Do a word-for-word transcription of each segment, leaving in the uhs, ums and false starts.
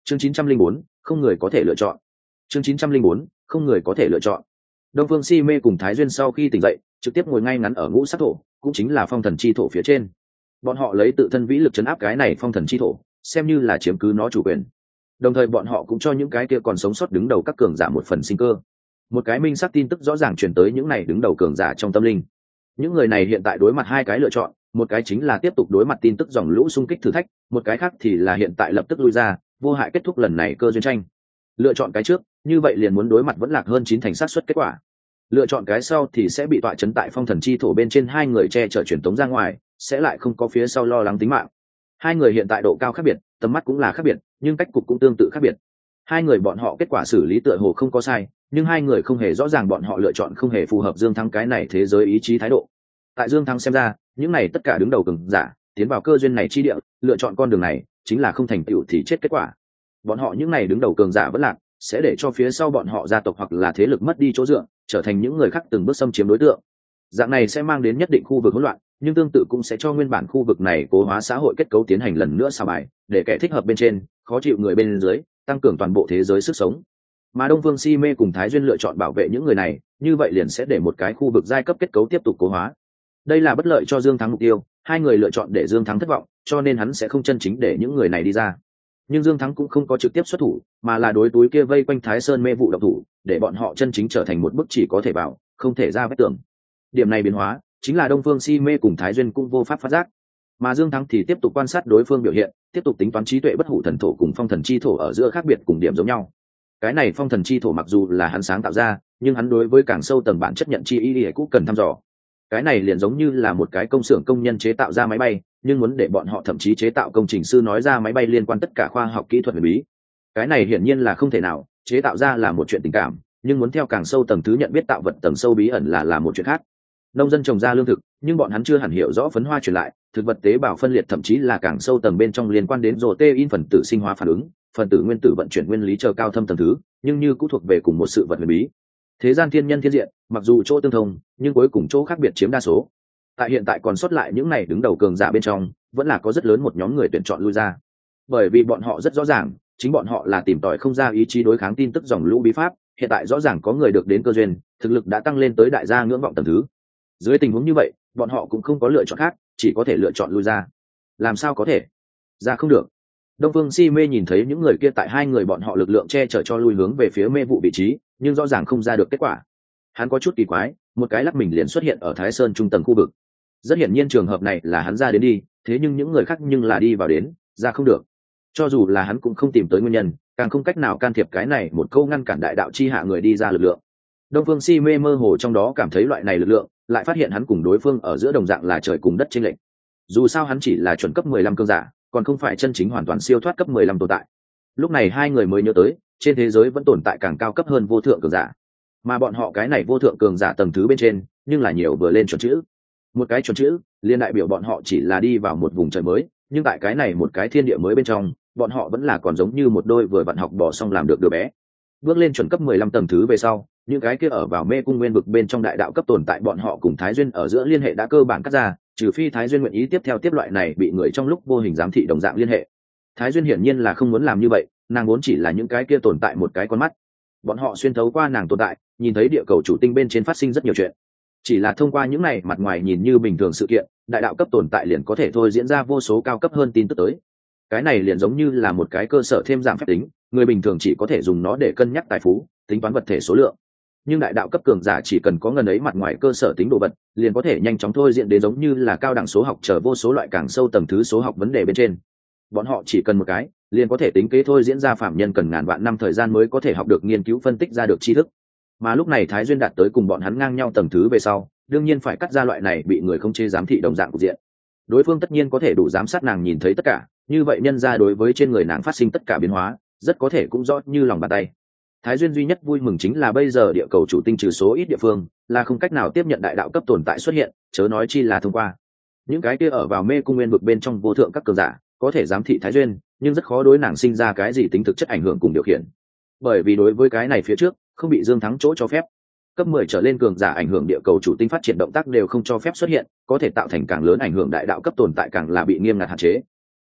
chương chín trăm linh bốn không người có thể lựa chọn. chương chín trăm linh bốn không người có thể lựa chọn. Đông Phương Si Mê cùng Thái Duyên sau khi tỉnh dậy trực tiếp ngồi ngay ngắn ở ngũ sắc thổ, cũng chính là phong thần chi thổ phía trên. Bọn họ lấy tự thân vĩ lực chấn áp cái này phong thần chi thổ, xem như là chiếm cứ nó chủ quyền. Đồng thời bọn họ cũng cho những cái kia còn sống sót đứng đầu các cường giả một phần sinh cơ. Một cái minh sắc tin tức rõ ràng truyền tới những này đứng đầu cường giả trong tâm linh. Những người này hiện tại đối mặt hai cái lựa chọn, một cái chính là tiếp tục đối mặt tin tức dòng lũ xung kích thử thách, một cái khác thì là hiện tại lập tức lui ra, vô hại kết thúc lần này cơ duyên tranh. Lựa chọn cái trước, như vậy liền muốn đối mặt vẫn lạc hơn chín thành xác suất kết quả. Lựa chọn cái sau thì sẽ bị tọa chấn tại phong thần chi thổ bên trên hai người che chở truyền tống ra ngoài, sẽ lại không có phía sau lo lắng tính mạng. Hai người hiện tại độ cao khác biệt, tầm mắt cũng là khác biệt, nhưng cách cục cũng tương tự khác biệt. Hai người bọn họ kết quả xử lý tựa hồ không có sai, nhưng hai người không hề rõ ràng bọn họ lựa chọn không hề phù hợp Dương Thắng cái này thế giới ý chí thái độ. Tại Dương Thắng xem ra, những này tất cả đứng đầu cường giả tiến vào cơ duyên này chi địa, lựa chọn con đường này chính là không thành tựu thì chết kết quả. Bọn họ những này đứng đầu cường giả vẫn lạc, sẽ để cho phía sau bọn họ gia tộc hoặc là thế lực mất đi chỗ dựa, trở thành những người khác từng bước xâm chiếm đối tượng. Dạng này sẽ mang đến nhất định khu vực hỗn loạn, nhưng tương tự cũng sẽ cho nguyên bản khu vực này cố hóa xã hội kết cấu tiến hành lần nữa sao bài, để kẻ thích hợp bên trên, khó chịu người bên dưới, tăng cường toàn bộ thế giới sức sống. Mà Đông Phương Si Mê cùng Thái Duyên lựa chọn bảo vệ những người này, như vậy liền sẽ để một cái khu vực giai cấp kết cấu tiếp tục cố hóa. Đây là bất lợi cho Dương Thắng mục tiêu, hai người lựa chọn để Dương Thắng thất vọng, cho nên hắn sẽ không chân chính để những người này đi ra. Nhưng Dương Thắng cũng không có trực tiếp xuất thủ, mà là đối túi kia vây quanh Thái Sơn mê vụ độc thủ, để bọn họ chân chính trở thành một bức chỉ có thể vào, không thể ra vách tường. Điểm này biến hóa, chính là Đông Phương Si Mê cùng Thái Duyên cũng vô pháp phát giác. Mà Dương Thắng thì tiếp tục quan sát đối phương biểu hiện, tiếp tục tính toán trí tuệ bất hủ thần thổ cùng phong thần chi thổ ở giữa khác biệt cùng điểm giống nhau. Cái này phong thần chi thổ mặc dù là hắn sáng tạo ra, nhưng hắn đối với càng sâu tầng bản chất nhận chi ý ý cũng cần thăm dò. Cái này liền giống như là một cái công xưởng công nhân chế tạo ra máy bay, nhưng muốn để bọn họ thậm chí chế tạo công trình sư nói ra máy bay liên quan tất cả khoa học kỹ thuật huyền bí. Cái này hiển nhiên là không thể nào, chế tạo ra là một chuyện tình cảm, nhưng muốn theo càng sâu tầng thứ nhận biết tạo vật tầng sâu bí ẩn là là một chuyện khác. Nông dân trồng ra lương thực, nhưng bọn hắn chưa hẳn hiểu rõ phấn hoa truyền lại, thực vật tế bào phân liệt thậm chí là càng sâu tầng bên trong liên quan đến protein phần tử sinh hóa phản ứng, phần tử nguyên tử vận chuyển nguyên lý chờ cao thâm tầng thứ, nhưng như cũng thuộc về cùng một sự vật huyền bí. Thế gian thiên nhân thiên diện, mặc dù chỗ tương thông, nhưng cuối cùng chỗ khác biệt chiếm đa số. Tại hiện tại còn sót lại những này đứng đầu cường giả bên trong, vẫn là có rất lớn một nhóm người tuyển chọn lui ra. Bởi vì bọn họ rất rõ ràng, chính bọn họ là tìm tòi không ra ý chí đối kháng tin tức dòng lũ bí pháp, hiện tại rõ ràng có người được đến cơ duyên, thực lực đã tăng lên tới đại gia ngưỡng vọng tầng thứ. Dưới tình huống như vậy, bọn họ cũng không có lựa chọn khác, chỉ có thể lựa chọn lui ra. Làm sao có thể? Ra không được. Đông Phương Si Mê nhìn thấy những người kia tại hai người bọn họ lực lượng che chở cho lui hướng về phía mê vụ vị trí, nhưng rõ ràng không ra được kết quả. Hắn có chút kỳ quái, một cái lắc mình liền xuất hiện ở Thái Sơn trung tầng khu vực. Rất hiển nhiên trường hợp này là hắn ra đến đi, thế nhưng những người khác nhưng là đi vào đến, ra không được. Cho dù là hắn cũng không tìm tới nguyên nhân, càng không cách nào can thiệp cái này một câu ngăn cản đại đạo chi hạ người đi ra lực lượng. Đông Phương Si Mê mơ hồ trong đó cảm thấy loại này lực lượng, lại phát hiện hắn cùng đối phương ở giữa đồng dạng là trời cùng đất chênh lệch. Dù sao hắn chỉ là chuẩn cấp mười lăm cường giả, còn không phải chân chính hoàn toàn siêu thoát cấp mười lăm tồn tại. Lúc này hai người mới nhớ tới, trên thế giới vẫn tồn tại càng cao cấp hơn vô thượng cường giả. Mà bọn họ cái này vô thượng cường giả tầng thứ bên trên, nhưng là nhiều vừa lên chuẩn chữ. Một cái chuẩn chữ, liên đại biểu bọn họ chỉ là đi vào một vùng trời mới, nhưng tại cái này một cái thiên địa mới bên trong, bọn họ vẫn là còn giống như một đôi vừa vặn học bỏ xong làm được đứa bé. Bước lên chuẩn cấp mười lăm tầng thứ về sau, những cái kia ở vào mê cung nguyên vực bên trong đại đạo cấp tồn tại bọn họ cùng Thái Duyên ở giữa liên hệ đã cơ bản cắt ra, trừ phi Thái Duyên nguyện ý tiếp theo tiếp loại này bị người trong lúc vô hình giám thị đồng dạng liên hệ. Thái Duyên hiển nhiên là không muốn làm như vậy, nàng muốn chỉ là những cái kia tồn tại một cái con mắt. Bọn họ xuyên thấu qua nàng tồn tại, nhìn thấy địa cầu chủ tinh bên trên phát sinh rất nhiều chuyện. Chỉ là thông qua những này mặt ngoài nhìn như bình thường sự kiện, đại đạo cấp tồn tại liền có thể thôi diễn ra vô số cao cấp hơn tin tức tới. Cái này liền giống như là một cái cơ sở thêm giảm phép tính, người bình thường chỉ có thể dùng nó để cân nhắc tài phú, tính toán vật thể số lượng. Nhưng đại đạo cấp cường giả chỉ cần có ngần ấy mặt ngoài cơ sở tính đồ vật, liền có thể nhanh chóng thôi diễn đến giống như là cao đẳng số học chờ vô số loại càng sâu tầng thứ số học vấn đề bên trên. Bọn họ chỉ cần một cái, liền có thể tính kế thôi diễn ra phạm nhân cần ngàn vạn năm thời gian mới có thể học được nghiên cứu phân tích ra được tri thức. Mà lúc này Thái Duyên đạt tới cùng bọn hắn ngang nhau tầng thứ về sau, đương nhiên phải cắt ra loại này bị người không chế giám thị đồng dạng cục diện. Đối phương tất nhiên có thể đủ giám sát nàng nhìn thấy tất cả, như vậy nhân ra đối với trên người nàng phát sinh tất cả biến hóa, rất có thể cũng rõ như lòng bàn tay. Thái Duyên duy nhất vui mừng chính là bây giờ địa cầu chủ tinh trừ số ít địa phương là không cách nào tiếp nhận đại đạo cấp tồn tại xuất hiện, chớ nói chi là thông qua. Những cái kia ở vào mê cung nguyên vực bên trong vô thượng các cường giả, có thể giám thị Thái Duyên, nhưng rất khó đối nàng sinh ra cái gì tính thực chất ảnh hưởng cùng điều khiển. Bởi vì đối với cái này phía trước, không bị Dương Thắng chỗ cho phép. Cấp mười trở lên cường giả ảnh hưởng địa cầu chủ tinh phát triển động tác đều không cho phép xuất hiện, có thể tạo thành càng lớn ảnh hưởng đại đạo cấp tồn tại càng là bị nghiêm ngặt hạn chế.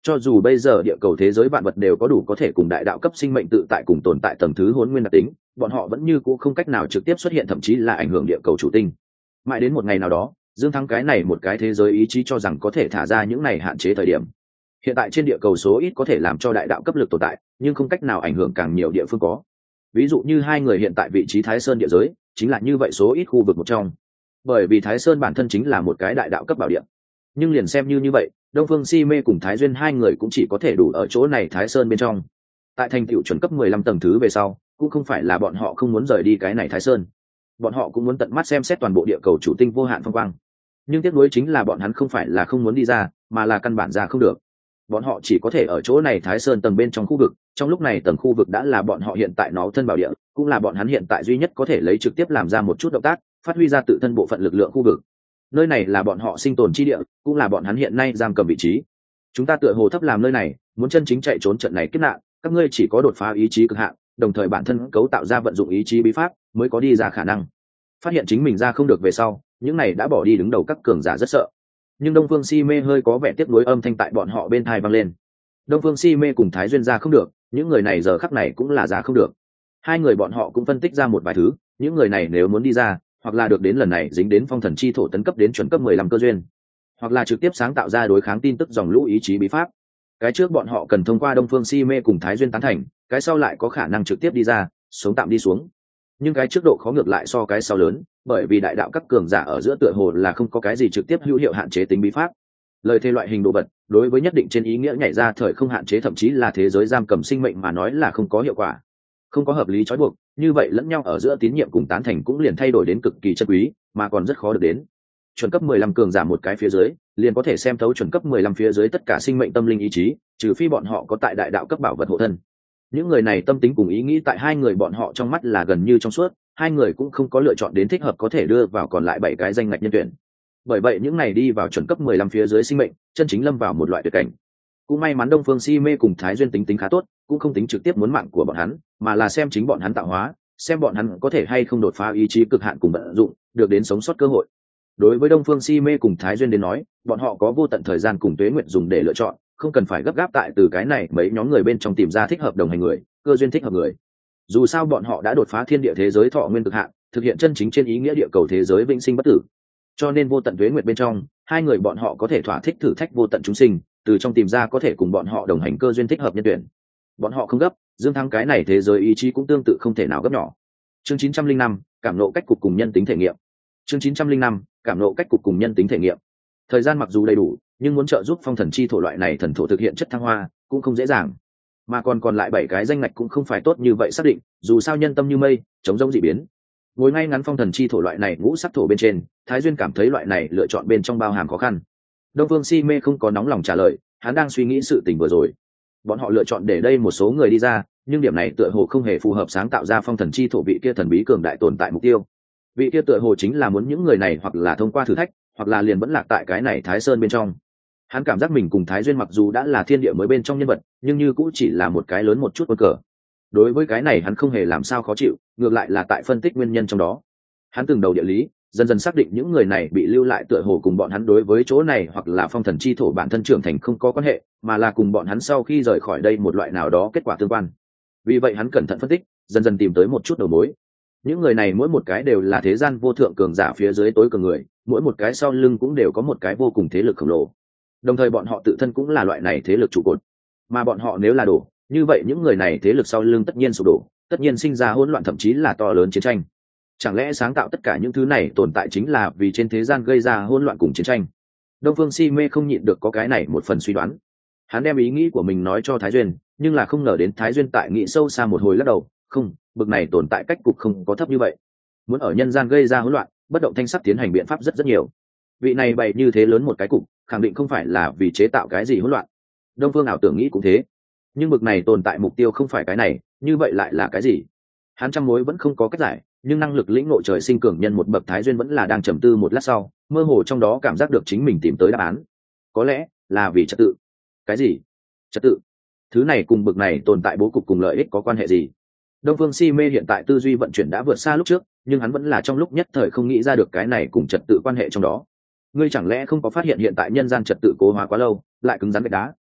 Cho dù bây giờ địa cầu thế giới vạn vật đều có đủ có thể cùng đại đạo cấp sinh mệnh tự tại cùng tồn tại tầng thứ hỗn nguyên đặc tính, bọn họ vẫn như cũ không cách nào trực tiếp xuất hiện, thậm chí là ảnh hưởng địa cầu chủ tinh. Mãi đến một ngày nào đó, Dương Thắng cái này một cái thế giới ý chí cho rằng có thể thả ra những này hạn chế thời điểm. Hiện tại trên địa cầu số ít có thể làm cho đại đạo cấp lực tồn tại, nhưng không cách nào ảnh hưởng càng nhiều địa phương có. Ví dụ như hai người hiện tại vị trí Thái Sơn địa giới, chính là như vậy số ít khu vực một trong. Bởi vì Thái Sơn bản thân chính là một cái đại đạo cấp bảo địa. Nhưng liền xem như như vậy, Đông Phương Si Mê cùng Thái Duyên hai người cũng chỉ có thể đủ ở chỗ này Thái Sơn bên trong. Tại thành tựu chuẩn cấp mười lăm tầng thứ về sau, cũng không phải là bọn họ không muốn rời đi cái này Thái Sơn. Bọn họ cũng muốn tận mắt xem xét toàn bộ địa cầu chủ tinh vô hạn phong quang. Nhưng tiếc nuối chính là bọn hắn không phải là không muốn đi ra, mà là căn bản ra không được. Bọn họ chỉ có thể ở chỗ này Thái Sơn tầng bên trong khu vực, trong lúc này tầng khu vực đã là bọn họ hiện tại nó thân bảo địa, cũng là bọn hắn hiện tại duy nhất có thể lấy trực tiếp làm ra một chút động tác, phát huy ra tự thân bộ phận lực lượng khu vực. Nơi này là bọn họ sinh tồn chi địa, cũng là bọn hắn hiện nay giam cầm vị trí. Chúng ta tựa hồ thấp làm nơi này, muốn chân chính chạy trốn trận này kiếp nạn, các ngươi chỉ có đột phá ý chí cực hạn, đồng thời bản thân cấu tạo ra vận dụng ý chí bí pháp, mới có đi ra khả năng. Phát hiện chính mình ra không được về sau, những này đã bỏ đi đứng đầu các cường giả rất sợ. Nhưng Đông Phương Si Mê hơi có vẻ tiếc nuối âm thanh tại bọn họ bên tai vang lên. Đông Phương Si Mê cùng Thái Duyên ra không được, những người này giờ khắc này cũng là ra không được. Hai người bọn họ cũng phân tích ra một vài thứ, những người này nếu muốn đi ra, hoặc là được đến lần này dính đến phong thần chi thổ tấn cấp đến chuẩn cấp mười lăm cơ duyên, hoặc là trực tiếp sáng tạo ra đối kháng tin tức dòng lũ ý chí bí pháp. Cái trước bọn họ cần thông qua Đông Phương Si Mê cùng Thái Duyên tán thành, cái sau lại có khả năng trực tiếp đi ra, sống tạm đi xuống. Nhưng cái trước độ khó ngược lại so cái sau lớn, bởi vì đại đạo các cường giả ở giữa tựa hồ là không có cái gì trực tiếp hữu hiệu hạn chế tính bí pháp. Lời thề loại hình đồ vật, đối với nhất định trên ý nghĩa nhảy ra thời không hạn chế thậm chí là thế giới giam cầm sinh mệnh mà nói là không có hiệu quả. Không có hợp lý trói buộc, như vậy lẫn nhau ở giữa tín nhiệm cùng tán thành cũng liền thay đổi đến cực kỳ chân quý, mà còn rất khó được đến. Chuẩn cấp mười lăm cường giả một cái phía dưới, liền có thể xem thấu chuẩn cấp mười lăm phía dưới tất cả sinh mệnh tâm linh ý chí, trừ phi bọn họ có tại đại đạo cấp bảo vật hộ thân. Những người này tâm tính cùng ý nghĩ tại hai người bọn họ trong mắt là gần như trong suốt, hai người cũng không có lựa chọn đến thích hợp có thể đưa vào còn lại bảy cái danh ngạch nhân tuyển. Bởi vậy những này đi vào chuẩn cấp mười lăm phía dưới sinh mệnh, chân chính lâm vào một loại tuyệt cảnh. Cũng may mắn Đông Phương Si Mê cùng Thái Duyên tính tính khá tốt, cũng không tính trực tiếp muốn mạng của bọn hắn, mà là xem chính bọn hắn tạo hóa, xem bọn hắn có thể hay không đột phá ý chí cực hạn cùng vận dụng, được đến sống sót cơ hội. Đối với Đông Phương Si Mê cùng Thái Duyên đến nói, bọn họ có vô tận thời gian cùng tuế nguyện dùng để lựa chọn, không cần phải gấp gáp tại từ cái này mấy nhóm người bên trong tìm ra thích hợp đồng hành người, cơ duyên thích hợp người. Dù sao bọn họ đã đột phá thiên địa thế giới thọ nguyên cực hạn, thực hiện chân chính trên ý nghĩa địa cầu thế giới vĩnh sinh bất tử. Cho nên vô tận tuế nguyện bên trong, hai người bọn họ có thể thỏa thích thử thách vô tận chúng sinh, từ trong tìm ra có thể cùng bọn họ đồng hành cơ duyên thích hợp nhân tuyển. Bọn họ không gấp, Dương Thắng cái này thế giới ý chí cũng tương tự không thể nào gấp nhỏ. Chương chín trăm linh năm, cảm nộ cách cục cùng nhân tính thể nghiệm. Chương chín trăm linh năm, cảm nộ cách cục cùng nhân tính thể nghiệm. Thời gian mặc dù đầy đủ, nhưng muốn trợ giúp phong thần chi thổ loại này thần thổ thực hiện chất thăng hoa cũng không dễ dàng, mà còn còn lại bảy cái danh ngạch cũng không phải tốt như vậy xác định, dù sao nhân tâm như mây, chống rông dị biến. Ngồi ngay ngắn phong thần chi thổ loại này ngũ sắc thổ bên trên, Thái Duyên cảm thấy loại này lựa chọn bên trong bao hàm khó khăn. Đông Phương Si Mê không có nóng lòng trả lời, hắn đang suy nghĩ sự tình vừa rồi. Bọn họ lựa chọn để đây một số người đi ra, nhưng điểm này tựa hồ không hề phù hợp sáng tạo ra phong thần chi thổ vị kia thần bí cường đại tồn tại mục tiêu. Vị kia tựa hồ chính là muốn những người này hoặc là thông qua thử thách, hoặc là liền vẫn lạc tại cái này Thái Sơn bên trong. Hắn cảm giác mình cùng Thái Duyên mặc dù đã là thiên địa mới bên trong nhân vật, nhưng như cũng chỉ là một cái lớn một chút quân cờ. Đối với cái này hắn không hề làm sao khó chịu, ngược lại là tại phân tích nguyên nhân trong đó. Hắn từng đầu địa lý, dần dần xác định những người này bị lưu lại tựa hồ cùng bọn hắn đối với chỗ này hoặc là phong thần chi thổ bản thân trưởng thành không có quan hệ, mà là cùng bọn hắn sau khi rời khỏi đây một loại nào đó kết quả tương quan. Vì vậy hắn cẩn thận phân tích, dần dần tìm tới một chút đầu mối. Những người này mỗi một cái đều là thế gian vô thượng cường giả phía dưới tối cường người, mỗi một cái sau lưng cũng đều có một cái vô cùng thế lực khổng lồ. Đồng thời bọn họ tự thân cũng là loại này thế lực trụ cột, mà bọn họ nếu là đổ, như vậy những người này thế lực sau lưng tất nhiên sụp đổ, tất nhiên sinh ra hỗn loạn thậm chí là to lớn chiến tranh. Chẳng lẽ sáng tạo tất cả những thứ này tồn tại chính là vì trên thế gian gây ra hỗn loạn cùng chiến tranh? Đông Phương Si Mê không nhịn được có cái này một phần suy đoán. Hắn đem ý nghĩ của mình nói cho Thái Duyên, nhưng là không ngờ đến Thái Duyên tại nghĩ sâu xa một hồi lắc đầu, không, bực này tồn tại cách cục không có thấp như vậy. Muốn ở nhân gian gây ra hỗn loạn, bất động thanh sắc tiến hành biện pháp rất rất nhiều. Vị này bày như thế lớn một cái cục, khẳng định không phải là vì chế tạo cái gì hỗn loạn. Đông Phương ảo tưởng nghĩ cũng thế, nhưng bực này tồn tại mục tiêu không phải cái này, như vậy lại là cái gì? Hắn trăm mối vẫn không có cách giải, nhưng năng lực lĩnh ngộ trời sinh cường nhân một bậc Thái Duyên vẫn là đang trầm tư một lát sau, mơ hồ trong đó cảm giác được chính mình tìm tới đáp án. Có lẽ là vì trật tự. Cái gì? Trật tự? Thứ này cùng bậc này tồn tại bố cục cùng lợi ích có quan hệ gì? Đông Phương Si Mê hiện tại tư duy vận chuyển đã vượt xa lúc trước, nhưng hắn vẫn là trong lúc nhất thời không nghĩ ra được cái này cùng trật tự quan hệ trong đó. Ngươi chẳng lẽ không có phát hiện hiện tại nhân gian trật tự cố hóa quá lâu, lại cứng rắn gạch đá,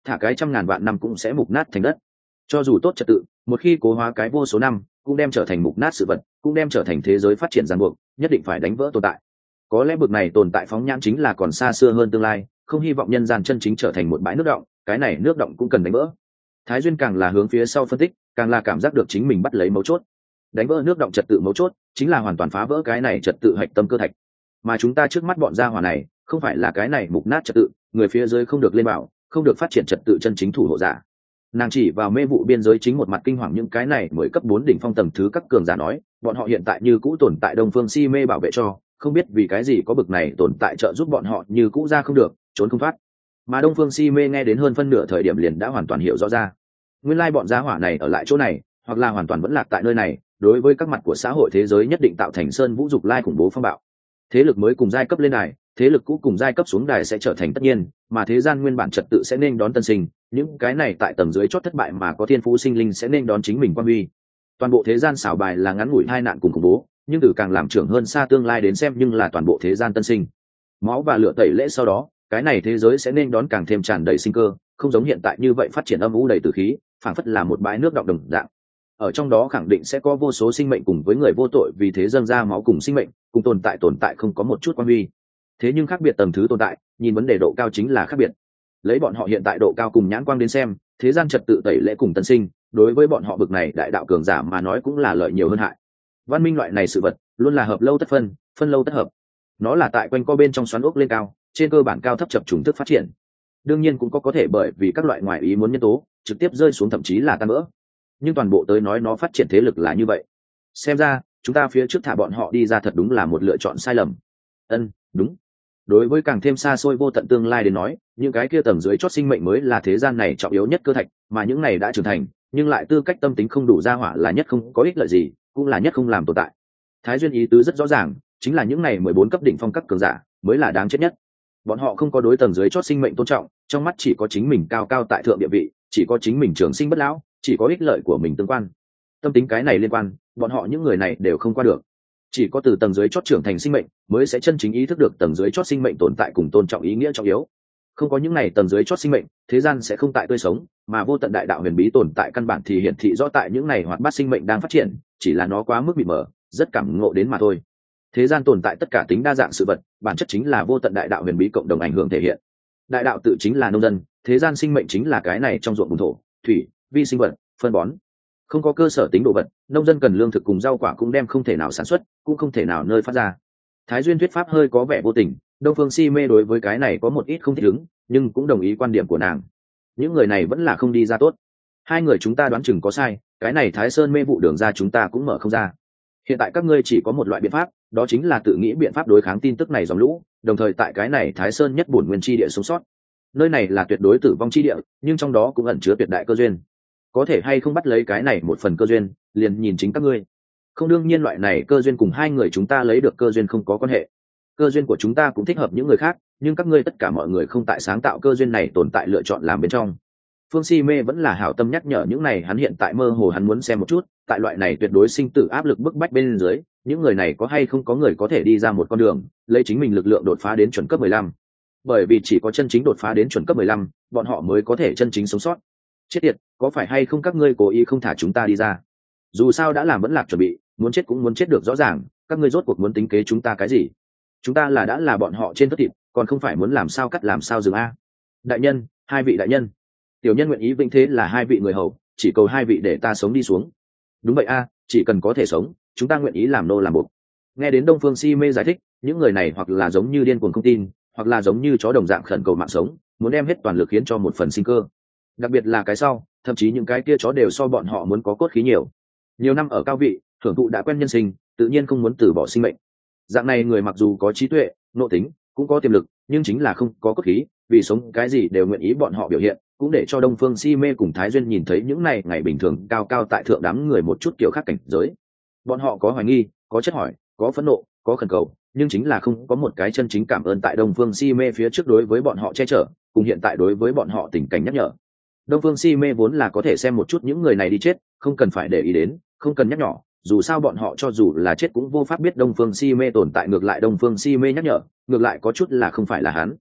thả cái trăm ngàn vạn năm cũng sẽ mục nát thành đất. Cho dù tốt trật tự, một khi cố hóa cái vô số năm, cũng đem trở thành mục nát sự vật, cũng đem trở thành thế giới phát triển ràng buộc, nhất định phải đánh vỡ tồn tại. Có lẽ bực này tồn tại phóng nhãn chính là còn xa xưa hơn tương lai, không hy vọng nhân gian chân chính trở thành một bãi nước động, cái này nước động cũng cần đánh vỡ. Thái Duyên càng là hướng phía sau phân tích, càng là cảm giác được chính mình bắt lấy mấu chốt. Đánh vỡ nước động trật tự mấu chốt, chính là hoàn toàn phá vỡ cái này trật tự hạch tâm cơ thạch. Mà chúng ta trước mắt bọn gia hỏa này, không phải là cái này mục nát trật tự, người phía dưới không được lên bảo, không được phát triển trật tự chân chính thủ hộ giả. Nàng chỉ vào mê vụ biên giới chính một mặt kinh hoàng những cái này mới cấp bốn đỉnh phong tầng thứ các cường giả nói, bọn họ hiện tại như cũ tồn tại Đông Phương Si Mê bảo vệ cho, không biết vì cái gì có bực này tồn tại trợ giúp bọn họ như cũ ra không được, trốn không thoát. Mà Đông Phương Si Mê nghe đến hơn phân nửa thời điểm liền đã hoàn toàn hiểu rõ ra. Nguyên lai bọn gia hỏa này ở lại chỗ này, hoặc là hoàn toàn vẫn lạc tại nơi này, đối với các mặt của xã hội thế giới nhất định tạo thành sơn vũ dục lai khủng bố phong bạo. Thế lực mới cùng giai cấp lên đài, thế lực cũ cùng giai cấp xuống đài sẽ trở thành tất nhiên, mà thế gian nguyên bản trật tự sẽ nên đón tân sinh, những cái này tại tầng dưới chót thất bại mà có thiên phú sinh linh sẽ nên đón chính mình quan huy. Toàn bộ thế gian xảo bài là ngắn ngủi hai nạn cùng khủng bố, nhưng từ càng làm trưởng hơn xa tương lai đến xem nhưng là toàn bộ thế gian tân sinh. Máu và lửa tẩy lễ sau đó, cái này thế giới sẽ nên đón càng thêm tràn đầy sinh cơ, không giống hiện tại như vậy phát triển âm u đầy tử khí, phảng phất là một bãi nước đọng đồng dạng. Ở trong đó khẳng định sẽ có vô số sinh mệnh cùng với người vô tội vì thế dâng ra máu cùng sinh mệnh, cùng tồn tại tồn tại không có một chút quan huy. Thế nhưng khác biệt tầng thứ tồn tại, nhìn vấn đề độ cao chính là khác biệt. Lấy bọn họ hiện tại độ cao cùng nhãn quang đến xem, thế gian trật tự tẩy lễ cùng tân sinh, đối với bọn họ bực này đại đạo cường giả mà nói cũng là lợi nhiều hơn hại. Văn minh loại này sự vật, luôn là hợp lâu tất phân, phân lâu tất hợp. Nó là tại quanh co bên trong xoắn ốc lên cao, trên cơ bản cao thấp chập trùng thức phát triển. Đương nhiên cũng có có thể bởi vì các loại ngoại ý muốn nhân tố, trực tiếp rơi xuống thậm chí là tan vỡ. Nhưng toàn bộ tới nói nó phát triển thế lực là như vậy. Xem ra, chúng ta phía trước thả bọn họ đi ra thật đúng là một lựa chọn sai lầm. Ân, đúng. Đối với càng thêm xa xôi vô tận tương lai đến nói, những cái kia tầng dưới chót sinh mệnh mới là thế gian này trọng yếu nhất cơ thạch, mà những này đã trưởng thành, nhưng lại tư cách tâm tính không đủ ra hỏa là nhất không có ích lợi gì, cũng là nhất không làm tồn tại. Thái Duyên ý tứ rất rõ ràng, chính là những này mười bốn cấp đỉnh phong cấp cường giả mới là đáng chết nhất. Bọn họ không có đối tầng dưới chót sinh mệnh tôn trọng, trong mắt chỉ có chính mình cao cao tại thượng địa vị, chỉ có chính mình trường sinh bất lão, chỉ có ích lợi của mình tương quan. Tâm tính cái này liên quan, bọn họ những người này đều không qua được. Chỉ có từ tầng dưới chót trưởng thành sinh mệnh mới sẽ chân chính ý thức được tầng dưới chót sinh mệnh tồn tại cùng tôn trọng ý nghĩa trọng yếu. Không có những này tầng dưới chót sinh mệnh, thế gian sẽ không tại tươi sống, mà vô tận đại đạo huyền bí tồn tại căn bản thì hiển thị rõ tại những này hoạt bát sinh mệnh đang phát triển, chỉ là nó quá mức bị mở, rất cảm ngộ đến mà thôi. Thế gian tồn tại tất cả tính đa dạng sự vật, bản chất chính là vô tận đại đạo huyền bí cộng đồng ảnh hưởng thể hiện. Đại đạo tự chính là nông dân, thế gian sinh mệnh chính là cái này trong ruộng bùn thổ, thủy, vi sinh vật, phân bón. Không có cơ sở tính đồ vật, nông dân cần lương thực cùng rau quả cũng đem không thể nào sản xuất, cũng không thể nào nơi phát ra. Thái Duyên thuyết pháp hơi có vẻ vô tình, Đông Phương Si Mê đối với cái này có một ít không thích ứng, nhưng cũng đồng ý quan điểm của nàng. Những người này vẫn là không đi ra tốt. Hai người chúng ta đoán chừng có sai, cái này Thái Sơn mê vụ đường ra chúng ta cũng mở không ra. Hiện tại các ngươi chỉ có một loại biện pháp, đó chính là tự nghĩ biện pháp đối kháng tin tức này dòng lũ, đồng thời tại cái này Thái Sơn nhất bổn nguyên chi địa sống sót. Nơi này là tuyệt đối tử vong chi địa, nhưng trong đó cũng ẩn chứa tuyệt đại cơ duyên. Có thể hay không bắt lấy cái này một phần cơ duyên, liền nhìn chính các ngươi. Không, đương nhiên loại này cơ duyên cùng hai người chúng ta lấy được cơ duyên không có quan hệ. Cơ duyên của chúng ta cũng thích hợp những người khác, nhưng các ngươi tất cả mọi người không tại sáng tạo cơ duyên này tồn tại lựa chọn làm bên trong. Phương Si Mê vẫn là hảo tâm nhắc nhở những này, hắn hiện tại mơ hồ hắn muốn xem một chút, tại loại này tuyệt đối sinh tử áp lực bức bách bên dưới, những người này có hay không có người có thể đi ra một con đường, lấy chính mình lực lượng đột phá đến chuẩn cấp mười lăm. Bởi vì chỉ có chân chính đột phá đến chuẩn cấp mười lăm, bọn họ mới có thể chân chính sống sót. Chết tiệt, có phải hay không các ngươi cố ý không thả chúng ta đi ra? Dù sao đã làm vẫn lạc chuẩn bị, muốn chết cũng muốn chết được rõ ràng, các ngươi rốt cuộc muốn tính kế chúng ta cái gì? Chúng ta là đã là bọn họ trên thất thịt, còn không phải muốn làm sao cắt làm sao dừng a. Đại nhân, hai vị đại nhân, tiểu nhân nguyện ý vĩnh thế là hai vị người hầu, chỉ cầu hai vị để ta sống đi xuống. Đúng vậy a, chỉ cần có thể sống, chúng ta nguyện ý làm nô làm buộc. Nghe đến Đông Phương Si Mê giải thích, những người này hoặc là giống như điên cuồng không tin, hoặc là giống như chó đồng dạng khẩn cầu mạng sống, muốn đem hết toàn lực khiến cho một phần sinh cơ. Đặc biệt là cái sau, thậm chí những cái kia chó đều so bọn họ muốn có cốt khí nhiều. Nhiều năm ở cao vị, thưởng thụ đã quen nhân sinh, tự nhiên không muốn từ bỏ sinh mệnh. Dạng này người mặc dù có trí tuệ, nội tính, cũng có tiềm lực, nhưng chính là không có cốt khí, vì sống cái gì đều nguyện ý bọn họ biểu hiện, cũng để cho Đông Phương Si Mê cùng Thái Duyên nhìn thấy những này ngày bình thường cao cao tại thượng đám người một chút kiểu khác cảnh giới. Bọn họ có hoài nghi, có chất hỏi, có phẫn nộ, có khẩn cầu, nhưng chính là không có một cái chân chính cảm ơn tại Đông Phương Si Mê phía trước đối với bọn họ che chở, cùng hiện tại đối với bọn họ tình cảnh nhắc nhở. Đông Phương Si Mê vốn là có thể xem một chút những người này đi chết, không cần phải để ý đến, không cần nhắc nhở, dù sao bọn họ cho dù là chết cũng vô pháp biết Đông Phương Si Mê tồn tại, ngược lại Đông Phương Si Mê nhắc nhở, ngược lại có chút là không phải là hắn.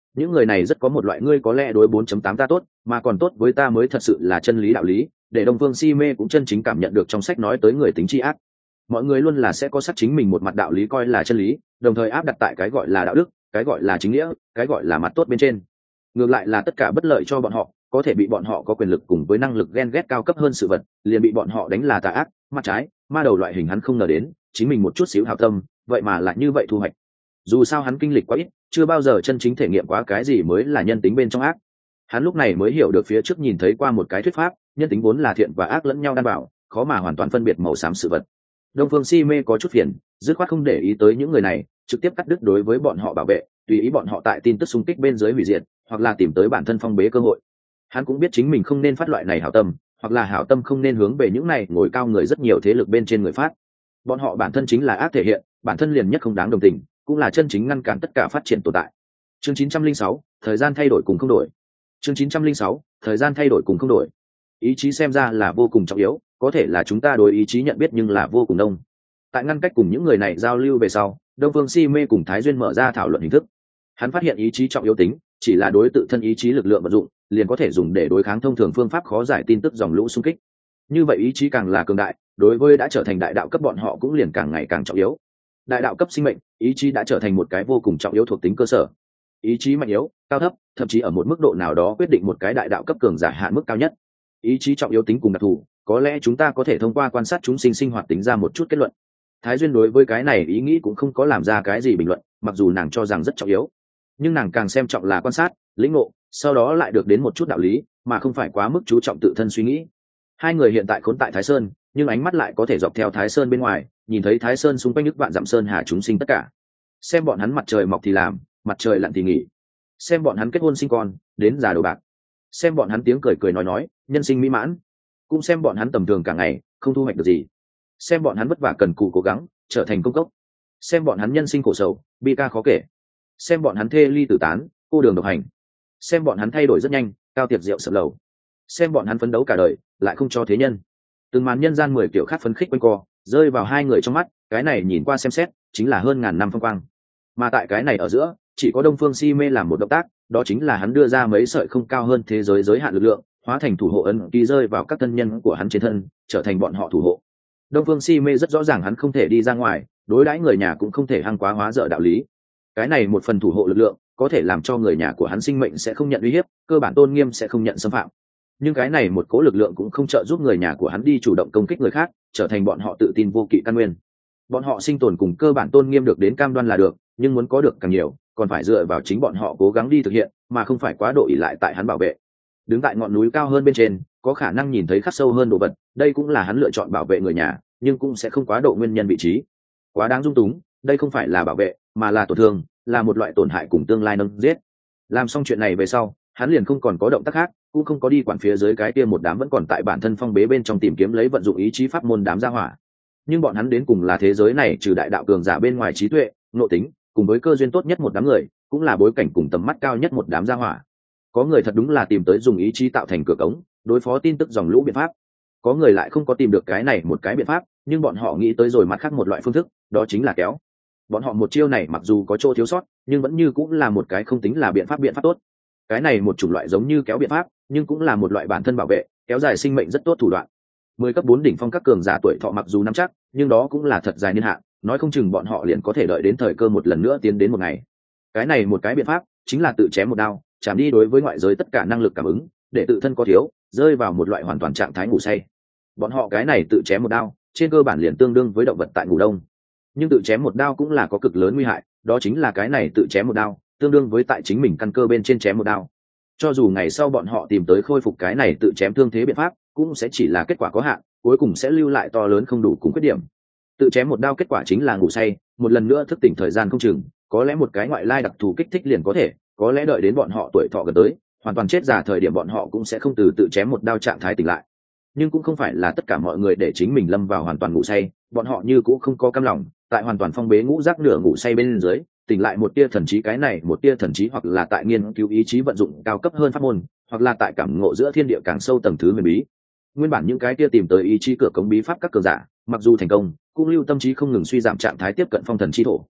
những người này rất có một loại ngươi có lẽ đối bốn chấm tám ta tốt mà còn tốt với ta mới thật sự là chân lý đạo lý, để Đông Phương Si Mê cũng chân chính cảm nhận được trong sách nói tới người tính tri ác. Mọi người luôn là sẽ có sắc chính mình một mặt đạo lý coi là chân lý, đồng thời áp đặt tại cái gọi là đạo đức, cái gọi là chính nghĩa, cái gọi là mặt tốt bên trên. Ngược lại là tất cả bất lợi cho bọn họ, có thể bị bọn họ có quyền lực cùng với năng lực ghen ghét cao cấp hơn sự vật, liền bị bọn họ đánh là tà ác, mặt trái, ma đầu loại hình. Hắn không ngờ đến, chính mình một chút xíu hảo tâm, vậy mà lại như vậy thu hoạch. Dù sao hắn kinh lịch quá ít, chưa bao giờ chân chính thể nghiệm quá cái gì mới là nhân tính bên trong ác. Hắn lúc này mới hiểu được phía trước nhìn thấy qua một cái thuyết pháp, nhân tính vốn là thiện và ác lẫn nhau đan bảo, khó mà hoàn toàn phân biệt màu xám sự vật. Đông Phương Si Mê có chút phiền, dứt khoát không để ý tới những người này, trực tiếp cắt đứt đối với bọn họ bảo vệ, tùy ý bọn họ tại tin tức xung kích bên dưới hủy diệt, hoặc là tìm tới bản thân phong bế cơ hội. Hắn cũng biết chính mình không nên phát loại này hảo tâm, hoặc là hảo tâm không nên hướng về những này ngồi cao người rất nhiều thế lực bên trên người phát. Bọn họ bản thân chính là ác thể hiện, bản thân liền nhất không đáng đồng tình, cũng là chân chính ngăn cản tất cả phát triển tồn tại. Chương chín trăm lẻ sáu, thời gian thay đổi cùng không đổi. Chương chín trăm lẻ sáu, thời gian thay đổi cùng không đổi. Ý chí xem ra là vô cùng trọng yếu, có thể là chúng ta đối ý chí nhận biết nhưng là vô cùng đông. Tại ngăn cách cùng những người này giao lưu về sau, Đông Phương Si Mê cùng Thái Duyên mở ra thảo luận hình thức. Hắn phát hiện ý chí trọng yếu tính chỉ là đối tự thân ý chí lực lượng vận dụng liền có thể dùng để đối kháng thông thường phương pháp khó giải tin tức dòng lũ xung kích. Như vậy ý chí càng là cường đại, đối với đã trở thành đại đạo cấp bọn họ cũng liền càng ngày càng trọng yếu. Đại đạo cấp sinh mệnh, ý chí đã trở thành một cái vô cùng trọng yếu thuộc tính cơ sở. Ý chí mạnh yếu, cao thấp, thậm chí ở một mức độ nào đó quyết định một cái đại đạo cấp cường giả hạn mức cao nhất. Ý chí trọng yếu tính cùng đặc thù, có lẽ chúng ta có thể thông qua quan sát chúng sinh sinh hoạt tính ra một chút kết luận. Thái Duyên đối với cái này ý nghĩ cũng không có làm ra cái gì bình luận, mặc dù nàng cho rằng rất trọng yếu, nhưng nàng càng xem trọng là quan sát, lĩnh ngộ, sau đó lại được đến một chút đạo lý, mà không phải quá mức chú trọng tự thân suy nghĩ. Hai người hiện tại khốn tại Thái Sơn, nhưng ánh mắt lại có thể dọc theo Thái Sơn bên ngoài, nhìn thấy Thái Sơn xung quanh nước vạn dặm sơn hà chúng sinh tất cả. Xem bọn hắn mặt trời mọc thì làm, mặt trời lặn thì nghỉ. Xem bọn hắn kết hôn sinh con, đến già đầu bạc. Xem bọn hắn tiếng cười cười nói nói, nhân sinh mỹ mãn. Cũng xem bọn hắn tầm thường cả ngày, không thu hoạch được gì. Xem bọn hắn vất vả cần cù cố gắng, trở thành công cốc. Xem bọn hắn nhân sinh khổ sầu, bi ca khó kể. Xem bọn hắn thê ly tử tán, cô đường độc hành. Xem bọn hắn thay đổi rất nhanh, cao tiệc rượu sập lầu. Xem bọn hắn phấn đấu cả đời, lại không cho thế nhân. Từng màn nhân gian mười kiểu khác phấn khích quanh co, rơi vào hai người trong mắt, cái này nhìn qua xem xét, chính là hơn ngàn năm phong quang. Mà tại cái này ở giữa, chỉ có Đông Phương Si Mê làm một động tác, đó chính là hắn đưa ra mấy sợi không cao hơn thế giới giới hạn lực lượng, hóa thành thủ hộ ấn ký rơi vào các thân nhân của hắn trên thân, trở thành bọn họ thủ hộ. Đông Phương Si Mê rất rõ ràng hắn không thể đi ra ngoài, đối đãi người nhà cũng không thể hăng quá hóa dở đạo lý. Cái này một phần thủ hộ lực lượng, có thể làm cho người nhà của hắn sinh mệnh sẽ không nhận uy hiếp, cơ bản tôn nghiêm sẽ không nhận xâm phạm. Nhưng cái này một cố lực lượng cũng không trợ giúp người nhà của hắn đi chủ động công kích người khác, trở thành bọn họ tự tin vô kỵ căn nguyên. Bọn họ sinh tồn cùng cơ bản tôn nghiêm được đến cam đoan là được, nhưng muốn có được càng nhiều, còn phải dựa vào chính bọn họ cố gắng đi thực hiện, mà không phải quá độ ỷ lại tại hắn bảo vệ. Đứng tại ngọn núi cao hơn bên trên, có khả năng nhìn thấy khắc sâu hơn đồ vật, đây cũng là hắn lựa chọn bảo vệ người nhà, nhưng cũng sẽ không quá độ nguyên nhân vị trí. Quá đáng dung túng, đây không phải là bảo vệ, mà là tổn thương, là một loại tổn hại cùng tương lai nâng giết. Làm xong chuyện này về sau, hắn liền không còn có động tác khác, cũng không có đi quản phía dưới cái kia một đám vẫn còn tại bản thân phong bế bên trong tìm kiếm lấy vận dụng ý chí pháp môn đám gia hỏa. Nhưng bọn hắn đến cùng là thế giới này trừ đại đạo cường giả bên ngoài trí tuệ, nội tính, cùng với cơ duyên tốt nhất một đám người, cũng là bối cảnh cùng tầm mắt cao nhất một đám gia hỏa. Có người thật đúng là tìm tới dùng ý chí tạo thành cửa cống, đối phó tin tức dòng lũ biện pháp. Có người lại không có tìm được cái này một cái biện pháp, nhưng bọn họ nghĩ tới rồi mặt khác một loại phương thức, đó chính là kéo. Bọn họ một chiêu này mặc dù có chỗ thiếu sót, nhưng vẫn như cũng là một cái không tính là biện pháp biện pháp tốt. Cái này một chủng loại giống như kéo biện pháp, nhưng cũng là một loại bản thân bảo vệ, kéo dài sinh mệnh rất tốt thủ đoạn. Mười cấp bốn đỉnh phong các cường giả tuổi thọ mặc dù nắm chắc, nhưng đó cũng là thật dài niên hạn, nói không chừng bọn họ liền có thể đợi đến thời cơ một lần nữa tiến đến một ngày. Cái này một cái biện pháp, chính là tự chém một đao, chạm đi đối với ngoại giới tất cả năng lực cảm ứng, để tự thân có thiếu, rơi vào một loại hoàn toàn trạng thái ngủ say. Bọn họ cái này tự chém một đao, trên cơ bản liền tương đương với động vật tại ngủ đông. Nhưng tự chém một đao cũng là có cực lớn nguy hại, đó chính là cái này tự chém một đao, tương đương với tại chính mình căn cơ bên trên chém một đao. Cho dù ngày sau bọn họ tìm tới khôi phục cái này tự chém thương thế biện pháp, cũng sẽ chỉ là kết quả có hạn, cuối cùng sẽ lưu lại to lớn không đủ cùng khuyết điểm. Tự chém một đao kết quả chính là ngủ say, một lần nữa thức tỉnh thời gian không chừng, có lẽ một cái ngoại lai đặc thù kích thích liền có thể, có lẽ đợi đến bọn họ tuổi thọ gần tới, hoàn toàn chết già thời điểm bọn họ cũng sẽ không từ tự chém một đao trạng thái tỉnh lại. Nhưng cũng không phải là tất cả mọi người để chính mình lâm vào hoàn toàn ngủ say, bọn họ như cũng không có cam lòng, tại hoàn toàn phong bế ngũ giác nửa ngủ say bên dưới, tỉnh lại một tia thần trí cái này một tia thần trí, hoặc là tại nghiên cứu ý chí vận dụng cao cấp hơn pháp môn, hoặc là tại cảm ngộ giữa thiên địa càng sâu tầng thứ huyền bí. Nguyên bản những cái tia tìm tới ý chí cửa cống bí pháp các cường giả, mặc dù thành công, cũng lưu tâm trí không ngừng suy giảm trạng thái tiếp cận phong thần chi thổ.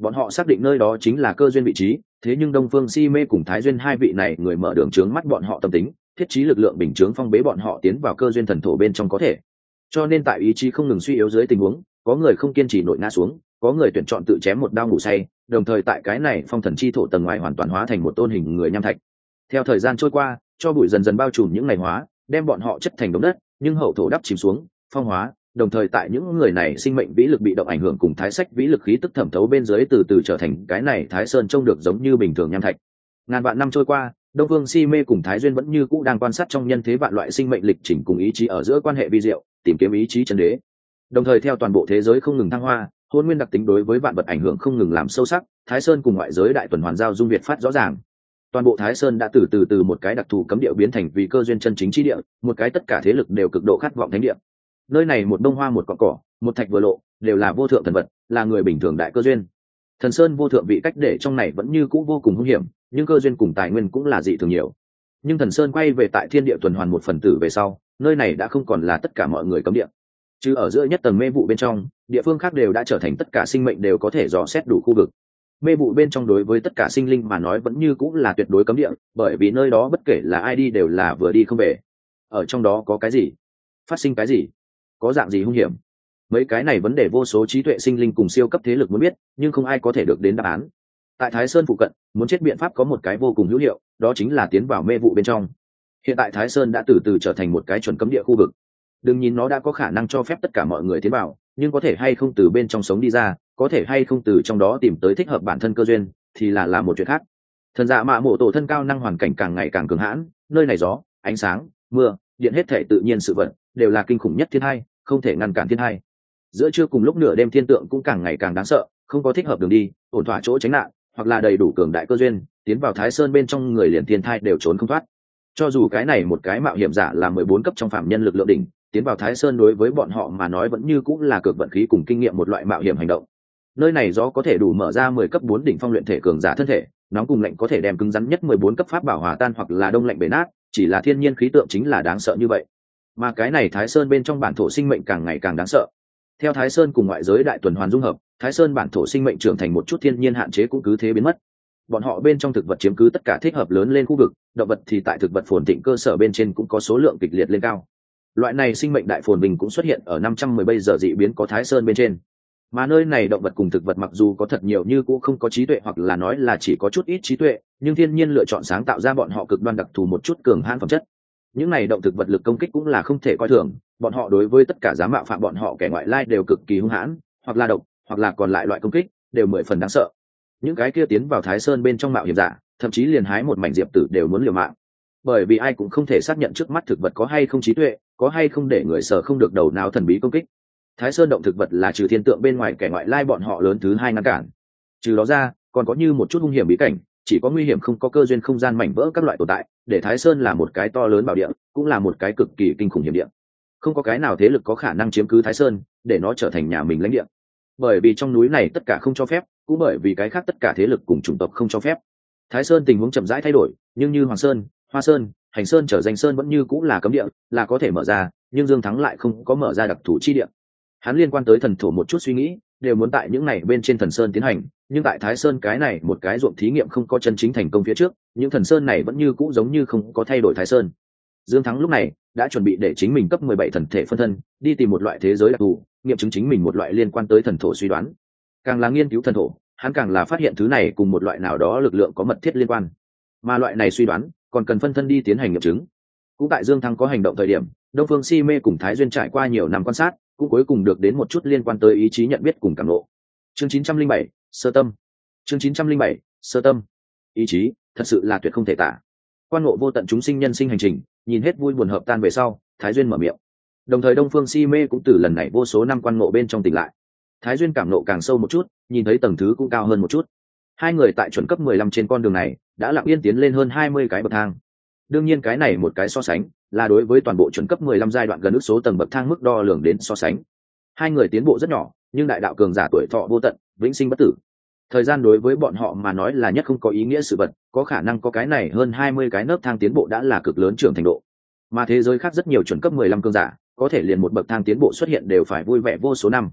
Bọn họ xác định nơi đó chính là cơ duyên vị trí, thế nhưng Đông Phương Si Mê cùng Thái Duyên hai vị này người mở đường trướng mắt bọn họ tâm tính, thiết trí lực lượng bình chướng phong bế bọn họ tiến vào cơ duyên thần thổ bên trong có thể. Cho nên tại ý chí không ngừng suy yếu dưới tình huống, có người không kiên trì nổi ngã xuống, có người tuyển chọn tự chém một đao ngủ say, đồng thời tại cái này phong thần chi thổ tầng ngoài hoàn toàn hóa thành một tôn hình người nham thạch. Theo thời gian trôi qua, cho bụi dần dần bao trùm những ngày hóa, đem bọn họ chất thành đống đất, nhưng hậu thổ đắp chìm xuống, phong hóa, đồng thời tại những người này sinh mệnh vĩ lực bị động ảnh hưởng cùng thái sách vĩ lực khí tức thẩm thấu bên dưới từ từ trở thành cái này thái sơn trông được giống như bình thường nham thạch. Ngàn vạn năm trôi qua, Đông Vương Si Mê cùng Thái Duyên vẫn như cũ đang quan sát trong nhân thế vạn loại sinh mệnh lịch trình cùng ý chí ở giữa quan hệ vi diệu, tìm kiếm ý chí chân đế. Đồng thời theo toàn bộ thế giới không ngừng thăng hoa, hôn nguyên đặc tính đối với vạn vật ảnh hưởng không ngừng làm sâu sắc, Thái Sơn cùng ngoại giới đại tuần hoàn giao dung việt phát rõ ràng. Toàn bộ Thái Sơn đã từ từ từ một cái đặc thù cấm địa biến thành vì cơ duyên chân chính chi địa, một cái tất cả thế lực đều cực độ khát vọng thánh địa. Nơi này một bông hoa một cọng cỏ, một thạch vừa lộ, đều là vô thượng thần vật, là người bình thường đại cơ duyên. Thần Sơn vô thượng vị cách để trong này vẫn như cũ vô cùng hung hiểm, nhưng cơ duyên cùng tài nguyên cũng là dị thường nhiều. Nhưng Thần Sơn quay về tại thiên địa tuần hoàn một phần tử về sau, nơi này đã không còn là tất cả mọi người cấm địa. Chứ ở giữa nhất tầng mê vụ bên trong, địa phương khác đều đã trở thành tất cả sinh mệnh đều có thể dò xét đủ khu vực. Mê vụ bên trong đối với tất cả sinh linh mà nói vẫn như cũng là tuyệt đối cấm địa, bởi vì nơi đó bất kể là ai đi đều là vừa đi không về. Ở trong đó có cái gì? Phát sinh cái gì? Có dạng gì hung hiểm? Mấy cái này vấn đề vô số trí tuệ sinh linh cùng siêu cấp thế lực muốn biết, nhưng không ai có thể được đến đáp án. Tại Thái Sơn phụ cận, muốn chết biện pháp có một cái vô cùng hữu hiệu, đó chính là tiến vào mê vụ bên trong. Hiện tại Thái Sơn đã từ từ trở thành một cái chuẩn cấm địa khu vực. Đừng nhìn nó đã có khả năng cho phép tất cả mọi người tiến vào, nhưng có thể hay không từ bên trong sống đi ra, có thể hay không từ trong đó tìm tới thích hợp bản thân cơ duyên, thì là là một chuyện khác. Thần Dạ Mạ Mộ Tổ thân cao năng hoàn cảnh càng ngày càng cường hãn, nơi này gió, ánh sáng, mưa, điện hết thể tự nhiên sự vật đều là kinh khủng nhất thiên hai, không thể ngăn cản thiên hai. Giữa trưa cùng lúc nửa đêm thiên tượng cũng càng ngày càng đáng sợ, không có thích hợp đường đi, ổn thỏa chỗ tránh nạn, hoặc là đầy đủ cường đại cơ duyên, tiến vào Thái Sơn bên trong người liền thiên thai đều trốn không thoát. Cho dù cái này một cái mạo hiểm giả là mười bốn cấp trong phạm nhân lực lượng đỉnh, tiến vào Thái Sơn đối với bọn họ mà nói vẫn như cũng là cược vận khí cùng kinh nghiệm một loại mạo hiểm hành động. Nơi này gió có thể đủ mở ra mười cấp bốn đỉnh phong luyện thể cường giả thân thể, nóng cùng lạnh có thể đem cứng rắn nhất mười bốn cấp pháp bảo hòa tan hoặc là đông lạnh bể nát, chỉ là thiên nhiên khí tượng chính là đáng sợ như vậy. Mà cái này Thái Sơn bên trong bản thổ sinh mệnh càng ngày càng đáng sợ. Theo Thái Sơn cùng ngoại giới đại tuần hoàn dung hợp, Thái Sơn bản thổ sinh mệnh trưởng thành một chút thiên nhiên hạn chế cũng cứ thế biến mất. Bọn họ bên trong thực vật chiếm cứ tất cả thích hợp lớn lên khu vực, động vật thì tại thực vật phồn thịnh cơ sở bên trên cũng có số lượng kịch liệt lên cao. Loại này sinh mệnh đại phồn bình cũng xuất hiện ở năm trăm mười bây giờ dị biến có Thái Sơn bên trên. Mà nơi này động vật cùng thực vật mặc dù có thật nhiều như cũng không có trí tuệ hoặc là nói là chỉ có chút ít trí tuệ, nhưng thiên nhiên lựa chọn sáng tạo ra bọn họ cực đoan đặc thù một chút cường hãn phẩm chất. Những này động thực vật lực công kích cũng là không thể coi thường, bọn họ đối với tất cả dám mạo phạm bọn họ kẻ ngoại lai đều cực kỳ hung hãn, hoặc là độc, hoặc là còn lại loại công kích, đều mười phần đáng sợ. Những cái kia tiến vào Thái Sơn bên trong mạo hiểm giả, thậm chí liền hái một mảnh diệp tử đều muốn liều mạng. Bởi vì ai cũng không thể xác nhận trước mắt thực vật có hay không trí tuệ, có hay không để người sở không được đầu não thần bí công kích. Thái Sơn động thực vật là trừ thiên tượng bên ngoài kẻ ngoại lai bọn họ lớn thứ hai ngăn cản. Trừ đó ra, còn có như một chút hung hiểm bí cảnh, chỉ có nguy hiểm không có cơ duyên không gian mảnh vỡ các loại tồn tại, để Thái Sơn là một cái to lớn bảo địa, cũng là một cái cực kỳ kinh khủng hiểm địa. Không có cái nào thế lực có khả năng chiếm cứ Thái Sơn, để nó trở thành nhà mình lãnh địa. Bởi vì trong núi này tất cả không cho phép, cũng bởi vì cái khác tất cả thế lực cùng chủng tộc không cho phép. Thái Sơn tình huống chậm rãi thay đổi, nhưng như Hoàng Sơn, Hoa Sơn, Hành Sơn trở danh sơn vẫn như cũng là cấm địa, là có thể mở ra, nhưng Dương Thắng lại không có mở ra đặc thù chi địa. Hắn liên quan tới thần thổ một chút suy nghĩ, đều muốn tại những này bên trên thần sơn tiến hành, nhưng tại Thái Sơn cái này một cái ruộng thí nghiệm không có chân chính thành công phía trước, những thần sơn này vẫn như cũ giống như không có thay đổi Thái Sơn. Dương Thắng lúc này đã chuẩn bị để chính mình cấp mười bảy thần thể phân thân, đi tìm một loại thế giới đặc thù, nghiệm chứng chính mình một loại liên quan tới thần thổ suy đoán. Càng là nghiên cứu thần thổ, hắn càng là phát hiện thứ này cùng một loại nào đó lực lượng có mật thiết liên quan. Mà loại này suy đoán còn cần phân thân đi tiến hành nghiệm chứng. Cũng tại Dương Thắng có hành động thời điểm, Đông Phương Si Mê cùng Thái Duyên trải qua nhiều năm quan sát, cũng cuối cùng được đến một chút liên quan tới ý chí nhận biết cùng cảm ngộ. Chương chín trăm linh bảy, sơ tâm. Chương chín trăm linh bảy, sơ tâm. Ý chí, thật sự là tuyệt không thể tả. Quan ngộ vô tận chúng sinh nhân sinh hành trình, nhìn hết vui buồn hợp tan về sau, Thái Duyên mở miệng. Đồng thời Đông Phương Si Mê cũng từ lần này vô số năm quan ngộ bên trong tỉnh lại. Thái Duyên cảm ngộ càng sâu một chút, nhìn thấy tầng thứ cũng cao hơn một chút. Hai người tại chuẩn cấp mười lăm trên con đường này, đã lặng yên tiến lên hơn hai mươi cái bậc thang. Đương nhiên cái này một cái so sánh, là đối với toàn bộ chuẩn cấp mười lăm giai đoạn gần ước số tầng bậc thang mức đo lường đến so sánh. Hai người tiến bộ rất nhỏ, nhưng đại đạo cường giả tuổi thọ vô tận, vĩnh sinh bất tử. Thời gian đối với bọn họ mà nói là nhất không có ý nghĩa sự vật, có khả năng có cái này hơn hai mươi cái nấc thang tiến bộ đã là cực lớn trưởng thành độ. Mà thế giới khác rất nhiều chuẩn cấp mười lăm cường giả, có thể liền một bậc thang tiến bộ xuất hiện đều phải vui vẻ vô số năm.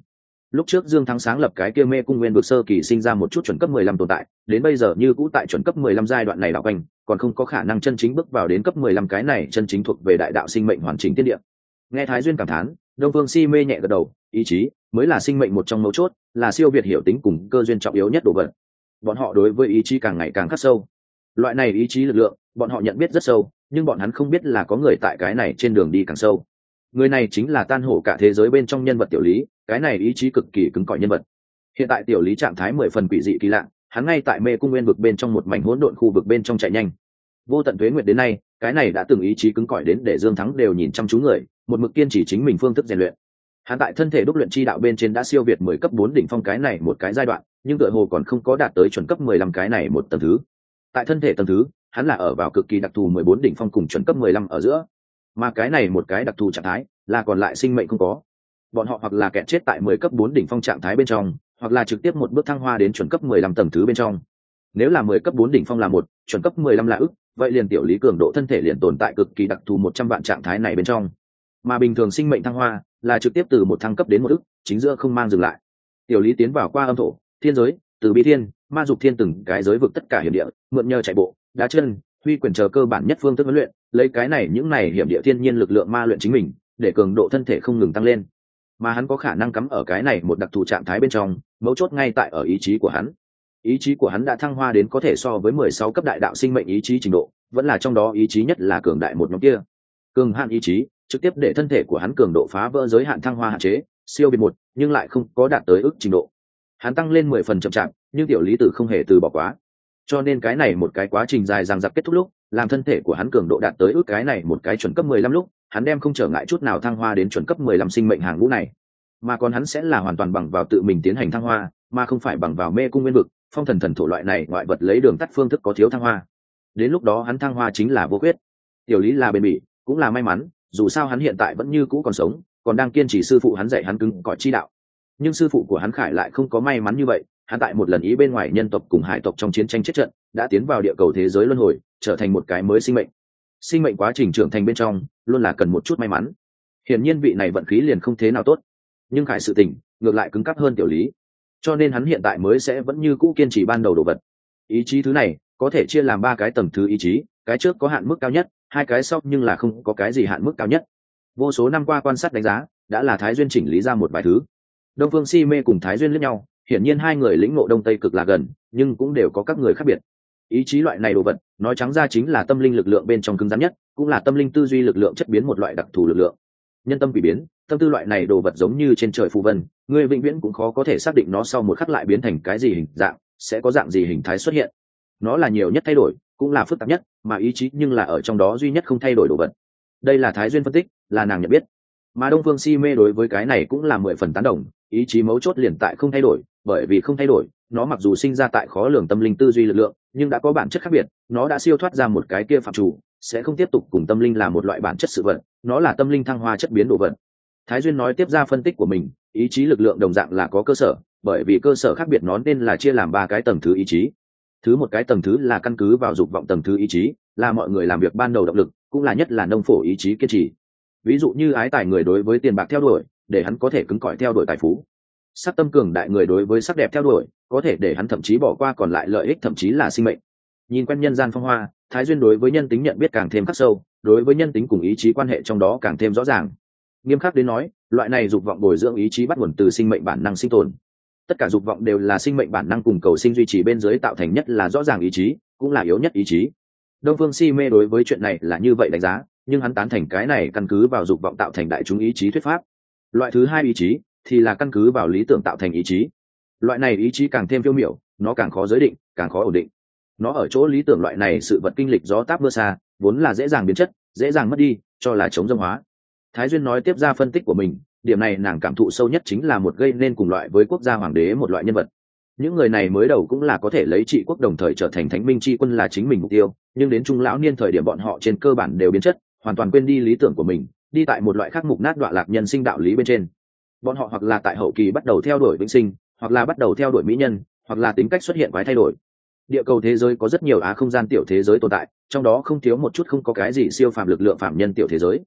lúc trước Dương Thắng sáng lập cái kia mê cung nguyên vực sơ kỳ sinh ra một chút chuẩn cấp mười lăm tồn tại, đến bây giờ như cũ tại chuẩn cấp mười lăm giai đoạn này đảo quanh, còn không có khả năng chân chính bước vào đến cấp mười lăm, cái này chân chính thuộc về đại đạo sinh mệnh hoàn chỉnh tiên địa. Nghe Thái Duyên cảm thán, Đông Phương Si mê nhẹ gật đầu, ý chí mới là sinh mệnh một trong mấu chốt, là siêu việt hiểu tính cùng cơ duyên trọng yếu nhất đồ vật. Bọn họ đối với ý chí càng ngày càng khắc sâu. Loại này ý chí lực lượng, bọn họ nhận biết rất sâu, nhưng bọn hắn không biết là có người tại cái này trên đường đi càng sâu. Người này chính là tan hổ cả thế giới bên trong nhân vật Tiểu Lý, cái này ý chí cực kỳ cứng cỏi nhân vật. Hiện tại Tiểu Lý trạng thái mười phần quỷ dị kỳ lạ, hắn ngay tại mê cung nguyên vực bên trong một mảnh hỗn độn khu vực bên trong chạy nhanh. Vô tận tuế nguyệt đến nay, cái này đã từng ý chí cứng cỏi đến để Dương Thắng đều nhìn chăm chú người, một mực kiên trì chính mình phương thức rèn luyện. Hắn tại thân thể đúc luyện chi đạo bên trên đã siêu việt mười cấp bốn đỉnh phong cái này một cái giai đoạn, nhưng tựa hồ còn không có đạt tới chuẩn cấp mười lăm cái này một tầng thứ. Tại thân thể tầng thứ, hắn là ở vào cực kỳ đặc thù mười bốn đỉnh phong cùng chuẩn cấp mười lăm ở giữa. Mà cái này một cái đặc thù trạng thái, là còn lại sinh mệnh không có. Bọn họ hoặc là kẹt chết tại mười cấp bốn đỉnh phong trạng thái bên trong, hoặc là trực tiếp một bước thăng hoa đến chuẩn cấp mười lăm tầng thứ bên trong. Nếu là mười cấp bốn đỉnh phong là một, chuẩn cấp mười lăm là ức, vậy liền Tiểu Lý cường độ thân thể liền tồn tại cực kỳ đặc thù một trăm vạn trạng thái này bên trong. Mà bình thường sinh mệnh thăng hoa là trực tiếp từ một thăng cấp đến một ức, chính giữa không mang dừng lại. Tiểu Lý tiến vào qua âm thổ, thiên giới, từ bi thiên, ma dục thiên từng cái giới vực tất cả hiểm địa, mượn nhờ chạy bộ, đá chân, huy quyền chờ cơ bản nhất phương thức huấn luyện, lấy cái này những này hiểm địa thiên nhiên lực lượng ma luyện chính mình, để cường độ thân thể không ngừng tăng lên. Mà hắn có khả năng cắm ở cái này một đặc thù trạng thái bên trong, mấu chốt ngay tại ở ý chí của hắn. Ý chí của hắn đã thăng hoa đến có thể so với mười sáu cấp đại đạo sinh mệnh ý chí trình độ, vẫn là trong đó ý chí nhất là cường đại một nhóm kia. Cường hạn ý chí, trực tiếp để thân thể của hắn cường độ phá vỡ giới hạn thăng hoa hạn chế, siêu việt một, nhưng lại không có đạt tới ức trình độ. Hắn tăng lên mười phần chậm chạp, nhưng Tiểu Lý Tử không hề từ bỏ quá. Cho nên cái này một cái quá trình dài dằng dặc kết thúc lúc, làm thân thể của hắn cường độ đạt tới ước cái này một cái chuẩn cấp mười lăm lúc, hắn đem không trở ngại chút nào thăng hoa đến chuẩn cấp mười lăm sinh mệnh hàng ngũ này. Mà còn hắn sẽ là hoàn toàn bằng vào tự mình tiến hành thăng hoa, mà không phải bằng vào mê cung nguyên vực, phong thần thần thổ loại này ngoại vật lấy đường tắt phương thức có thiếu thăng hoa. Đến lúc đó hắn thăng hoa chính là vô quyết. Tiểu Lý là bền bỉ, cũng là may mắn, dù sao hắn hiện tại vẫn như cũ còn sống, còn đang kiên trì sư phụ hắn dạy hắn cứng cỏi chi đạo. Nhưng sư phụ của hắn Khải lại không có may mắn như vậy, hắn tại một lần ý bên ngoài nhân tộc cùng hải tộc trong chiến tranh chết trận, đã tiến vào địa cầu thế giới luân hồi, trở thành một cái mới sinh mệnh. Sinh mệnh quá trình trưởng thành bên trong, luôn là cần một chút may mắn. Hiển nhiên vị này vận khí liền không thế nào tốt, nhưng Khải sự tình ngược lại cứng cáp hơn Tiểu Lý, cho nên hắn hiện tại mới sẽ vẫn như cũ kiên trì ban đầu đồ vật. Ý chí thứ này có thể chia làm ba cái tầng thứ ý chí, cái trước có hạn mức cao nhất, hai cái sau nhưng là không có cái gì hạn mức cao nhất. Vô số năm qua quan sát đánh giá, đã là Thái Duyên chỉnh lý ra một vài thứ. Đông Phương Si mê cùng Thái Duyên liếc nhau, hiển nhiên hai người lĩnh ngộ đông tây cực là gần, nhưng cũng đều có các người khác biệt. Ý chí loại này đồ vật, nói trắng ra chính là tâm linh lực lượng bên trong cứng rắn nhất, cũng là tâm linh tư duy lực lượng chất biến một loại đặc thù lực lượng. Nhân tâm bị biến, tâm tư loại này đồ vật giống như trên trời phù vân, người vĩnh viễn cũng khó có thể xác định nó sau một khắc lại biến thành cái gì hình dạng, sẽ có dạng gì hình thái xuất hiện. Nó là nhiều nhất thay đổi, cũng là phức tạp nhất, mà ý chí nhưng là ở trong đó duy nhất không thay đổi đồ vật. Đây là Thái Duyên phân tích, là nàng nhận biết. Mà Đông Phương Si mê đối với cái này cũng là mười phần tán đồng, ý chí mấu chốt liền tại không thay đổi, bởi vì không thay đổi, nó mặc dù sinh ra tại khó lường tâm linh tư duy lực lượng, nhưng đã có bản chất khác biệt, nó đã siêu thoát ra một cái kia phạm chủ, sẽ không tiếp tục cùng tâm linh là một loại bản chất sự vật, nó là tâm linh thăng hoa chất biến đồ vật. Thái Duyên nói tiếp ra phân tích của mình, ý chí lực lượng đồng dạng là có cơ sở, bởi vì cơ sở khác biệt nó nên là chia làm ba cái tầng thứ ý chí. Thứ một cái tầng thứ là căn cứ vào dục vọng tầng thứ ý chí, là mọi người làm việc ban đầu động lực, cũng là nhất là nông phổ ý chí kiên trì. Ví dụ như ái tài người đối với tiền bạc theo đuổi, để hắn có thể cứng cỏi theo đuổi tài phú. Sắc tâm cường đại người đối với sắc đẹp theo đuổi, có thể để hắn thậm chí bỏ qua còn lại lợi ích thậm chí là sinh mệnh. Nhìn quen nhân gian phong hoa, Thái Duyên đối với nhân tính nhận biết càng thêm khắc sâu, đối với nhân tính cùng ý chí quan hệ trong đó càng thêm rõ ràng. Nghiêm khắc đến nói, loại này dục vọng bồi dưỡng ý chí bắt nguồn từ sinh mệnh bản năng sinh tồn. Tất cả dục vọng đều là sinh mệnh bản năng cùng cầu sinh duy trì bên dưới tạo thành nhất là rõ ràng ý chí, cũng là yếu nhất ý chí. Đông Phương Si mê đối với chuyện này là như vậy đánh giá, nhưng hắn tán thành cái này căn cứ vào dục vọng tạo thành đại chúng ý chí thuyết pháp. Loại thứ hai ý chí thì là căn cứ vào lý tưởng tạo thành ý chí. Loại này ý chí càng thêm phiêu miểu, nó càng khó giới định, càng khó ổn định. Nó ở chỗ lý tưởng loại này sự vật kinh lịch gió táp mưa xa, vốn là dễ dàng biến chất, dễ dàng mất đi, cho là chống dâm hóa. Thái Duyên nói tiếp ra phân tích của mình, điểm này nàng cảm thụ sâu nhất chính là một gây nên cùng loại với quốc gia hoàng đế một loại nhân vật. Những người này mới đầu cũng là có thể lấy trị quốc đồng thời trở thành thánh minh tri quân là chính mình mục tiêu, nhưng đến trung lão niên thời điểm bọn họ trên cơ bản đều biến chất, hoàn toàn quên đi lý tưởng của mình, đi tại một loại khác mục nát đọa lạc nhân sinh đạo lý bên trên. Bọn họ hoặc là tại hậu kỳ bắt đầu theo đuổi vĩnh sinh, hoặc là bắt đầu theo đuổi mỹ nhân, hoặc là tính cách xuất hiện quái thay đổi. Địa cầu thế giới có rất nhiều á không gian tiểu thế giới tồn tại, trong đó không thiếu một chút không có cái gì siêu phàm lực lượng phàm nhân tiểu thế giới.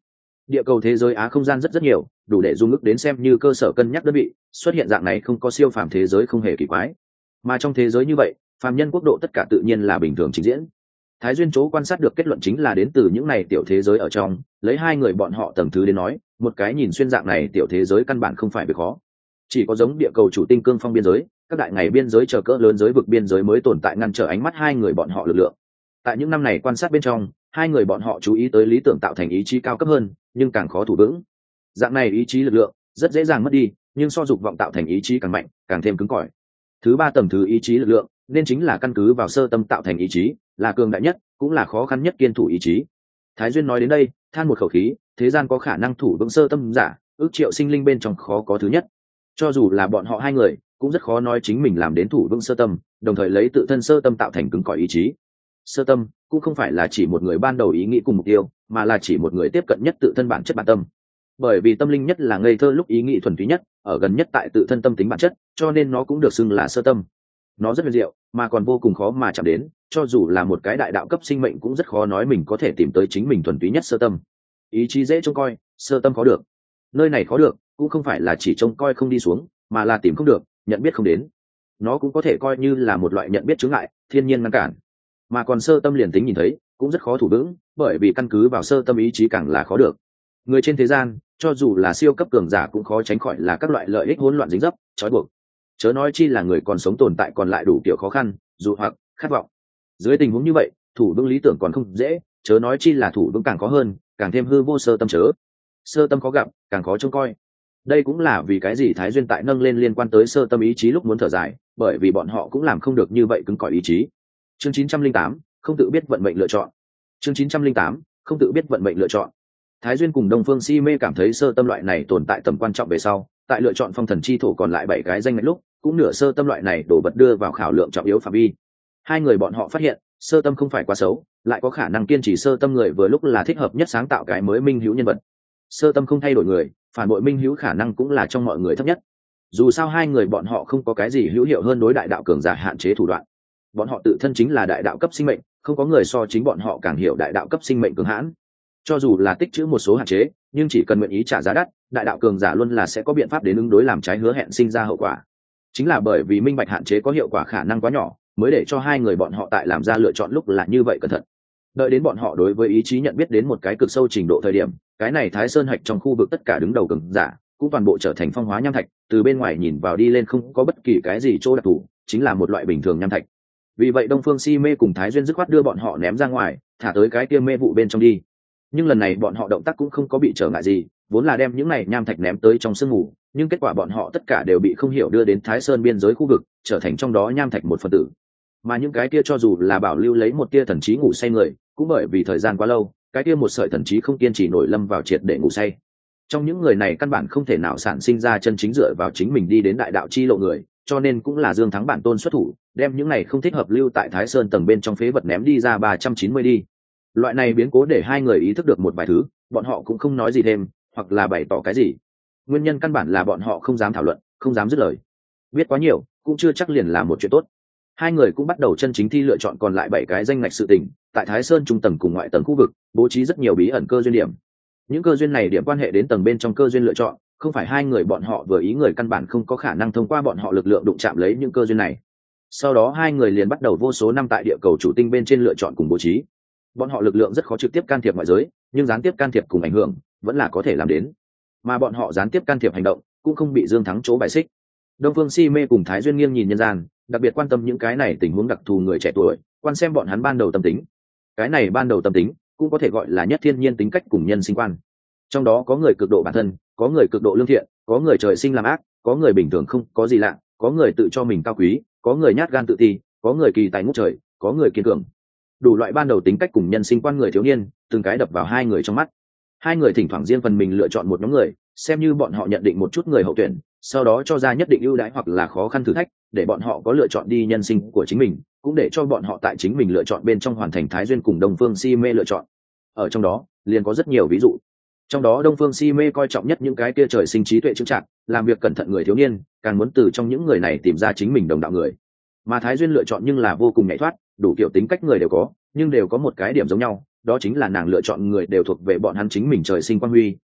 Địa cầu thế giới á không gian rất rất nhiều, đủ để dung ức đến xem như cơ sở cân nhắc đơn vị, xuất hiện dạng này không có siêu phàm thế giới không hề kỳ quái. Mà trong thế giới như vậy, phàm nhân quốc độ tất cả tự nhiên là bình thường trình diễn. Thái Duyên chỗ quan sát được kết luận chính là đến từ những này tiểu thế giới ở trong, lấy hai người bọn họ tầng thứ đến nói, một cái nhìn xuyên dạng này tiểu thế giới căn bản không phải việc khó. Chỉ có giống địa cầu chủ tinh cương phong biên giới, các đại ngày biên giới chờ cỡ lớn giới vực biên giới mới tồn tại ngăn trở ánh mắt hai người bọn họ lực lượng. Tại những năm này quan sát bên trong, hai người bọn họ chú ý tới lý tưởng tạo thành ý chí cao cấp hơn, nhưng càng khó thủ vững. Dạng này ý chí lực lượng rất dễ dàng mất đi, nhưng so dục vọng tạo thành ý chí càng mạnh, càng thêm cứng cỏi. Thứ ba tầng thứ ý chí lực lượng nên chính là căn cứ vào sơ tâm tạo thành ý chí, là cường đại nhất, cũng là khó khăn nhất kiên thủ ý chí. Thái Duyên nói đến đây, than một khẩu khí, thế gian có khả năng thủ vững sơ tâm giả, ước triệu sinh linh bên trong khó có thứ nhất. Cho dù là bọn họ hai người, cũng rất khó nói chính mình làm đến thủ vững sơ tâm, đồng thời lấy tự thân sơ tâm tạo thành cứng cỏi ý chí. Sơ tâm cũng không phải là chỉ một người ban đầu ý nghĩ cùng mục tiêu, mà là chỉ một người tiếp cận nhất tự thân bản chất bản tâm. Bởi vì tâm linh nhất là ngây thơ lúc ý nghĩ thuần túy nhất, ở gần nhất tại tự thân tâm tính bản chất, cho nên nó cũng được xưng là sơ tâm. Nó rất huyền diệu, mà còn vô cùng khó mà chạm đến, cho dù là một cái đại đạo cấp sinh mệnh cũng rất khó nói mình có thể tìm tới chính mình thuần túy nhất sơ tâm. Ý chí dễ trông coi, sơ tâm khó được. Nơi này khó được cũng không phải là chỉ trông coi không đi xuống, mà là tìm không được, nhận biết không đến. Nó cũng có thể coi như là một loại nhận biết chướng ngại, thiên nhiên ngăn cản. Mà còn sơ tâm liền tính nhìn thấy, cũng rất khó thủ vững, bởi vì căn cứ vào sơ tâm ý chí càng là khó được. Người trên thế gian, cho dù là siêu cấp cường giả cũng khó tránh khỏi là các loại lợi ích hỗn loạn dính dấp, trói buộc. Chớ nói chi là người còn sống tồn tại còn lại đủ kiểu khó khăn, dụ hoặc khát vọng. Dưới tình huống như vậy, thủ vững lý tưởng còn không dễ, chớ nói chi là thủ vững càng khó hơn, càng thêm hư vô sơ tâm chớ. Sơ tâm khó gặp, càng khó trông coi. Đây cũng là vì cái gì Thái Duyên tại nâng lên liên quan tới sơ tâm ý chí lúc muốn thở dài, bởi vì bọn họ cũng làm không được như vậy cứng cỏi ý chí. Chương chín trăm linh tám, không tự biết vận mệnh lựa chọn. Chương chín trăm linh tám, không tự biết vận mệnh lựa chọn. Thái Duyên cùng Đông Phương Si Mê cảm thấy sơ tâm loại này tồn tại tầm quan trọng về sau, tại lựa chọn phong thần chi thổ còn lại bảy cái danh ngạch lúc, cũng nửa sơ tâm loại này đổ vật đưa vào khảo lượng trọng yếu phạm vi. Hai người bọn họ phát hiện, sơ tâm không phải quá xấu, lại có khả năng kiên trì sơ tâm người vừa lúc là thích hợp nhất sáng tạo cái mới minh hữu nhân vật. Sơ tâm không thay đổi người, phản bội minh hữu khả năng cũng là trong mọi người thấp nhất. Dù sao hai người bọn họ không có cái gì hữu hiệu hơn đối đại đạo cường giả hạn chế thủ đoạn. Bọn họ tự thân chính là đại đạo cấp sinh mệnh, không có người so chính bọn họ càng hiểu đại đạo cấp sinh mệnh cường hãn. Cho dù là tích trữ một số hạn chế, nhưng chỉ cần nguyện ý trả giá đắt, đại đạo cường giả luôn là sẽ có biện pháp đến ứng đối làm trái hứa hẹn sinh ra hậu quả. Chính là bởi vì minh bạch hạn chế có hiệu quả khả năng quá nhỏ, mới để cho hai người bọn họ tại làm ra lựa chọn lúc là như vậy cẩn thận. Đợi đến bọn họ đối với ý chí nhận biết đến một cái cực sâu trình độ thời điểm, cái này Thái Sơn hạch trong khu vực tất cả đứng đầu cường giả, cũng toàn bộ trở thành phong hóa nham thạch, từ bên ngoài nhìn vào đi lên không có bất kỳ cái gì chỗ đặc thù, chính là một loại bình thường nham thạch. Vì vậy Đông Phương Si Mê cùng Thái Duyên dứt khoát đưa bọn họ ném ra ngoài, thả tới cái kia mê vụ bên trong đi. Nhưng lần này bọn họ động tác cũng không có bị trở ngại gì, vốn là đem những này nham thạch ném tới trong sương mù, nhưng kết quả bọn họ tất cả đều bị không hiểu đưa đến Thái Sơn biên giới khu vực, trở thành trong đó nham thạch một phần tử. Mà những cái kia cho dù là bảo lưu lấy một tia thần trí ngủ say người, cũng bởi vì thời gian quá lâu, cái kia một sợi thần trí không kiên trì nổi lâm vào triệt để ngủ say. Trong những người này căn bản không thể nào sản sinh ra chân chính dựa vào chính mình đi đến đại đạo chi lộ người, cho nên cũng là Dương Thắng bản tôn xuất thủ, đem những này không thích hợp lưu tại Thái Sơn tầng bên trong phế vật ném đi ra ba trăm chín mươi đi. Loại này biến cố để hai người ý thức được một vài thứ, bọn họ cũng không nói gì thêm, hoặc là bày tỏ cái gì. Nguyên nhân căn bản là bọn họ không dám thảo luận, không dám dứt lời. Biết quá nhiều, cũng chưa chắc liền là một chuyện tốt. Hai người cũng bắt đầu chân chính thi lựa chọn còn lại bảy cái danh ngạch sự tình, tại Thái Sơn trung tầng cùng ngoại tầng khu vực, bố trí rất nhiều bí ẩn cơ duyên điểm. Những cơ duyên này điểm quan hệ đến tầng bên trong cơ duyên lựa chọn, không phải hai người bọn họ vừa ý người căn bản không có khả năng thông qua bọn họ lực lượng đụng chạm lấy những cơ duyên này. Sau đó hai người liền bắt đầu vô số năm tại địa cầu chủ tinh bên trên lựa chọn cùng bố trí. Bọn họ lực lượng rất khó trực tiếp can thiệp ngoại giới, nhưng gián tiếp can thiệp cùng ảnh hưởng vẫn là có thể làm đến. Mà bọn họ gián tiếp can thiệp hành động cũng không bị Dương Thắng chỗ bài xích. Đông Phương Si Mê cùng Thái Duyên nghiêng nhìn nhân gian, đặc biệt quan tâm những cái này tình huống đặc thù người trẻ tuổi, quan xem bọn hắn ban đầu tâm tính. Cái này ban đầu tâm tính cũng có thể gọi là nhất thiên nhiên tính cách cùng nhân sinh quan. Trong đó có người cực độ bản thân, có người cực độ lương thiện, có người trời sinh làm ác, có người bình thường không có gì lạ, có người tự cho mình cao quý, có người nhát gan tự ti, có người kỳ tài ngút trời, có người kiên cường. Đủ loại ban đầu tính cách cùng nhân sinh quan người thiếu niên, từng cái đập vào hai người trong mắt. Hai người thỉnh thoảng riêng phần mình lựa chọn một nhóm người, xem như bọn họ nhận định một chút người hậu tuyển, sau đó cho ra nhất định ưu đãi hoặc là khó khăn thử thách, để bọn họ có lựa chọn đi nhân sinh của chính mình, cũng để cho bọn họ tại chính mình lựa chọn bên trong hoàn thành Thái Duyên cùng Đông Phương Si Mê lựa chọn. Ở trong đó, liền có rất nhiều ví dụ. Trong đó Đông Phương Si Mê coi trọng nhất những cái kia trời sinh trí tuệ chững chạc, làm việc cẩn thận người thiếu niên, càng muốn từ trong những người này tìm ra chính mình đồng đạo người. Mà Thái Duyên lựa chọn nhưng là vô cùng nhạy thoát, đủ kiểu tính cách người đều có, nhưng đều có một cái điểm giống nhau, đó chính là nàng lựa chọn người đều thuộc về bọn hắn chính mình trời sinh quan huy,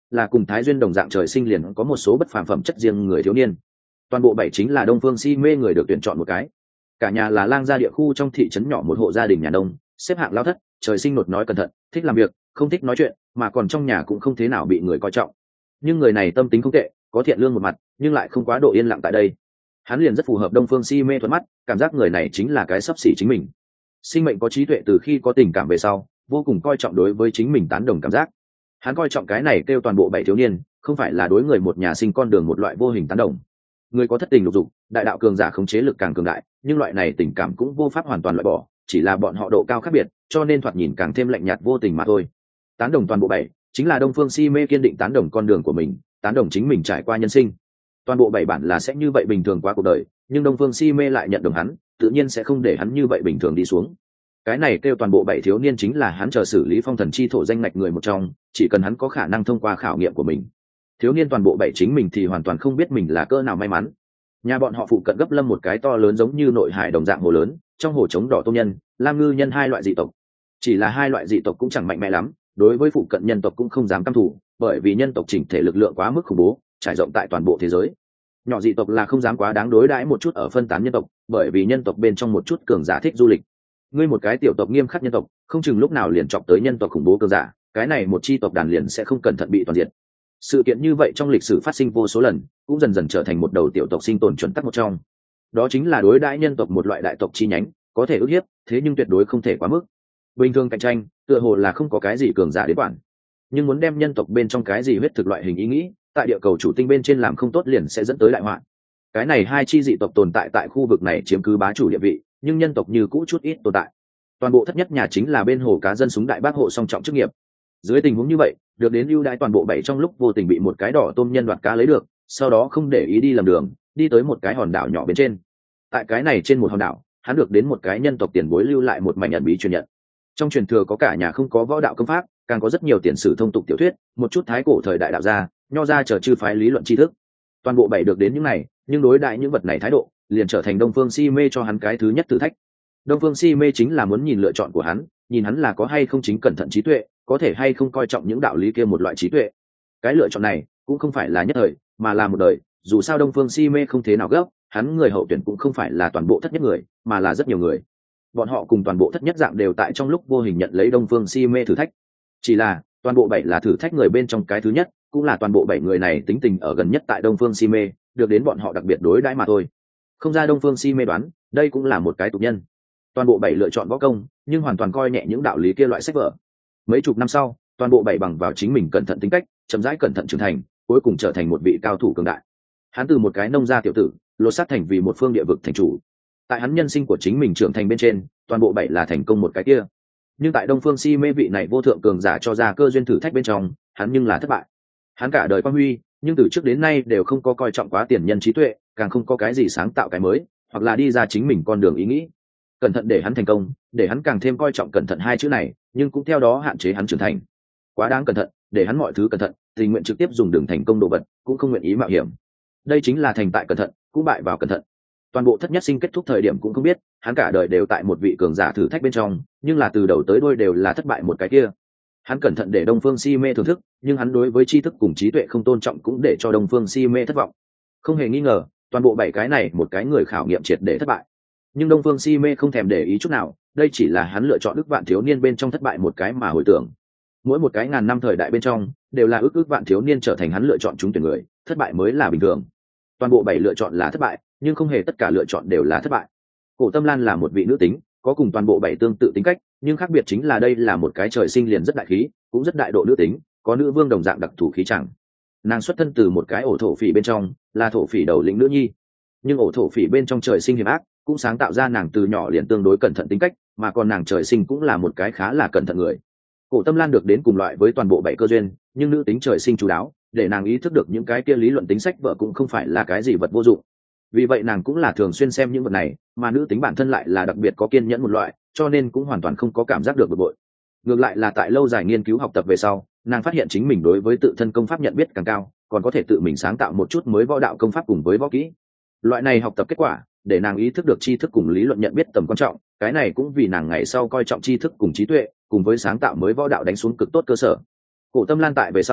là cùng Thái Duyên đồng dạng trời sinh liền có một số bất phàm phẩm chất riêng người thiếu niên. Toàn bộ bảy chính là Đông Phương Si Mê người được tuyển chọn một cái. Cả nhà là lang gia địa khu trong thị trấn nhỏ một hộ gia đình nhà nông, xếp hạng lao thất, trời sinh nột nói cẩn thận, thích làm việc, không thích nói chuyện, mà còn trong nhà cũng không thế nào bị người coi trọng. Nhưng người này tâm tính không tệ, có thiện lương một mặt, nhưng lại không quá độ yên lặng tại đây. Hắn liền rất phù hợp Đông Phương Si Mê thuận mắt, cảm giác người này chính là cái xấp xỉ chính mình. Sinh mệnh có trí tuệ từ khi có tình cảm về sau, vô cùng coi trọng đối với chính mình tán đồng cảm giác. Hắn coi trọng cái này kêu toàn bộ bảy thiếu niên, không phải là đối người một nhà sinh con đường một loại vô hình tán đồng. Người có thất tình lục dục, đại đạo cường giả khống chế lực càng cường đại, nhưng loại này tình cảm cũng vô pháp hoàn toàn loại bỏ, chỉ là bọn họ độ cao khác biệt, cho nên thoạt nhìn càng thêm lạnh nhạt vô tình mà thôi. Tán đồng toàn bộ bảy chính là Đông Phương Si Mê kiên định tán đồng con đường của mình, tán đồng chính mình trải qua nhân sinh. Toàn bộ bảy bản là sẽ như vậy bình thường qua cuộc đời, nhưng Đông Phương Si Mê lại nhận đồng hắn, tự nhiên sẽ không để hắn như vậy bình thường đi xuống. Cái này kêu toàn bộ bảy thiếu niên chính là hắn chờ xử lý phong thần chi thổ danh ngạch người một trong, chỉ cần hắn có khả năng thông qua khảo nghiệm của mình. Thiếu niên toàn bộ bảy chính mình thì hoàn toàn không biết mình là cỡ nào may mắn. Nhà bọn họ phụ cận gấp lâm một cái to lớn giống như nội hải đồng dạng hồ lớn, trong hồ trống đỏ tôm nhân, lam ngư nhân hai loại dị tộc. Chỉ là hai loại dị tộc cũng chẳng mạnh mẽ lắm, đối với phụ cận nhân tộc cũng không dám căm thù, bởi vì nhân tộc chỉnh thể lực lượng quá mức khủng bố, trải rộng tại toàn bộ thế giới. Nhỏ dị tộc là không dám quá đáng đối đãi một chút ở phân tán nhân tộc, bởi vì nhân tộc bên trong một chút cường giả thích du lịch. Ngươi một cái tiểu tộc nghiêm khắc nhân tộc, không chừng lúc nào liền chọc tới nhân tộc khủng bố cường giả, cái này một chi tộc đàn liền sẽ không cẩn thận bị toàn diện. Sự kiện như vậy trong lịch sử phát sinh vô số lần, cũng dần dần trở thành một đầu tiểu tộc sinh tồn chuẩn tắc một trong. Đó chính là đối đãi nhân tộc một loại đại tộc chi nhánh, có thể ức hiếp, thế nhưng tuyệt đối không thể quá mức. Bình thường cạnh tranh, tựa hồ là không có cái gì cường giả đến quản. Nhưng muốn đem nhân tộc bên trong cái gì huyết thực loại hình ý nghĩ, tại địa cầu chủ tinh bên trên làm không tốt liền sẽ dẫn tới đại họa. Cái này hai chi dị tộc tồn tại tại khu vực này chiếm cứ bá chủ địa vị, nhưng nhân tộc như cũ chút ít tồn tại. Toàn bộ thất nhất nhà chính là bên hồ cá dân súng đại bác hộ song trọng chức nghiệp. Dưới tình huống như vậy, được đến ưu đãi toàn bộ bảy trong lúc vô tình bị một cái đỏ tôm nhân đoạt cá lấy được, sau đó không để ý đi lầm đường, đi tới một cái hòn đảo nhỏ bên trên. Tại cái này trên một hòn đảo, hắn được đến một cái nhân tộc tiền bối lưu lại một mảnh ẩn bí truyền nhận. Trong truyền thừa có cả nhà không có võ đạo công pháp, càng có rất nhiều tiền sử thông tục tiểu thuyết, một chút thái cổ thời đại đạo gia, nho gia chờ chư phái lý luận tri thức. Toàn bộ bảy được đến những này, nhưng đối đại những vật này thái độ, liền trở thành Đông Phương Si Mê cho hắn cái thứ nhất thử thách. Đông Phương Si Mê chính là muốn nhìn lựa chọn của hắn, nhìn hắn là có hay không chính cẩn thận trí tuệ, có thể hay không coi trọng những đạo lý kia một loại trí tuệ. Cái lựa chọn này cũng không phải là nhất thời, mà là một đời, dù sao Đông Phương Si Mê không thế nào gấp, hắn người hậu tuyển cũng không phải là toàn bộ thất nhất người, mà là rất nhiều người. Bọn họ cùng toàn bộ thất nhất dạng đều tại trong lúc vô hình nhận lấy Đông Phương Si Mê thử thách. Chỉ là toàn bộ bảy là thử thách người bên trong cái thứ nhất, cũng là toàn bộ bảy người này tính tình ở gần nhất tại Đông Phương Si Mê, được đến bọn họ đặc biệt đối đãi mà thôi. Không ra Đông Phương Si Mê đoán, đây cũng là một cái tục nhân. Toàn bộ bảy lựa chọn võ công, nhưng hoàn toàn coi nhẹ những đạo lý kia loại sách vở. Mấy chục năm sau, toàn bộ bảy bằng vào chính mình cẩn thận tính cách, chậm rãi cẩn thận trưởng thành, cuối cùng trở thành một vị cao thủ cường đại. Hắn từ một cái nông gia tiểu tử, lột xác thành vì một phương địa vực thành chủ. Tại hắn nhân sinh của chính mình trưởng thành bên trên, toàn bộ bảy là thành công một cái kia. Nhưng tại Đông Phương Si Mê vị này vô thượng cường giả cho ra cơ duyên thử thách bên trong, hắn nhưng là thất bại. Hắn cả đời quang huy, nhưng từ trước đến nay đều không có coi trọng quá tiền nhân trí tuệ, càng không có cái gì sáng tạo cái mới, hoặc là đi ra chính mình con đường ý nghĩ. Cẩn thận để hắn thành công, để hắn càng thêm coi trọng cẩn thận hai chữ này, nhưng cũng theo đó hạn chế hắn trưởng thành. Quá đáng cẩn thận, để hắn mọi thứ cẩn thận, tình nguyện trực tiếp dùng đường thành công đồ vật, cũng không nguyện ý mạo hiểm. Đây chính là thành tại cẩn thận, cũng bại vào cẩn thận. Toàn bộ thất nhất sinh kết thúc thời điểm cũng không biết, hắn cả đời đều tại một vị cường giả thử thách bên trong, nhưng là từ đầu tới đuôi đều là thất bại một cái kia. Hắn cẩn thận để Đông Phương Si Mê thưởng thức, nhưng hắn đối với tri thức cùng trí tuệ không tôn trọng cũng để cho Đông Phương Si Mê thất vọng. Không hề nghi ngờ, toàn bộ bảy cái này một cái người khảo nghiệm triệt để thất bại. Nhưng Đông Phương Si Mê không thèm để ý chút nào, đây chỉ là hắn lựa chọn ước vạn thiếu niên bên trong thất bại một cái mà hồi tưởng. Mỗi một cái ngàn năm thời đại bên trong, đều là ước ước vạn thiếu niên trở thành hắn lựa chọn trúng tuyển người, thất bại mới là bình thường. Toàn bộ bảy lựa chọn là thất bại, nhưng không hề tất cả lựa chọn đều là thất bại. Cổ Tâm Lan là một vị nữ tính, có cùng toàn bộ bảy tương tự tính cách, nhưng khác biệt chính là đây là một cái trời sinh liền rất đại khí, cũng rất đại độ nữ tính, có nữ vương đồng dạng đặc thù khí chẳng. Nàng xuất thân từ một cái ổ thổ phỉ bên trong, là thổ phỉ đầu lĩnh nữ nhi. Nhưng ổ thổ phỉ bên trong trời sinh hiểm ác, cũng sáng tạo ra nàng từ nhỏ liền tương đối cẩn thận tính cách, mà còn nàng trời sinh cũng là một cái khá là cẩn thận người. Cổ Tâm Lan được đến cùng loại với toàn bộ bảy cơ duyên, nhưng nữ tính trời sinh chú đáo, để nàng ý thức được những cái kia lý luận tính sách vợ cũng không phải là cái gì vật vô dụng. Vì vậy nàng cũng là thường xuyên xem những vật này, mà nữ tính bản thân lại là đặc biệt có kiên nhẫn một loại, cho nên cũng hoàn toàn không có cảm giác được bực bội. Ngược lại là tại lâu dài nghiên cứu học tập về sau, nàng phát hiện chính mình đối với tự thân công pháp nhận biết càng cao, còn có thể tự mình sáng tạo một chút mới võ đạo công pháp cùng với võ kỹ. Loại này học tập kết quả, để nàng ý thức được tri thức cùng lý luận nhận biết tầm quan trọng, cái này cũng vì nàng ngày sau coi trọng tri thức cùng trí tuệ, cùng với sáng tạo mới võ đạo đánh xuống cực tốt cơ sở. Cổ Tâm Lan tại về sau,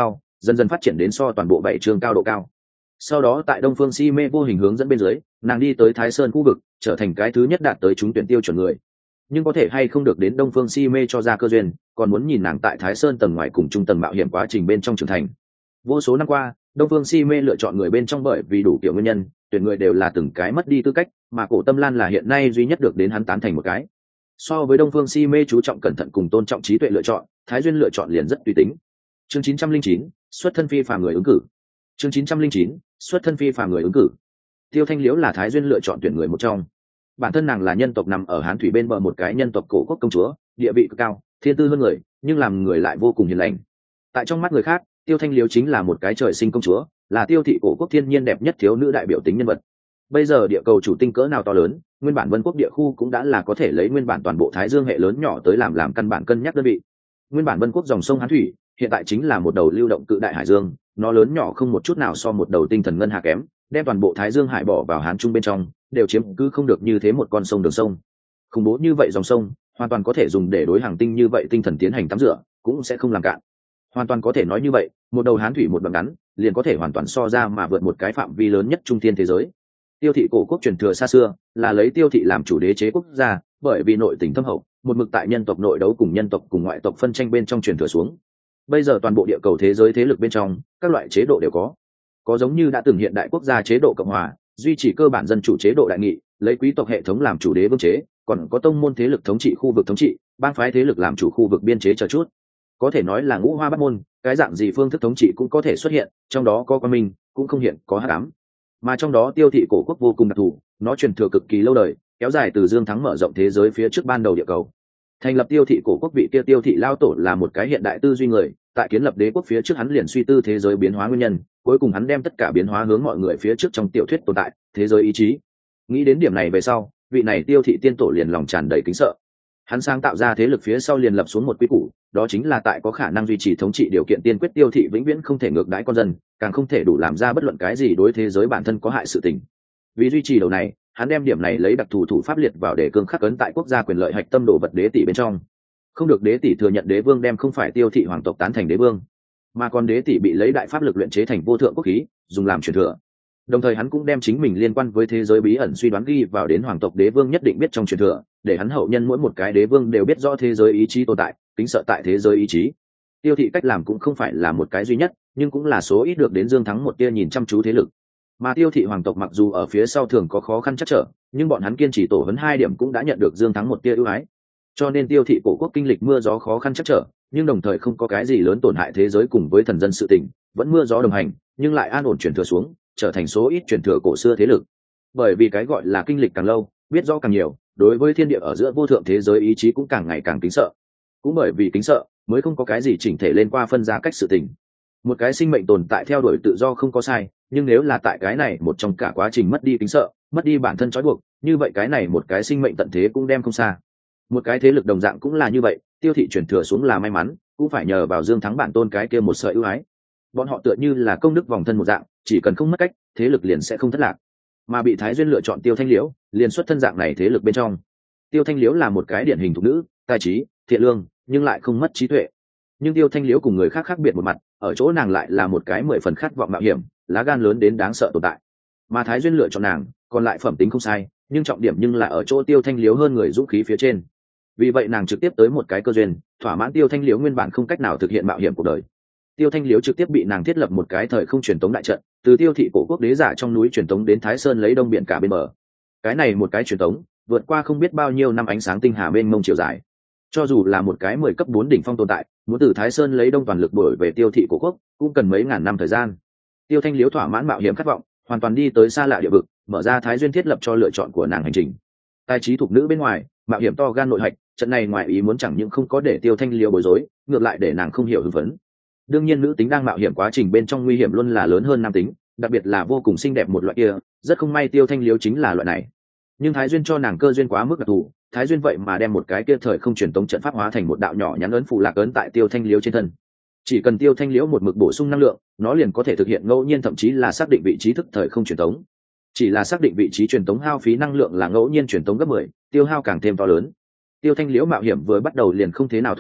dần dần phát triển đến so toàn bộ bảy trường cao độ cao. Sau đó tại Đông Phương Si Mê vô hình hướng dẫn bên dưới, nàng đi tới Thái Sơn khu vực, trở thành cái thứ nhất đạt tới trúng tuyển tiêu chuẩn người. Nhưng có thể hay không được đến Đông Phương Si Mê cho ra cơ duyên, còn muốn nhìn nàng tại Thái Sơn tầng ngoài cùng trung tầng mạo hiểm quá trình bên trong trưởng thành. Vô số năm qua, Đông Phương Si Mê lựa chọn người bên trong bởi vì đủ kiểu nguyên nhân, tuyển người đều là từng cái mất đi tư cách, mà Cổ Tâm Lan là hiện nay duy nhất được đến hắn tán thành một cái. So với Đông Phương Si Mê chú trọng cẩn thận cùng tôn trọng trí tuệ lựa chọn, Thái Duyên lựa chọn liền rất tùy tính. Chương chín trăm linh chín, xuất thân phi phàm người ứng cử. Chương chín trăm linh chín, xuất thân phi phàm người ứng cử. Tiêu Thanh Liễu là Thái Duyên lựa chọn tuyển người một trong. Bản thân nàng là nhân tộc nằm ở Hán thủy bên bờ một cái nhân tộc cổ quốc công chúa, địa vị cực cao, thiên tư hơn người, nhưng làm người lại vô cùng hiền lành. Tại trong mắt người khác, Tiêu Thanh Liễu chính là một cái trời sinh công chúa, là tiêu thị cổ quốc thiên nhiên đẹp nhất thiếu nữ đại biểu tính nhân vật. Bây giờ địa cầu chủ tinh cỡ nào to lớn, nguyên bản Vân Quốc địa khu cũng đã là có thể lấy nguyên bản toàn bộ Thái Dương hệ lớn nhỏ tới làm làm căn bản cân nhắc đơn vị. Nguyên bản Vân Quốc dòng sông Hán thủy, hiện tại chính là một đầu lưu động cự đại hải dương, nó lớn nhỏ không một chút nào so một đầu tinh thần ngân hà kém, đem toàn bộ Thái Dương hải bỏ vào Hán Trung bên trong, đều chiếm cứ không được như thế một con sông đường sông. Khủng bố như vậy dòng sông, hoàn toàn có thể dùng để đối hàng tinh như vậy tinh thần tiến hành tắm rửa, cũng sẽ không làm cạn. Hoàn toàn có thể nói như vậy, một đầu Hán thủy một đoạn ngắn, liền có thể hoàn toàn so ra mà vượt một cái phạm vi lớn nhất trung thiên thế giới. Tiêu thị cổ quốc truyền thừa xa xưa, là lấy Tiêu thị làm chủ đế chế quốc gia, bởi vì nội tình thâm hậu, một mực tại nhân tộc nội đấu cùng nhân tộc cùng ngoại tộc phân tranh bên trong truyền thừa xuống. Bây giờ toàn bộ địa cầu thế giới thế lực bên trong, các loại chế độ đều có. Có giống như đã từng hiện đại quốc gia chế độ cộng hòa, duy trì cơ bản dân chủ chế độ đại nghị, lấy quý tộc hệ thống làm chủ đế vương chế, còn có tông môn thế lực thống trị khu vực thống trị, bang phái thế lực làm chủ khu vực biên chế chờ chút. Có thể nói là ngũ hoa bát môn, cái dạng gì phương thức thống trị cũng có thể xuất hiện, trong đó có quan minh, cũng không hiện có hắc ám. Mà trong đó Tiêu thị cổ quốc vô cùng đặc thù, nó truyền thừa cực kỳ lâu đời, kéo dài từ Dương Thắng mở rộng thế giới phía trước ban đầu địa cầu. Thành lập Tiêu thị cổ quốc vị kia Tiêu thị lao tổ là một cái hiện đại tư duy người, tại kiến lập đế quốc phía trước hắn liền suy tư thế giới biến hóa nguyên nhân, cuối cùng hắn đem tất cả biến hóa hướng mọi người phía trước trong tiểu thuyết tồn tại, thế giới ý chí. Nghĩ đến điểm này về sau, vị này Tiêu thị tiên tổ liền lòng tràn đầy kính sợ. Hắn sáng tạo ra thế lực phía sau liền lập xuống một quy củ, đó chính là tại có khả năng duy trì thống trị điều kiện tiên quyết Tiêu thị vĩnh viễn không thể ngược đãi con dân, càng không thể đủ làm ra bất luận cái gì đối thế giới bản thân có hại sự tình. Vì duy trì đầu này, hắn đem điểm này lấy đặc thù thủ pháp liệt vào để cương khắc ấn tại quốc gia quyền lợi hạch tâm đồ vật đế tỷ bên trong. Không được đế tỷ thừa nhận đế vương đem không phải Tiêu thị hoàng tộc tán thành đế vương, mà còn đế tỷ bị lấy đại pháp lực luyện chế thành vô thượng quốc khí, dùng làm truyền thừa. Đồng thời hắn cũng đem chính mình liên quan với thế giới bí ẩn suy đoán ghi vào đến hoàng tộc đế vương nhất định biết trong truyền thừa, để hắn hậu nhân mỗi một cái đế vương đều biết rõ thế giới ý chí tồn tại, kính sợ tại thế giới ý chí. Tiêu thị cách làm cũng không phải là một cái duy nhất, nhưng cũng là số ít được đến Dương Thắng một tia nhìn chăm chú thế lực. Mà Tiêu thị hoàng tộc mặc dù ở phía sau thường có khó khăn chắc trở, nhưng bọn hắn kiên trì tổ huấn hai điểm cũng đã nhận được Dương Thắng một tia ưu ái. Cho nên Tiêu thị cổ quốc kinh lịch mưa gió khó khăn chắc trở, nhưng đồng thời không có cái gì lớn tổn hại thế giới cùng với thần dân sự tình, vẫn mưa gió đồng hành, nhưng lại an ổn truyền thừa xuống, trở thành số ít truyền thừa cổ xưa thế lực. Bởi vì cái gọi là kinh lịch càng lâu, biết rõ càng nhiều, đối với thiên địa ở giữa vô thượng thế giới ý chí cũng càng ngày càng kính sợ. Cũng bởi vì kính sợ, mới không có cái gì chỉnh thể lên qua phân ra cách sự tình. Một cái sinh mệnh tồn tại theo đuổi tự do không có sai, nhưng nếu là tại cái này một trong cả quá trình mất đi kính sợ, mất đi bản thân trói buộc, như vậy cái này một cái sinh mệnh tận thế cũng đem không xa. Một cái thế lực đồng dạng cũng là như vậy, Tiêu thị truyền thừa xuống là may mắn, cũng phải nhờ vào Dương Thắng bản tôn cái kia một sợi ưu ái. Bọn họ tựa như là công đức vòng thân một dạng, chỉ cần không mất cách, thế lực liền sẽ không thất lạc. Mà bị Thái Duyên lựa chọn Tiêu Thanh Liễu, liền xuất thân dạng này thế lực bên trong. Tiêu Thanh Liễu là một cái điển hình thục nữ, tài trí, thiện lương, nhưng lại không mất trí tuệ. Nhưng Tiêu Thanh Liễu cùng người khác khác biệt một mặt, ở chỗ nàng lại là một cái mười phần khát vọng mạo hiểm, lá gan lớn đến đáng sợ tồn tại. Mà Thái Duyên lựa chọn nàng, còn lại phẩm tính không sai, nhưng trọng điểm nhưng là ở chỗ Tiêu Thanh Liễu hơn người dũng khí phía trên. Vì vậy nàng trực tiếp tới một cái cơ duyên, thỏa mãn Tiêu Thanh Liễu nguyên bản không cách nào thực hiện mạo hiểm cuộc đời. Tiêu Thanh Liễu trực tiếp bị nàng thiết lập một cái thời không truyền tống đại trận, từ Tiêu thị cổ quốc đế giả trong núi truyền tống đến Thái Sơn lấy đông biển cả bên bờ. Cái này một cái truyền tống, vượt qua không biết bao nhiêu năm ánh sáng tinh hà bên mông chiều dài. Cho dù là một cái mười cấp bốn đỉnh phong tồn tại, muốn từ Thái Sơn lấy đông toàn lực đuổi về Tiêu thị cổ quốc, cũng cần mấy ngàn năm thời gian. Tiêu Thanh Liễu thỏa mãn mạo hiểm khát vọng, hoàn toàn đi tới xa lạ địa vực, mở ra Thái Duyên thiết lập cho lựa chọn của nàng hành trình. Tài trí thuộc nữ bên ngoài, mạo hiểm to gan nội hạch, trận này ngoài ý muốn chẳng những không có để Tiêu Thanh Liễu bối rối, ngược lại để nàng không hiểu hưng phấn. Đương nhiên nữ tính đang mạo hiểm quá trình bên trong nguy hiểm luôn là lớn hơn nam tính, đặc biệt là vô cùng xinh đẹp một loại kia, rất không may Tiêu Thanh Liễu chính là loại này. Nhưng Thái Duyên cho nàng cơ duyên quá mức đặc thù, Thái Duyên vậy mà đem một cái kia thời không truyền tống trận pháp hóa thành một đạo nhỏ nhắn ấn phụ lạc ấn tại Tiêu Thanh Liễu trên thân. Chỉ cần Tiêu Thanh Liễu một mực bổ sung năng lượng, nó liền có thể thực hiện ngẫu nhiên thậm chí là xác định vị trí thức thời không truyền tống. Chỉ là xác định vị trí truyền tống hao phí năng lượng là ngẫu nhiên truyền tống gấp mười, tiêu hao càng thêm to lớn. Tiêu Thanh Liễu mạo hiểm vừa bắt đầu liền không thế nào thuận lợi,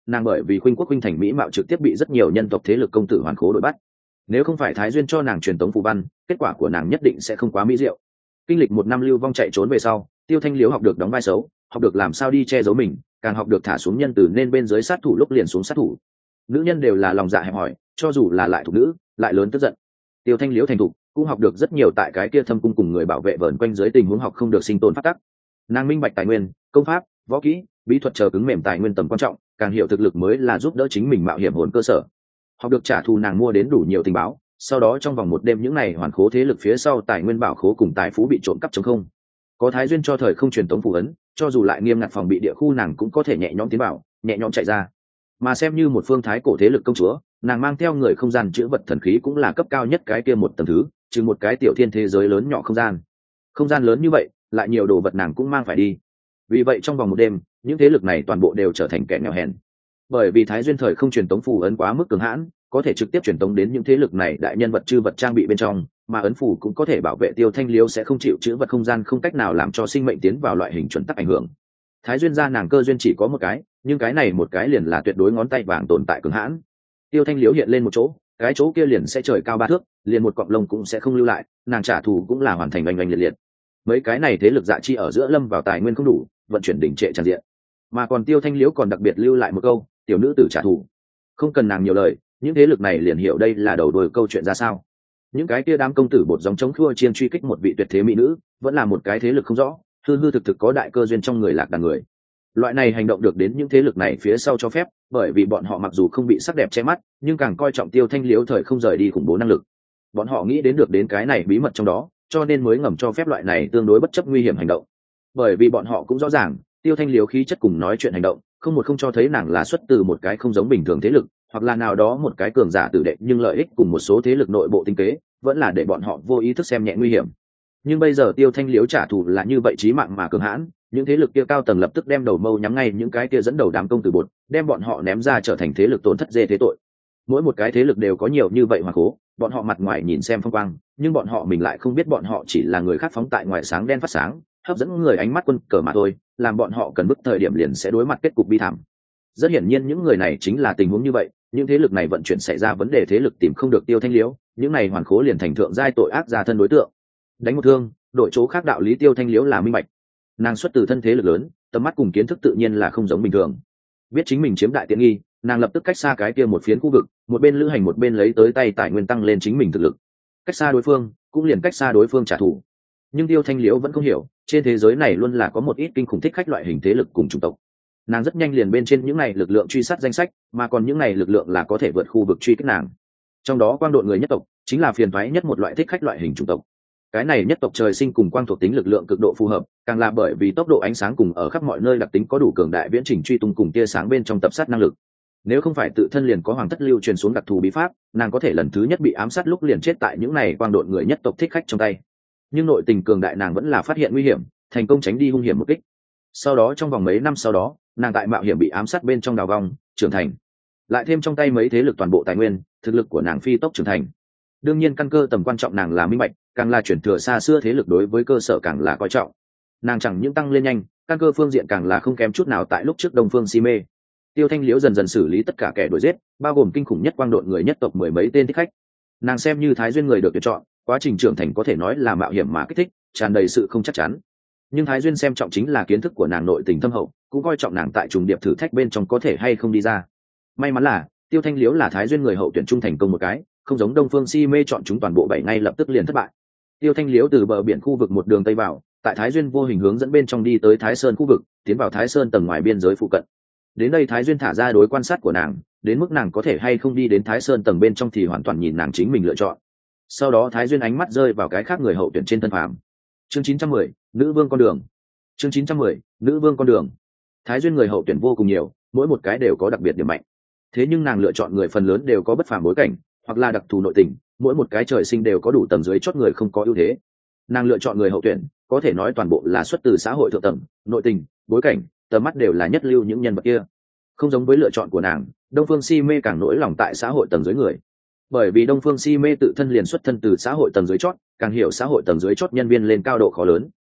nàng bởi vì khuynh quốc khuynh thành mỹ mạo trực tiếp bị rất nhiều nhân tộc thế lực công tử hoàn khố đuổi bắt. Nếu không phải Thái Duyên cho nàng truyền tống phù văn, kết quả của nàng nhất định sẽ không quá mỹ diệu. Kinh lịch một năm lưu vong chạy trốn về sau, Tiêu Thanh Liễu học được đóng vai xấu, học được làm sao đi che giấu mình, càng học được thả xuống nhân từ nên bên dưới sát thủ lúc liền xuống sát thủ. Nữ nhân đều là lòng dạ hẹp hòi, cho dù là lại thục nữ, lại lớn tức giận. Tiêu Thanh Liễu thành thục, cũng học được rất nhiều tại cái kia thâm cung cùng người bảo vệ vờn quanh dưới tình huống học không được sinh tồn pháp tắc. Nàng minh bạch tài nguyên, công pháp, võ kỹ, bí thuật chờ cứng mềm tài nguyên tầm quan trọng, càng hiểu thực lực mới là giúp đỡ chính mình mạo hiểm hồn cơ sở. Học được trả thù, nàng mua đến đủ nhiều tình báo, sau đó trong vòng một đêm những này hoàn khố thế lực phía sau tài nguyên bảo khố cùng tài phú bị trộm cắp chống không. Có Thái Duyên cho thời không truyền tống phù ấn, cho dù lại nghiêm ngặt phòng bị địa khu nàng cũng có thể nhẹ nhõm tiến vào, nhẹ nhõm chạy ra. Mà xem như một phương thái cổ thế lực công chúa, nàng mang theo người không gian chữ vật thần khí cũng là cấp cao nhất cái kia một tầng thứ, trừ một cái tiểu thiên thế giới lớn nhỏ không gian. Không gian lớn như vậy, lại nhiều đồ vật nàng cũng mang phải đi. Vì vậy trong vòng một đêm, những thế lực này toàn bộ đều trở thành kẻ nghèo hèn. Bởi vì Thái Duyên thời không truyền tống phù ấn quá mức cường hãn, có thể trực tiếp truyền tống đến những thế lực này đại nhân vật chư vật trang bị bên trong, mà ấn phù cũng có thể bảo vệ Tiêu Thanh Liễu sẽ không chịu chữ vật không gian không cách nào làm cho sinh mệnh tiến vào loại hình chuẩn tắc ảnh hưởng. Thái Duyên ra nàng cơ duyên chỉ có một cái, nhưng cái này một cái liền là tuyệt đối ngón tay vàng tồn tại cường hãn. Tiêu Thanh Liễu hiện lên một chỗ, cái chỗ kia liền sẽ trời cao ba thước, liền một cọng lông cũng sẽ không lưu lại, nàng trả thù cũng là hoàn thành oanh oanh liệt liệt. Mấy cái này thế lực dạ chi ở giữa lâm vào tài nguyên không đủ, vận chuyển đỉnh trệ tràn diện. Mà còn Tiêu Thanh Liễu còn đặc biệt lưu lại một câu, tiểu nữ tử trả thù. Không cần nàng nhiều lời, những thế lực này liền hiểu đây là đầu đuôi câu chuyện ra sao. Những cái kia đám công tử bột giống chống khua chiên truy kích một vị tuyệt thế mỹ nữ, vẫn là một cái thế lực không rõ, hư hư thực thực có đại cơ duyên trong người lạc đàn người. Loại này hành động được đến những thế lực này phía sau cho phép, bởi vì bọn họ mặc dù không bị sắc đẹp che mắt, nhưng càng coi trọng Tiêu Thanh Liễu thời không rời đi khủng bố năng lực. Bọn họ nghĩ đến được đến cái này bí mật trong đó, cho nên mới ngầm cho phép loại này tương đối bất chấp nguy hiểm hành động. Bởi vì bọn họ cũng rõ ràng, Tiêu Thanh Liễu khí chất cùng nói chuyện hành động, không một không cho thấy nàng là xuất từ một cái không giống bình thường thế lực, hoặc là nào đó một cái cường giả tử đệ, nhưng lợi ích cùng một số thế lực nội bộ tinh kế, vẫn là để bọn họ vô ý thức xem nhẹ nguy hiểm. Nhưng bây giờ Tiêu Thanh Liễu trả thù là như vậy chí mạng mà cường hãn, những thế lực kia cao tầng lập tức đem đầu mâu nhắm ngay những cái kia dẫn đầu đám công tử bột, đem bọn họ ném ra trở thành thế lực tổn thất dê thế tội. Mỗi một cái thế lực đều có nhiều như vậy mà khố, bọn họ mặt ngoài nhìn xem phong quang, nhưng bọn họ mình lại không biết bọn họ chỉ là người khác phóng tại ngoài sáng đen phát sáng, hấp dẫn người ánh mắt quân cờ mà thôi, làm bọn họ cần bức thời điểm liền sẽ đối mặt kết cục bi thảm. Rất hiển nhiên những người này chính là tình huống như vậy, những thế lực này vận chuyển xảy ra vấn đề, thế lực tìm không được Tiêu Thanh Liễu, những này hoàn khố liền thành thượng giai tội ác gia thân đối tượng. Đánh một thương, đổi chỗ khác đạo lý Tiêu Thanh Liễu là minh bạch. Nàng xuất từ thân thế lực lớn, tầm mắt cùng kiến thức tự nhiên là không giống bình thường. Biết chính mình chiếm đại tiện nghi, nàng lập tức cách xa cái kia một phiến khu vực, một bên lữ hành một bên lấy tới tay tài nguyên tăng lên chính mình thực lực. Cách xa đối phương, cũng liền cách xa đối phương trả thù. Nhưng Tiêu Thanh Liễu vẫn không hiểu, trên thế giới này luôn là có một ít kinh khủng thích khách loại hình thế lực cùng chủng tộc. Nàng rất nhanh liền bên trên những này lực lượng truy sát danh sách, mà còn những này lực lượng là có thể vượt khu vực truy kích nàng. Trong đó quang đội người nhất tộc chính là phiền toái nhất một loại thích khách loại hình chủng tộc. Cái này nhất tộc trời sinh cùng quang thuộc tính lực lượng cực độ phù hợp, càng là bởi vì tốc độ ánh sáng cùng ở khắp mọi nơi đặc tính có đủ cường đại viễn trình truy tung cùng tia sáng bên trong tập sát năng lực. Nếu không phải tự thân liền có hoàng thất lưu truyền xuống đặc thù bí pháp, nàng có thể lần thứ nhất bị ám sát lúc liền chết tại những này quang đội người nhất tộc thích khách trong tay. Nhưng nội tình cường đại nàng vẫn là phát hiện nguy hiểm, thành công tránh đi hung hiểm một kích. Sau đó trong vòng mấy năm sau đó, nàng tại mạo hiểm bị ám sát bên trong đào vong, trưởng thành. Lại thêm trong tay mấy thế lực toàn bộ tài nguyên, thực lực của nàng phi tốc trưởng thành. Đương nhiên căn cơ tầm quan trọng nàng là minh bạch, càng là chuyển thừa xa xưa thế lực đối với cơ sở càng là coi trọng. Nàng chẳng những tăng lên nhanh, căn cơ phương diện càng là không kém chút nào tại lúc trước Đông Phương Si Mê. Tiêu Thanh Liễu dần dần xử lý tất cả kẻ đuổi giết, bao gồm kinh khủng nhất quang đội người nhất tộc mười mấy tên thích khách. Nàng xem như Thái Duyên người được tuyển chọn, quá trình trưởng thành có thể nói là mạo hiểm mà kích thích, tràn đầy sự không chắc chắn. Nhưng Thái Duyên xem trọng chính là kiến thức của nàng nội tình thâm hậu, cũng coi trọng nàng tại trùng điệp thử thách bên trong có thể hay không đi ra. May mắn là Tiêu Thanh Liễu là Thái Duyên người hậu tuyển trung thành công một cái, không giống Đông Phương Si Mê chọn chúng toàn bộ bảy ngay lập tức liền thất bại. Tiêu Thanh Liễu từ bờ biển khu vực một đường tây vào, tại Thái Duyên vô hình hướng dẫn bên trong đi tới Thái Sơn khu vực, tiến vào Thái Sơn tầng ngoài biên giới phụ cận. Đến đây Thái Duyên thả ra đối quan sát của nàng, đến mức nàng có thể hay không đi đến Thái Sơn tầng bên trong thì hoàn toàn nhìn nàng chính mình lựa chọn. Sau đó Thái Duyên ánh mắt rơi vào cái khác người hậu tuyển trên thân phàm. Chương chín trăm mười, nữ vương con đường. Chương chín trăm mười, nữ vương con đường. Thái Duyên người hậu tuyển vô cùng nhiều, mỗi một cái đều có đặc biệt điểm mạnh. Thế nhưng nàng lựa chọn người phần lớn đều có bất phàm bối cảnh, hoặc là đặc thù nội tình, mỗi một cái trời sinh đều có đủ tầng dưới chót người không có ưu thế. Nàng lựa chọn người hậu tuyển, có thể nói toàn bộ là xuất từ xã hội thượng tầng, nội tình, bối cảnh, tầm mắt đều là nhất lưu những nhân vật kia. Không giống với lựa chọn của nàng, Đông Phương Si Mê càng nỗi lòng tại xã hội tầng dưới người. Bởi vì Đông Phương Si Mê tự thân liền xuất thân từ xã hội tầng dưới chót, càng hiểu xã hội tầng dưới chót nhân viên lên cao độ khó lớn.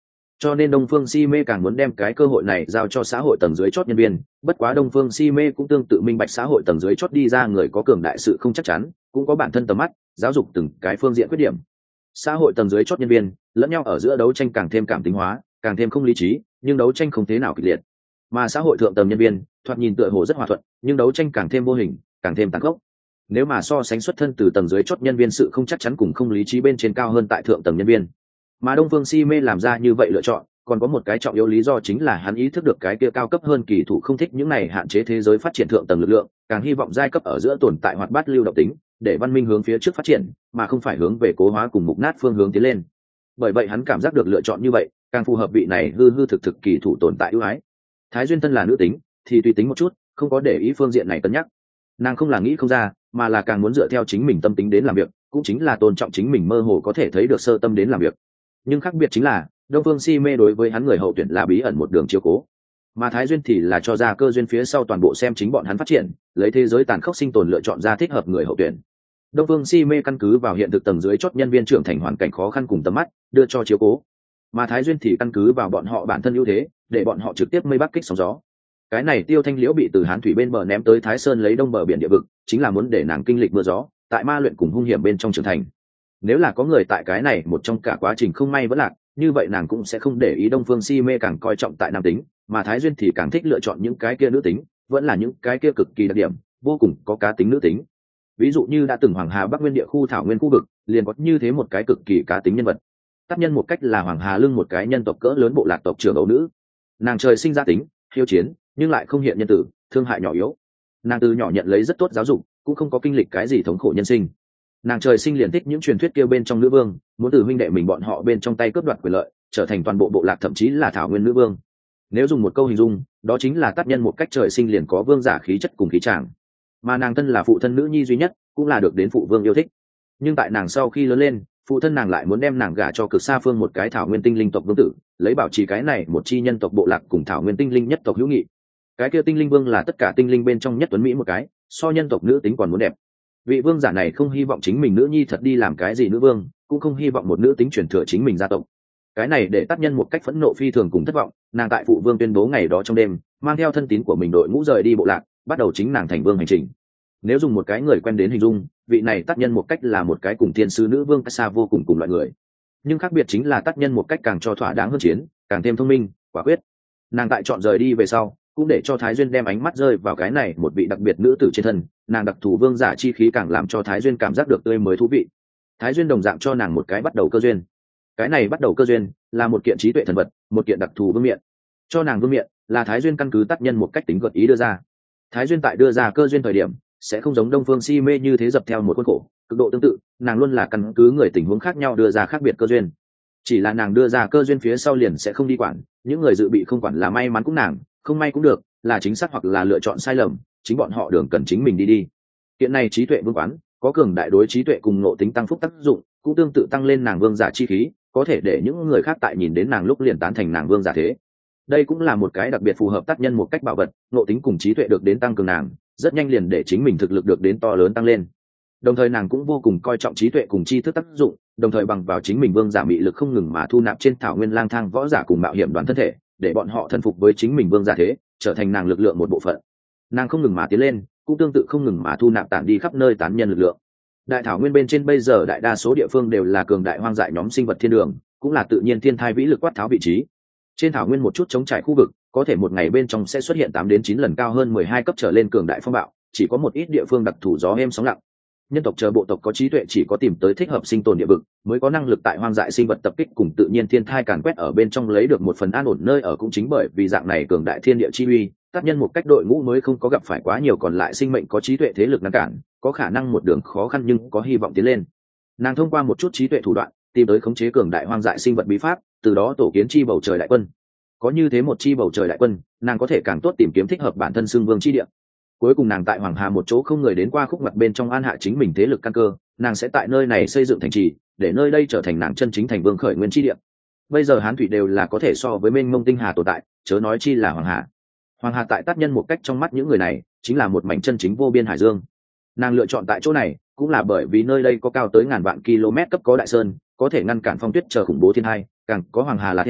cho nên Đông Phương Si Mê càng muốn đem cái cơ hội này giao cho xã hội tầng dưới chót nhân viên. Bất quá Đông Phương Si Mê cũng tương tự minh bạch xã hội tầng dưới chót đi ra người có cường đại sự không chắc chắn, cũng có bản thân tầm mắt, giáo dục từng cái phương diện khuyết điểm. Xã hội tầng dưới chót nhân viên lẫn nhau ở giữa đấu tranh càng thêm cảm tính hóa, càng thêm không lý trí, nhưng đấu tranh không thế nào kịch liệt. Mà xã hội thượng tầng nhân viên thoạt nhìn tựa hồ rất hòa thuận, nhưng đấu tranh càng thêm vô hình, càng thêm tàn khốc. Nếu mà so sánh xuất thân từ tầng dưới chót nhân viên sự không chắc chắn cùng không lý trí bên trên cao hơn tại thượng tầng nhân viên. Mà Đông Phương Si Mê làm ra như vậy lựa chọn, còn có một cái trọng yếu lý do chính là hắn ý thức được cái kia cao cấp hơn kỳ thủ không thích những này hạn chế thế giới phát triển thượng tầng lực lượng, càng hy vọng giai cấp ở giữa tồn tại hoạt bát lưu động tính, để văn minh hướng phía trước phát triển, mà không phải hướng về cố hóa cùng mục nát phương hướng tiến lên. Bởi vậy hắn cảm giác được lựa chọn như vậy, càng phù hợp vị này hư hư thực thực kỳ thủ tồn tại ưu ái. Thái Duyên thân là nữ tính, thì tùy tính một chút, không có để ý phương diện này cân nhắc. Nàng không là nghĩ không ra, mà là càng muốn dựa theo chính mình tâm tính đến làm việc, cũng chính là tôn trọng chính mình mơ hồ có thể thấy được sơ tâm đến làm việc. Nhưng khác biệt chính là Đông Phương Si Mê đối với hắn người hậu tuyển là bí ẩn một đường chiếu cố, mà Thái Duyên thì là cho ra cơ duyên phía sau toàn bộ xem chính bọn hắn phát triển, lấy thế giới tàn khốc sinh tồn lựa chọn ra thích hợp người hậu tuyển. Đông Phương Si Mê căn cứ vào hiện thực tầng dưới chót nhân viên trưởng thành hoàn cảnh khó khăn cùng tầm mắt, đưa cho chiếu cố, mà Thái Duyên thì căn cứ vào bọn họ bản thân ưu thế, để bọn họ trực tiếp mây bắc kích sóng gió. Cái này Tiêu Thanh Liễu bị từ Hán thủy bên bờ ném tới Thái Sơn lấy đông bờ biển địa vực, chính là muốn để nàng kinh lịch mưa gió, tại ma luyện cùng hung hiểm bên trong trưởng thành. Nếu là có người tại cái này một trong cả quá trình không may vẫn lạc, như vậy nàng cũng sẽ không để ý. Đông Phương Si Mê càng coi trọng tại nam tính, mà Thái Duyên thì càng thích lựa chọn những cái kia nữ tính, vẫn là những cái kia cực kỳ đặc điểm, vô cùng có cá tính nữ tính. Ví dụ như đã từng Hoàng Hà Bắc Nguyên địa khu thảo nguyên khu vực, liền có như thế một cái cực kỳ cá tính nhân vật. Tác nhân một cách là Hoàng Hà Lưng, một cái nhân tộc cỡ lớn bộ lạc tộc trưởng ấu nữ. Nàng trời sinh ra tính hiếu chiến, nhưng lại không hiện nhân tử, thương hại nhỏ yếu. Nàng từ nhỏ nhận lấy rất tốt giáo dục, cũng không có kinh lịch cái gì thống khổ nhân sinh. Nàng trời sinh liền thích những truyền thuyết kia bên trong nữ vương, muốn từ huynh đệ mình bọn họ bên trong tay cướp đoạt quyền lợi, trở thành toàn bộ bộ lạc, thậm chí là thảo nguyên nữ vương. Nếu dùng một câu hình dung, đó chính là tác nhân một cách trời sinh liền có vương giả khí chất cùng khí tràng. Mà nàng thân là phụ thân nữ nhi duy nhất, cũng là được đến phụ vương yêu thích. Nhưng tại nàng sau khi lớn lên, phụ thân nàng lại muốn đem nàng gả cho cực xa phương một cái thảo nguyên tinh linh tộc vương tử, lấy bảo trì cái này một chi nhân tộc bộ lạc cùng thảo nguyên tinh linh nhất tộc hữu nghị. Cái kia tinh linh vương là tất cả tinh linh bên trong nhất tuấn mỹ một cái, so nhân tộc nữ tính còn muốn đẹp. Vị vương giả này không hy vọng chính mình nữ nhi thật đi làm cái gì nữ vương, cũng không hy vọng một nữ tính truyền thừa chính mình gia tộc. Cái này để tác nhân một cách phẫn nộ phi thường cùng thất vọng. Nàng tại phụ vương tuyên bố ngày đó trong đêm, mang theo thân tín của mình đội ngũ rời đi bộ lạc, bắt đầu chính nàng thành vương hành trình. Nếu dùng một cái người quen đến hình dung, vị này tác nhân một cách là một cái cùng thiên sứ nữ vương xa vô cùng cùng loại người. Nhưng khác biệt chính là tác nhân một cách càng cho thỏa đáng hơn chiến, càng thêm thông minh, quả quyết. Nàng tại chọn rời đi về sau, cũng để cho Thái Duyên đem ánh mắt rơi vào cái này một vị đặc biệt nữ tử trên thân. Nàng đặc thù vương giả chi khí càng làm cho Thái Duyên cảm giác được tươi mới thú vị. Thái Duyên đồng dạng cho nàng một cái bắt đầu cơ duyên. Cái này bắt đầu cơ duyên là một kiện trí tuệ thần vật, một kiện đặc thù vương miện. Cho nàng vương miện là Thái Duyên căn cứ tác nhân một cách tính gợi ý đưa ra. Thái Duyên tại đưa ra cơ duyên thời điểm sẽ không giống Đông Phương Si Mê như thế dập theo một khuôn khổ, cực độ tương tự. Nàng luôn là căn cứ người tình huống khác nhau đưa ra khác biệt cơ duyên. Chỉ là nàng đưa ra cơ duyên phía sau liền sẽ không đi quản, những người dự bị không quản là may mắn cũng nàng, không may cũng được, là chính xác hoặc là lựa chọn sai lầm, chính bọn họ đường cần chính mình đi đi. Hiện này trí tuệ vương quán có cường đại đối trí tuệ cùng ngộ tính tăng phúc tác dụng, cũng tương tự tăng lên nàng vương giả chi khí, có thể để những người khác tại nhìn đến nàng lúc liền tán thành nàng vương giả thế. Đây cũng là một cái đặc biệt phù hợp tác nhân một cách bảo vật, ngộ tính cùng trí tuệ được đến tăng cường nàng, rất nhanh liền để chính mình thực lực được đến to lớn tăng lên. Đồng thời nàng cũng vô cùng coi trọng trí tuệ cùng tri thức tác dụng, đồng thời bằng vào chính mình vương giả mị lực không ngừng mà thu nạp trên thảo nguyên lang thang võ giả cùng mạo hiểm đoàn thân thể, để bọn họ thần phục với chính mình vương giả thế, trở thành nàng lực lượng một bộ phận. Nàng không ngừng mà tiến lên, cũng tương tự không ngừng mà thu nạp tản đi khắp nơi tán nhân lực lượng. Đại thảo nguyên bên trên bây giờ đại đa số địa phương đều là cường đại hoang dại nhóm sinh vật thiên đường, cũng là tự nhiên thiên thai vĩ lực quát tháo vị trí. Trên thảo nguyên một chút chống trải khu vực, có thể một ngày bên trong sẽ xuất hiện tám đến chín lần cao hơn mười hai cấp trở lên cường đại phong bạo, chỉ có một ít địa phương đặc thù gió êm sóng lặng. Nhân tộc chờ bộ tộc có trí tuệ chỉ có tìm tới thích hợp sinh tồn địa vực, mới có năng lực tại hoang dại sinh vật tập kích cùng tự nhiên thiên thai càn quét ở bên trong lấy được một phần an ổn nơi ở. Cũng chính bởi vì dạng này cường đại thiên địa chi uy, tác nhân một cách đội ngũ mới không có gặp phải quá nhiều còn lại sinh mệnh có trí tuệ thế lực ngăn cản, có khả năng một đường khó khăn nhưng có hy vọng tiến lên. Nàng thông qua một chút trí tuệ thủ đoạn, tìm tới khống chế cường đại hoang dại sinh vật bí pháp, từ đó tổ kiến chi bầu trời đại quân. Có như thế một chi bầu trời đại quân, nàng có thể càng tốt tìm kiếm thích hợp bản thân xưng vương chi địa. Cuối cùng nàng tại Hoàng Hà một chỗ không người đến qua khúc mặt bên trong an hạ chính mình thế lực căn cơ, nàng sẽ tại nơi này xây dựng thành trì, để nơi đây trở thành nàng chân chính thành vương khởi nguyên chi địa. Bây giờ Hán thủy đều là có thể so với mênh mông tinh hà tồn tại, chớ nói chi là Hoàng Hà. Hoàng Hà tại tác nhân một cách trong mắt những người này chính là một mảnh chân chính vô biên hải dương. Nàng lựa chọn tại chỗ này cũng là bởi vì nơi đây có cao tới ngàn vạn km cấp có đại sơn, có thể ngăn cản phong tuyết chờ khủng bố thiên hai, càng có Hoàng Hà là theo,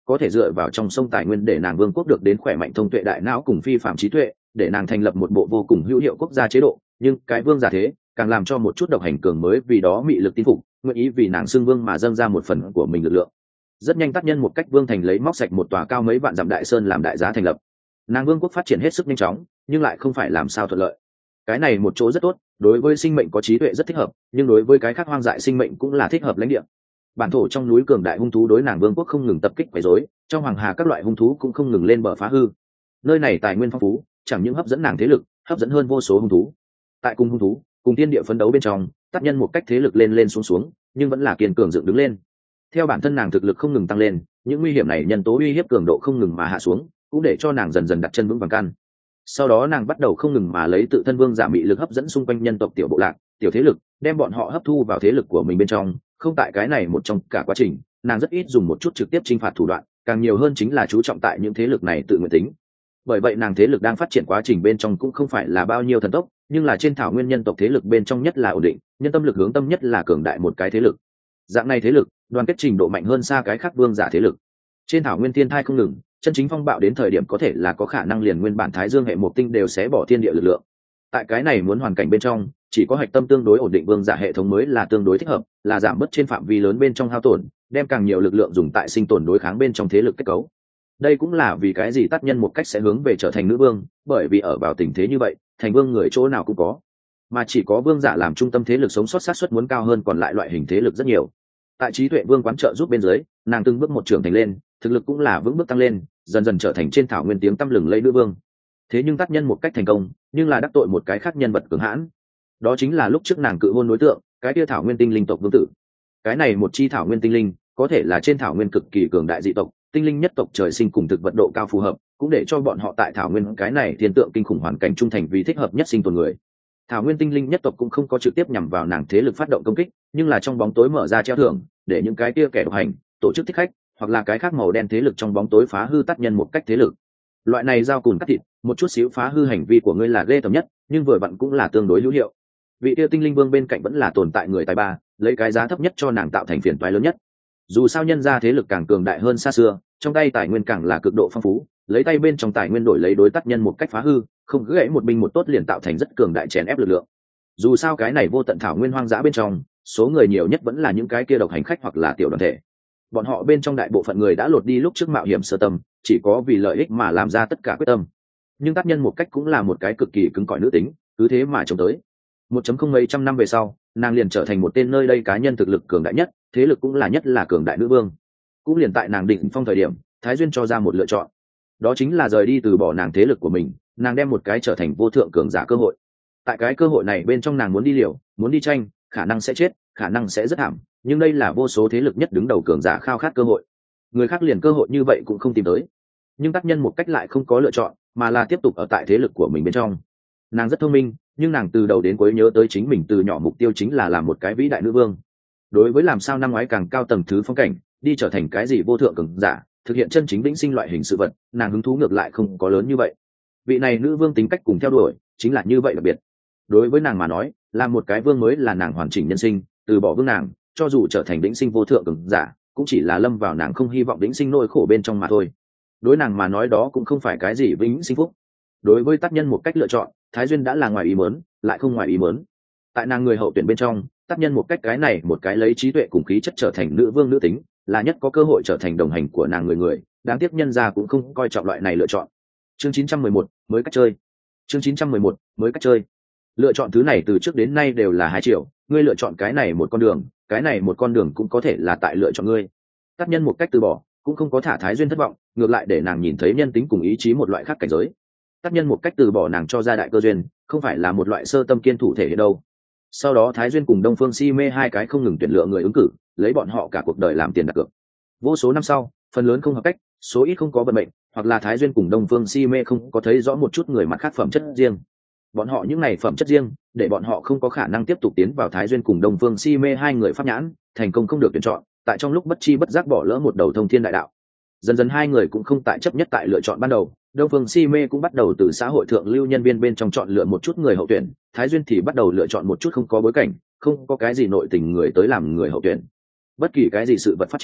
có thể dựa vào trong sông tài nguyên để nàng vương quốc được đến khỏe mạnh thông tuệ đại não cùng phi phạm trí tuệ, để nàng thành lập một bộ vô cùng hữu hiệu quốc gia chế độ. Nhưng cái vương giả thế càng làm cho một chút độc hành cường mới vì đó mị lực tin phục, nguyện ý vì nàng xưng vương mà dâng ra một phần của mình lực lượng. Rất nhanh tác nhân một cách vương thành lấy móc sạch một tòa cao mấy vạn dặm đại sơn làm đại giá thành lập. Nàng vương quốc phát triển hết sức nhanh chóng, nhưng lại không phải làm sao thuận lợi. Cái này một chỗ rất tốt, đối với sinh mệnh có trí tuệ rất thích hợp, nhưng đối với cái khác hoang dại sinh mệnh cũng là thích hợp lãnh địa. Bản thổ trong núi cường đại hung thú đối nàng vương quốc không ngừng tập kích quấy rối, trong hoàng hà các loại hung thú cũng không ngừng lên bờ phá hư. Nơi này tài nguyên phong phú, chẳng những hấp dẫn nàng thế lực, hấp dẫn hơn vô số hung thú. Tại cùng hung thú, cùng thiên địa phấn đấu bên trong, tác nhân một cách thế lực lên lên xuống xuống, nhưng vẫn là kiên cường dựng đứng lên. Theo bản thân nàng thực lực không ngừng tăng lên, những nguy hiểm này nhân tố uy hiếp cường độ không ngừng mà hạ xuống, cũng để cho nàng dần dần đặt chân vững vàng căn. Sau đó nàng bắt đầu không ngừng mà lấy tự thân vương giả mị lực hấp dẫn xung quanh nhân tộc tiểu bộ lạc, tiểu thế lực, đem bọn họ hấp thu vào thế lực của mình bên trong. Không tại cái này một trong cả quá trình, nàng rất ít dùng một chút trực tiếp chinh phạt thủ đoạn, càng nhiều hơn chính là chú trọng tại những thế lực này tự nguyện tính. Bởi vậy nàng thế lực đang phát triển quá trình bên trong cũng không phải là bao nhiêu thần tốc, nhưng là trên thảo nguyên nhân tộc thế lực bên trong nhất là ổn định, nhân tâm lực hướng tâm nhất là cường đại một cái thế lực. Dạng này thế lực, đoàn kết trình độ mạnh hơn xa cái khác vương giả thế lực. Trên thảo nguyên thiên thai không ngừng, chân chính phong bạo đến thời điểm có thể là có khả năng liền nguyên bản thái dương hệ mộc tinh đều sẽ bỏ thiên địa lực lượng. Tại cái này muốn hoàn cảnh bên trong, chỉ có hạch tâm tương đối ổn định vương giả hệ thống mới là tương đối thích hợp, là giảm bớt trên phạm vi lớn bên trong hao tổn, đem càng nhiều lực lượng dùng tại sinh tồn đối kháng bên trong thế lực kết cấu. Đây cũng là vì cái gì tác nhân một cách sẽ hướng về trở thành nữ vương, bởi vì ở vào tình thế như vậy, thành vương người chỗ nào cũng có, mà chỉ có vương giả làm trung tâm thế lực sống sót sát suất muốn cao hơn còn lại loại hình thế lực rất nhiều. Tại trí tuệ vương quán trợ giúp bên dưới, nàng từng bước một trưởng thành lên, thực lực cũng là vững bước tăng lên, dần dần trở thành trên thảo nguyên tiếng tăm lừng lẫy nữ vương. Thế nhưng tác nhân một cách thành công, nhưng là đắc tội một cái khác nhân vật cường hãn. Đó chính là lúc trước nàng cự hôn đối tượng, cái kia thảo nguyên tinh linh tộc vương tử. Cái này một chi thảo nguyên tinh linh, có thể là trên thảo nguyên cực kỳ cường đại dị tộc, tinh linh nhất tộc trời sinh cùng thực vật độ cao phù hợp, cũng để cho bọn họ tại thảo nguyên cái này thiên tượng kinh khủng hoàn cảnh trung thành vì thích hợp nhất sinh tồn người. Thảo nguyên tinh linh nhất tộc cũng không có trực tiếp nhằm vào nàng thế lực phát động công kích, nhưng là trong bóng tối mở ra treo thưởng, để những cái kia kẻ độc hành, tổ chức thích khách, hoặc là cái khác màu đen thế lực trong bóng tối phá hư tác nhân một cách thế lực. Loại này giao cùn cắt thịt, một chút xíu phá hư hành vi của ngươi là ghê tởm nhất, nhưng vừa vặn cũng là tương đối hữu hiệu. Vị kia tinh linh vương bên cạnh vẫn là tồn tại người tài ba, lấy cái giá thấp nhất cho nàng tạo thành phiền toái lớn nhất. Dù sao nhân ra thế lực càng cường đại hơn xa xưa, trong tay tài nguyên càng là cực độ phong phú, lấy tay bên trong tài nguyên đổi lấy đối tác nhân một cách phá hư, không cứ gãy một binh một tốt liền tạo thành rất cường đại chèn ép lực lượng. Dù sao cái này vô tận thảo nguyên hoang dã bên trong, số người nhiều nhất vẫn là những cái kia độc hành khách hoặc là tiểu đoàn thể. Bọn họ bên trong đại bộ phận người đã lột đi lúc trước mạo hiểm sơ tâm, chỉ có vì lợi ích mà làm ra tất cả quyết tâm. Nhưng tác nhân một cách cũng là một cái cực kỳ cứng cỏi nữ tính, cứ thế mà chống tới. một chấm không mấy trăm năm về sau, nàng liền trở thành một tên nơi đây cá nhân thực lực cường đại nhất, thế lực cũng là nhất là cường đại nữ vương. Cũng liền tại nàng đỉnh phong thời điểm, Thái Duyên cho ra một lựa chọn, đó chính là rời đi từ bỏ nàng thế lực của mình, nàng đem một cái trở thành vô thượng cường giả cơ hội. Tại cái cơ hội này bên trong nàng muốn đi liều, muốn đi tranh, khả năng sẽ chết, khả năng sẽ rất thảm, nhưng đây là vô số thế lực nhất đứng đầu cường giả khao khát cơ hội. Người khác liền cơ hội như vậy cũng không tìm tới, nhưng tác nhân một cách lại không có lựa chọn, mà là tiếp tục ở tại thế lực của mình bên trong. Nàng rất thông minh, nhưng nàng từ đầu đến cuối nhớ tới chính mình từ nhỏ mục tiêu chính là làm một cái vĩ đại nữ vương. Đối với làm sao năm ngoái càng cao tầng thứ phong cảnh, đi trở thành cái gì vô thượng cường giả, thực hiện chân chính vĩnh sinh loại hình sự vật, nàng hứng thú ngược lại không có lớn như vậy. Vị này nữ vương tính cách cùng theo đuổi chính là như vậy đặc biệt. Đối với nàng mà nói, làm một cái vương mới là nàng hoàn chỉnh nhân sinh, từ bỏ vương nàng, cho dù trở thành vĩnh sinh vô thượng cường giả, cũng chỉ là lâm vào nàng không hy vọng vĩnh sinh nỗi khổ bên trong mà thôi. Đối nàng mà nói đó cũng không phải cái gì vĩnh sinh phúc. Đối với tác nhân một cách lựa chọn, Thái Duyên đã là ngoài ý muốn, lại không ngoài ý muốn. Tại nàng người hậu tuyển bên trong, tác nhân một cách cái này một cái lấy trí tuệ cùng khí chất trở thành nữ vương nữ tính, là nhất có cơ hội trở thành đồng hành của nàng người người, đáng tiếc nhân gia cũng không coi trọng loại này lựa chọn. Chương chín trăm mười một, mới cách chơi. Chương chín trăm mười một, mới cách chơi. Lựa chọn thứ này từ trước đến nay đều là hai triệu, ngươi lựa chọn cái này một con đường, cái này một con đường cũng có thể là tại lựa chọn ngươi. Tác nhân một cách từ bỏ, cũng không có thả Thái Duyên thất vọng, ngược lại để nàng nhìn thấy nhân tính cùng ý chí một loại khác cảnh giới. Tác nhân một cách từ bỏ nàng cho ra đại cơ duyên, không phải là một loại sơ tâm kiên thủ thể hiện đâu. Sau đó Thái Duyên cùng Đông Phương Si Mê hai cái không ngừng tuyển lựa người ứng cử, lấy bọn họ cả cuộc đời làm tiền đặt cược. Vô số năm sau, phần lớn không hợp cách, số ít không có vận mệnh, hoặc là Thái Duyên cùng Đông Phương Si Mê không có thấy rõ một chút người mặt khác phẩm chất riêng. Bọn họ những này phẩm chất riêng, để bọn họ không có khả năng tiếp tục tiến vào Thái Duyên cùng Đông Phương Si Mê hai người pháp nhãn, thành công không được tuyển chọn, tại trong lúc bất chi bất giác bỏ lỡ một đầu thông thiên đại đạo. Dần dần hai người cũng không tại chấp nhất tại lựa chọn ban đầu, Đông Phương Si Mê cũng bắt đầu từ xã hội thượng lưu nhân viên bên trong chọn lựa một chút người hậu tuyển, Thái Duyên thì bắt đầu lựa chọn một chút không có bối cảnh, không có cái gì nội tình người tới làm người hậu tuyển. Bất kỳ cái gì sự vật phát triển,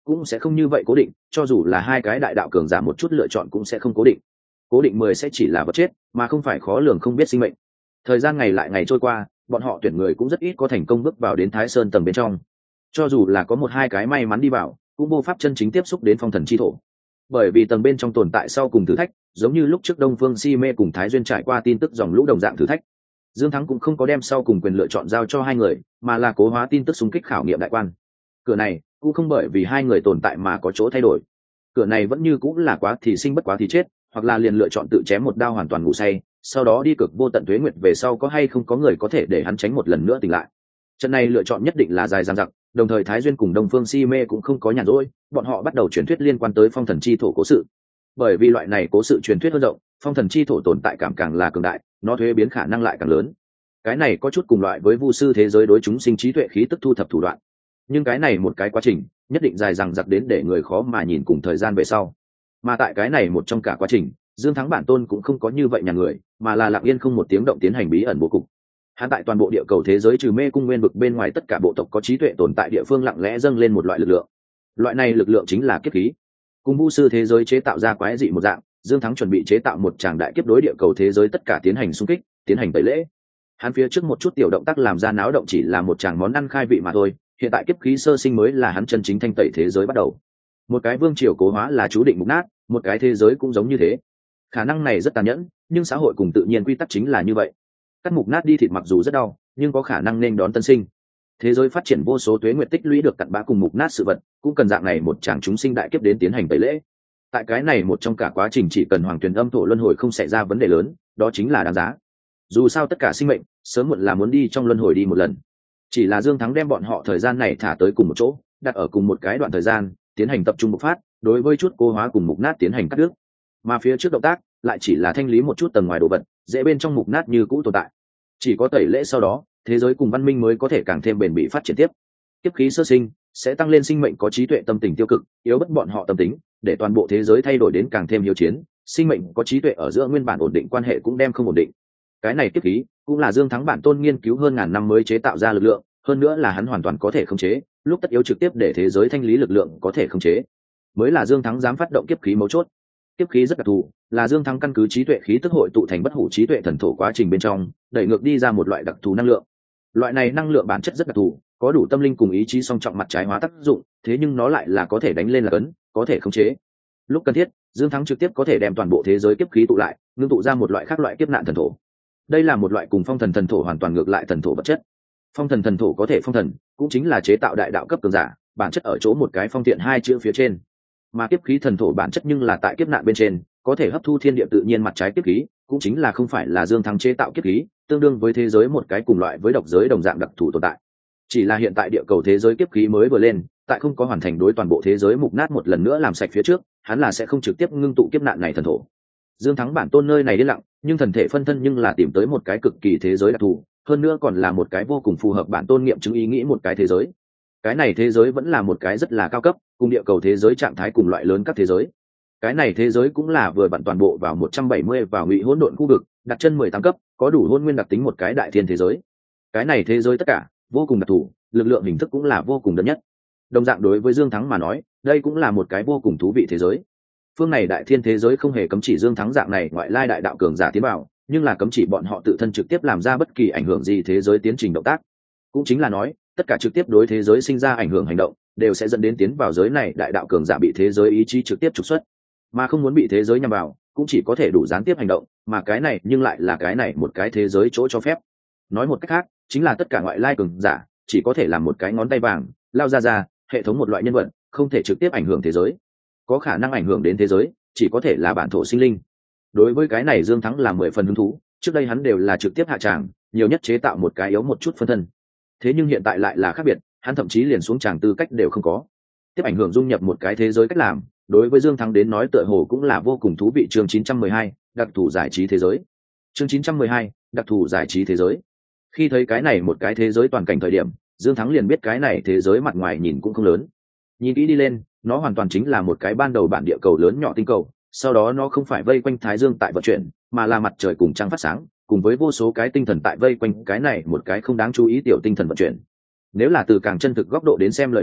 cũng sẽ không như vậy cố định, cho dù là hai cái đại đạo cường giả một chút lựa chọn cũng sẽ không cố định. Cố định mười sẽ chỉ là vật chết, mà không phải khó lường không biết sinh mệnh. Thời gian ngày lại ngày trôi qua, bọn họ tuyển người cũng rất ít có thành công bước vào đến Thái Sơn tầng bên trong. Cho dù là có một hai cái may mắn đi vào, cũng vô pháp chân chính tiếp xúc đến phong thần chi thổ. Bởi vì tầng bên trong tồn tại sau cùng thử thách, giống như lúc trước Đông Phương Si Mê cùng Thái Duyên trải qua tin tức dòng lũ đồng dạng thử thách. Dương Thắng cũng không có đem sau cùng quyền lựa chọn giao cho hai người, mà là cố hóa tin tức xung kích khảo nghiệm đại quan. Cửa này cũng không bởi vì hai người tồn tại mà có chỗ thay đổi. Cửa này vẫn như cũng là quá thì sinh bất quá thì chết, hoặc là liền lựa chọn tự chém một đao hoàn toàn ngủ say, sau đó đi cực vô tận tuế nguyệt về sau có hay không có người có thể để hắn tránh một lần nữa tỉnh lại. Trận này lựa chọn nhất định là dài dằng dặc, đồng thời Thái Duyên cùng Đông Phương Si Mê cũng không có nhàn rỗi, bọn họ bắt đầu truyền thuyết liên quan tới phong thần chi thổ cố sự. Bởi vì loại này cố sự truyền thuyết hơn rộng, phong thần chi thổ tồn tại cảm càng là cường đại, nó thuế biến khả năng lại càng lớn. Cái này có chút cùng loại với vu sư thế giới đối chúng sinh trí tuệ khí tức thu thập thủ đoạn, nhưng cái này một cái quá trình nhất định dài dằng dặc đến để người khó mà nhìn cùng thời gian về sau. Mà tại cái này một trong cả quá trình, Dương Thắng bản tôn cũng không có như vậy nhà người, mà là lặng yên không một tiếng động tiến hành bí ẩn bố cục. Hắn tại toàn bộ địa cầu thế giới trừ mê cung nguyên vực bên ngoài tất cả bộ tộc có trí tuệ tồn tại địa phương lặng lẽ dâng lên một loại lực lượng. Loại này lực lượng chính là kiếp khí. Cùng vu sư thế giới chế tạo ra quái dị một dạng, Dương Thắng chuẩn bị chế tạo một tràng đại kiếp đối địa cầu thế giới tất cả tiến hành xung kích, tiến hành tẩy lễ. Hắn phía trước một chút tiểu động tác làm ra náo động chỉ là một tràng món ăn khai vị mà thôi, hiện tại kiếp khí sơ sinh mới là hắn chân chính thanh tẩy thế giới bắt đầu. Một cái vương triều cố hóa là chú định mục nát, một cái thế giới cũng giống như thế. Khả năng này rất tàn nhẫn, nhưng xã hội cùng tự nhiên quy tắc chính là như vậy. Cắt mục nát đi thịt mặc dù rất đau, nhưng có khả năng nên đón tân sinh. Thế giới phát triển vô số tuế nguyệt tích lũy được cặn bã cùng mục nát sự vật, cũng cần dạng này một tràng chúng sinh đại kiếp đến tiến hành tẩy lễ. Tại cái này một trong cả quá trình chỉ cần hoàng tuyền âm thổ luân hồi không xảy ra vấn đề lớn, đó chính là đáng giá. Dù sao tất cả sinh mệnh sớm muộn là muốn đi trong luân hồi đi một lần. Chỉ là Dương Thắng đem bọn họ thời gian này thả tới cùng một chỗ, đặt ở cùng một cái đoạn thời gian, tiến hành tập trung bộc phát, đối với chút cố hóa cùng mục nát tiến hành cắt đứt. Mà phía trước động tác lại chỉ là thanh lý một chút tầng ngoài đồ vật, dễ bên trong mục nát như cũ tồn tại. Chỉ có tẩy lễ sau đó, thế giới cùng văn minh mới có thể càng thêm bền bỉ phát triển tiếp. Kiếp khí sơ sinh sẽ tăng lên sinh mệnh có trí tuệ tâm tình tiêu cực, yếu bất bọn họ tâm tính, để toàn bộ thế giới thay đổi đến càng thêm hiếu chiến, sinh mệnh có trí tuệ ở giữa nguyên bản ổn định quan hệ cũng đem không ổn định. Cái này kiếp khí cũng là Dương Thắng bản tôn nghiên cứu hơn ngàn năm mới chế tạo ra lực lượng, hơn nữa là hắn hoàn toàn có thể khống chế, lúc tất yếu trực tiếp để thế giới thanh lý lực lượng có thể khống chế, mới là Dương Thắng dám phát động kiếp khí mấu chốt. Kiếp khí rất đặc thù, là Dương Thắng căn cứ trí tuệ khí tức hội tụ thành bất hủ trí tuệ thần thổ quá trình bên trong, đẩy ngược đi ra một loại đặc thù năng lượng. Loại này năng lượng bản chất rất đặc thù, có đủ tâm linh cùng ý chí song trọng mặt trái hóa tác dụng, thế nhưng nó lại là có thể đánh lên là cấn, có thể khống chế. Lúc cần thiết, Dương Thắng trực tiếp có thể đem toàn bộ thế giới kiếp khí tụ lại, ngưng tụ ra một loại khác loại kiếp nạn thần thổ. Đây là một loại cùng phong thần thần thổ hoàn toàn ngược lại thần thổ vật chất. Phong thần thần thổ có thể phong thần, cũng chính là chế tạo đại đạo cấp cường giả, bản chất ở chỗ một cái phong thiện hai chữ phía trên. Mà kiếp khí thần thổ bản chất nhưng là tại kiếp nạn bên trên, có thể hấp thu thiên địa tự nhiên mặt trái kiếp khí, cũng chính là không phải là Dương Thắng chế tạo kiếp khí, tương đương với thế giới một cái cùng loại với độc giới đồng dạng đặc thù tồn tại. Chỉ là hiện tại địa cầu thế giới kiếp khí mới vừa lên, tại không có hoàn thành đối toàn bộ thế giới mục nát một lần nữa làm sạch phía trước, hắn là sẽ không trực tiếp ngưng tụ kiếp nạn này thần thổ. Dương Thắng bản tôn nơi này đi lặng, nhưng thần thể phân thân nhưng là tìm tới một cái cực kỳ thế giới đặc thù, hơn nữa còn là một cái vô cùng phù hợp bản tôn nghiệm chứng ý nghĩ một cái thế giới. Cái này thế giới vẫn là một cái rất là cao cấp, cùng địa cầu thế giới trạng thái cùng loại lớn các thế giới. Cái này thế giới cũng là vừa vặn toàn bộ vào một trăm bảy mươi vào ngụy hỗn độn khu vực, đặt chân mười tám cấp, có đủ hôn nguyên đặc tính một cái đại thiên thế giới. Cái này thế giới tất cả vô cùng đặc thù, lực lượng hình thức cũng là vô cùng đơn nhất. Đồng dạng đối với Dương Thắng mà nói, đây cũng là một cái vô cùng thú vị thế giới. Phương này đại thiên thế giới không hề cấm chỉ Dương Thắng dạng này ngoại lai đại đạo cường giả tiến vào, nhưng là cấm chỉ bọn họ tự thân trực tiếp làm ra bất kỳ ảnh hưởng gì thế giới tiến trình động tác. Cũng chính là nói, tất cả trực tiếp đối thế giới sinh ra ảnh hưởng hành động, đều sẽ dẫn đến tiến vào giới này đại đạo cường giả bị thế giới ý chí trực tiếp trục xuất, mà không muốn bị thế giới nhằm vào, cũng chỉ có thể đủ gián tiếp hành động, mà cái này nhưng lại là cái này một cái thế giới chỗ cho phép. Nói một cách khác, chính là tất cả ngoại lai cường giả chỉ có thể làm một cái ngón tay vàng, lao ra ra, hệ thống một loại nhân vật, không thể trực tiếp ảnh hưởng thế giới. Có khả năng ảnh hưởng đến thế giới, chỉ có thể là bản thổ sinh linh. Đối với cái này Dương Thắng là mười phần hứng thú, trước đây hắn đều là trực tiếp hạ tràng, nhiều nhất chế tạo một cái yếu một chút phân thân. Thế nhưng hiện tại lại là khác biệt, hắn thậm chí liền xuống tràng tư cách đều không có. Tiếp ảnh hưởng dung nhập một cái thế giới cách làm, đối với Dương Thắng đến nói tựa hồ cũng là vô cùng thú vị. Chương chín trăm mười hai, đặc thù giải trí thế giới. Chương chín trăm mười hai, đặc thù giải trí thế giới. Khi thấy cái này một cái thế giới toàn cảnh thời điểm, Dương Thắng liền biết cái này thế giới mặt ngoài nhìn cũng không lớn. Nhìn kỹ đi lên, nó hoàn toàn chính là một cái ban đầu bản địa cầu lớn nhỏ tinh cầu, sau đó nó không phải vây quanh Thái Dương tại vận chuyển, mà là mặt trời cùng trăng phát sáng, cùng với vô số cái tinh thần tại vây quanh cái này một cái không đáng chú ý tiểu tinh thần vận chuyển. Nếu là từ càng chân thực góc độ đến xem lời nói,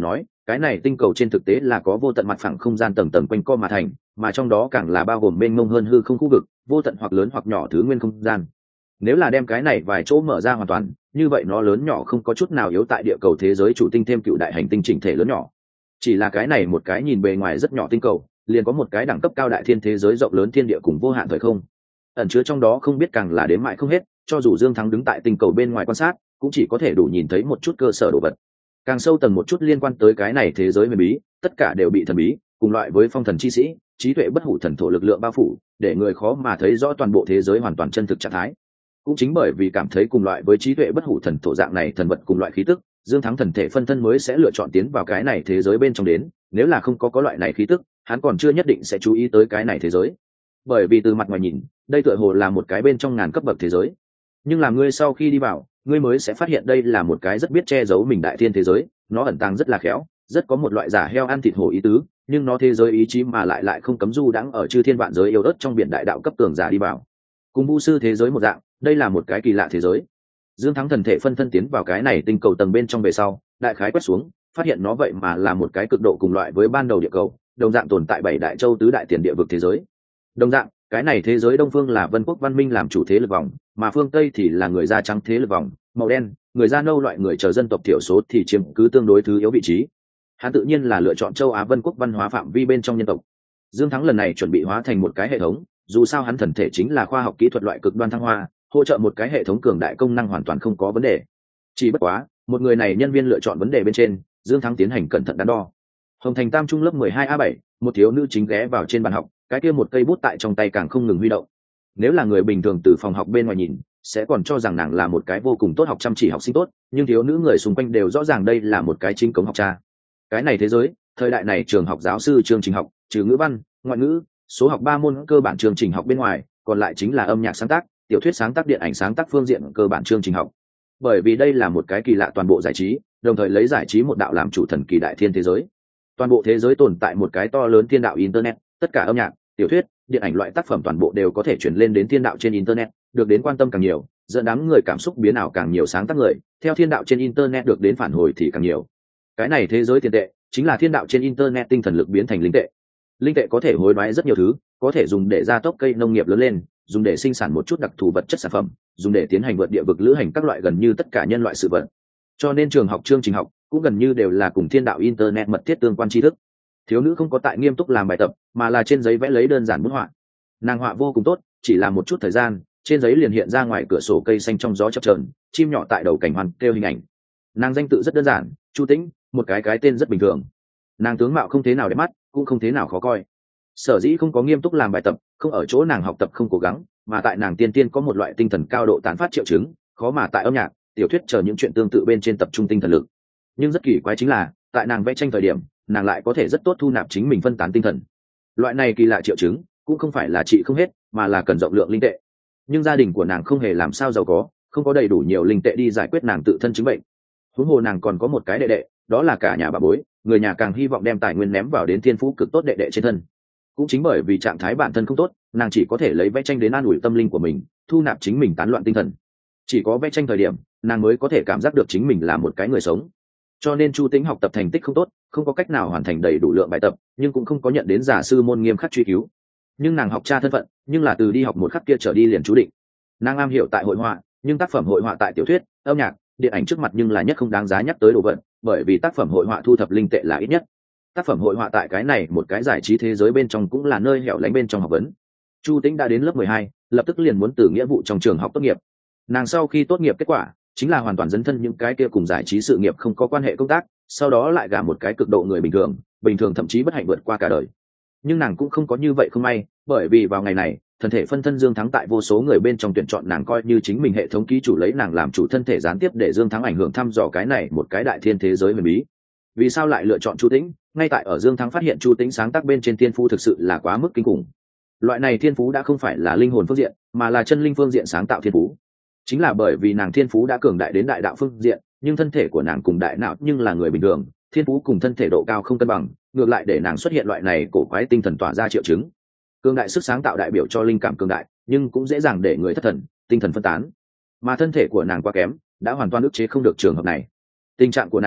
cái này tinh cầu trên thực tế là có vô tận mặt phẳng không gian tầng tầng quanh co mà thành, mà trong đó càng là bao gồm mênh mông hơn hư không khu vực, vô tận hoặc lớn hoặc nhỏ thứ nguyên không gian. Nếu là đem cái này vài chỗ mở ra hoàn toàn, như vậy nó lớn nhỏ không có chút nào yếu tại địa cầu thế giới chủ tinh thêm cựu đại hành tinh chỉnh thể lớn nhỏ. Chỉ là cái này một cái nhìn bề ngoài rất nhỏ tinh cầu, liền có một cái đẳng cấp cao đại thiên thế giới rộng lớn thiên địa cùng vô hạn thời không. Ẩn chứa trong đó không biết càng là đến mãi không hết, cho dù Dương Thắng đứng tại tinh cầu bên ngoài quan sát, cũng chỉ có thể đủ nhìn thấy một chút cơ sở đồ vật. Càng sâu tầng một chút liên quan tới cái này thế giới huyền bí, tất cả đều bị thần bí, cùng loại với phong thần chi sĩ, trí tuệ bất hủ thần thổ lực lượng bao phủ, để người khó mà thấy rõ toàn bộ thế giới hoàn toàn chân thực trạng thái. Cũng chính bởi vì cảm thấy cùng loại với trí tuệ bất hủ thần thổ dạng này thần vật cùng loại khí tức, Dương Thắng thần thể phân thân mới sẽ lựa chọn tiến vào cái này thế giới bên trong đến, nếu là không có có loại này khí tức, hắn còn chưa nhất định sẽ chú ý tới cái này thế giới. Bởi vì từ mặt ngoài nhìn, đây tựa hồ là một cái bên trong ngàn cấp bậc thế giới. Nhưng là ngươi sau khi đi vào, ngươi mới sẽ phát hiện đây là một cái rất biết che giấu mình đại thiên thế giới, nó ẩn tàng rất là khéo, rất có một loại giả heo ăn thịt hổ ý tứ, nhưng nó thế giới ý chí mà lại lại không cấm du đãng ở chư thiên vạn giới yêu ớt trong biển đại đạo cấp tường giả đi vào. Cùng vu sư thế giới một dạng, đây là một cái kỳ lạ thế giới. Dương Thắng thần thể phân thân tiến vào cái này tinh cầu tầng bên trong về sau, đại khái quét xuống, phát hiện nó vậy mà là một cái cực độ cùng loại với ban đầu địa cầu, đồng dạng tồn tại bảy đại châu tứ đại tiền địa vực thế giới. Đồng dạng, cái này thế giới đông phương là Vân Quốc văn minh làm chủ thế lực vòng, mà phương Tây thì là người da trắng thế lực vòng, màu đen, người da nâu loại người chờ dân tộc thiểu số thì chiếm cứ tương đối thứ yếu vị trí. Hắn tự nhiên là lựa chọn châu Á Vân Quốc văn hóa phạm vi bên trong nhân tộc. Dương Thắng lần này chuẩn bị hóa thành một cái hệ thống, dù sao hắn thần thể chính là khoa học kỹ thuật loại cực đoan thăng hoa, hỗ trợ một cái hệ thống cường đại công năng hoàn toàn không có vấn đề. Chỉ bất quá, một người này nhân viên lựa chọn vấn đề bên trên, Dương Thắng tiến hành cẩn thận đắn đo. Hồng Thành Tam trung lớp mười hai A bảy, một thiếu nữ chính ghé vào trên bàn học, cái kia một cây bút tại trong tay càng không ngừng huy động. Nếu là người bình thường từ phòng học bên ngoài nhìn, sẽ còn cho rằng nàng là một cái vô cùng tốt học chăm chỉ học sinh tốt, nhưng thiếu nữ người xung quanh đều rõ ràng đây là một cái chính cống học cha. Cái này thế giới, thời đại này trường học giáo sư chương trình học, trừ ngữ văn, ngoại ngữ, số học ba môn cơ bản chương trình học bên ngoài, còn lại chính là âm nhạc sáng tác, tiểu thuyết sáng tác, điện ảnh sáng tác phương diện cơ bản chương trình học. Bởi vì đây là một cái kỳ lạ toàn bộ giải trí, đồng thời lấy giải trí một đạo làm chủ thần kỳ đại thiên thế giới. Toàn bộ thế giới tồn tại một cái to lớn thiên đạo internet, tất cả âm nhạc, tiểu thuyết, điện ảnh loại tác phẩm toàn bộ đều có thể chuyển lên đến thiên đạo trên internet, được đến quan tâm càng nhiều, dẫn đám người cảm xúc biến ảo càng nhiều, sáng tác người theo thiên đạo trên internet được đến phản hồi thì càng nhiều. Cái này thế giới tiền tệ chính là thiên đạo trên internet tinh thần lực biến thành linh tệ. Linh tệ có thể hối đoái rất nhiều thứ, có thể dùng để gia tốc cây nông nghiệp lớn lên, dùng để sinh sản một chút đặc thù vật chất sản phẩm, dùng để tiến hành vượt địa vực lữ hành các loại gần như tất cả nhân loại sự vật. Cho nên trường học chương trình học cũng gần như đều là cùng thiên đạo internet mật thiết tương quan tri thức. Thiếu nữ không có tại nghiêm túc làm bài tập, mà là trên giấy vẽ lấy đơn giản bút họa. Nàng họa vô cùng tốt, chỉ là một chút thời gian, trên giấy liền hiện ra ngoài cửa sổ cây xanh trong gió chập chờn, chim nhỏ tại đầu cảnh hoàn kêu hình ảnh. Nàng danh tự rất đơn giản, Chu Tĩnh, một cái cái tên rất bình thường. Nàng tướng mạo không thế nào đẹp mắt, cũng không thế nào khó coi. Sở dĩ không có nghiêm túc làm bài tập, không ở chỗ nàng học tập không cố gắng, mà tại nàng tiên tiên có một loại tinh thần cao độ tán phát triệu chứng, khó mà tại âm nhạc, tiểu thuyết chờ những chuyện tương tự bên trên tập trung tinh thần lực. Nhưng rất kỳ quái chính là, tại nàng vẽ tranh thời điểm, nàng lại có thể rất tốt thu nạp chính mình phân tán tinh thần. Loại này kỳ lạ triệu chứng cũng không phải là trị không hết, mà là cần rộng lượng linh tệ. Nhưng gia đình của nàng không hề làm sao giàu có, không có đầy đủ nhiều linh tệ đi giải quyết nàng tự thân chứng bệnh. Huống hồ nàng còn có một cái đệ đệ, đó là cả nhà bà bối, người nhà càng hy vọng đem tài nguyên ném vào đến thiên phú cực tốt đệ đệ trên thân. Cũng chính bởi vì trạng thái bản thân không tốt, nàng chỉ có thể lấy vẽ tranh đến an ủi tâm linh của mình, thu nạp chính mình tán loạn tinh thần. Chỉ có vẽ tranh thời điểm, nàng mới có thể cảm giác được chính mình là một cái người sống. Cho nên Chu Tĩnh học tập thành tích không tốt, không có cách nào hoàn thành đầy đủ lượng bài tập, nhưng cũng không có nhận đến giả sư môn nghiêm khắc truy cứu. Nhưng nàng học cha thân phận, nhưng là từ đi học một khắc kia trở đi liền chú định. Nàng am hiểu tại hội họa, nhưng tác phẩm hội họa tại tiểu thuyết, âm nhạc, điện ảnh trước mặt nhưng là nhất không đáng giá nhắc tới đồ vật, bởi vì tác phẩm hội họa thu thập linh tệ là ít nhất. Tác phẩm hội họa tại cái này một cái giải trí thế giới bên trong cũng là nơi hẻo lánh bên trong học vấn. Chu Tĩnh đã đến lớp mười hai, lập tức liền muốn từ nghĩa vụ trong trường học tốt nghiệp. Nàng sau khi tốt nghiệp kết quả chính là hoàn toàn dấn thân những cái kia cùng giải trí sự nghiệp không có quan hệ công tác, sau đó lại gả một cái cực độ người bình thường, bình thường thậm chí bất hạnh vượt qua cả đời. Nhưng nàng cũng không có như vậy không may, bởi vì vào ngày này, thân thể phân thân Dương Thắng tại vô số người bên trong tuyển chọn nàng coi như chính mình hệ thống ký chủ, lấy nàng làm chủ thân thể gián tiếp để Dương Thắng ảnh hưởng thăm dò cái này một cái đại thiên thế giới huyền bí. Vì sao lại lựa chọn Chu Tĩnh? Ngay tại ở Dương Thắng phát hiện Chu Tĩnh sáng tác bên trên thiên phú thực sự là quá mức kinh khủng. Loại này thiên phú đã không phải là linh hồn phương diện, mà là chân linh phương diện sáng tạo thiên phú. Chính là bởi vì nàng thiên phú đã cường đại đến đại đạo phương diện, nhưng thân thể của nàng cùng đại não nhưng là người bình thường, thiên phú cùng thân thể độ cao không cân bằng, ngược lại để nàng xuất hiện loại này cổ quái tinh thần tỏa ra triệu chứng. Cường đại sức sáng tạo đại biểu cho linh cảm cường đại, nhưng cũng dễ dàng để người thất thần, tinh thần phân tán. Mà thân thể của nàng quá kém, đã hoàn toàn ức chế không được trường hợp này. Tình trạng của nàng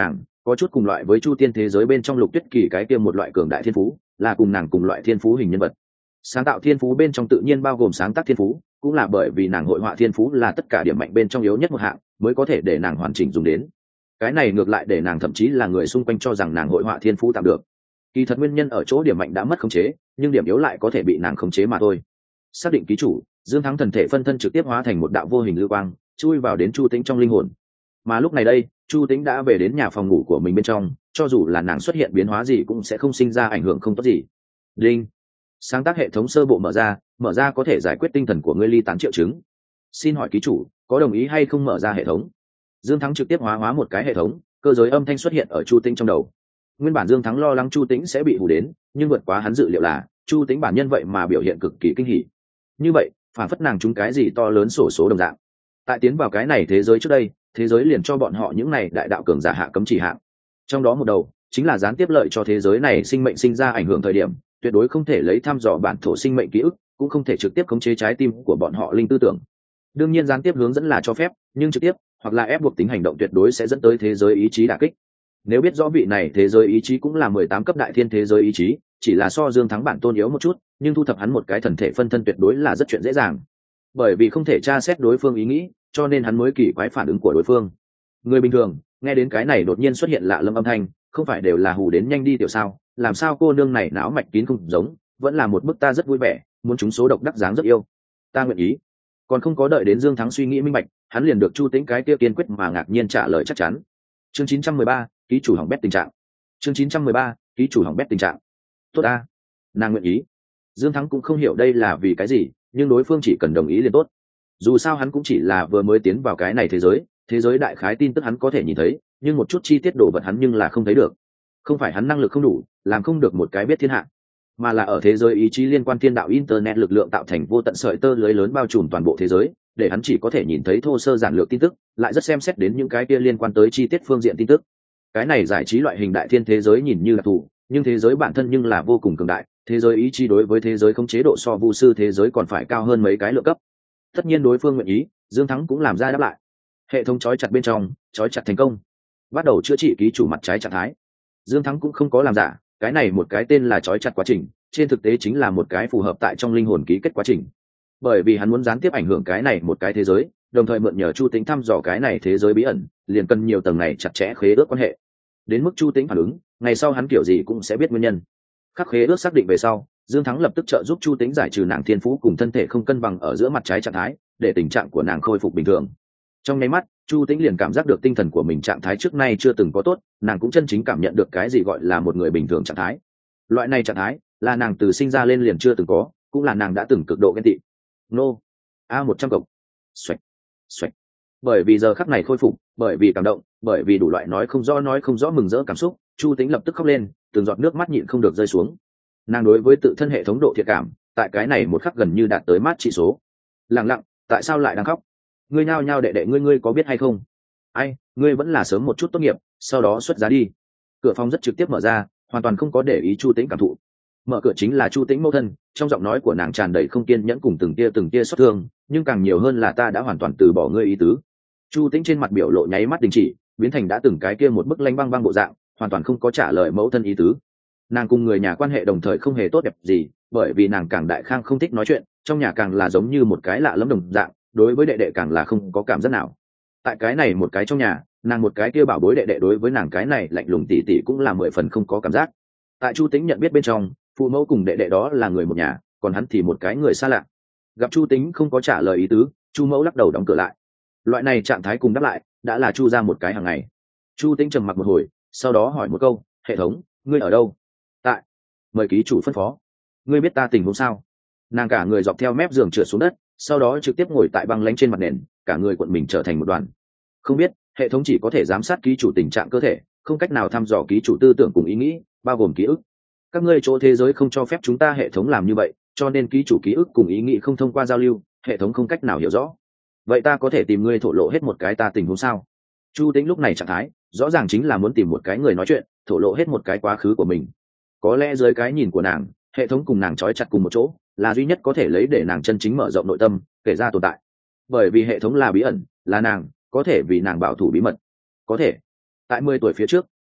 có chút cùng loại với chu tiên thế giới bên trong Lục Tuyết Kỳ cái kia một loại cường đại thiên phú, là cùng nàng cùng loại thiên phú hình nhân vật. Sáng tạo thiên phú bên trong tự nhiên bao gồm sáng tác thiên phú, cũng là bởi vì nàng hội họa thiên phú là tất cả điểm mạnh bên trong yếu nhất một hạng, mới có thể để nàng hoàn chỉnh dùng đến. Cái này ngược lại để nàng thậm chí là người xung quanh cho rằng nàng hội họa thiên phú tạm được. Kỳ thật nguyên nhân ở chỗ điểm mạnh đã mất khống chế, nhưng điểm yếu lại có thể bị nàng khống chế mà thôi. Xác định ký chủ, Dương Thắng thần thể phân thân trực tiếp hóa thành một đạo vô hình lưu quang, chui vào đến Chu Tĩnh trong linh hồn. Mà lúc này đây, Chu Tĩnh đã về đến nhà phòng ngủ của mình bên trong, cho dù là nàng xuất hiện biến hóa gì cũng sẽ không sinh ra ảnh hưởng không tốt gì. Đinh. Sáng tác hệ thống sơ bộ mở ra, mở ra có thể giải quyết tinh thần của ngươi ly tán triệu chứng. Xin hỏi ký chủ, có đồng ý hay không mở ra hệ thống? Dương Thắng trực tiếp hóa hóa một cái hệ thống, cơ giới âm thanh xuất hiện ở Chu Tĩnh trong đầu. Nguyên bản Dương Thắng lo lắng Chu Tĩnh sẽ bị hù đến, nhưng vượt quá hắn dự liệu là Chu Tĩnh bản nhân vậy mà biểu hiện cực kỳ kinh hỉ. Như vậy, phản phất nàng chúng cái gì to lớn sổ số đồng dạng. Tại tiến vào cái này thế giới trước đây, thế giới liền cho bọn họ những này đại đạo cường giả hạ cấm chỉ hạng. Trong đó một đầu chính là gián tiếp lợi cho thế giới này sinh mệnh sinh ra ảnh hưởng thời điểm, tuyệt đối không thể lấy thăm dò bản thổ sinh mệnh ký ức, cũng không thể trực tiếp khống chế trái tim của bọn họ linh tư tưởng. Đương nhiên gián tiếp hướng dẫn là cho phép, nhưng trực tiếp hoặc là ép buộc tính hành động tuyệt đối sẽ dẫn tới thế giới ý chí đả kích. Nếu biết rõ vị này thế giới ý chí cũng là mười tám cấp đại thiên thế giới ý chí, chỉ là so Dương Thắng bản tôn yếu một chút, nhưng thu thập hắn một cái thần thể phân thân tuyệt đối là rất chuyện dễ dàng. Bởi vì không thể tra xét đối phương ý nghĩ, cho nên hắn mới kỳ quái phản ứng của đối phương. Người bình thường nghe đến cái này đột nhiên xuất hiện lạ lâm âm thanh, không phải đều là hù đến nhanh đi tiểu sao, làm sao cô nương này não mạch kín không giống, vẫn là một bức ta rất vui vẻ, muốn chúng số độc đắc dáng rất yêu, ta nguyện ý. Còn không có đợi đến Dương Thắng suy nghĩ minh bạch, hắn liền được Chu Tĩnh cái kia kiên quyết mà ngạc nhiên trả lời chắc chắn. Chương chín trăm mười ba, ký chủ hỏng bét tình trạng. Chương chín trăm mười ba, ký chủ hỏng bét tình trạng. Tốt a, nàng nguyện ý. Dương Thắng cũng không hiểu đây là vì cái gì, nhưng đối phương chỉ cần đồng ý liền tốt. Dù sao hắn cũng chỉ là vừa mới tiến vào cái này thế giới, thế giới đại khái tin tức hắn có thể nhìn thấy, nhưng một chút chi tiết đồ vật hắn nhưng là không thấy được. Không phải hắn năng lực không đủ, làm không được một cái biết thiên hạ, mà là ở thế giới ý chí liên quan thiên đạo internet lực lượng tạo thành vô tận sợi tơ lưới lớn bao trùm toàn bộ thế giới, để hắn chỉ có thể nhìn thấy thô sơ giản lược tin tức, lại rất xem xét đến những cái kia liên quan tới chi tiết phương diện tin tức. Cái này giải trí loại hình đại thiên thế giới nhìn như là thủ, nhưng thế giới bản thân nhưng là vô cùng cường đại, thế giới ý chí đối với thế giới không chế độ so vu sư thế giới còn phải cao hơn mấy cái lượng cấp. Tất nhiên đối phương nguyện ý, Dương Thắng cũng làm ra đáp lại. Hệ thống trói chặt bên trong, trói chặt thành công, bắt đầu chữa trị ký chủ mặt trái trạng thái. Dương Thắng cũng không có làm giả, cái này một cái tên là trói chặt quá trình, trên thực tế chính là một cái phù hợp tại trong linh hồn ký kết quá trình. Bởi vì hắn muốn gián tiếp ảnh hưởng cái này một cái thế giới, đồng thời mượn nhờ Chu Tĩnh thăm dò cái này thế giới bí ẩn, liền cần nhiều tầng này chặt chẽ khế ước quan hệ. Đến mức Chu Tĩnh phản ứng, ngày sau hắn kiểu gì cũng sẽ biết nguyên nhân. Khắc khế ước xác định về sau, Dương Thắng lập tức trợ giúp Chu Tĩnh giải trừ nàng thiên phú cùng thân thể không cân bằng ở giữa mặt trái trạng thái, để tình trạng của nàng khôi phục bình thường. Trong nháy mắt, Chu Tĩnh liền cảm giác được tinh thần của mình trạng thái trước nay chưa từng có tốt, nàng cũng chân chính cảm nhận được cái gì gọi là một người bình thường trạng thái. Loại này trạng thái là nàng từ sinh ra lên liền chưa từng có, cũng là nàng đã từng cực độ ghen tị. Nô, a một trăm cộng. Xoạch, xoạch. Bởi vì giờ khắc này khôi phục, bởi vì cảm động, bởi vì đủ loại nói không rõ nói không rõ mừng rỡ cảm xúc, Chu Tĩnh lập tức khóc lên, từng giọt nước mắt nhịn không được rơi xuống. Nàng đối với tự thân hệ thống độ thiện cảm, tại cái này một khắc gần như đạt tới mát trị số. Lặng lặng, tại sao lại đang khóc? Ngươi nhao nhao đệ đệ ngươi ngươi có biết hay không? Ai, ngươi vẫn là sớm một chút tốt nghiệp, sau đó xuất giá đi. Cửa phòng rất trực tiếp mở ra, hoàn toàn không có để ý Chu Tĩnh cảm thụ. Mở cửa chính là Chu Tĩnh mẫu thân, trong giọng nói của nàng tràn đầy không kiên nhẫn cùng từng tia từng tia xót thương, nhưng càng nhiều hơn là ta đã hoàn toàn từ bỏ ngươi ý tứ. Chu Tĩnh trên mặt biểu lộ nháy mắt đình chỉ, biến thành đã từng cái kia một bức lanh băng băng bộ dạng, hoàn toàn không có trả lời mẫu thân ý tứ. Nàng cùng người nhà quan hệ đồng thời không hề tốt đẹp gì, bởi vì nàng càng đại khang không thích nói chuyện, trong nhà càng là giống như một cái lạ lẫm đồng dạng, đối với đệ đệ càng là không có cảm giác nào. Tại cái này một cái trong nhà, nàng một cái kia bảo bối đệ đệ đối với nàng cái này lạnh lùng tỉ tỉ cũng là mười phần không có cảm giác. Tại Chu Tĩnh nhận biết bên trong, phụ mẫu cùng đệ đệ đó là người một nhà, còn hắn thì một cái người xa lạ. Gặp Chu Tĩnh không có trả lời ý tứ, Chu mẫu lắc đầu đóng cửa lại. Loại này trạng thái cùng đáp lại đã là Chu ra một cái hàng ngày. Chu Tĩnh trầm mặc một hồi, sau đó hỏi một câu, hệ thống, ngươi ở đâu? Tại. Mời ký chủ phân phó. Ngươi biết ta tình huống sao? Nàng cả người dọc theo mép giường trượt xuống đất, sau đó trực tiếp ngồi tại băng lánh trên mặt nền, cả người cuộn mình trở thành một đoàn. Không biết, hệ thống chỉ có thể giám sát ký chủ tình trạng cơ thể, không cách nào thăm dò ký chủ tư tưởng cùng ý nghĩ, bao gồm ký ức. Các ngươi chỗ thế giới không cho phép chúng ta hệ thống làm như vậy, cho nên ký chủ ký ức cùng ý nghĩ không thông qua giao lưu, hệ thống không cách nào hiểu rõ. Vậy ta có thể tìm ngươi thổ lộ hết một cái ta tình huống sao? Chu Tĩnh lúc này trạng thái rõ ràng chính là muốn tìm một cái người nói chuyện, thổ lộ hết một cái quá khứ của mình. Có lẽ dưới cái nhìn của nàng, hệ thống cùng nàng trói chặt cùng một chỗ là duy nhất có thể lấy để nàng chân chính mở rộng nội tâm, kể ra tồn tại. Bởi vì hệ thống là bí ẩn, là nàng có thể vì nàng bảo thủ bí mật. Có thể tại mười tuổi phía trước,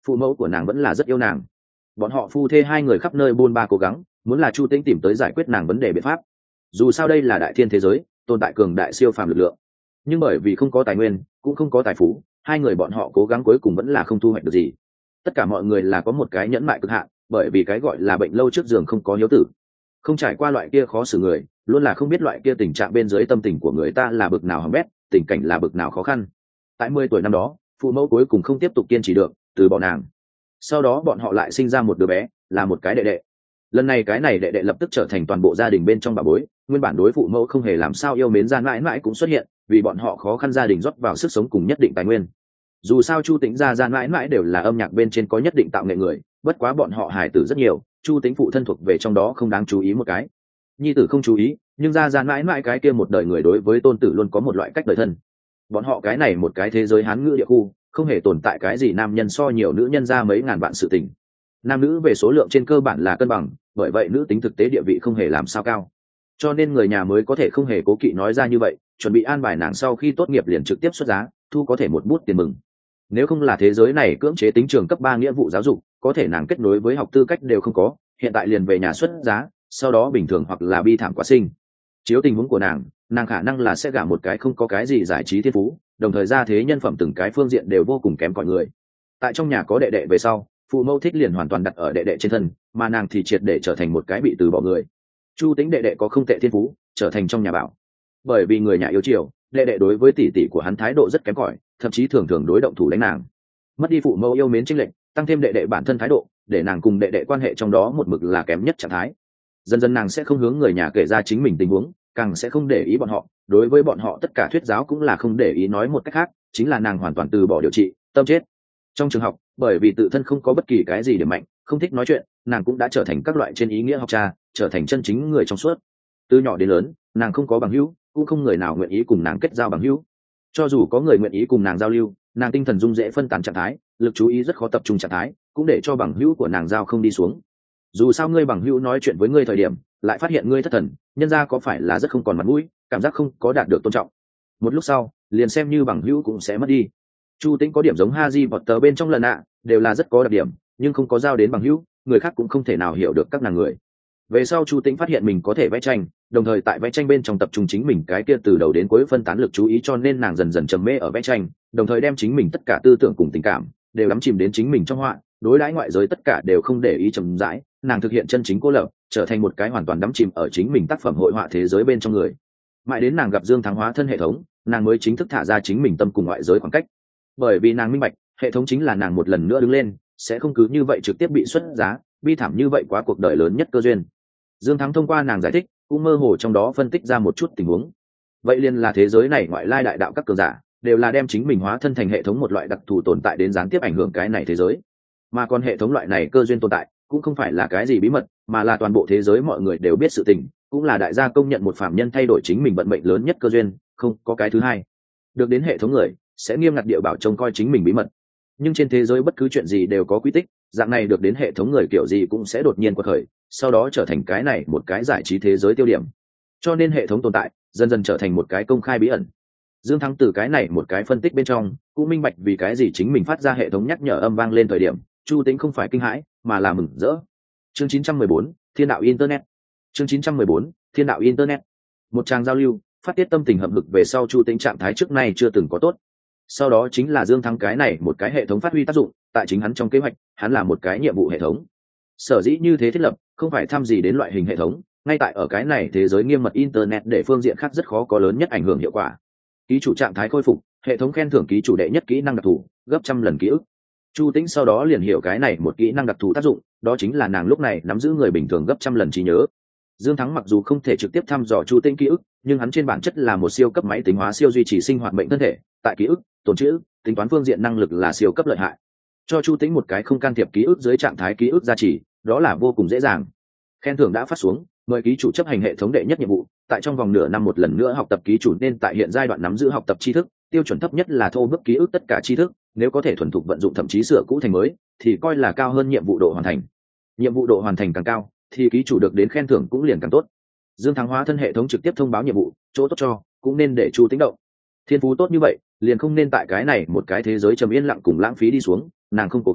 phụ mẫu của nàng vẫn là rất yêu nàng. Bọn họ phu thê hai người khắp nơi buôn ba cố gắng, muốn là Chu Tĩnh tìm tới giải quyết nàng vấn đề biện pháp. Dù sao đây là đại thiên thế giới, tồn tại cường đại siêu phàm lực lượng, nhưng bởi vì không có tài nguyên cũng không có tài phú, hai người bọn họ cố gắng cuối cùng vẫn là không thu hoạch được gì. Tất cả mọi người là có một cái nhẫn mại cực hạn, bởi vì cái gọi là bệnh lâu trước giường không có hiếu tử. Không trải qua loại kia khó xử người, luôn là không biết loại kia tình trạng bên dưới tâm tình của người ta là bực nào hỏng bét, tình cảnh là bực nào khó khăn. Tại mười tuổi năm đó, phụ mẫu cuối cùng không tiếp tục kiên trì được, từ bỏ nàng. Sau đó bọn họ lại sinh ra một đứa bé, là một cái đệ đệ. Lần này cái này đệ đệ lập tức trở thành toàn bộ gia đình bên trong bà bối, nguyên bản đối phụ mẫu không hề làm sao yêu mến ra mãi mãi cũng xuất hiện, vì bọn họ khó khăn gia đình rót vào sức sống cùng nhất định tài nguyên. Dù sao Chu Tĩnh gia ra mãi mãi đều là âm nhạc bên trên có nhất định tạo nghệ người, bất quá bọn họ hài tử rất nhiều, Chu Tĩnh phụ thân thuộc về trong đó không đáng chú ý một cái. Nhi tử không chú ý, nhưng ra ra mãi mãi cái kia một đời người đối với tôn tử luôn có một loại cách đời thân. Bọn họ cái này một cái thế giới hán ngữ địa khu, không hề tồn tại cái gì nam nhân so nhiều nữ nhân ra mấy ngàn vạn sự tình. Nam nữ về số lượng trên cơ bản là cân bằng, bởi vậy nữ tính thực tế địa vị không hề làm sao cao. Cho nên người nhà mới có thể không hề cố kỵ nói ra như vậy, chuẩn bị an bài nàng sau khi tốt nghiệp liền trực tiếp xuất giá, thu có thể một bút tiền mừng. Nếu không là thế giới này cưỡng chế tính trường cấp ba nghĩa vụ giáo dục, có thể nàng kết nối với học tư cách đều không có, hiện tại liền về nhà xuất giá, sau đó bình thường hoặc là bi thảm quá sinh. Chiếu tình huống của nàng, nàng khả năng là sẽ gả một cái không có cái gì giải trí thiên phú, đồng thời ra thế nhân phẩm từng cái phương diện đều vô cùng kém cỏi người. Tại trong nhà có đệ đệ về sau, phụ mẫu thích liền hoàn toàn đặt ở đệ đệ trên thân, mà nàng thì triệt để trở thành một cái bị từ bỏ người. Chu Tĩnh đệ đệ có không tệ thiên phú, trở thành trong nhà bảo. Bởi vì người nhà yêu chiều, đệ đệ đối với tỷ tỷ của hắn thái độ rất kém cỏi, thậm chí thường thường đối động thủ đánh nàng. Mất đi phụ mẫu yêu mến chênh lệch, tăng thêm đệ đệ bản thân thái độ, để nàng cùng đệ đệ quan hệ trong đó một mực là kém nhất trạng thái. Dần dần nàng sẽ không hướng người nhà kể ra chính mình tình huống, càng sẽ không để ý bọn họ, đối với bọn họ tất cả thuyết giáo cũng là không để ý, nói một cách khác chính là nàng hoàn toàn từ bỏ điều trị, tâm chết. Trong trường học, bởi vì tự thân không có bất kỳ cái gì điểm mạnh, không thích nói chuyện, nàng cũng đã trở thành các loại trên ý nghĩa học trà, trở thành chân chính người trong suốt. Từ nhỏ đến lớn, nàng không có bằng hữu, cũng không người nào nguyện ý cùng nàng kết giao bằng hữu. Cho dù có người nguyện ý cùng nàng giao lưu, nàng tinh thần dung dễ phân tán trạng thái, lực chú ý rất khó tập trung trạng thái, cũng để cho bằng hữu của nàng giao không đi xuống. Dù sao ngươi bằng hữu nói chuyện với ngươi thời điểm, lại phát hiện ngươi thất thần, nhân ra có phải là rất không còn mặt mũi, cảm giác không có đạt được tôn trọng. Một lúc sau, liền xem như bằng hữu cũng sẽ mất đi. Chu Tĩnh có điểm giống Harry Potter bên trong lần ạ, đều là rất có đặc điểm, nhưng không có giao đến bằng hữu, người khác cũng không thể nào hiểu được các nàng người. Về sau Chu Tĩnh phát hiện mình có thể vẽ tranh, đồng thời tại vẽ tranh bên trong tập trung chính mình cái kia từ đầu đến cuối phân tán lực chú ý, cho nên nàng dần dần trầm mê ở vẽ tranh, đồng thời đem chính mình tất cả tư tưởng cùng tình cảm đều đắm chìm đến chính mình trong họa, đối đãi ngoại giới tất cả đều không để ý, chậm rãi, nàng thực hiện chân chính cô lập, trở thành một cái hoàn toàn đắm chìm ở chính mình tác phẩm hội họa thế giới bên trong người. Mãi đến nàng gặp Dương Thắng hóa thân hệ thống, nàng mới chính thức thả ra chính mình tâm cùng ngoại giới khoảng cách. Bởi vì nàng minh bạch, hệ thống chính là nàng một lần nữa đứng lên, sẽ không cứ như vậy trực tiếp bị xuất giá, bi thảm như vậy quá cuộc đời lớn nhất cơ duyên. Dương Thắng thông qua nàng giải thích, cũng mơ hồ trong đó phân tích ra một chút tình huống. Vậy liền là thế giới này ngoại lai đại đạo các cường giả đều là đem chính mình hóa thân thành hệ thống một loại đặc thù tồn tại đến gián tiếp ảnh hưởng cái này thế giới. Mà còn hệ thống loại này cơ duyên tồn tại cũng không phải là cái gì bí mật, mà là toàn bộ thế giới mọi người đều biết sự tình, cũng là đại gia công nhận một phàm nhân thay đổi chính mình vận mệnh lớn nhất cơ duyên, không có cái thứ hai. Được đến hệ thống người sẽ nghiêm ngặt địa bảo trông coi chính mình bí mật. Nhưng trên thế giới bất cứ chuyện gì đều có quy tích, dạng này được đến hệ thống người kiểu gì cũng sẽ đột nhiên quật khởi, sau đó trở thành cái này một cái giải trí thế giới tiêu điểm. Cho nên hệ thống tồn tại dần dần trở thành một cái công khai bí ẩn. Dương Thắng từ cái này một cái phân tích bên trong cũng minh bạch vì cái gì chính mình phát ra hệ thống nhắc nhở âm vang lên thời điểm, Chu Tĩnh không phải kinh hãi mà là mừng rỡ. Chương chín trăm mười bốn, Thiên đạo internet. Chương chín trăm mười bốn, Thiên đạo internet. Một trang giao lưu, phát tiết tâm tình hậm hực về sau, Chu Tĩnh trạng thái trước nay chưa từng có tốt. Sau đó chính là Dương Thắng cái này một cái hệ thống phát huy tác dụng, tại chính hắn trong kế hoạch, hắn là một cái nhiệm vụ hệ thống. Sở dĩ như thế thiết lập, không phải thăm gì đến loại hình hệ thống, ngay tại ở cái này thế giới nghiêm mật internet để phương diện khác rất khó có lớn nhất ảnh hưởng hiệu quả. Ký chủ trạng thái khôi phục, hệ thống khen thưởng ký chủ đệ nhất kỹ năng đặc thù, gấp trăm lần ký ức. Chu Tĩnh sau đó liền hiểu cái này một kỹ năng đặc thù tác dụng, đó chính là nàng lúc này nắm giữ người bình thường gấp trăm lần trí nhớ. Dương Thắng mặc dù không thể trực tiếp thăm dò Chu Tĩnh ký ức, nhưng hắn trên bản chất là một siêu cấp máy tính hóa siêu duy trì sinh hoạt bệnh thân thể, tại ký ức, tồn trữ, tính toán phương diện năng lực là siêu cấp lợi hại. Cho Chu Tĩnh một cái không can thiệp ký ức dưới trạng thái ký ức gia trì, đó là vô cùng dễ dàng. Khen thưởng đã phát xuống, mời ký chủ chấp hành hệ thống đệ nhất nhiệm vụ, tại trong vòng nửa năm một lần nữa học tập, ký chủ nên tại hiện giai đoạn nắm giữ học tập tri thức, tiêu chuẩn thấp nhất là thô bước ký ức tất cả tri thức, nếu có thể thuần thục vận dụng thậm chí sửa cũ thành mới thì coi là cao hơn nhiệm vụ độ hoàn thành. Nhiệm vụ độ hoàn thành càng cao thì ký chủ được đến khen thưởng cũng liền càng tốt. Dương Thắng hóa thân hệ thống trực tiếp thông báo nhiệm vụ, chỗ tốt cho cũng nên để Chu Tĩnh động. Thiên phú tốt như vậy liền không nên tại cái này một cái thế giới trầm yên lặng cùng lãng phí đi xuống, nàng không cố gắng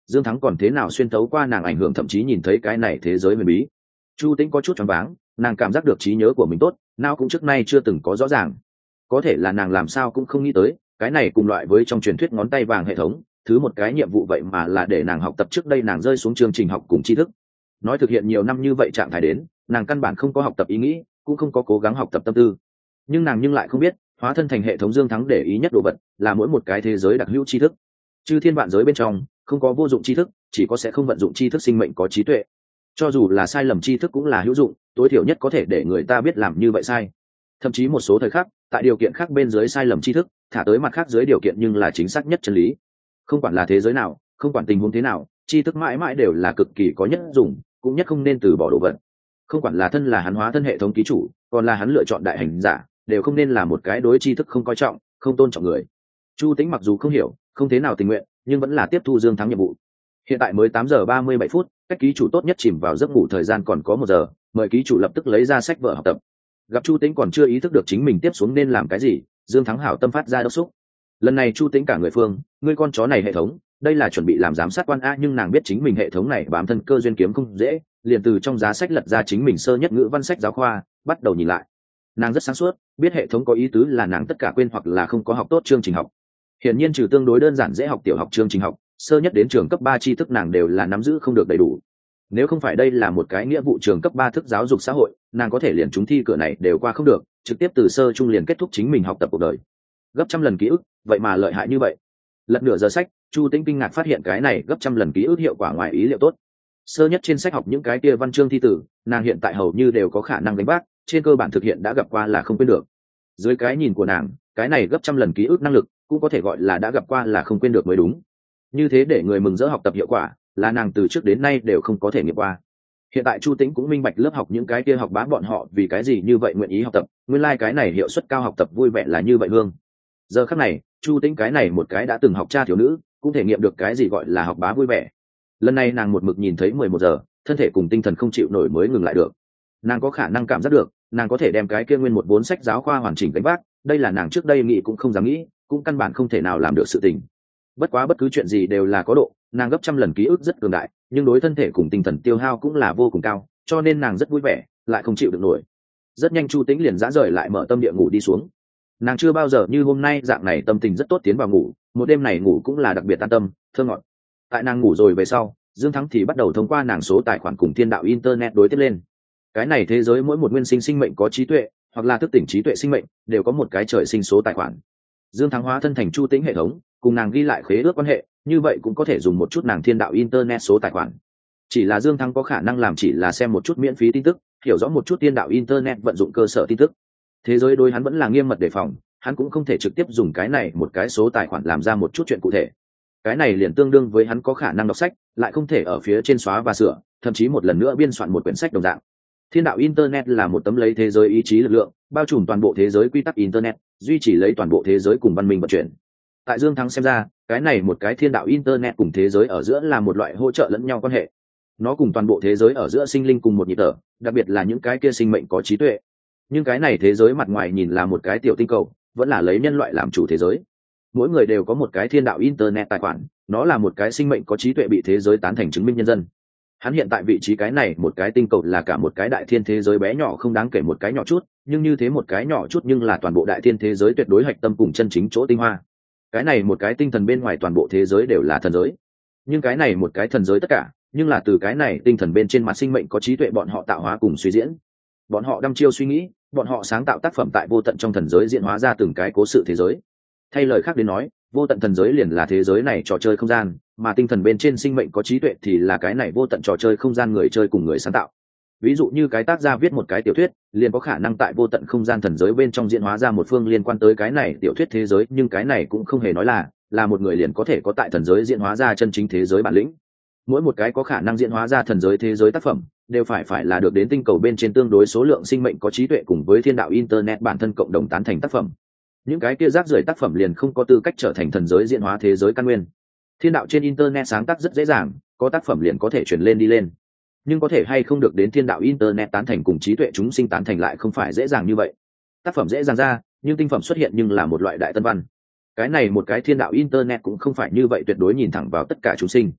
Dương Thắng còn thế nào xuyên tấu qua nàng ảnh hưởng, thậm chí nhìn thấy cái này thế giới huyền bí. Chu Tĩnh có chút choáng váng, nàng cảm giác được trí nhớ của mình tốt, nào cũng trước nay chưa từng có rõ ràng. Có thể là nàng làm sao cũng không nghĩ tới, cái này cùng loại với trong truyền thuyết ngón tay vàng hệ thống, thứ một cái nhiệm vụ vậy mà là để nàng học tập trước đây nàng rơi xuống chương trình học cùng tri thức. Nói thực hiện nhiều năm như vậy trạng thái đến, nàng căn bản không có học tập ý nghĩ, cũng không có cố gắng học tập tâm tư. Nhưng nàng nhưng lại không biết, hóa thân thành hệ thống Dương Thắng để ý nhất đồ vật là mỗi một cái thế giới đặc hữu tri thức. Chư thiên vạn giới bên trong không có vô dụng tri thức, chỉ có sẽ không vận dụng tri thức sinh mệnh có trí tuệ. Cho dù là sai lầm tri thức cũng là hữu dụng, tối thiểu nhất có thể để người ta biết làm như vậy sai. Thậm chí một số thời khắc, tại điều kiện khác bên dưới sai lầm tri thức, thả tới mặt khác dưới điều kiện nhưng là chính xác nhất chân lý. Không quản là thế giới nào, không quản tình huống thế nào, tri thức mãi mãi đều là cực kỳ có nhất dùng, cũng nhất không nên từ bỏ đồ vật. Không quản là thân là hắn hóa thân hệ thống ký chủ, còn là hắn lựa chọn đại hành giả, đều không nên là một cái đối tri thức không coi trọng, không tôn trọng người. Chu Tĩnh mặc dù không hiểu, không thế nào tình nguyện, nhưng vẫn là tiếp thu Dương Thắng nhiệm vụ. Hiện tại mới tám giờ ba mươi bảy phút, cách ký chủ tốt nhất chìm vào giấc ngủ thời gian còn có một giờ, mời ký chủ lập tức lấy ra sách vở học tập. Gặp Chu Tĩnh còn chưa ý thức được chính mình tiếp xuống nên làm cái gì, Dương Thắng hảo tâm phát ra đốc xúc. Lần này Chu Tĩnh cả người phương, ngươi con chó này hệ thống, đây là chuẩn bị làm giám sát quan a, nhưng nàng biết chính mình hệ thống này bám thân cơ duyên kiếm không dễ, liền từ trong giá sách lật ra chính mình sơ nhất ngữ văn sách giáo khoa, bắt đầu nhìn lại. Nàng rất sáng suốt, biết hệ thống có ý tứ là nàng tất cả quên hoặc là không có học tốt chương trình học. Hiển nhiên trừ tương đối đơn giản dễ học tiểu học chương trình học, sơ nhất đến trường cấp ba tri thức nàng đều là nắm giữ không được đầy đủ. Nếu không phải đây là một cái nghĩa vụ trường cấp ba thức giáo dục xã hội, nàng có thể liền trúng thi cửa này đều qua không được, trực tiếp từ sơ trung liền kết thúc chính mình học tập cuộc đời. Gấp trăm lần ký ức, vậy mà lợi hại như vậy. Lật nửa giờ sách, Chu Tĩnh kinh ngạc phát hiện cái này gấp trăm lần ký ức hiệu quả ngoài ý liệu tốt. Sơ nhất trên sách học những cái kia văn chương thi tử, nàng hiện tại hầu như đều có khả năng đánh bác, trên cơ bản thực hiện đã gặp qua là không quên được. Dưới cái nhìn của nàng, cái này gấp trăm lần ký ức năng lực cũng có thể gọi là đã gặp qua là không quên được mới đúng. Như thế để người mừng rỡ học tập hiệu quả, là nàng từ trước đến nay đều không có thể nghiệm qua. Hiện tại Chu Tĩnh cũng minh bạch lớp học những cái kia học bá bọn họ vì cái gì như vậy nguyện ý học tập, nguyên lai like cái này hiệu suất cao học tập vui vẻ là như vậy hương. Giờ khắc này, Chu Tĩnh cái này một cái đã từng học cha thiếu nữ, cũng thể nghiệm được cái gì gọi là học bá vui vẻ. Lần này nàng một mực nhìn thấy mười một giờ, thân thể cùng tinh thần không chịu nổi mới ngừng lại được. Nàng có khả năng cảm giác được, nàng có thể đem cái kia nguyên một vốn sách giáo khoa hoàn chỉnh gánh vác, đây là nàng trước đây nghĩ cũng không dám nghĩ, cũng căn bản không thể nào làm được sự tình. Bất quá bất cứ chuyện gì đều là có độ, nàng gấp trăm lần ký ức rất cường đại, nhưng đối thân thể cùng tinh thần tiêu hao cũng là vô cùng cao, cho nên nàng rất vui vẻ, lại không chịu được nổi. Rất nhanh Chu Tĩnh liền dã rời lại mở tâm địa ngủ đi xuống. Nàng chưa bao giờ như hôm nay dạng này tâm tình rất tốt tiến vào ngủ, một đêm này ngủ cũng là đặc biệt an tâm, thơ ngọt. Tại nàng ngủ rồi về sau, Dương Thắng thì bắt đầu thông qua nàng số tài khoản cùng thiên đạo internet đối tiếp lên. Cái này thế giới mỗi một nguyên sinh sinh mệnh có trí tuệ, hoặc là thức tỉnh trí tuệ sinh mệnh, đều có một cái trời sinh số tài khoản. Dương Thắng hóa thân thành Chu Tĩnh hệ thống, cùng nàng ghi lại khế ước quan hệ, như vậy cũng có thể dùng một chút nàng thiên đạo internet số tài khoản. Chỉ là Dương Thắng có khả năng làm chỉ là xem một chút miễn phí tin tức, hiểu rõ một chút thiên đạo internet vận dụng cơ sở tin tức. Thế giới đối hắn vẫn là nghiêm mật đề phòng, hắn cũng không thể trực tiếp dùng cái này một cái số tài khoản làm ra một chút chuyện cụ thể. Cái này liền tương đương với hắn có khả năng đọc sách, lại không thể ở phía trên xóa và sửa, thậm chí một lần nữa biên soạn một quyển sách đồng dạng. Thiên đạo internet là một tấm lấy thế giới ý chí lực lượng, bao trùm toàn bộ thế giới quy tắc internet, duy trì lấy toàn bộ thế giới cùng văn minh vận chuyển. Tại Dương Thắng xem ra, cái này một cái thiên đạo internet cùng thế giới ở giữa là một loại hỗ trợ lẫn nhau quan hệ. Nó cùng toàn bộ thế giới ở giữa sinh linh cùng một nhịp thở, đặc biệt là những cái kia sinh mệnh có trí tuệ. Nhưng cái này thế giới mặt ngoài nhìn là một cái tiểu tinh cầu, vẫn là lấy nhân loại làm chủ thế giới. Mỗi người đều có một cái thiên đạo internet tài khoản, nó là một cái sinh mệnh có trí tuệ bị thế giới tán thành chứng minh nhân dân. Hắn hiện tại vị trí cái này một cái tinh cầu là cả một cái đại thiên thế giới bé nhỏ không đáng kể một cái nhỏ chút, nhưng như thế một cái nhỏ chút nhưng là toàn bộ đại thiên thế giới tuyệt đối hạch tâm cùng chân chính chỗ tinh hoa. Cái này một cái tinh thần bên ngoài toàn bộ thế giới đều là thần giới, nhưng cái này một cái thần giới tất cả, nhưng là từ cái này tinh thần bên trên mặt sinh mệnh có trí tuệ bọn họ tạo hóa cùng suy diễn. Bọn họ đăm chiêu suy nghĩ, bọn họ sáng tạo tác phẩm tại vô tận trong thần giới diễn hóa ra từng cái cố sự thế giới. Thay lời khác đến nói, vô tận thần giới liền là thế giới này trò chơi không gian, mà tinh thần bên trên sinh mệnh có trí tuệ thì là cái này vô tận trò chơi không gian người chơi cùng người sáng tạo. Ví dụ như cái tác gia viết một cái tiểu thuyết, liền có khả năng tại vô tận không gian thần giới bên trong diễn hóa ra một phương liên quan tới cái này tiểu thuyết thế giới, nhưng cái này cũng không hề nói là là một người liền có thể có tại thần giới diễn hóa ra chân chính thế giới bản lĩnh. Mỗi một cái có khả năng diễn hóa ra thần giới thế giới tác phẩm đều phải phải là được đến tinh cầu bên trên tương đối số lượng sinh mệnh có trí tuệ cùng với thiên đạo internet bản thân cộng đồng tán thành tác phẩm. Những cái kia rác rưởi tác phẩm liền không có tư cách trở thành thần giới diễn hóa thế giới căn nguyên. Thiên đạo trên internet sáng tác rất dễ dàng, có tác phẩm liền có thể chuyển lên đi lên, nhưng có thể hay không được đến thiên đạo internet tán thành cùng trí tuệ chúng sinh tán thành lại không phải dễ dàng như vậy. Tác phẩm dễ dàng ra, nhưng tinh phẩm xuất hiện nhưng là một loại đại tân văn. Cái này một cái thiên đạo internet cũng không phải như vậy tuyệt đối nhìn thẳng vào tất cả chúng sinh.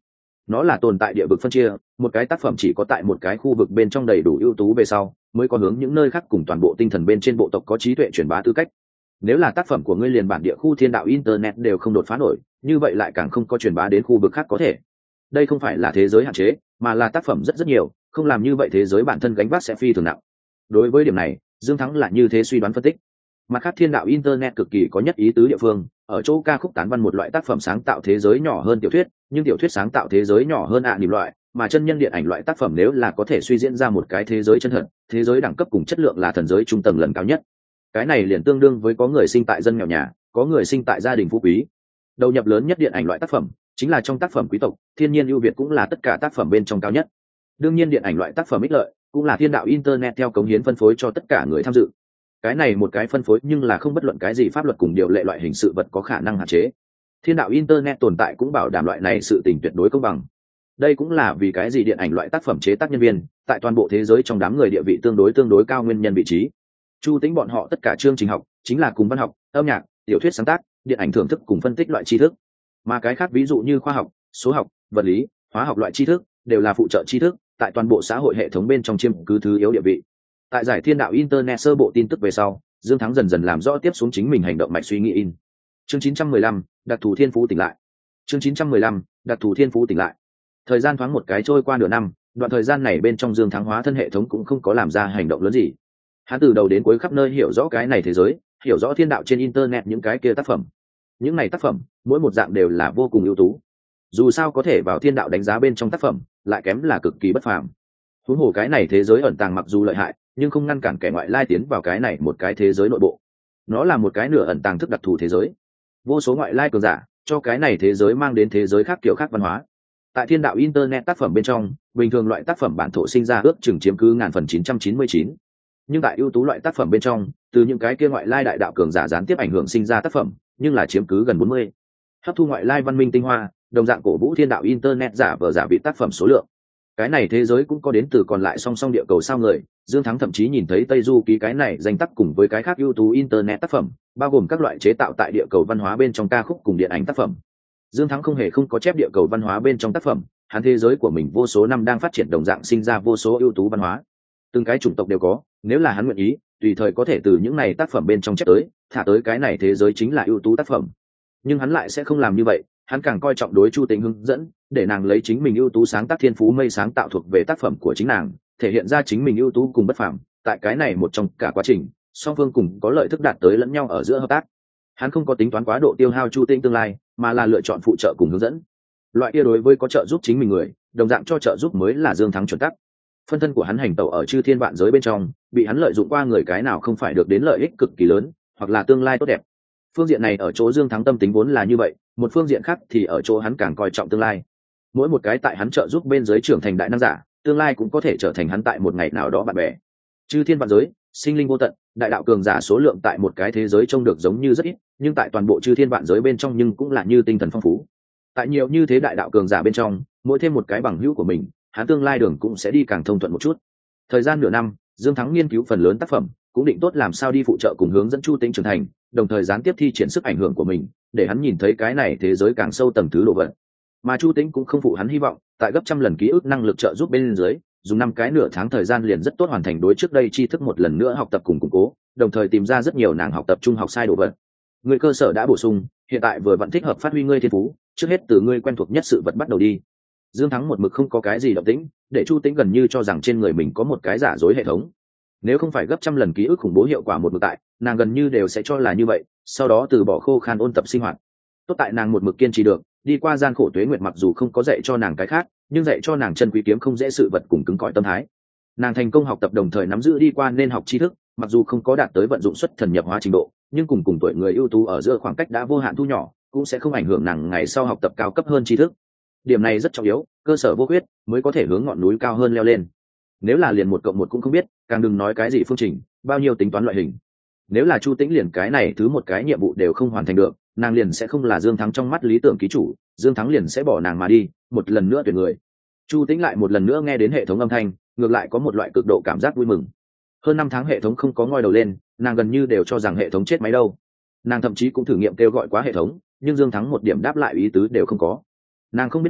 Nó là tồn tại địa vực phân chia, một cái tác phẩm chỉ có tại một cái khu vực bên trong đầy đủ ưu tú về sau mới có hướng những nơi khác cùng toàn bộ tinh thần bên trên bộ tộc có trí tuệ truyền bá tư cách. Nếu là tác phẩm của ngươi liền bản địa khu thiên đạo internet đều không đột phá nổi, như vậy lại càng không có truyền bá đến khu vực khác có thể. Đây không phải là thế giới hạn chế, mà là tác phẩm rất rất nhiều, không làm như vậy thế giới bản thân gánh vác sẽ phi thường nặng. Đối với điểm này, Dương Thắng là như thế suy đoán phân tích. Mặt khác thiên đạo internet cực kỳ có nhất ý tứ địa phương, ở chỗ ca khúc tán văn một loại tác phẩm sáng tạo thế giới nhỏ hơn tiểu thuyết, nhưng tiểu thuyết sáng tạo thế giới nhỏ hơn ạ à niềm loại, mà chân nhân điện ảnh loại tác phẩm nếu là có thể suy diễn ra một cái thế giới chân thật, thế giới đẳng cấp cùng chất lượng là thần giới trung tầng lần cao nhất. Cái này liền tương đương với có người sinh tại dân nghèo nhà, có người sinh tại gia đình phú quý. Đầu nhập lớn nhất điện ảnh loại tác phẩm chính là trong tác phẩm quý tộc, thiên nhiên ưu việt cũng là tất cả tác phẩm bên trong cao nhất. Đương nhiên điện ảnh loại tác phẩm ích lợi cũng là thiên đạo internet theo cống hiến phân phối cho tất cả người tham dự. Cái này một cái phân phối nhưng là không bất luận cái gì pháp luật cùng điều lệ loại hình sự vật có khả năng hạn chế. Thiên đạo internet tồn tại cũng bảo đảm loại này sự tình tuyệt đối công bằng. Đây cũng là vì cái gì điện ảnh loại tác phẩm chế tác nhân viên tại toàn bộ thế giới trong đám người địa vị tương đối tương đối cao nguyên nhân vị trí. Chu tính bọn họ tất cả chương trình học chính là cùng văn học, âm nhạc, tiểu thuyết sáng tác, điện ảnh thưởng thức cùng phân tích loại tri thức, mà cái khác ví dụ như khoa học, số học, vật lý, hóa học loại tri thức đều là phụ trợ tri thức, tại toàn bộ xã hội hệ thống bên trong chiếm cứ thứ yếu địa vị. Tại giải thiên đạo internet sơ bộ tin tức về sau, Dương Thắng dần dần làm rõ tiếp xuống chính mình hành động mạch suy nghĩ in. Chương chín trăm mười lăm, đặc thù thiên phú tỉnh lại. Chương chín trăm mười lăm, đặc thù thiên phú tỉnh lại. Thời gian thoáng một cái trôi qua nửa năm, đoạn thời gian này bên trong Dương Thắng hóa thân hệ thống cũng không có làm ra hành động lớn gì. Hắn từ đầu đến cuối khắp nơi hiểu rõ cái này thế giới, hiểu rõ thiên đạo trên internet những cái kia tác phẩm. Những này tác phẩm, mỗi một dạng đều là vô cùng ưu tú. Dù sao có thể vào thiên đạo đánh giá bên trong tác phẩm, lại kém là cực kỳ bất phàm. Huống hồ cái này thế giới ẩn tàng mặc dù lợi hại, nhưng không ngăn cản kẻ ngoại lai tiến vào cái này một cái thế giới nội bộ. Nó là một cái nửa ẩn tàng thức đặc thù thế giới. Vô số ngoại lai cường giả cho cái này thế giới mang đến thế giới khác kiểu khác văn hóa. Tại thiên đạo internet tác phẩm bên trong, bình thường loại tác phẩm bản thổ sinh ra ước chừng chiếm cứ ngàn phần chín trăm chín mươi chín. Nhưng tại ưu tú loại tác phẩm bên trong, từ những cái kia ngoại lai đại đạo cường giả gián tiếp ảnh hưởng sinh ra tác phẩm, nhưng là chiếm cứ gần bốn mươi. Hấp thu ngoại lai văn minh tinh hoa, đồng dạng cổ vũ thiên đạo internet giả vờ giả vị tác phẩm số lượng. Cái này thế giới cũng có đến từ còn lại song song địa cầu sao người. Dương Thắng thậm chí nhìn thấy Tây Du ký cái này danh tác cùng với cái khác ưu tú internet tác phẩm, bao gồm các loại chế tạo tại địa cầu văn hóa bên trong ca khúc cùng điện ảnh tác phẩm. Dương Thắng không hề không có chép địa cầu văn hóa bên trong tác phẩm, hắn thế giới của mình vô số năm đang phát triển đồng dạng sinh ra vô số ưu tú văn hóa. Từng cái chủng tộc đều có, nếu là hắn nguyện ý, tùy thời có thể từ những này tác phẩm bên trong chép tới, thả tới cái này thế giới chính là ưu tú tác phẩm. Nhưng hắn lại sẽ không làm như vậy, hắn càng coi trọng đối Chu Tĩnh hướng dẫn, để nàng lấy chính mình ưu tú sáng tác thiên phú mây sáng tạo thuộc về tác phẩm của chính nàng, thể hiện ra chính mình ưu tú cùng bất phàm. Tại cái này một trong cả quá trình, song phương cùng có lợi thức đạt tới lẫn nhau ở giữa hợp tác. Hắn không có tính toán quá độ tiêu hao Chu Tĩnh tương lai, mà là lựa chọn phụ trợ cùng hướng dẫn. Loại kia đối với có trợ giúp chính mình người, đồng dạng cho trợ giúp mới là Dương Thắng chuẩn tắc. Phân thân của hắn hành tẩu ở chư thiên vạn giới bên trong, bị hắn lợi dụng qua người cái nào không phải được đến lợi ích cực kỳ lớn, hoặc là tương lai tốt đẹp. Phương diện này ở chỗ Dương Thắng tâm tính vốn là như vậy, một phương diện khác thì ở chỗ hắn càng coi trọng tương lai. Mỗi một cái tại hắn trợ giúp bên dưới trưởng thành đại năng giả, tương lai cũng có thể trở thành hắn tại một ngày nào đó bạn bè. Chư thiên vạn giới, sinh linh vô tận, đại đạo cường giả số lượng tại một cái thế giới trông được giống như rất ít, nhưng tại toàn bộ chư thiên vạn giới bên trong nhưng cũng là như tinh thần phong phú. Tại nhiều như thế đại đạo cường giả bên trong, mỗi thêm một cái bằng hữu của mình, hắn tương lai đường cũng sẽ đi càng thông thuận một chút. Thời gian nửa năm, Dương Thắng nghiên cứu phần lớn tác phẩm, cũng định tốt làm sao đi phụ trợ cùng hướng dẫn Chu Tĩnh trưởng thành, đồng thời gián tiếp thi triển sức ảnh hưởng của mình, để hắn nhìn thấy cái này thế giới càng sâu tầng thứ độ vận. Mà Chu Tĩnh cũng không phụ hắn hy vọng, tại gấp trăm lần ký ức năng lực trợ giúp bên dưới, dùng năm cái nửa tháng thời gian liền rất tốt hoàn thành đối trước đây tri thức một lần nữa học tập cùng củng cố, đồng thời tìm ra rất nhiều nàng học tập trung học sai độ vận. Người cơ sở đã bổ sung, hiện tại vừa vẫn thích hợp phát huy ngươi thiên phú, trước hết từ ngươi quen thuộc nhất sự vật bắt đầu đi. Dương Thắng một mực không có cái gì động tĩnh, để Chu Tĩnh gần như cho rằng trên người mình có một cái giả dối hệ thống. Nếu không phải gấp trăm lần ký ức khủng bố hiệu quả một mực tại, nàng gần như đều sẽ cho là như vậy, sau đó từ bỏ khô khan ôn tập sinh hoạt. Tốt tại nàng một mực kiên trì được, đi qua gian khổ tuế nguyệt mặc dù không có dạy cho nàng cái khác, nhưng dạy cho nàng chân quý kiếm không dễ sự vật cùng cứng cỏi tâm thái. Nàng thành công học tập đồng thời nắm giữ đi qua nên học tri thức, mặc dù không có đạt tới vận dụng xuất thần nhập hóa trình độ, nhưng cùng cùng tuổi người ưu tú ở giữa khoảng cách đã vô hạn thu nhỏ, cũng sẽ không ảnh hưởng nàng ngày sau học tập cao cấp hơn tri thức. Điểm này rất trọng yếu, cơ sở vô khuyết mới có thể hướng ngọn núi cao hơn leo lên. Nếu là liền một cộng một cũng không biết, càng đừng nói cái gì phương trình, bao nhiêu tính toán loại hình. Nếu là Chu Tĩnh liền cái này thứ một cái nhiệm vụ đều không hoàn thành được, nàng liền sẽ không là Dương Thắng trong mắt lý tưởng ký chủ, Dương Thắng liền sẽ bỏ nàng mà đi, một lần nữa tuyển người. Chu Tĩnh lại một lần nữa nghe đến hệ thống âm thanh, ngược lại có một loại cực độ cảm giác vui mừng. Hơn năm tháng hệ thống không có ngoi đầu lên, nàng gần như đều cho rằng hệ thống chết máy đâu. Nàng thậm chí cũng thử nghiệm kêu gọi quá hệ thống, nhưng Dương Thắng một điểm đáp lại ý tứ đều không có. Nàng không biết là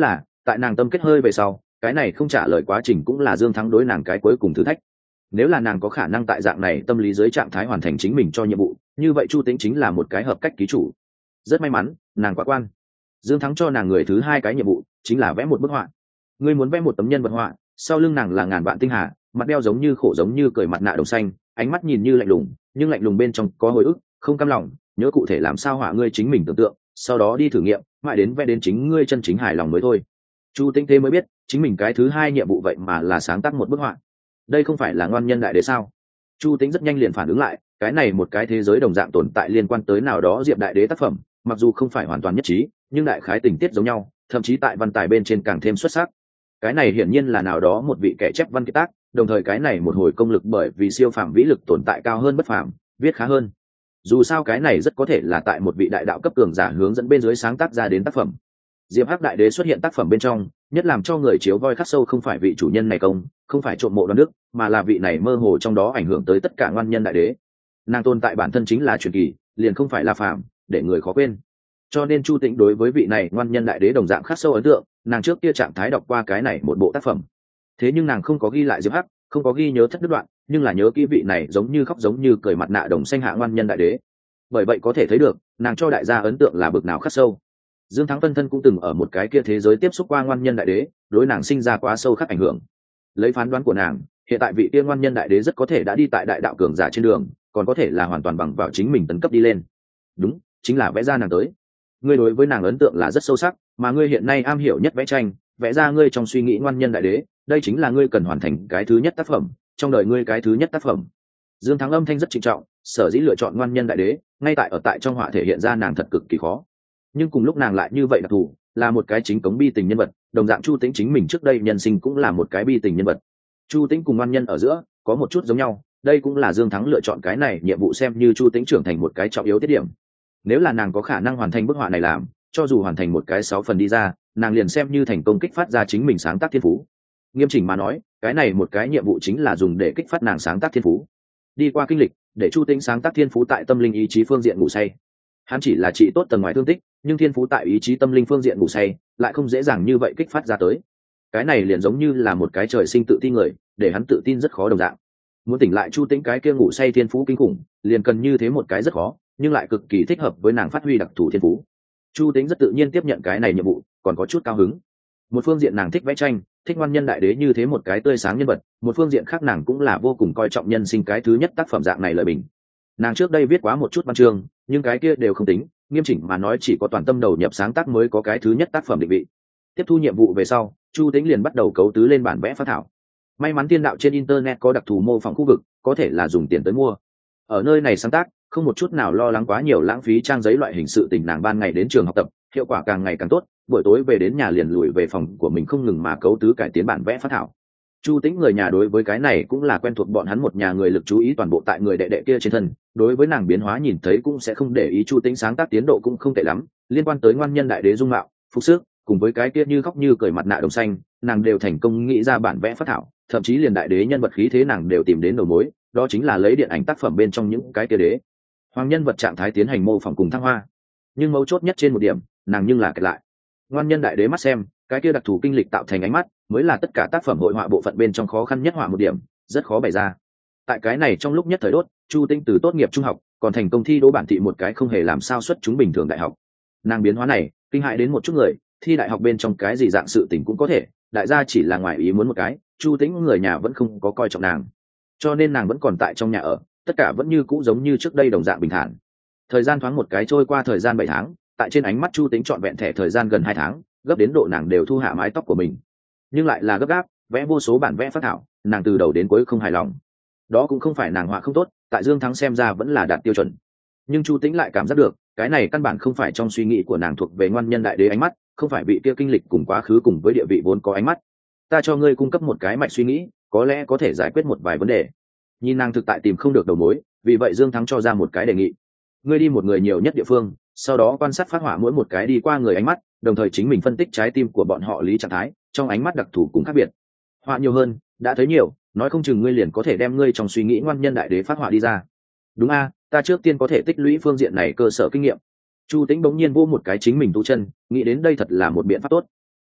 tại nàng tâm kết hơi về sau, cái này không trả lời quá trình cũng là Dương Thắng đối nàng cái cuối cùng thử thách. Nếu là nàng có khả năng tại dạng này tâm lý dưới trạng thái hoàn thành chính mình cho nhiệm vụ, như vậy Chu Tĩnh chính là một cái hợp cách ký chủ. Rất may mắn, nàng quá quan. Dương Thắng cho nàng người thứ hai cái nhiệm vụ chính là vẽ một bức họa. Ngươi muốn vẽ một tấm nhân vật họa, sau lưng nàng là ngàn vạn tinh hà, mặt đeo giống như khổ giống như cười mặt nạ đồng xanh, ánh mắt nhìn như lạnh lùng, nhưng lạnh lùng bên trong có hồi ức, không cam lòng, nhớ cụ thể làm sao họa ngươi chính mình tưởng tượng, sau đó đi thử nghiệm, mãi đến vẽ đến chính ngươi chân chính hài lòng mới thôi. Chu Tĩnh thế mới biết, chính mình cái thứ hai nhiệm vụ vậy mà là sáng tác một bức họa. Đây không phải là ngoan nhân đại đế sao? Chu Tĩnh rất nhanh liền phản ứng lại, cái này một cái thế giới đồng dạng tồn tại liên quan tới nào đó Diệp đại đế tác phẩm, mặc dù không phải hoàn toàn nhất trí, nhưng đại khái tình tiết giống nhau, thậm chí tại văn tài bên trên càng thêm xuất sắc. Cái này hiển nhiên là nào đó một vị kẻ chép văn kiệt tác, đồng thời cái này một hồi công lực bởi vì siêu phàm vĩ lực tồn tại cao hơn bất phàm, viết khá hơn. Dù sao cái này rất có thể là tại một vị đại đạo cấp cường giả hướng dẫn bên dưới sáng tác ra đến tác phẩm. Diệp Hắc đại đế xuất hiện tác phẩm bên trong, nhất làm cho người chiếu voi khắc sâu không phải vị chủ nhân này công, không phải trộm mộ đoan đức, mà là vị này mơ hồ trong đó ảnh hưởng tới tất cả ngoan nhân đại đế. Nàng tồn tại bản thân chính là truyền kỳ, liền không phải là phàm, để người khó quên. Cho nên Chu Tĩnh đối với vị này ngoan nhân đại đế đồng dạng khắc sâu ấn tượng, nàng trước kia trạng thái đọc qua cái này một bộ tác phẩm. Thế nhưng nàng không có ghi lại Diệp Hắc, không có ghi nhớ thất đứt đoạn, nhưng là nhớ kỹ vị này giống như khóc giống như cười mặt nạ đồng xanh hạ ngoan nhân đại đế. Bởi vậy có thể thấy được, nàng cho đại gia ấn tượng là bực nào khắc sâu. Dương Thắng phân thân cũng từng ở một cái kia thế giới tiếp xúc qua ngoan nhân đại đế, đối nàng sinh ra quá sâu khắc ảnh hưởng. Lấy phán đoán của nàng, hiện tại vị kia ngoan nhân đại đế rất có thể đã đi tại đại đạo cường giả trên đường, còn có thể là hoàn toàn bằng vào chính mình tấn cấp đi lên. Đúng, chính là vẽ ra nàng tới. Ngươi đối với nàng ấn tượng là rất sâu sắc, mà ngươi hiện nay am hiểu nhất vẽ tranh, vẽ ra ngươi trong suy nghĩ ngoan nhân đại đế, đây chính là ngươi cần hoàn thành cái thứ nhất tác phẩm, trong đời ngươi cái thứ nhất tác phẩm. Dương Thắng âm thanh rất trịnh trọng, sở dĩ lựa chọn ngoan nhân đại đế, ngay tại ở tại trong họa thể hiện ra nàng thật cực kỳ khó. Nhưng cùng lúc nàng lại như vậy đặc thù, là một cái chính cống bi tình nhân vật, đồng dạng Chu Tĩnh chính mình trước đây nhân sinh cũng là một cái bi tình nhân vật. Chu Tĩnh cùng ngoan nhân ở giữa có một chút giống nhau, đây cũng là Dương Thắng lựa chọn cái này nhiệm vụ xem như Chu Tĩnh trưởng thành một cái trọng yếu tiết điểm. Nếu là nàng có khả năng hoàn thành bức họa này làm, cho dù hoàn thành một cái sáu phần đi ra, nàng liền xem như thành công kích phát ra chính mình sáng tác thiên phú. Nghiêm chỉnh mà nói, cái này một cái nhiệm vụ chính là dùng để kích phát nàng sáng tác thiên phú. Đi qua kinh lịch, để Chu Tĩnh sáng tác thiên phú tại tâm linh ý chí phương diện ngủ say. Hắn chỉ là trị tốt tầng ngoài thương tích, nhưng thiên phú tại ý chí tâm linh phương diện ngủ say, lại không dễ dàng như vậy kích phát ra tới. Cái này liền giống như là một cái trời sinh tự tin người, để hắn tự tin rất khó đồng dạng. Muốn tỉnh lại Chu Tĩnh cái kia ngủ say thiên phú kinh khủng, liền cần như thế một cái rất khó, nhưng lại cực kỳ thích hợp với nàng phát huy đặc thù thiên phú. Chu Tĩnh rất tự nhiên tiếp nhận cái này nhiệm vụ, còn có chút cao hứng. Một phương diện nàng thích vẽ tranh, thích ngoan nhân đại đế như thế một cái tươi sáng nhân vật, một phương diện khác nàng cũng là vô cùng coi trọng nhân sinh cái thứ nhất tác phẩm dạng này lợi bình. Nàng trước đây viết quá một chút văn chương, nhưng cái kia đều không tính, nghiêm chỉnh mà nói chỉ có toàn tâm đầu nhập sáng tác mới có cái thứ nhất tác phẩm định vị. Tiếp thu nhiệm vụ về sau, Chu Tĩnh liền bắt đầu cấu tứ lên bản vẽ phác thảo. May mắn tiên đạo trên internet có đặc thù mô phỏng khu vực, có thể là dùng tiền tới mua. Ở nơi này sáng tác, không một chút nào lo lắng quá nhiều lãng phí trang giấy loại hình sự tình, nàng ban ngày đến trường học tập, hiệu quả càng ngày càng tốt, buổi tối về đến nhà liền lùi về phòng của mình không ngừng mà cấu tứ cải tiến bản vẽ phác thảo. Chu Tĩnh người nhà đối với cái này cũng là quen thuộc, bọn hắn một nhà người lực chú ý toàn bộ tại người đệ đệ kia trên thân, đối với nàng biến hóa nhìn thấy cũng sẽ không để ý. Chu Tĩnh sáng tác tiến độ cũng không tệ lắm, liên quan tới ngoan nhân đại đế dung mạo, phục sức, cùng với cái kia như khóc như cười mặt nạ đồng xanh, nàng đều thành công nghĩ ra bản vẽ phác thảo, thậm chí liền đại đế nhân vật khí thế nàng đều tìm đến đầu mối, đó chính là lấy điện ảnh tác phẩm bên trong những cái kia đế hoàng nhân vật trạng thái tiến hành mô phỏng cùng thăng hoa. Nhưng mấu chốt nhất trên một điểm, nàng nhưng là kể lại ngoan nhân đại đế mắt xem, cái kia đặc thù kinh lịch tạo thành ánh mắt, mới là tất cả tác phẩm hội họa bộ phận bên trong khó khăn nhất họa một điểm, rất khó bày ra. Tại cái này trong lúc nhất thời đốt, Chu Tĩnh từ tốt nghiệp trung học, còn thành công thi đỗ bản thị một cái không hề làm sao xuất chúng bình thường đại học. Nàng biến hóa này, kinh hại đến một chút người, thi đại học bên trong cái gì dạng sự tình cũng có thể, đại gia chỉ là ngoài ý muốn một cái, Chu Tĩnh người nhà vẫn không có coi trọng nàng, cho nên nàng vẫn còn tại trong nhà ở, tất cả vẫn như cũ giống như trước đây đồng dạng bình thản. Thời gian thoáng một cái trôi qua, thời gian bảy tháng, tại trên ánh mắt Chu Tĩnh trọn vẹn thẻ thời gian gần hai tháng, gấp đến độ nàng đều thu hạ mái tóc của mình, nhưng lại là gấp gáp vẽ vô số bản vẽ phác thảo, nàng từ đầu đến cuối không hài lòng. Đó cũng không phải nàng họa không tốt, tại Dương Thắng xem ra vẫn là đạt tiêu chuẩn, nhưng Chu Tĩnh lại cảm giác được cái này căn bản không phải trong suy nghĩ của nàng thuộc về ngoan nhân đại đế ánh mắt, không phải vị kia kinh lịch cùng quá khứ cùng với địa vị vốn có ánh mắt. Ta cho ngươi cung cấp một cái mạch suy nghĩ, có lẽ có thể giải quyết một vài vấn đề. Nhìn nàng thực tại tìm không được đầu mối, vì vậy Dương Thắng cho ra một cái đề nghị. Ngươi đi một người nhiều nhất địa phương, sau đó quan sát phát họa mỗi một cái đi qua người ánh mắt, đồng thời chính mình phân tích trái tim của bọn họ lý trạng thái, trong ánh mắt đặc thù cũng khác biệt. Họa nhiều hơn, đã thấy nhiều, nói không chừng ngươi liền có thể đem ngươi trong suy nghĩ ngoan nhân đại đế phát họa đi ra. Đúng a, ta trước tiên có thể tích lũy phương diện này cơ sở kinh nghiệm. Chu Tĩnh bỗng nhiên vô một cái chính mình tu chân, nghĩ đến đây thật là một biện pháp tốt.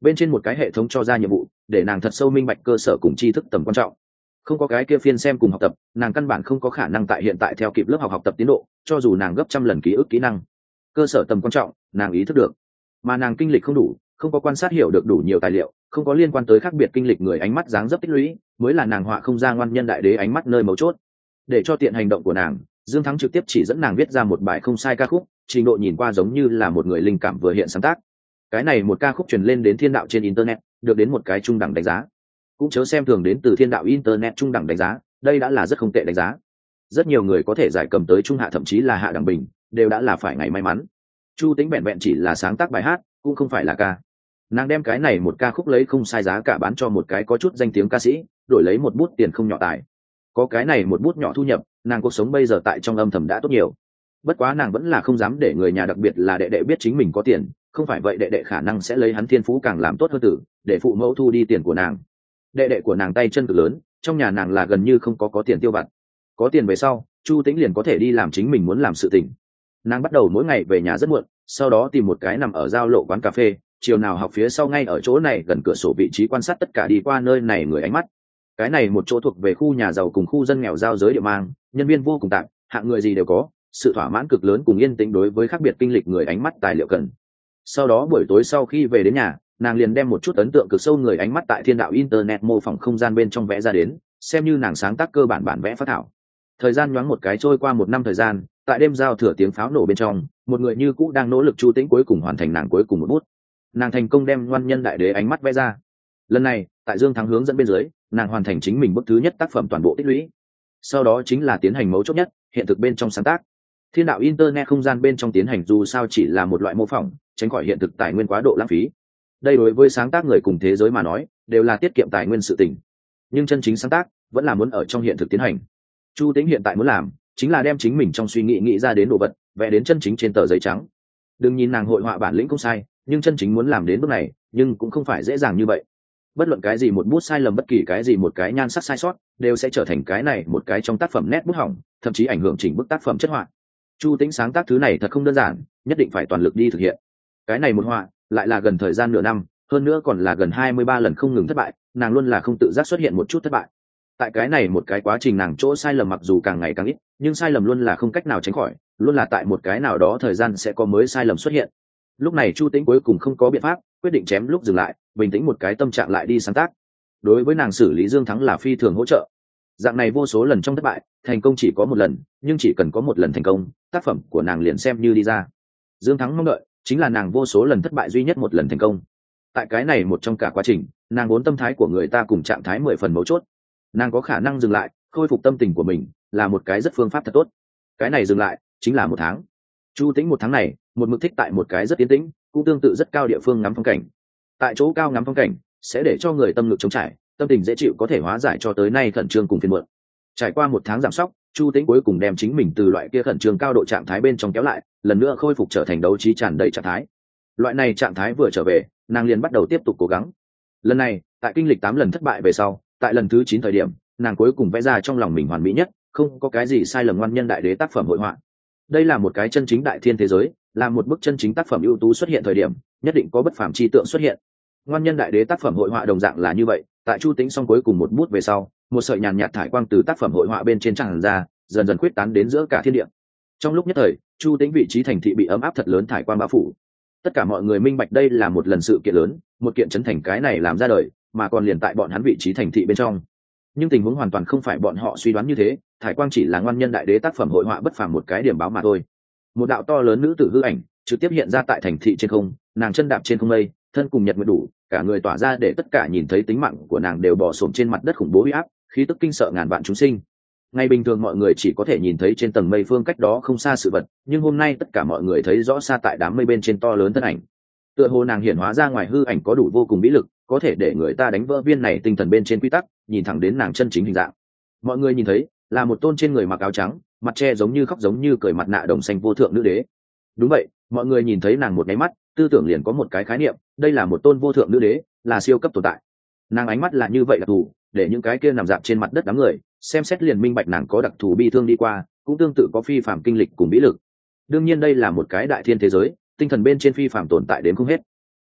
bên trên một cái hệ thống cho ra nhiệm vụ để nàng thật sâu minh bạch cơ sở cùng tri thức tầm quan trọng. Không có cái kia phiên xem cùng học tập, nàng căn bản không có khả năng tại hiện tại theo kịp lớp học học tập tiến độ, cho dù nàng gấp trăm lần ký ức kỹ năng. Cơ sở tầm quan trọng nàng ý thức được, mà nàng kinh lịch không đủ, không có quan sát hiểu được đủ nhiều tài liệu, không có liên quan tới khác biệt kinh lịch người ánh mắt dáng dấp tích lũy, mới là nàng họa không ra ngoan nhân đại đế ánh mắt nơi mấu chốt. Để cho tiện hành động của nàng, Dương Thắng trực tiếp chỉ dẫn nàng viết ra một bài không sai ca khúc, trình độ nhìn qua giống như là một người linh cảm vừa hiện sáng tác. Cái này một ca khúc truyền lên đến thiên đạo trên internet, được đến một cái trung đẳng đánh giá. Cũng chớ xem thường đến từ thiên đạo internet trung đẳng đánh giá, đây đã là rất không tệ đánh giá. Rất nhiều người có thể giải cầm tới trung hạ thậm chí là hạ đẳng bình, đều đã là phải ngày may mắn. Chu Tĩnh vẹn vẹn chỉ là sáng tác bài hát, cũng không phải là ca. Nàng đem cái này một ca khúc lấy không sai giá cả bán cho một cái có chút danh tiếng ca sĩ, đổi lấy một bút tiền không nhỏ tài. Có cái này một bút nhỏ thu nhập, nàng cuộc sống bây giờ tại trong âm thầm đã tốt nhiều. Bất quá nàng vẫn là không dám để người nhà đặc biệt là đệ đệ biết chính mình có tiền, không phải vậy đệ đệ khả năng sẽ lấy hắn thiên phú càng làm tốt hơn tử, để phụ mẫu thu đi tiền của nàng. Đệ đệ của nàng tay chân cực lớn, trong nhà nàng là gần như không có có tiền tiêu vặt. Có tiền về sau, Chu Tĩnh liền có thể đi làm chính mình muốn làm sự tình. Nàng bắt đầu mỗi ngày về nhà rất muộn, sau đó tìm một cái nằm ở giao lộ quán cà phê, chiều nào học phía sau ngay ở chỗ này gần cửa sổ vị trí quan sát tất cả đi qua nơi này người ánh mắt. Cái này một chỗ thuộc về khu nhà giàu cùng khu dân nghèo giao giới địa mang, nhân viên vô cùng tạm, hạng người gì đều có, sự thỏa mãn cực lớn cùng yên tĩnh đối với khác biệt kinh lịch người ánh mắt tài liệu cần. Sau đó buổi tối sau khi về đến nhà, nàng liền đem một chút ấn tượng cực sâu người ánh mắt tại thiên đạo internet mô phỏng không gian bên trong vẽ ra đến, xem như nàng sáng tác cơ bản bản vẽ phát thảo. Thời gian nhoáng một cái trôi qua một năm thời gian, tại đêm giao thừa tiếng pháo nổ bên trong, một người như cũ đang nỗ lực Chu Tĩnh cuối cùng hoàn thành nàng cuối cùng một bút. Nàng thành công đem ngoan nhân đại đế ánh mắt vẽ ra. Lần này, tại Dương Thắng hướng dẫn bên dưới, nàng hoàn thành chính mình bức thứ nhất tác phẩm toàn bộ tích lũy. Sau đó chính là tiến hành mấu chốt nhất, hiện thực bên trong sáng tác. Thiên đạo internet không gian bên trong tiến hành dù sao chỉ là một loại mô phỏng, tránh khỏi hiện thực tài nguyên quá độ lãng phí. Đây đối với sáng tác người cùng thế giới mà nói, đều là tiết kiệm tài nguyên sự tình. Nhưng chân chính sáng tác vẫn là muốn ở trong hiện thực tiến hành. Chu Tĩnh hiện tại muốn làm, chính là đem chính mình trong suy nghĩ nghĩ ra đến đồ vật, vẽ đến chân chính trên tờ giấy trắng. Đừng nhìn nàng hội họa bản lĩnh không sai, nhưng chân chính muốn làm đến bước này, nhưng cũng không phải dễ dàng như vậy. Bất luận cái gì một bút sai lầm, bất kỳ cái gì một cái nhan sắc sai sót, đều sẽ trở thành cái này một cái trong tác phẩm nét bút hỏng, thậm chí ảnh hưởng chỉnh bức tác phẩm chất họa. Chu Tĩnh sáng tác thứ này thật không đơn giản, nhất định phải toàn lực đi thực hiện. Cái này một họa, lại là gần thời gian nửa năm, hơn nữa còn là gần hai mươi ba lần không ngừng thất bại, nàng luôn là không tự giác xuất hiện một chút thất bại. Tại cái này một cái quá trình nàng chỗ sai lầm mặc dù càng ngày càng ít, nhưng sai lầm luôn là không cách nào tránh khỏi, luôn là tại một cái nào đó thời gian sẽ có mới sai lầm xuất hiện. Lúc này Chu Tĩnh cuối cùng không có biện pháp, quyết định chém lúc dừng lại, bình tĩnh một cái tâm trạng lại đi sáng tác. Đối với nàng xử lý Dương Thắng là phi thường hỗ trợ. Dạng này vô số lần trong thất bại, thành công chỉ có một lần, nhưng chỉ cần có một lần thành công, tác phẩm của nàng liền xem như đi ra. Dương Thắng mong đợi chính là nàng vô số lần thất bại duy nhất một lần thành công. Tại cái này một trong cả quá trình, nàng vốn tâm thái của người ta cùng trạng thái mười phần mấu chốt. Nàng có khả năng dừng lại, khôi phục tâm tình của mình, là một cái rất phương pháp thật tốt. Cái này dừng lại chính là một tháng. Chu Tĩnh một tháng này, một mực thích tại một cái rất yên tĩnh, cũng tương tự rất cao địa phương ngắm phong cảnh. Tại chỗ cao ngắm phong cảnh, sẽ để cho người tâm lực trống trải, tâm tình dễ chịu có thể hóa giải cho tới nay khẩn trương cùng phiền muộn. Trải qua một tháng giảm sóc, Chu Tĩnh cuối cùng đem chính mình từ loại kia khẩn trương cao độ trạng thái bên trong kéo lại, lần nữa khôi phục trở thành đấu trí tràn đầy trạng thái. Loại này trạng thái vừa trở về, nàng liền bắt đầu tiếp tục cố gắng. Lần này, tại kinh lịch tám lần thất bại về sau, tại lần thứ chín thời điểm, nàng cuối cùng vẽ ra trong lòng mình hoàn mỹ nhất, không có cái gì sai lầm ngoan nhân đại đế tác phẩm hội họa. Đây là một cái chân chính đại thiên thế giới, là một bức chân chính tác phẩm ưu tú xuất hiện thời điểm, nhất định có bất phàm chi tượng xuất hiện. Ngoan nhân đại đế tác phẩm hội họa đồng dạng là như vậy, tại Chu Tĩnh xong cuối cùng một bút về sau, một sợi nhàn nhạt thải quang từ tác phẩm hội họa bên trên tràn ra, dần dần khuyết tán đến giữa cả thiên địa. Trong lúc nhất thời, Chu Tĩnh vị trí thành thị bị ấm áp thật lớn thải quang bao phủ. Tất cả mọi người minh bạch đây là một lần sự kiện lớn, một kiện chấn thành cái này làm ra đời, mà còn liền tại bọn hắn vị trí thành thị bên trong. Nhưng tình huống hoàn toàn không phải bọn họ suy đoán như thế, thải quang chỉ là ngoan nhân đại đế tác phẩm hội họa bất phàm một cái điểm báo mà thôi. Một đạo to lớn nữ tử hư ảnh trực tiếp hiện ra tại thành thị trên không, nàng chân đạp trên không mây, thân cùng nhật nguyệt đủ, cả người tỏa ra để tất cả nhìn thấy tính mạng của nàng đều bò xổm trên mặt đất khủng bố uy áp, khí tức kinh sợ ngàn vạn chúng sinh. Ngày bình thường mọi người chỉ có thể nhìn thấy trên tầng mây phương cách đó không xa sự vật, nhưng hôm nay tất cả mọi người thấy rõ xa tại đám mây bên trên to lớn thân ảnh. Tựa hồ nàng hiển hóa ra ngoài hư ảnh có đủ vô cùng vĩ lực, có thể để người ta đánh vỡ viên này tinh thần bên trên quy tắc, nhìn thẳng đến nàng chân chính hình dạng. Mọi người nhìn thấy là một tôn trên người mặc áo trắng, mặt che giống như khóc giống như cười mặt nạ đồng xanh vô thượng nữ đế. Đúng vậy, mọi người nhìn thấy nàng một cái mắt, tư tưởng liền có một cái khái niệm, đây là một tôn vô thượng nữ đế, là siêu cấp tồn tại. Nàng ánh mắt là như vậy đặc thù, để những cái kia nằm dạp trên mặt đất đám người xem xét liền minh bạch nàng có đặc thù bi thương đi qua, cũng tương tự có phi phàm kinh lịch cùng vĩ lực. Đương nhiên đây là một cái đại thiên thế giới, tinh thần bên trên phi phàm tồn tại đến không hết.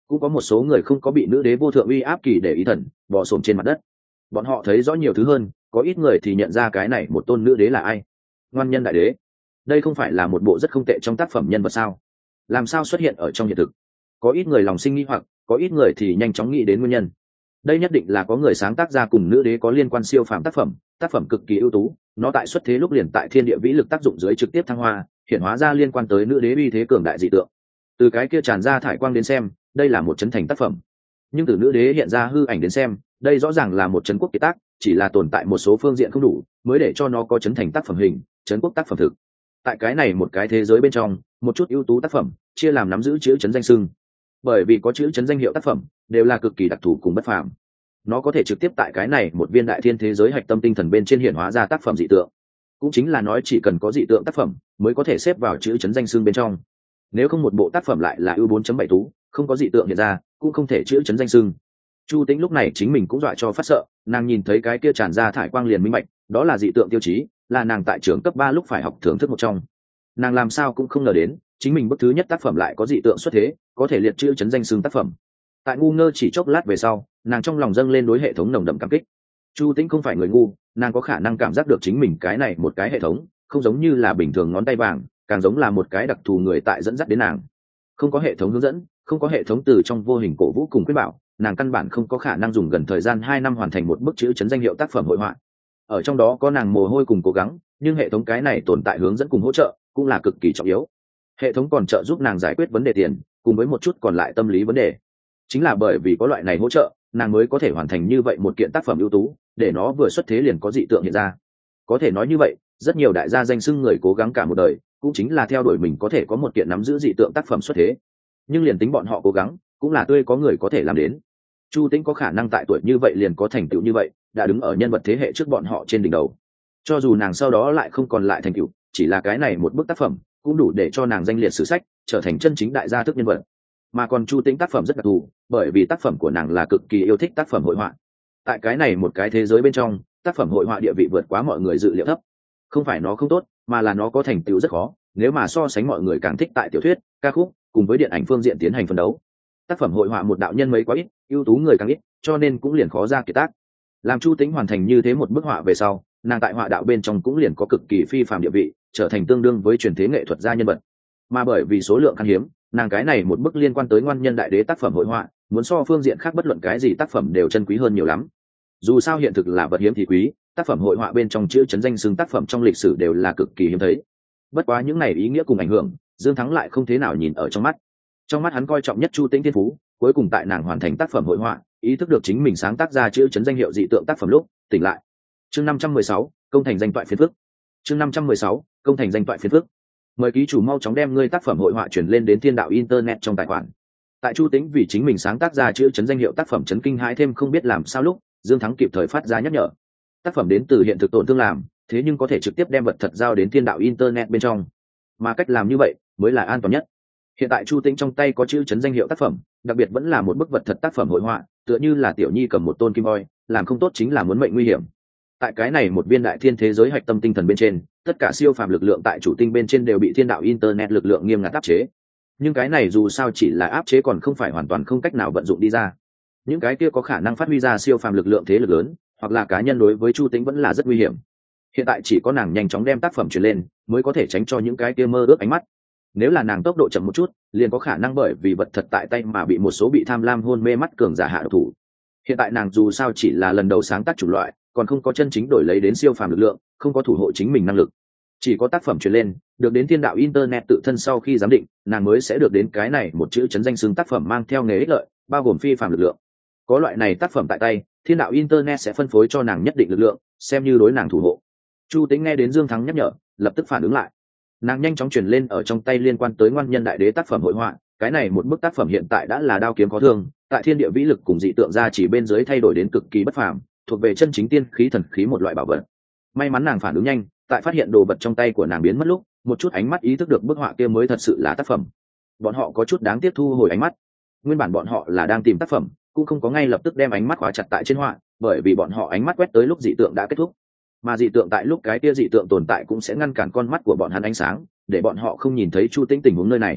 cũng có một số người không có bị nữ đế vô thượng uy áp kỳ để ý thần bò xổm trên mặt đất. Bọn họ thấy rõ nhiều thứ hơn, có ít người thì nhận ra cái này một tôn nữ đế là ai. Ngoan nhân đại đế, đây không phải là một bộ rất không tệ trong tác phẩm nhân vật sao? Làm sao xuất hiện ở trong hiện thực? Có ít người lòng sinh nghi hoặc, có ít người thì nhanh chóng nghĩ đến nguyên nhân. Đây nhất định là có người sáng tác ra cùng nữ đế có liên quan siêu phàm tác phẩm, tác phẩm cực kỳ ưu tú, nó tại xuất thế lúc liền tại thiên địa vĩ lực tác dụng dưới trực tiếp thăng hoa, hiện hóa ra liên quan tới nữ đế uy thế cường đại dị tượng. Từ cái kia tràn ra thải quang đến xem, đây là một chấn thành tác phẩm. Nhưng từ nữ đế hiện ra hư ảnh đến xem, đây rõ ràng là một chấn quốc kiệt tác, chỉ là tồn tại một số phương diện không đủ, mới để cho nó có chấn thành tác phẩm hình, chấn quốc tác phẩm thực. Tại cái này một cái thế giới bên trong, một chút ưu tú tác phẩm chia làm nắm giữ chữ chấn danh xưng. Bởi vì có chữ chấn danh hiệu tác phẩm đều là cực kỳ đặc thù cùng bất phàm, nó có thể trực tiếp tại cái này một viên đại thiên thế giới hạch tâm tinh thần bên trên hiện hóa ra tác phẩm dị tượng. Cũng chính là nói chỉ cần có dị tượng tác phẩm mới có thể xếp vào chữ chấn danh xưng bên trong. Nếu không một bộ tác phẩm lại là ưu bốn chấm bảy tú, không có dị tượng hiện ra cũng không thể chữ chấn danh xưng. Chu Tĩnh lúc này chính mình cũng dọa cho phát sợ, nàng nhìn thấy cái kia tràn ra thải quang liền minh bạch, đó là dị tượng tiêu chí, là nàng tại trường cấp ba lúc phải học thưởng thức một trong. Nàng làm sao cũng không ngờ đến, chính mình bức thứ nhất tác phẩm lại có dị tượng xuất thế, có thể liệt chữ chấn danh xưng tác phẩm. Tại ngu ngơ chỉ chốc lát về sau, nàng trong lòng dâng lên đối hệ thống nồng đậm cảm kích. Chu Tĩnh không phải người ngu, nàng có khả năng cảm giác được chính mình cái này một cái hệ thống, không giống như là bình thường ngón tay vàng, càng giống là một cái đặc thù người tại dẫn dắt đến nàng. Không có hệ thống hướng dẫn, không có hệ thống từ trong vô hình cổ vũ cùng khuyên bảo, nàng căn bản không có khả năng dùng gần thời gian hai năm hoàn thành một bức chữ chấn danh hiệu tác phẩm hội họa. Ở trong đó có nàng mồ hôi cùng cố gắng, nhưng hệ thống cái này tồn tại hướng dẫn cùng hỗ trợ cũng là cực kỳ trọng yếu. Hệ thống còn trợ giúp nàng giải quyết vấn đề tiền, cùng với một chút còn lại tâm lý vấn đề. Chính là bởi vì có loại này hỗ trợ, nàng mới có thể hoàn thành như vậy một kiện tác phẩm ưu tú, để nó vừa xuất thế liền có dị tượng hiện ra. Có thể nói như vậy, rất nhiều đại gia danh xưng người cố gắng cả một đời, cũng chính là theo đuổi mình có thể có một kiện nắm giữ dị tượng tác phẩm xuất thế. Nhưng liền tính bọn họ cố gắng, cũng là tươi có người có thể làm đến. Chu Tĩnh có khả năng tại tuổi như vậy liền có thành tựu như vậy, đã đứng ở nhân vật thế hệ trước bọn họ trên đỉnh đầu. Cho dù nàng sau đó lại không còn lại thành tựu, chỉ là cái này một bức tác phẩm cũng đủ để cho nàng danh liệt sử sách, trở thành chân chính đại gia thức nhân vật. Mà còn Chu Tĩnh tác phẩm rất đặc thù, bởi vì tác phẩm của nàng là cực kỳ yêu thích tác phẩm hội họa. Tại cái này một cái thế giới bên trong, tác phẩm hội họa địa vị vượt quá mọi người dự liệu thấp. Không phải nó không tốt, mà là nó có thành tựu rất khó, nếu mà so sánh mọi người càng thích tại tiểu thuyết, ca khúc cùng với điện ảnh phương diện tiến hành phân đấu. Tác phẩm hội họa một đạo nhân mấy quá ít, ưu tú người càng ít, cho nên cũng liền khó ra kiệt tác. Làm Chu Tĩnh hoàn thành như thế một bức họa về sau, nàng tại họa đạo bên trong cũng liền có cực kỳ phi phàm địa vị, trở thành tương đương với truyền thế nghệ thuật gia nhân vật. Mà bởi vì số lượng khan hiếm, nàng cái này một bức liên quan tới ngoan nhân đại đế tác phẩm hội họa, muốn so phương diện khác bất luận cái gì tác phẩm đều chân quý hơn nhiều lắm. Dù sao hiện thực là vật hiếm thì quý, tác phẩm hội họa bên trong chữ chấn danh xưng tác phẩm trong lịch sử đều là cực kỳ hiếm thấy. Bất quá những này ý nghĩa cùng ảnh hưởng, Dương Thắng lại không thế nào nhìn ở trong mắt. Trong mắt hắn coi trọng nhất Chu Tĩnh thiên phú, cuối cùng tại nàng hoàn thành tác phẩm hội họa, ý thức được chính mình sáng tác ra chữ chấn danh hiệu dị tượng tác phẩm lúc tỉnh lại. Chương năm trăm mười sáu, công thành danh toại phiến phức. Chương năm trăm mười sáu, công thành danh toại phiến phức. Mời ký chủ mau chóng đem ngươi tác phẩm hội họa chuyển lên đến thiên đạo internet trong tài khoản. Tại Chu Tĩnh vì chính mình sáng tác ra chữ chấn danh hiệu tác phẩm chấn kinh hãi thêm không biết làm sao lúc, Dương Thắng kịp thời phát ra nhắc nhở. Tác phẩm đến từ hiện thực tổn thương làm, thế nhưng có thể trực tiếp đem vật thật giao đến thiên đạo internet bên trong. Mà cách làm như vậy mới là an toàn nhất. Hiện tại Chu Tĩnh trong tay có chữ chấn danh hiệu tác phẩm, đặc biệt vẫn là một bức vật thật tác phẩm hội họa, tựa như là tiểu nhi cầm một tôn kim voi, làm không tốt chính là muốn mệnh nguy hiểm. Tại cái này một viên đại thiên thế giới hạch tâm tinh thần bên trên, tất cả siêu phàm lực lượng tại chủ tinh bên trên đều bị thiên đạo internet lực lượng nghiêm ngặt áp chế. Nhưng cái này dù sao chỉ là áp chế, còn không phải hoàn toàn không cách nào vận dụng đi ra. Những cái kia có khả năng phát huy ra siêu phàm lực lượng thế lực lớn, hoặc là cá nhân đối với Chu Tĩnh vẫn là rất nguy hiểm. Hiện tại chỉ có nàng nhanh chóng đem tác phẩm truyền lên, mới có thể tránh cho những cái kia mơ ước ánh mắt. Nếu là nàng tốc độ chậm một chút, liền có khả năng bởi vì vật thật tại tay mà bị một số bị tham lam hôn mê mắt cường giả hạ độc thủ. Hiện tại nàng dù sao chỉ là lần đầu sáng tác chủng loại, còn không có chân chính đổi lấy đến siêu phàm lực lượng, không có thủ hộ chính mình năng lực. Chỉ có tác phẩm truyền lên, được đến thiên đạo internet tự thân sau khi giám định, nàng mới sẽ được đến cái này một chữ chấn danh xưng tác phẩm mang theo nghề ích lợi, bao gồm phi phàm lực lượng. Có loại này tác phẩm tại tay, thiên đạo internet sẽ phân phối cho nàng nhất định lực lượng, xem như đối nàng thủ hộ. Chu Tĩnh nghe đến Dương Thắng nhắc nhở, lập tức phản ứng lại. Nàng nhanh chóng truyền lên ở trong tay liên quan tới ngoan nhân đại đế tác phẩm hội họa, cái này một bức tác phẩm hiện tại đã là đao kiếm có thương, tại thiên địa vĩ lực cùng dị tượng ra chỉ bên dưới thay đổi đến cực kỳ bất phàm, thuộc về chân chính tiên khí thần khí một loại bảo vật. May mắn nàng phản ứng nhanh, tại phát hiện đồ vật trong tay của nàng biến mất lúc, một chút ánh mắt ý thức được bức họa kia mới thật sự là tác phẩm. Bọn họ có chút đáng tiếc thu hồi ánh mắt. Nguyên bản bọn họ là đang tìm tác phẩm, cũng không có ngay lập tức đem ánh mắt khóa chặt tại trên họa, bởi vì bọn họ ánh mắt quét tới lúc dị tượng đã kết thúc. Mà dị tượng tại lúc cái kia dị tượng tồn tại cũng sẽ ngăn cản con mắt của bọn hắn ánh sáng, để bọn họ không nhìn thấy Chu Tĩnh tình huống nơi này.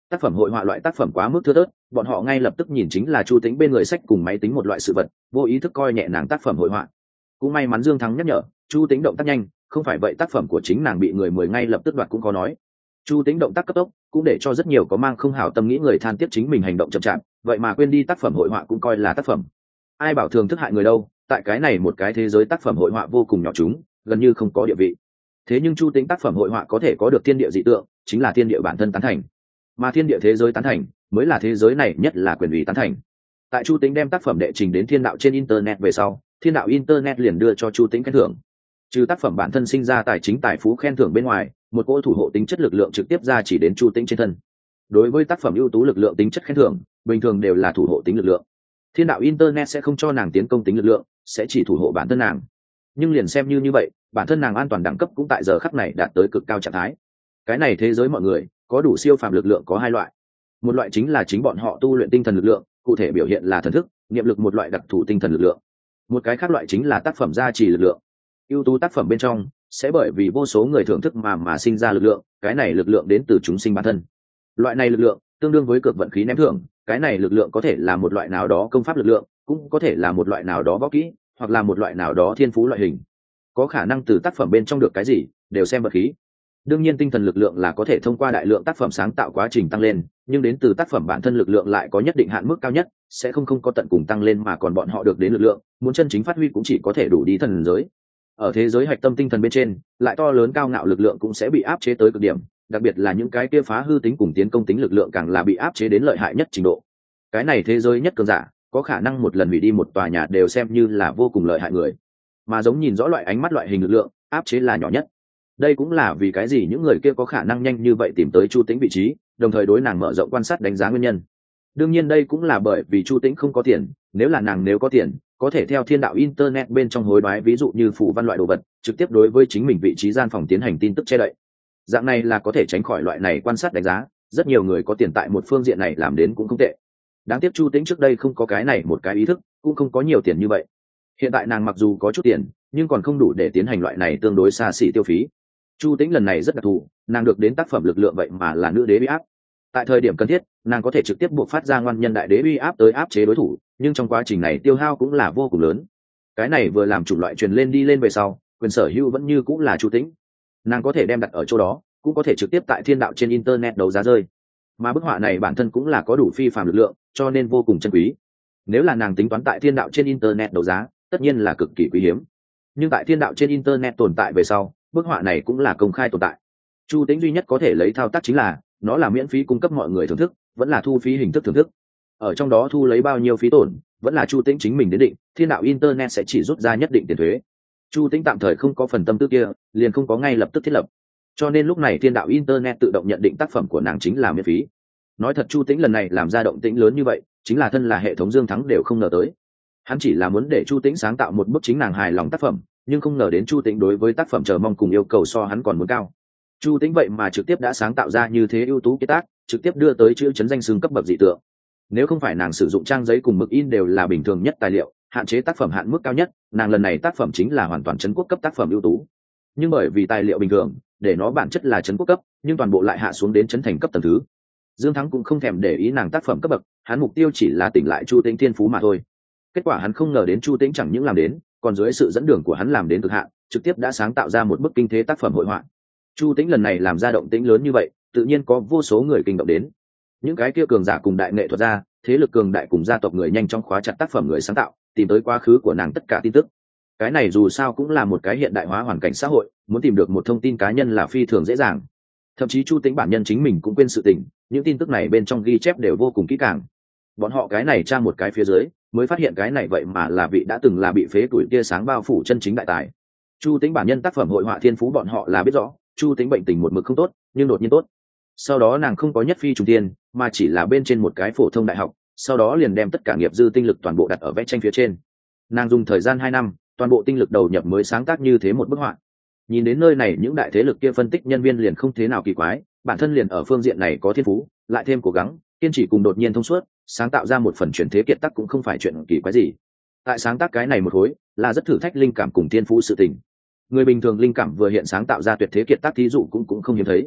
Tác phẩm hội họa loại tác phẩm quá mức thưa thớt, bọn họ ngay lập tức nhìn chính là Chu Tĩnh bên người sách cùng máy tính một loại sự vật, vô ý thức coi nhẹ nàng tác phẩm hội họa. Cũng may mắn Dương Thắng nhắc nhở, Chu Tĩnh động tác nhanh, không phải vậy tác phẩm của chính nàng bị người mười ngay lập tức đoạt cũng có nói. Chu Tĩnh động tác cấp tốc, cũng để cho rất nhiều có mang không hảo tâm nghĩ người than tiếc chính mình hành động chậm chạp, vậy mà quên đi tác phẩm hội họa cũng coi là tác phẩm. Ai bảo thường thức hại người đâu, tại cái này một cái thế giới tác phẩm hội họa vô cùng nhỏ chúng, gần như không có địa vị. Thế nhưng Chu Tĩnh tác phẩm hội họa có thể có được thiên địa dị tượng, chính là thiên địa bản thân tán thành. Mà thiên địa thế giới tán thành, mới là thế giới này nhất là quyền ủy tán thành. Tại Chu Tĩnh đem tác phẩm đệ trình đến thiên đạo trên internet về sau, thiên đạo internet liền đưa cho Chu Tĩnh khen thưởng. Trừ tác phẩm bản thân sinh ra tài chính tài phú khen thưởng bên ngoài, một cỗ thủ hộ tính chất lực lượng trực tiếp ra chỉ đến Chu Tĩnh trên thân. Đối với tác phẩm ưu tú lực lượng tính chất khen thưởng, bình thường đều là thủ hộ tính lực lượng. Thiên đạo internet sẽ không cho nàng tiến công tính lực lượng, sẽ chỉ thủ hộ bản thân nàng. Nhưng liền xem như như vậy, bản thân nàng an toàn đẳng cấp cũng tại giờ khắc này đạt tới cực cao trạng thái. Cái này thế giới mọi người có đủ siêu phàm lực lượng có hai loại. Một loại chính là chính bọn họ tu luyện tinh thần lực lượng, cụ thể biểu hiện là thần thức, niệm lực một loại đặc thù tinh thần lực lượng. Một cái khác loại chính là tác phẩm gia trì lực lượng. Ưu tú tác phẩm bên trong sẽ bởi vì vô số người thưởng thức mà mà sinh ra lực lượng, cái này lực lượng đến từ chúng sinh bản thân. Loại này lực lượng tương đương với cược vận khí ném thưởng, cái này lực lượng có thể là một loại nào đó công pháp lực lượng, cũng có thể là một loại nào đó võ kỹ, hoặc là một loại nào đó thiên phú loại hình. Có khả năng từ tác phẩm bên trong được cái gì, đều xem vận khí. Đương nhiên tinh thần lực lượng là có thể thông qua đại lượng tác phẩm sáng tạo quá trình tăng lên, nhưng đến từ tác phẩm bản thân lực lượng lại có nhất định hạn mức cao nhất, sẽ không không có tận cùng tăng lên, mà còn bọn họ được đến lực lượng, muốn chân chính phát huy cũng chỉ có thể đủ đi thần giới. Ở thế giới hạch tâm tinh thần bên trên, lại to lớn cao ngạo lực lượng cũng sẽ bị áp chế tới cực điểm, đặc biệt là những cái kia phá hư tính cùng tiến công tính lực lượng càng là bị áp chế đến lợi hại nhất trình độ. Cái này thế giới nhất cường giả, có khả năng một lần hủy đi một tòa nhà đều xem như là vô cùng lợi hại người. Mà giống nhìn rõ loại ánh mắt loại hình lực lượng, áp chế là nhỏ nhất. Đây cũng là vì cái gì những người kia có khả năng nhanh như vậy tìm tới Chu Tĩnh vị trí, đồng thời đối nàng mở rộng quan sát đánh giá nguyên nhân. Đương nhiên đây cũng là bởi vì Chu Tĩnh không có tiền, nếu là nàng nếu có tiền, có thể theo thiên đạo internet bên trong hối đoái ví dụ như phù văn loại đồ vật, trực tiếp đối với chính mình vị trí gian phòng tiến hành tin tức che đậy. Dạng này là có thể tránh khỏi loại này quan sát đánh giá, rất nhiều người có tiền tại một phương diện này làm đến cũng không tệ. Đáng tiếc Chu Tĩnh trước đây không có cái này một cái ý thức, cũng không có nhiều tiền như vậy. Hiện tại nàng mặc dù có chút tiền, nhưng còn không đủ để tiến hành loại này tương đối xa xỉ tiêu phí. Chu Tĩnh lần này rất đặc thù, nàng được đến tác phẩm lực lượng vậy mà là nữ đế uy áp. Tại thời điểm cần thiết, nàng có thể trực tiếp buộc phát ra ngoan nhân đại đế uy áp tới áp chế đối thủ, nhưng trong quá trình này tiêu hao cũng là vô cùng lớn. Cái này vừa làm chủng loại truyền lên đi lên về sau, quyền sở hữu vẫn như cũng là Chu Tĩnh. Nàng có thể đem đặt ở chỗ đó, cũng có thể trực tiếp tại thiên đạo trên internet đấu giá rơi. Mà bức họa này bản thân cũng là có đủ phi phàm lực lượng, cho nên vô cùng chân quý. Nếu là nàng tính toán tại thiên đạo trên internet đấu giá, tất nhiên là cực kỳ quý hiếm. Nhưng tại thiên đạo trên internet tồn tại về sau, bức họa này cũng là công khai tồn tại. Chu Tĩnh duy nhất có thể lấy thao tác chính là nó là miễn phí cung cấp mọi người thưởng thức, vẫn là thu phí hình thức thưởng thức. Ở trong đó thu lấy bao nhiêu phí tổn, vẫn là Chu Tĩnh chính mình đến định, thiên đạo internet sẽ chỉ rút ra nhất định tiền thuế. Chu Tĩnh tạm thời không có phần tâm tư kia, liền không có ngay lập tức thiết lập. Cho nên lúc này thiên đạo internet tự động nhận định tác phẩm của nàng chính là miễn phí. Nói thật Chu Tĩnh lần này làm ra động tĩnh lớn như vậy, chính là thân là hệ thống Dương Thắng đều không ngờ tới. Hắn chỉ là muốn để Chu Tĩnh sáng tạo một bức chính nàng hài lòng tác phẩm, nhưng không ngờ đến Chu Tĩnh đối với tác phẩm chờ mong cùng yêu cầu so hắn còn muốn cao. Chu Tĩnh vậy mà trực tiếp đã sáng tạo ra như thế ưu tú kiệt tác, trực tiếp đưa tới chữ chấn danh xưng cấp bậc dị tượng. Nếu không phải nàng sử dụng trang giấy cùng mực in đều là bình thường nhất tài liệu, hạn chế tác phẩm hạn mức cao nhất, nàng lần này tác phẩm chính là hoàn toàn trấn quốc cấp tác phẩm ưu tú. Nhưng bởi vì tài liệu bình thường, để nó bản chất là trấn quốc cấp, nhưng toàn bộ lại hạ xuống đến trấn thành cấp tầng thứ. Dương Thắng cũng không thèm để ý nàng tác phẩm cấp bậc, hắn mục tiêu chỉ là tỉnh lại Chu Tĩnh thiên phú mà thôi. Kết quả hắn không ngờ đến Chu Tĩnh chẳng những làm đến, còn dưới sự dẫn đường của hắn làm đến cực hạn, trực tiếp đã sáng tạo ra một bức kinh thế tác phẩm hội họa. Chu Tĩnh lần này làm ra động tĩnh lớn như vậy, tự nhiên có vô số người kinh động đến. Những cái kia cường giả cùng đại nghệ thuật gia, thế lực cường đại cùng gia tộc người nhanh chóng khóa chặt tác phẩm người sáng tạo, tìm tới quá khứ của nàng tất cả tin tức. Cái này dù sao cũng là một cái hiện đại hóa hoàn cảnh xã hội, muốn tìm được một thông tin cá nhân là phi thường dễ dàng. Thậm chí Chu Tĩnh bản nhân chính mình cũng quên sự tình, những tin tức này bên trong ghi chép đều vô cùng kỹ càng. Bọn họ cái này tra một cái phía dưới, mới phát hiện cái này vậy mà là vị đã từng là bị phế tuổi tia sáng bao phủ chân chính đại tài. Chu Tĩnh bản nhân tác phẩm hội họa thiên phú bọn họ là biết rõ, Chu Tĩnh bệnh tình một mực không tốt, nhưng đột nhiên tốt. Sau đó nàng không có nhất phi trùng tiên, mà chỉ là bên trên một cái phổ thông đại học, sau đó liền đem tất cả nghiệp dư tinh lực toàn bộ đặt ở vẽ tranh phía trên. Nàng dùng thời gian hai năm, toàn bộ tinh lực đầu nhập mới sáng tác như thế một bức họa. Nhìn đến nơi này những đại thế lực kia phân tích nhân viên liền không thế nào kỳ quái, bản thân liền ở phương diện này có thiên phú, lại thêm cố gắng, kiên trì cùng đột nhiên thông suốt, sáng tạo ra một phần chuyển thế kiệt tác cũng không phải chuyện kỳ quái gì. Tại sáng tác cái này một khối, là rất thử thách linh cảm cùng thiên phú sự tình. Người bình thường linh cảm vừa hiện sáng tạo ra tuyệt thế kiệt tác thí dụ cũng cũng không hiếm thấy.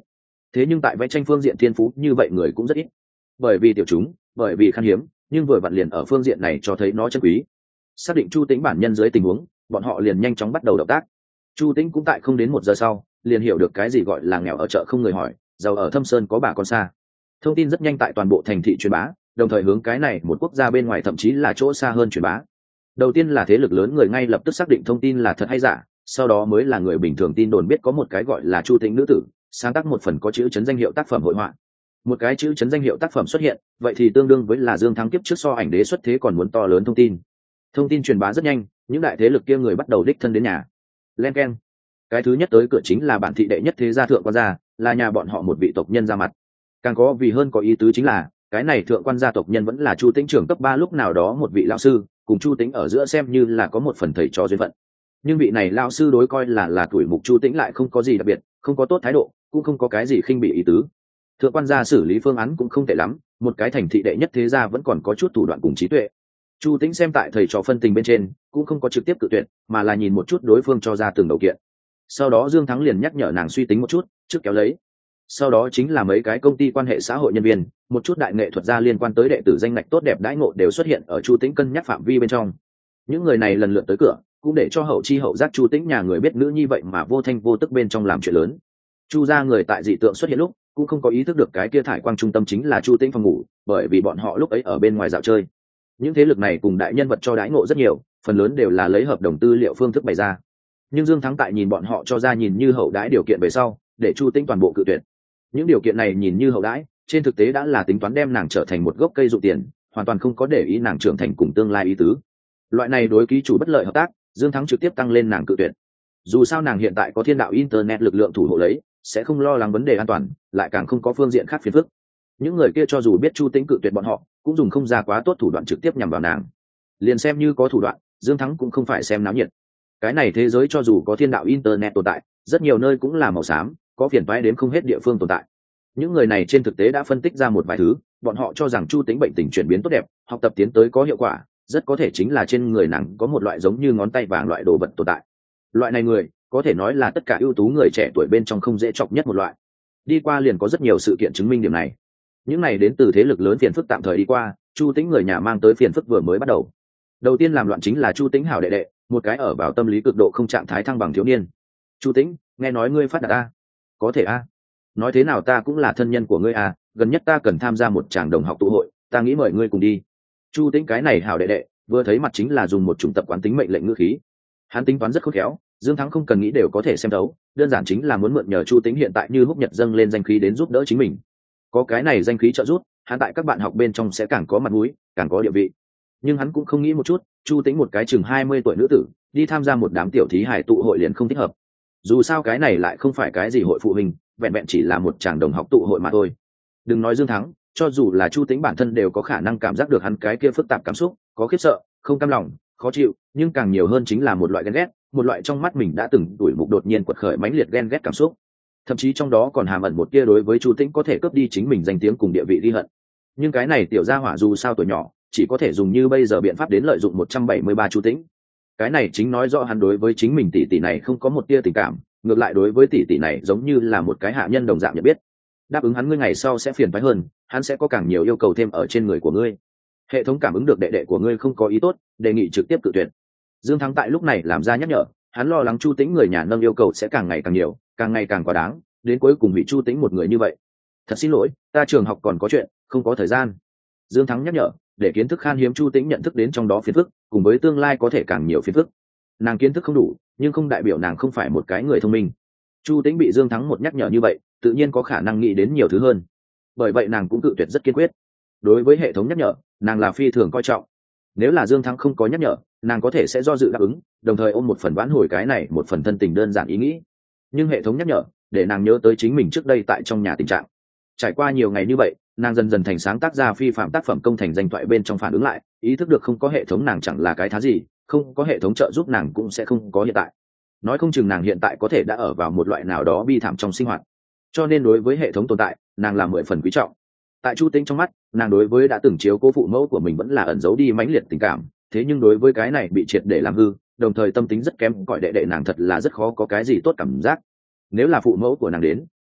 thế nhưng tại vẽ tranh phương diện thiên phú như vậy người cũng rất ít, bởi vì tiểu chúng, bởi vì khan hiếm, nhưng vừa vặn liền ở phương diện này cho thấy nó chân quý. Xác định Chu Tĩnh bản nhân dưới tình huống, bọn họ liền nhanh chóng bắt đầu động tác. Chu Tĩnh cũng tại không đến một giờ sau liền hiểu được cái gì gọi là nghèo ở chợ không người hỏi, giàu ở thâm sơn có bà con xa. Thông tin rất nhanh tại toàn bộ thành thị truyền bá, đồng thời hướng cái này một quốc gia bên ngoài thậm chí là chỗ xa hơn truyền bá. Đầu tiên là thế lực lớn người ngay lập tức xác định thông tin là thật hay giả, sau đó mới là người bình thường tin đồn biết có một cái gọi là Chu Tĩnh nữ tử sáng tác một phần có chữ chấn danh hiệu tác phẩm hội họa. Một cái chữ chấn danh hiệu tác phẩm xuất hiện, vậy thì tương đương với là Dương Thắng kiếp trước so ảnh đế xuất thế còn muốn to lớn thông tin. Thông tin truyền bá rất nhanh, những đại thế lực kia người bắt đầu đích thân đến nhà. Len keng. Cái thứ nhất tới cửa chính là bản thị đệ nhất thế gia thượng quan gia, là nhà bọn họ một vị tộc nhân ra mặt. Càng có vì hơn có ý tứ chính là cái này thượng quan gia tộc nhân vẫn là Chu Tĩnh trưởng cấp ba lúc nào đó một vị lão sư, cùng Chu Tĩnh ở giữa xem như là có một phần thầy trò duyên phận. Nhưng vị này lão sư đối coi là là tuổi mục Chu Tĩnh lại không có gì đặc biệt, không có tốt thái độ, cũng không có cái gì khinh bị ý tứ. Thượng quan gia xử lý phương án cũng không tệ lắm, một cái thành thị đệ nhất thế gia vẫn còn có chút thủ đoạn cùng trí tuệ. Chu Tĩnh xem tại thầy trò phân tình bên trên, cũng không có trực tiếp cự tuyệt, mà là nhìn một chút đối phương cho ra từng đầu kiện. Sau đó Dương Thắng liền nhắc nhở nàng suy tính một chút, trước kéo lấy. Sau đó chính là mấy cái công ty quan hệ xã hội nhân viên, một chút đại nghệ thuật gia liên quan tới đệ tử danh ngạch tốt đẹp đãi ngộ đều xuất hiện ở Chu Tĩnh cân nhắc phạm vi bên trong. Những người này lần lượt tới cửa, cũng để cho hậu chi hậu giác Chu Tĩnh nhà người biết nữ nhi vậy mà vô thanh vô tức bên trong làm chuyện lớn. Chu gia người tại dị tượng xuất hiện lúc, cũng không có ý thức được cái kia thải quang trung tâm chính là Chu Tĩnh phòng ngủ, bởi vì bọn họ lúc ấy ở bên ngoài dạo chơi. Những thế lực này cùng đại nhân vật cho đãi ngộ rất nhiều, phần lớn đều là lấy hợp đồng tư liệu phương thức bày ra. Nhưng Dương Thắng tại nhìn bọn họ cho ra nhìn như hậu đãi điều kiện về sau, để Chu Tĩnh toàn bộ cự tuyệt. Những điều kiện này nhìn như hậu đãi, trên thực tế đã là tính toán đem nàng trở thành một gốc cây dụ tiền, hoàn toàn không có để ý nàng trưởng thành cùng tương lai ý tứ. Loại này đối ký chủ bất lợi hợp tác, Dương Thắng trực tiếp tăng lên nàng cự tuyệt. Dù sao nàng hiện tại có thiên đạo internet lực lượng thủ hộ lấy, sẽ không lo lắng vấn đề an toàn, lại càng không có phương diện khác phiền phức. Những người kia cho dù biết Chu Tĩnh cự tuyệt bọn họ, cũng dùng không ra quá tốt thủ đoạn trực tiếp nhằm vào nàng. Liền xem như có thủ đoạn, Dương Thắng cũng không phải xem náo nhiệt. Cái này thế giới cho dù có thiên đạo internet tồn tại, rất nhiều nơi cũng là màu xám, có phiền toái đến không hết địa phương tồn tại. Những người này trên thực tế đã phân tích ra một vài thứ, bọn họ cho rằng Chu Tĩnh bệnh tình chuyển biến tốt đẹp, học tập tiến tới có hiệu quả, rất có thể chính là trên người nàng có một loại giống như ngón tay vàng loại đồ vật tồn tại. Loại này người, có thể nói là tất cả ưu tú người trẻ tuổi bên trong không dễ chọc nhất một loại. Đi qua liền có rất nhiều sự kiện chứng minh điểm này. Những này đến từ thế lực lớn phiền phức tạm thời đi qua, Chu Tĩnh người nhà mang tới phiền phức vừa mới bắt đầu. Đầu tiên làm loạn chính là Chu Tĩnh hảo đệ đệ, một cái ở vào tâm lý cực độ không trạng thái thăng bằng thiếu niên. Chu Tĩnh, nghe nói ngươi phát đạt a? Có thể a? Nói thế nào ta cũng là thân nhân của ngươi a, gần nhất ta cần tham gia một tràng đồng học tụ hội, ta nghĩ mời ngươi cùng đi. Chu Tĩnh cái này hảo đệ đệ, vừa thấy mặt chính là dùng một chủng tập quán tính mệnh lệnh ngữ khí. Hắn tính toán rất khôn khéo, Dương Thắng không cần nghĩ đều có thể xem thấu, đơn giản chính là muốn mượn nhờ Chu Tĩnh hiện tại như húc nhật dâng lên danh khí đến giúp đỡ chính mình. Có cái này danh khí trợ giúp, hắn tại các bạn học bên trong sẽ càng có mặt mũi, càng có địa vị. Nhưng hắn cũng không nghĩ một chút, Chu Tĩnh một cái chừng hai mươi tuổi nữ tử, đi tham gia một đám tiểu thí hài tụ hội liền không thích hợp. Dù sao cái này lại không phải cái gì hội phụ huynh, vẹn vẹn chỉ là một chàng đồng học tụ hội mà thôi. Đừng nói Dương Thắng, cho dù là Chu Tĩnh bản thân đều có khả năng cảm giác được hắn cái kia phức tạp cảm xúc, có khiếp sợ, không cam lòng, khó chịu, nhưng càng nhiều hơn chính là một loại ghen ghét, một loại trong mắt mình đã từng đuổi mục đột nhiên quật khởi mãnh liệt ghen ghét cảm xúc. Thậm chí trong đó còn hàm ẩn một tia đối với Chu Tĩnh có thể cướp đi chính mình danh tiếng cùng địa vị ghi hận. Nhưng cái này tiểu gia hỏa dù sao tuổi nhỏ, chỉ có thể dùng như bây giờ biện pháp đến lợi dụng một trăm bảy mươi ba Chu Tĩnh. Cái này chính nói rõ hắn đối với chính mình tỷ tỷ này không có một tia tình cảm, ngược lại đối với tỷ tỷ này giống như là một cái hạ nhân đồng dạng nhận biết. Đáp ứng hắn ngươi ngày sau sẽ phiền phái hơn, hắn sẽ có càng nhiều yêu cầu thêm ở trên người của ngươi. Hệ thống cảm ứng được đệ đệ của ngươi không có ý tốt, đề nghị trực tiếp cự tuyệt. Dương Thắng tại lúc này làm ra nhắc nhở, hắn lo lắng Chu Tĩnh người nhà nâng yêu cầu sẽ càng ngày càng nhiều, càng ngày càng quá đáng, đến cuối cùng bị Chu Tĩnh một người như vậy. Thật xin lỗi, ta trường học còn có chuyện, không có thời gian. Dương Thắng nhắc nhở, để kiến thức khan hiếm Chu Tĩnh nhận thức đến trong đó phiền phức, cùng với tương lai có thể càng nhiều phiền phức. Nàng kiến thức không đủ, nhưng không đại biểu nàng không phải một cái người thông minh. Chu Tĩnh bị Dương Thắng một nhắc nhở như vậy, tự nhiên có khả năng nghĩ đến nhiều thứ hơn. Bởi vậy nàng cũng cự tuyệt rất kiên quyết. Đối với hệ thống nhắc nhở, nàng là phi thường coi trọng. Nếu là Dương Thắng không có nhắc nhở, nàng có thể sẽ do dự đáp ứng, đồng thời ôm một phần vãn hồi cái này một phần thân tình đơn giản ý nghĩ. Nhưng hệ thống nhắc nhở, để nàng nhớ tới chính mình trước đây tại trong nhà tình trạng. Trải qua nhiều ngày như vậy, nàng dần dần thành sáng tác ra phi phạm tác phẩm công thành danh thoại bên trong phản ứng lại, ý thức được không có hệ thống nàng chẳng là cái thá gì, không có hệ thống trợ giúp nàng cũng sẽ không có hiện tại. Nói không chừng nàng hiện tại có thể đã ở vào một loại nào đó bi thảm trong sinh hoạt. Cho nên đối với hệ thống tồn tại, nàng là mười phần quý trọng. Tại Chu Tĩnh trong mắt, nàng đối với đã từng chiếu cố phụ mẫu của mình vẫn là ẩn giấu đi mãnh liệt tình cảm, thế nhưng đối với cái này bị triệt để làm hư, đồng thời tâm tính rất kém cỏi đệ đệ nàng thật là rất khó có cái gì tốt cảm giác. Nếu là phụ mẫu của nàng đến,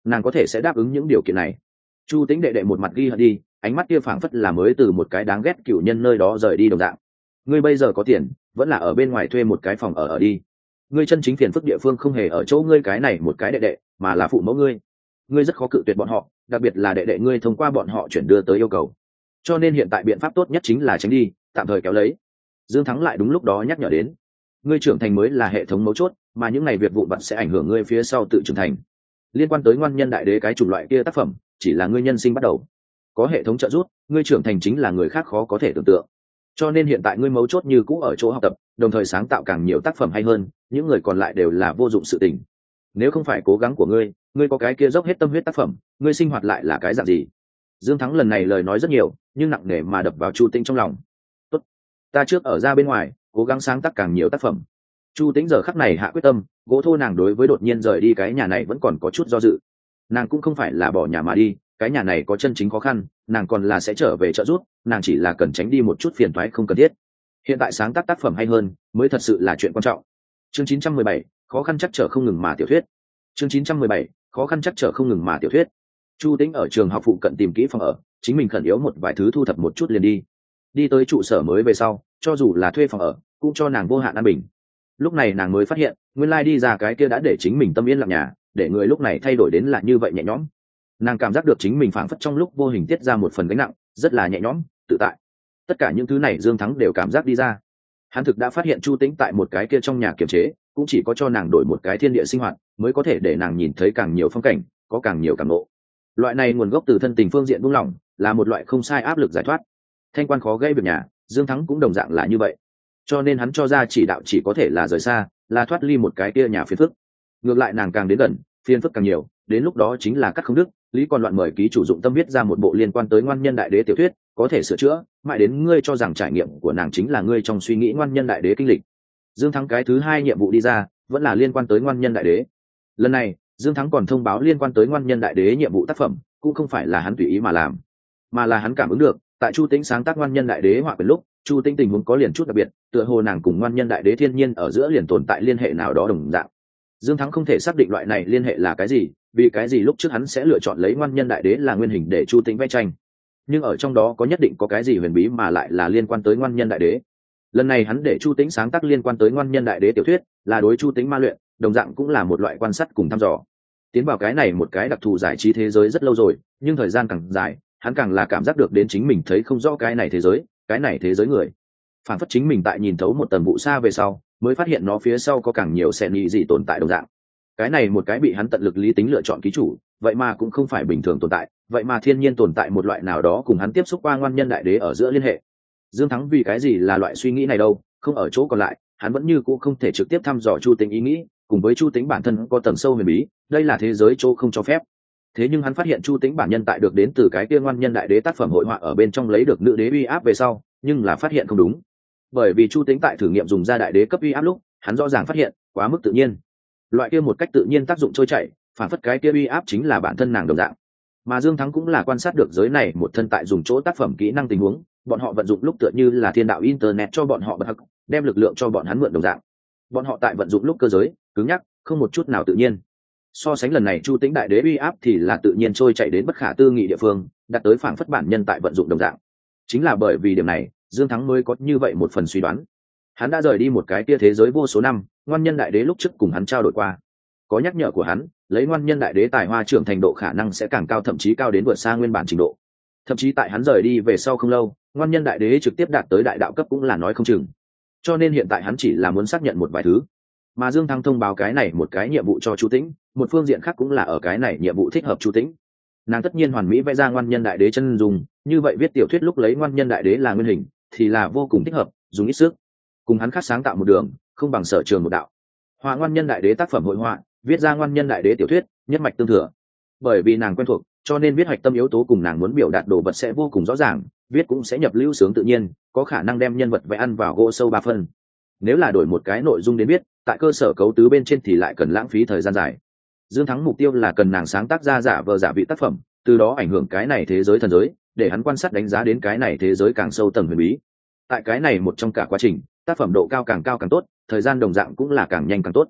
nàng có thể sẽ đáp ứng những điều kiện này. Chu Tĩnh đệ đệ một mặt ghi hận đi, ánh mắt kia phảng phất là mới từ một cái đáng ghét cựu nhân nơi đó rời đi đồng dạng. Ngươi bây giờ có tiền, vẫn là ở bên ngoài thuê một cái phòng ở ở đi. Ngươi chân chính phiền phức địa phương không hề ở chỗ ngươi cái này một cái đệ đệ, mà là phụ mẫu ngươi. Ngươi rất khó cự tuyệt bọn họ, đặc biệt là đệ đệ ngươi thông qua bọn họ chuyển đưa tới yêu cầu. Cho nên hiện tại biện pháp tốt nhất chính là tránh đi, tạm thời kéo lấy. Dương Thắng lại đúng lúc đó nhắc nhở đến, ngươi trưởng thành mới là hệ thống mấu chốt, mà những ngày việc vụn vặt sẽ ảnh hưởng ngươi phía sau tự trưởng thành. Liên quan tới ngoan nhân đại đế cái chủng loại kia tác phẩm, chỉ là ngươi nhân sinh bắt đầu. Có hệ thống trợ giúp, ngươi trưởng thành chính là người khác khó có thể tưởng tượng. Cho nên hiện tại ngươi mấu chốt như cũ ở chỗ học tập, đồng thời sáng tạo càng nhiều tác phẩm hay hơn, những người còn lại đều là vô dụng sự tình. Nếu không phải cố gắng của ngươi, ngươi có cái kia dốc hết tâm huyết tác phẩm, ngươi sinh hoạt lại là cái dạng gì? Dương Thắng lần này lời nói rất nhiều, nhưng nặng nề mà đập vào Chu Tĩnh trong lòng. Tốt, ta trước ở ra bên ngoài, cố gắng sáng tác càng nhiều tác phẩm. Chu Tĩnh giờ khắc này hạ quyết tâm, gỗ thô nàng đối với đột nhiên rời đi cái nhà này vẫn còn có chút do dự. Nàng cũng không phải là bỏ nhà mà đi, cái nhà này có chân chính khó khăn, nàng còn là sẽ trở về trợ giúp, nàng chỉ là cần tránh đi một chút phiền toái không cần thiết. Hiện tại sáng tác tác phẩm hay hơn, mới thật sự là chuyện quan trọng. Chương chín trăm mười bảy, khó khăn chắc trở không ngừng mà tiểu thuyết. Chương chín trăm mười bảy, khó khăn chắc trở không ngừng mà tiểu thuyết. Chu Tĩnh ở trường học phụ cận tìm kỹ phòng ở, chính mình khẩn yếu một vài thứ thu thập một chút liền đi. Đi tới trụ sở mới về sau, cho dù là thuê phòng ở, cũng cho nàng vô hạn an bình. Lúc này nàng mới phát hiện, nguyên lai đi ra cái kia đã để chính mình tâm yên lặng nhà, để người lúc này thay đổi đến là như vậy nhẹ nhõm. Nàng cảm giác được chính mình phảng phất trong lúc vô hình tiết ra một phần gánh nặng, rất là nhẹ nhõm, tự tại. Tất cả những thứ này Dương Thắng đều cảm giác đi ra. Hắn thực đã phát hiện Chu Tĩnh tại một cái kia trong nhà kiềm chế, cũng chỉ có cho nàng đổi một cái thiên địa sinh hoạt, mới có thể để nàng nhìn thấy càng nhiều phong cảnh, có càng nhiều cảm ngộ. Loại này nguồn gốc từ thân tình phương diện buông lỏng, là một loại không sai áp lực giải thoát. Thanh quan khó gây việc nhà, Dương Thắng cũng đồng dạng là như vậy. Cho nên hắn cho ra chỉ đạo chỉ có thể là rời xa, là thoát ly một cái kia nhà phiền phức. Ngược lại nàng càng đến gần, phiền phức càng nhiều, đến lúc đó chính là cắt không đứt. Lý Còn Loạn mời ký chủ dụng tâm viết ra một bộ liên quan tới ngoan nhân đại đế tiểu thuyết, có thể sửa chữa, mãi đến ngươi cho rằng trải nghiệm của nàng chính là ngươi trong suy nghĩ ngoan nhân đại đế kinh lịch. Dương Thắng cái thứ hai nhiệm vụ đi ra, vẫn là liên quan tới ngoan nhân đại đế. Lần này, Dương Thắng còn thông báo liên quan tới ngoan nhân đại đế nhiệm vụ tác phẩm, cũng không phải là hắn tùy ý mà làm, mà là hắn cảm ứng được, tại Chu Tĩnh sáng tác ngoan nhân đại đế họa quyển lúc, Chu Tĩnh tình huống có liền chút đặc biệt, tựa hồ nàng cùng ngoan nhân đại đế thiên nhiên ở giữa liền tồn tại liên hệ nào đó đồng dạng. Dương Thắng không thể xác định loại này liên hệ là cái gì, vì cái gì lúc trước hắn sẽ lựa chọn lấy ngoan nhân đại đế là nguyên hình để Chu Tĩnh vẽ tranh, nhưng ở trong đó có nhất định có cái gì huyền bí mà lại là liên quan tới ngoan nhân đại đế. Lần này hắn để Chu Tĩnh sáng tác liên quan tới ngoan nhân đại đế tiểu thuyết, là đối Chu Tĩnh ma luyện, đồng dạng cũng là một loại quan sát cùng thăm dò. Tiến vào cái này một cái đặc thù giải trí thế giới rất lâu rồi, nhưng thời gian càng dài, hắn càng là cảm giác được đến chính mình thấy không rõ cái này thế giới, cái này thế giới người. Phản phất chính mình tại nhìn thấu một tầng vụ xa về sau, mới phát hiện nó phía sau có càng nhiều xen nhị gì tồn tại đồng dạng. Cái này một cái bị hắn tận lực lý tính lựa chọn ký chủ, vậy mà cũng không phải bình thường tồn tại, vậy mà thiên nhiên tồn tại một loại nào đó cùng hắn tiếp xúc qua ngoan nhân đại đế ở giữa liên hệ. Dương Thắng vì cái gì là loại suy nghĩ này đâu, không ở chỗ còn lại, hắn vẫn như cũ không thể trực tiếp thăm dò Chu Tĩnh ý nghĩ, cùng với Chu Tĩnh bản thân có tầng sâu huyền bí, đây là thế giới chỗ không cho phép. Thế nhưng hắn phát hiện Chu Tĩnh bản nhân tại được đến từ cái kia ngoan nhân đại đế tác phẩm hội họa ở bên trong lấy được nữ đế uy áp về sau, nhưng là phát hiện không đúng. Bởi vì Chu Tĩnh tại thử nghiệm dùng ra đại đế cấp uy áp lúc, hắn rõ ràng phát hiện quá mức tự nhiên. Loại kia một cách tự nhiên tác dụng trôi chảy, phản phất cái kia uy áp chính là bản thân nàng đồng dạng. Mà Dương Thắng cũng là quan sát được giới này một thân tại dùng chỗ tác phẩm kỹ năng tình huống, bọn họ vận dụng lúc tựa như là thiên đạo internet cho bọn họ bật hắc, đem lực lượng cho bọn hắn mượn đồng dạng. Bọn họ tại vận dụng lúc cơ giới cứng nhắc, không một chút nào tự nhiên. So sánh lần này Chu Tĩnh đại đế uy áp thì là tự nhiên trôi chạy đến bất khả tư nghị địa phương, đặt tới phảng phất bản nhân tại vận dụng đồng dạng. Chính là bởi vì điểm này, Dương Thắng mới có như vậy một phần suy đoán. Hắn đã rời đi một cái kia thế giới vô số năm, ngoan nhân đại đế lúc trước cùng hắn trao đổi qua, có nhắc nhở của hắn, lấy ngoan nhân đại đế tài hoa trưởng thành độ khả năng sẽ càng cao, thậm chí cao đến vượt xa nguyên bản trình độ. Thậm chí tại hắn rời đi về sau không lâu, ngoan nhân đại đế trực tiếp đạt tới đại đạo cấp cũng là nói không chừng. Cho nên hiện tại hắn chỉ là muốn xác nhận một vài thứ. Mà Dương Thắng thông báo cái này một cái nhiệm vụ cho Chu Tĩnh, một phương diện khác cũng là ở cái này nhiệm vụ thích hợp Chu Tĩnh. Nàng tất nhiên hoàn mỹ vẽ ra ngoan nhân đại đế chân dùng, như vậy viết tiểu thuyết lúc lấy ngoan nhân đại đế là nguyên hình thì là vô cùng thích hợp, dùng ít sức. Cùng hắn khác sáng tạo một đường, không bằng sở trường một đạo. Họa ngoan nhân đại đế tác phẩm hội họa, viết ra ngoan nhân đại đế tiểu thuyết, nhất mạch tương thừa. Bởi vì nàng quen thuộc, cho nên viết hoạch tâm yếu tố cùng nàng muốn biểu đạt đồ vật sẽ vô cùng rõ ràng, viết cũng sẽ nhập lưu sướng tự nhiên, có khả năng đem nhân vật vẽ ăn vào gỗ sâu ba phân. Nếu là đổi một cái nội dung đến viết, tại cơ sở cấu tứ bên trên thì lại cần lãng phí thời gian dài. Dương Thắng mục tiêu là cần nàng sáng tác ra giả vờ giả vị tác phẩm, từ đó ảnh hưởng cái này thế giới thần giới, để hắn quan sát đánh giá đến cái này thế giới càng sâu tầng huyền bí. Tại cái này một trong cả quá trình, tác phẩm độ cao càng cao càng tốt, thời gian đồng dạng cũng là càng nhanh càng tốt.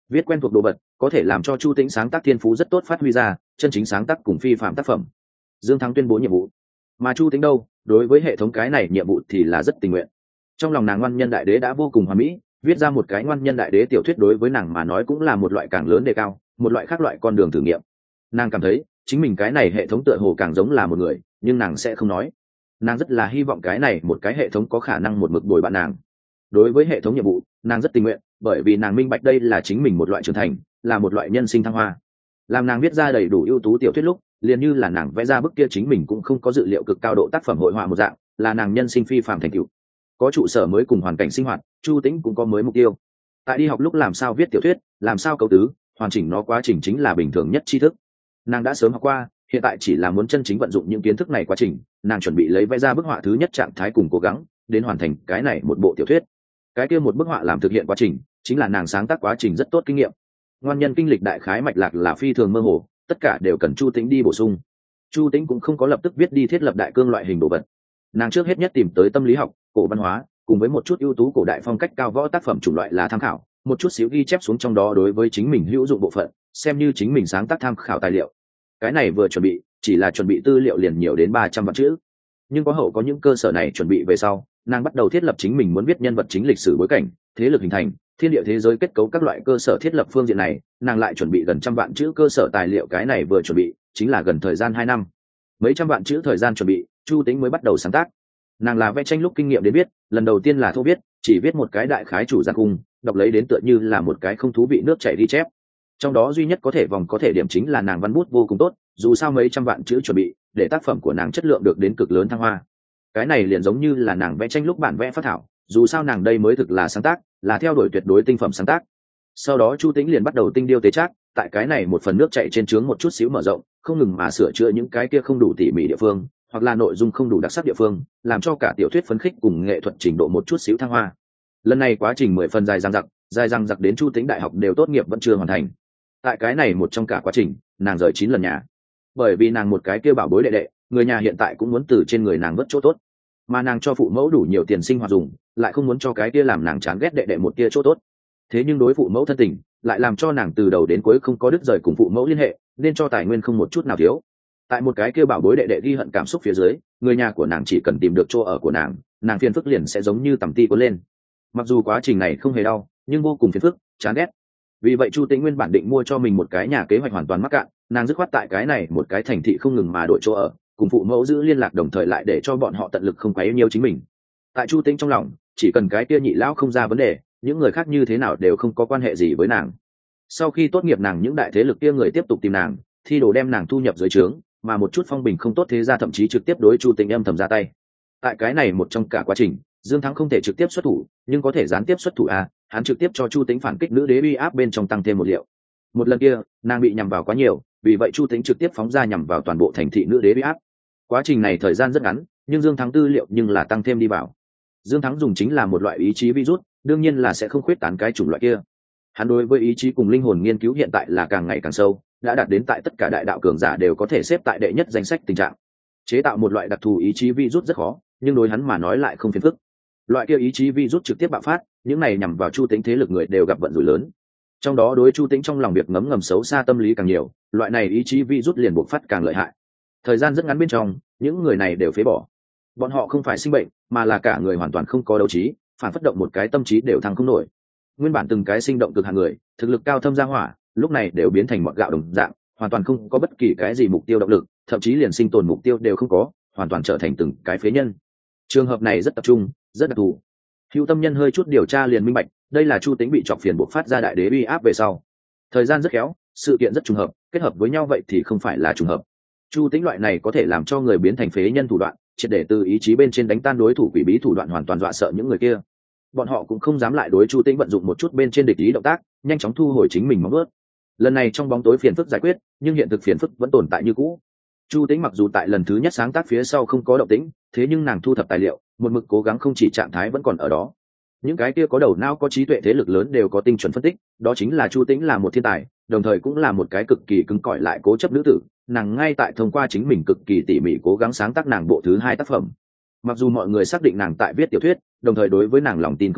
viết quen thuộc đồ vật có thể làm cho Chu Tĩnh sáng tác thiên phú rất tốt phát huy ra, chân chính sáng tác cùng phi phạm tác phẩm. Dương Thắng tuyên bố nhiệm vụ, mà Chu Tĩnh đâu, đối với hệ thống cái này nhiệm vụ thì là rất tình nguyện. Trong lòng nàng ngoan nhân đại đế đã vô cùng hoàn mỹ, viết ra một cái ngoan nhân đại đế tiểu thuyết đối với nàng mà nói cũng là một loại càng lớn đề cao, một loại khác loại con đường thử nghiệm. Nàng cảm thấy chính mình cái này hệ thống tựa hồ càng giống là một người, nhưng nàng sẽ không nói. Nàng rất là hy vọng cái này một cái hệ thống có khả năng một mực bồi bạn nàng. Đối với hệ thống nhiệm vụ, nàng rất tình nguyện, bởi vì nàng minh bạch đây là chính mình một loại trưởng thành, là một loại nhân sinh thăng hoa. Làm nàng viết ra đầy đủ ưu tú tiểu thuyết lúc, liền như là nàng vẽ ra bức kia chính mình cũng không có dự liệu cực cao độ tác phẩm hội họa một dạng, là nàng nhân sinh phi phàm thành tựu. Có trụ sở mới cùng hoàn cảnh sinh hoạt, Chu Tĩnh cũng có mới mục tiêu. Tại đi học lúc làm sao viết tiểu thuyết, làm sao cấu tứ, hoàn chỉnh nó quá trình chính là bình thường nhất tri thức. Nàng đã sớm học qua, hiện tại chỉ là muốn chân chính vận dụng những kiến thức này quá trình, nàng chuẩn bị lấy vẽ ra bức họa thứ nhất trạng thái cùng cố gắng, đến hoàn thành cái này một bộ tiểu thuyết. Cái kia một bức họa làm thực hiện quá trình, chính là nàng sáng tác quá trình rất tốt kinh nghiệm. Ngoan nhân kinh lịch đại khái mạch lạc là phi thường mơ hồ, tất cả đều cần Chu Tĩnh đi bổ sung. Chu Tĩnh cũng không có lập tức viết đi thiết lập đại cương loại hình đồ vật. Nàng trước hết nhất tìm tới tâm lý học, cổ văn hóa, cùng với một chút ưu tú cổ đại phong cách cao võ tác phẩm chủng loại là tham khảo, một chút xíu ghi chép xuống trong đó đối với chính mình hữu dụng bộ phận, xem như chính mình sáng tác tham khảo tài liệu. Cái này vừa chuẩn bị, chỉ là chuẩn bị tư liệu liền nhiều đến ba trăm vạn chữ. Nhưng có hậu có những cơ sở này chuẩn bị về sau, nàng bắt đầu thiết lập chính mình muốn viết nhân vật chính lịch sử bối cảnh, thế lực hình thành, thiên địa thế giới kết cấu các loại cơ sở thiết lập phương diện này, nàng lại chuẩn bị gần trăm vạn chữ cơ sở tài liệu. Cái này vừa chuẩn bị, chính là gần thời gian hai năm. Mấy trăm vạn chữ thời gian chuẩn bị, Chu Tĩnh mới bắt đầu sáng tác. Nàng là vẽ tranh lúc kinh nghiệm đến viết, lần đầu tiên là thô viết, chỉ viết một cái đại khái chủ giác cung, đọc lấy đến tựa như là một cái không thú vị nước chảy đi chép. Trong đó duy nhất có thể vòng có thể điểm chính là nàng văn bút vô cùng tốt, dù sao mấy trăm vạn chữ chuẩn bị, để tác phẩm của nàng chất lượng được đến cực lớn thăng hoa. Cái này liền giống như là nàng vẽ tranh lúc bản vẽ phát thảo, dù sao nàng đây mới thực là sáng tác, là theo đuổi tuyệt đối tinh phẩm sáng tác. Sau đó Chu Tĩnh liền bắt đầu tinh điêu tế trác, tại cái này một phần nước chảy trên trướng một chút xíu mở rộng, không ngừng mà sửa chữa những cái kia không đủ tỉ mỉ địa phương, hoặc là nội dung không đủ đặc sắc địa phương, làm cho cả tiểu thuyết phấn khích cùng nghệ thuật trình độ một chút xíu thăng hoa. Lần này quá trình mười phần dài dằng dặc, dài dằng dặc đến Chu Tĩnh đại học đều tốt nghiệp vẫn chưa hoàn thành. Tại cái này một trong cả quá trình, nàng rời chín lần nhà, bởi vì nàng một cái kia bảo bối đệ đệ, người nhà hiện tại cũng muốn từ trên người nàng vớt chỗ tốt, mà nàng cho phụ mẫu đủ nhiều tiền sinh hoạt dùng, lại không muốn cho cái kia làm nàng chán ghét đệ đệ một kia chỗ tốt. Thế nhưng đối phụ mẫu thân tình, lại làm cho nàng từ đầu đến cuối không có đứt rời cùng phụ mẫu liên hệ, nên cho tài nguyên không một chút nào thiếu. Tại một cái kia bảo bối đệ đệ ghi hận cảm xúc phía dưới, người nhà của nàng chỉ cần tìm được chỗ ở của nàng, nàng phiền phức liền sẽ giống như tầm ti cuốn lên. Mặc dù quá trình này không hề đau, nhưng vô cùng phiền phức, chán ghét. Vì vậy Chu Tĩnh nguyên bản định mua cho mình một cái nhà kế hoạch hoàn toàn mắc cạn, nàng dứt khoát tại cái này một cái thành thị không ngừng mà đổi chỗ ở, cùng phụ mẫu giữ liên lạc, đồng thời lại để cho bọn họ tận lực không quấy nhiễu chính mình. Tại Chu Tĩnh trong lòng, chỉ cần cái kia nhị lão không ra vấn đề, những người khác như thế nào đều không có quan hệ gì với nàng. Sau khi tốt nghiệp, nàng những đại thế lực kia người tiếp tục tìm nàng, thi đồ đem nàng thu nhập dưới trướng, mà một chút phong bình không tốt thế gia thậm chí trực tiếp đối Chu Tĩnh âm thầm ra tay. Tại cái này một trong cả quá trình, Dương Thắng không thể trực tiếp xuất thủ, nhưng có thể gián tiếp xuất thủ à, hắn trực tiếp cho Chu Tĩnh phản kích nữ đế uy áp bên trong tăng thêm một liệu. Một lần kia, nàng bị nhằm vào quá nhiều, vì vậy Chu Tĩnh trực tiếp phóng ra nhằm vào toàn bộ thành thị nữ đế uy áp. Quá trình này thời gian rất ngắn, nhưng Dương Thắng tư liệu nhưng là tăng thêm đi vào. Dương Thắng dùng chính là một loại ý chí virus, đương nhiên là sẽ không khuyết tán cái chủng loại kia. Hắn đối với ý chí cùng linh hồn nghiên cứu hiện tại là càng ngày càng sâu, đã đạt đến tại tất cả đại đạo cường giả đều có thể xếp tại đệ nhất danh sách tình trạng. Chế tạo một loại đặc thù ý chí virus rất khó, nhưng đối hắn mà nói lại không phiền phức. Loại kia ý chí virus trực tiếp bạo phát, những này nhằm vào Chu Tĩnh thế lực người đều gặp vận rủi lớn. Trong đó đối Chu Tĩnh trong lòng việc ngấm ngầm xấu xa tâm lý càng nhiều, loại này ý chí virus liền bộc phát càng lợi hại. Thời gian rất ngắn bên trong, những người này đều phế bỏ. Bọn họ không phải sinh bệnh, mà là cả người hoàn toàn không có đấu trí, phản phất động một cái tâm trí đều thăng không nổi. Nguyên bản từng cái sinh động cực hạng người, thực lực cao thâm ra hỏa, lúc này đều biến thành mọt gạo đồng dạng, hoàn toàn không có bất kỳ cái gì mục tiêu động lực, thậm chí liền sinh tồn mục tiêu đều không có, hoàn toàn trở thành từng cái phế nhân. Trường hợp này rất tập trung, rất đặc thù. Hữu Tâm Nhân hơi chút điều tra liền minh bạch, đây là Chu Tĩnh bị chọc phiền buộc phát ra đại đế uy áp về sau. Thời gian rất khéo, sự kiện rất trùng hợp, kết hợp với nhau vậy thì không phải là trùng hợp. Chu Tĩnh loại này có thể làm cho người biến thành phế nhân thủ đoạn, triệt để từ ý chí bên trên đánh tan đối thủ quỷ bí thủ đoạn, hoàn toàn dọa sợ những người kia. Bọn họ cũng không dám lại đối Chu Tĩnh vận dụng một chút bên trên địch ý động tác, nhanh chóng thu hồi chính mình móng vuốt. Lần này trong bóng tối phiền phức giải quyết, nhưng hiện thực phiền phức vẫn tồn tại như cũ. Chu Tĩnh mặc dù tại lần thứ nhất sáng tác phía sau không có động tĩnh, thế nhưng nàng thu thập tài liệu, một mực cố gắng không chỉ trạng thái vẫn còn ở đó. Những cái kia có đầu não có trí tuệ thế lực lớn đều có tinh chuẩn phân tích, đó chính là Chu Tĩnh là một thiên tài, đồng thời cũng là một cái cực kỳ cứng cỏi lại cố chấp nữ tử. Nàng ngay tại thông qua chính mình cực kỳ tỉ mỉ cố gắng sáng tác nàng bộ thứ hai tác phẩm. Mặc dù mọi người xác định nàng tại viết tiểu thuyết, đồng thời đối với nàng lòng tin không đủ,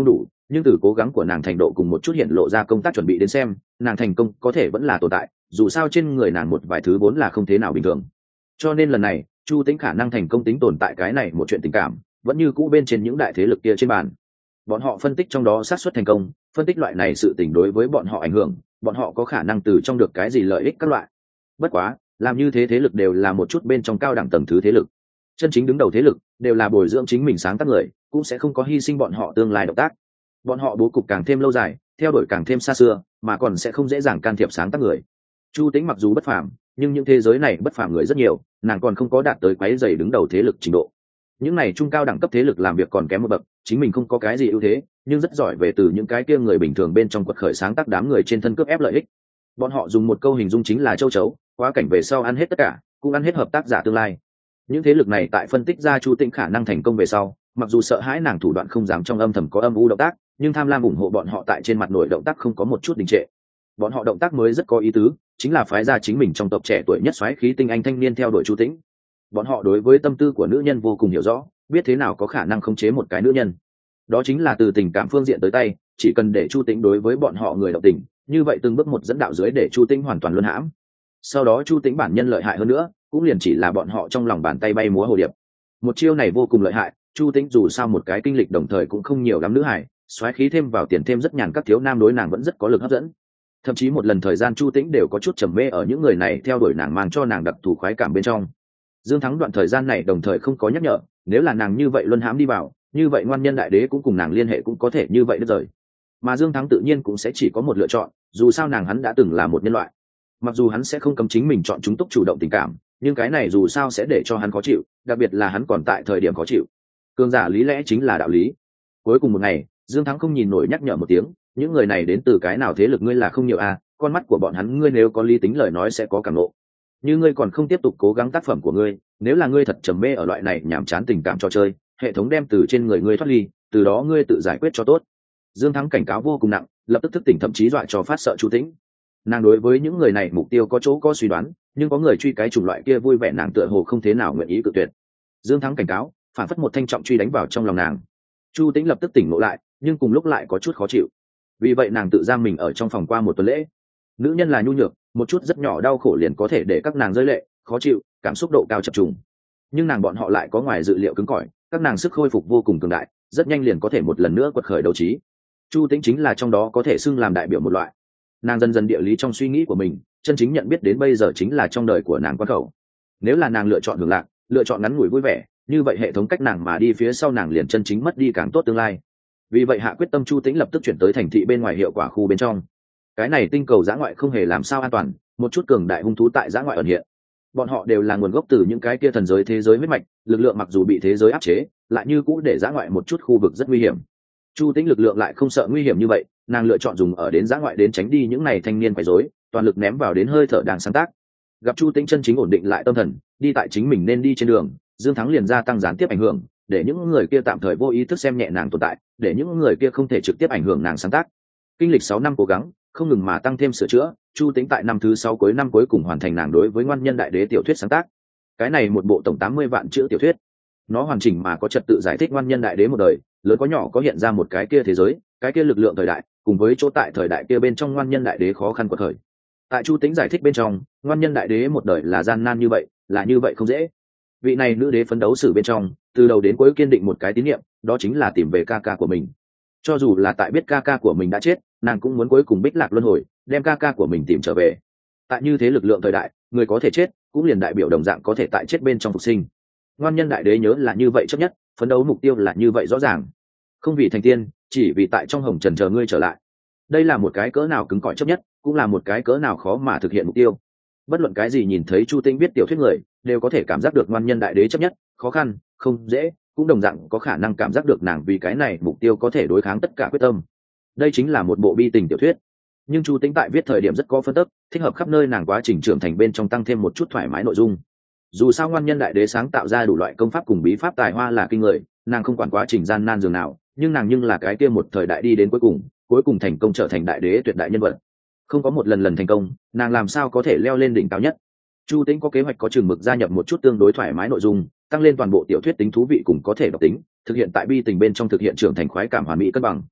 nhưng từ cố gắng của nàng thành độ cùng một chút hiện lộ ra công tác chuẩn bị đến xem, nàng thành công có thể vẫn là tồn tại, dù sao trên người nàng một vài thứ vốn là không thế nào bình thường. Cho nên lần này Chu Tĩnh khả năng thành công tính tồn tại cái này một chuyện tình cảm vẫn như cũ bên trên những đại thế lực kia trên bàn. Bọn họ phân tích trong đó xác suất thành công, phân tích loại này sự tình đối với bọn họ ảnh hưởng, bọn họ có khả năng từ trong được cái gì lợi ích các loại. Bất quá làm như thế thế lực đều là một chút bên trong cao đẳng tầng thứ thế lực, chân chính đứng đầu thế lực đều là bồi dưỡng chính mình sáng tác người, cũng sẽ không có hy sinh bọn họ tương lai động tác. Bọn họ bố cục càng thêm lâu dài, theo đuổi càng thêm xa xưa, mà còn sẽ không dễ dàng can thiệp sáng tác người. Chu Tĩnh mặc dù bất phàm, nhưng những thế giới này bất phàm người rất nhiều, nàng còn không có đạt tới quái dày đứng đầu thế lực trình độ. Những này trung cao đẳng cấp thế lực làm việc còn kém một bậc, chính mình không có cái gì ưu thế, nhưng rất giỏi về từ những cái kia người bình thường bên trong quật khởi sáng tác đám người trên thân cướp ép lợi ích. Bọn họ dùng một câu hình dung chính là châu chấu, quá cảnh về sau ăn hết tất cả, cũng ăn hết hợp tác giả tương lai. Những thế lực này tại phân tích ra Chu Tĩnh khả năng thành công về sau, mặc dù sợ hãi nàng thủ đoạn không dám trong âm thầm có âm u động tác, nhưng tham lam ủng hộ bọn họ tại trên mặt nổi động tác không có một chút đình trệ. Bọn họ động tác mới rất có ý tứ, chính là phái ra chính mình trong tộc trẻ tuổi nhất soái khí tinh anh thanh niên theo đuổi Chu Tĩnh. Bọn họ đối với tâm tư của nữ nhân vô cùng hiểu rõ, biết thế nào có khả năng khống chế một cái nữ nhân. Đó chính là từ tình cảm phương diện tới tay, chỉ cần để Chu Tĩnh đối với bọn họ người động tình, như vậy từng bước một dẫn đạo dưới để Chu Tĩnh hoàn toàn luân hãm. Sau đó Chu Tĩnh bản nhân lợi hại hơn nữa, cũng liền chỉ là bọn họ trong lòng bàn tay bay múa hồ điệp. Một chiêu này vô cùng lợi hại, Chu Tĩnh dù sao một cái kinh lịch đồng thời cũng không nhiều lắm nữ hải, soái khí thêm vào tiền thêm rất nhàn, các thiếu nam đối nàng vẫn rất có lực hấp dẫn. Thậm chí một lần thời gian Chu Tĩnh đều có chút trầm mê ở những người này theo đuổi nàng mang cho nàng đặc thù khoái cảm bên trong. Dương Thắng đoạn thời gian này đồng thời không có nhắc nhở, nếu là nàng như vậy luân hãm đi vào, như vậy ngoan nhân đại đế cũng cùng nàng liên hệ cũng có thể như vậy đứt rời. Mà Dương Thắng tự nhiên cũng sẽ chỉ có một lựa chọn, dù sao nàng hắn đã từng là một nhân loại. Mặc dù hắn sẽ không cấm chính mình chọn chúng túc chủ động tình cảm, nhưng cái này dù sao sẽ để cho hắn khó chịu, đặc biệt là hắn còn tại thời điểm khó chịu. Cường giả lý lẽ chính là đạo lý. Cuối cùng một ngày, Dương Thắng không nhìn nổi nhắc nhở một tiếng, những người này đến từ cái nào thế lực ngươi là không nhiều à, con mắt của bọn hắn ngươi nếu có lý tính lời nói sẽ có cảm nộ. Như ngươi còn không tiếp tục cố gắng tác phẩm của ngươi, nếu là ngươi thật trầm mê ở loại này nhàm chán tình cảm trò chơi, hệ thống đem từ trên người ngươi thoát ly, từ đó ngươi tự giải quyết cho tốt. Dương Thắng cảnh cáo vô cùng nặng, lập tức thức tỉnh, thậm chí dọa cho phát sợ Chu Tĩnh. Nàng đối với những người này mục tiêu có chỗ có suy đoán, nhưng có người truy cái chủng loại kia vui vẻ nàng tựa hồ không thế nào nguyện ý cự tuyệt. Dương Thắng cảnh cáo, phản phất một thanh trọng truy đánh vào trong lòng nàng. Chu Tĩnh lập tức tỉnh ngộ lại, nhưng cùng lúc lại có chút khó chịu. Vì vậy nàng tự giam mình ở trong phòng qua một tuần lễ. Nữ nhân là nhu nhược, một chút rất nhỏ đau khổ liền có thể để các nàng rơi lệ, khó chịu, cảm xúc độ cao chập trùng. Nhưng nàng bọn họ lại có ngoài dự liệu cứng cỏi, các nàng sức khôi phục vô cùng cường đại, rất nhanh liền có thể một lần nữa quật khởi đấu trí. Chu Tĩnh chính là trong đó có thể xưng làm đại biểu một loại. Nàng dần dần địa lý trong suy nghĩ của mình, chân chính nhận biết đến bây giờ chính là trong đời của nàng quan khẩu. Nếu là nàng lựa chọn hưởng lạc, lựa chọn ngắn ngủi vui vẻ, như vậy hệ thống cách nàng mà đi phía sau nàng liền chân chính mất đi càng tốt tương lai. Vì vậy hạ quyết tâm Chu Tĩnh lập tức chuyển tới thành thị bên ngoài hiệu quả khu bên trong. Cái này tinh cầu dã ngoại không hề làm sao an toàn, một chút cường đại hung thú tại dã ngoại ẩn hiện. Bọn họ đều là nguồn gốc từ những cái kia thần giới thế giới huyết mạch, lực lượng mặc dù bị thế giới áp chế, lại như cũ để dã ngoại một chút khu vực rất nguy hiểm. Chu Tĩnh lực lượng lại không sợ nguy hiểm như vậy, nàng lựa chọn dùng ở đến dã ngoại đến tránh đi những này thanh niên quấy rối, toàn lực ném vào đến hơi thở đang sáng tác. Gặp Chu Tĩnh chân chính ổn định lại tâm thần, đi tại chính mình nên đi trên đường, Dương Thắng liền gia tăng gián tiếp ảnh hưởng, để những người kia tạm thời vô ý thức xem nhẹ nàng tồn tại, để những người kia không thể trực tiếp ảnh hưởng nàng sáng tác. Kinh lịch sáu năm cố gắng, không ngừng mà tăng thêm sửa chữa, Chu Tĩnh tại năm thứ sáu cuối năm cuối cùng hoàn thành nàng đối với ngoan nhân đại đế tiểu thuyết sáng tác. Cái này một bộ tổng tám mươi vạn chữ tiểu thuyết, nó hoàn chỉnh mà có trật tự giải thích ngoan nhân đại đế một đời, lớn có nhỏ có hiện ra một cái kia thế giới, cái kia lực lượng thời đại, cùng với chỗ tại thời đại kia bên trong ngoan nhân đại đế khó khăn của thời. Tại Chu Tĩnh giải thích bên trong, ngoan nhân đại đế một đời là gian nan như vậy, là như vậy không dễ. Vị này nữ đế phấn đấu sử bên trong, từ đầu đến cuối kiên định một cái tín niệm, đó chính là tìm về ca ca của mình. Cho dù là tại biết ca ca của mình đã chết, nàng cũng muốn cuối cùng bích lạc luân hồi, đem ca ca của mình tìm trở về. Tại như thế lực lượng thời đại, người có thể chết, cũng liền đại biểu đồng dạng có thể tại chết bên trong phục sinh. Ngoan nhân đại đế nhớ là như vậy chấp nhất, phấn đấu mục tiêu là như vậy rõ ràng. Không vì thành tiên, chỉ vì tại trong hồng trần chờ ngươi trở lại. Đây là một cái cỡ nào cứng cỏi chấp nhất, cũng là một cái cỡ nào khó mà thực hiện mục tiêu. Bất luận cái gì nhìn thấy Chu Tĩnh viết tiểu thuyết người, đều có thể cảm giác được ngoan nhân đại đế chấp nhất, khó khăn, không dễ, cũng đồng dạng có khả năng cảm giác được nàng vì cái này mục tiêu có thể đối kháng tất cả quyết tâm. Đây chính là một bộ bi tình tiểu thuyết. Nhưng Chu Tĩnh tại viết thời điểm rất có phân tích, thích hợp khắp nơi nàng quá trình trưởng thành bên trong tăng thêm một chút thoải mái nội dung. Dù sao ngoan nhân đại đế sáng tạo ra đủ loại công pháp cùng bí pháp tài hoa là kinh người, nàng không quản quá trình gian nan dường nào, nhưng nàng nhưng là cái kia một thời đại đi đến cuối cùng, cuối cùng thành công trở thành đại đế tuyệt đại nhân vật. Không có một lần lần thành công, nàng làm sao có thể leo lên đỉnh cao nhất. Chu Tĩnh có kế hoạch có chừng mực gia nhập một chút tương đối thoải mái nội dung, tăng lên toàn bộ tiểu thuyết tính thú vị cùng có thể độc tính, thực hiện tại bi tình bên trong thực hiện trưởng thành khoái cảm hoàn mỹ cân bằng.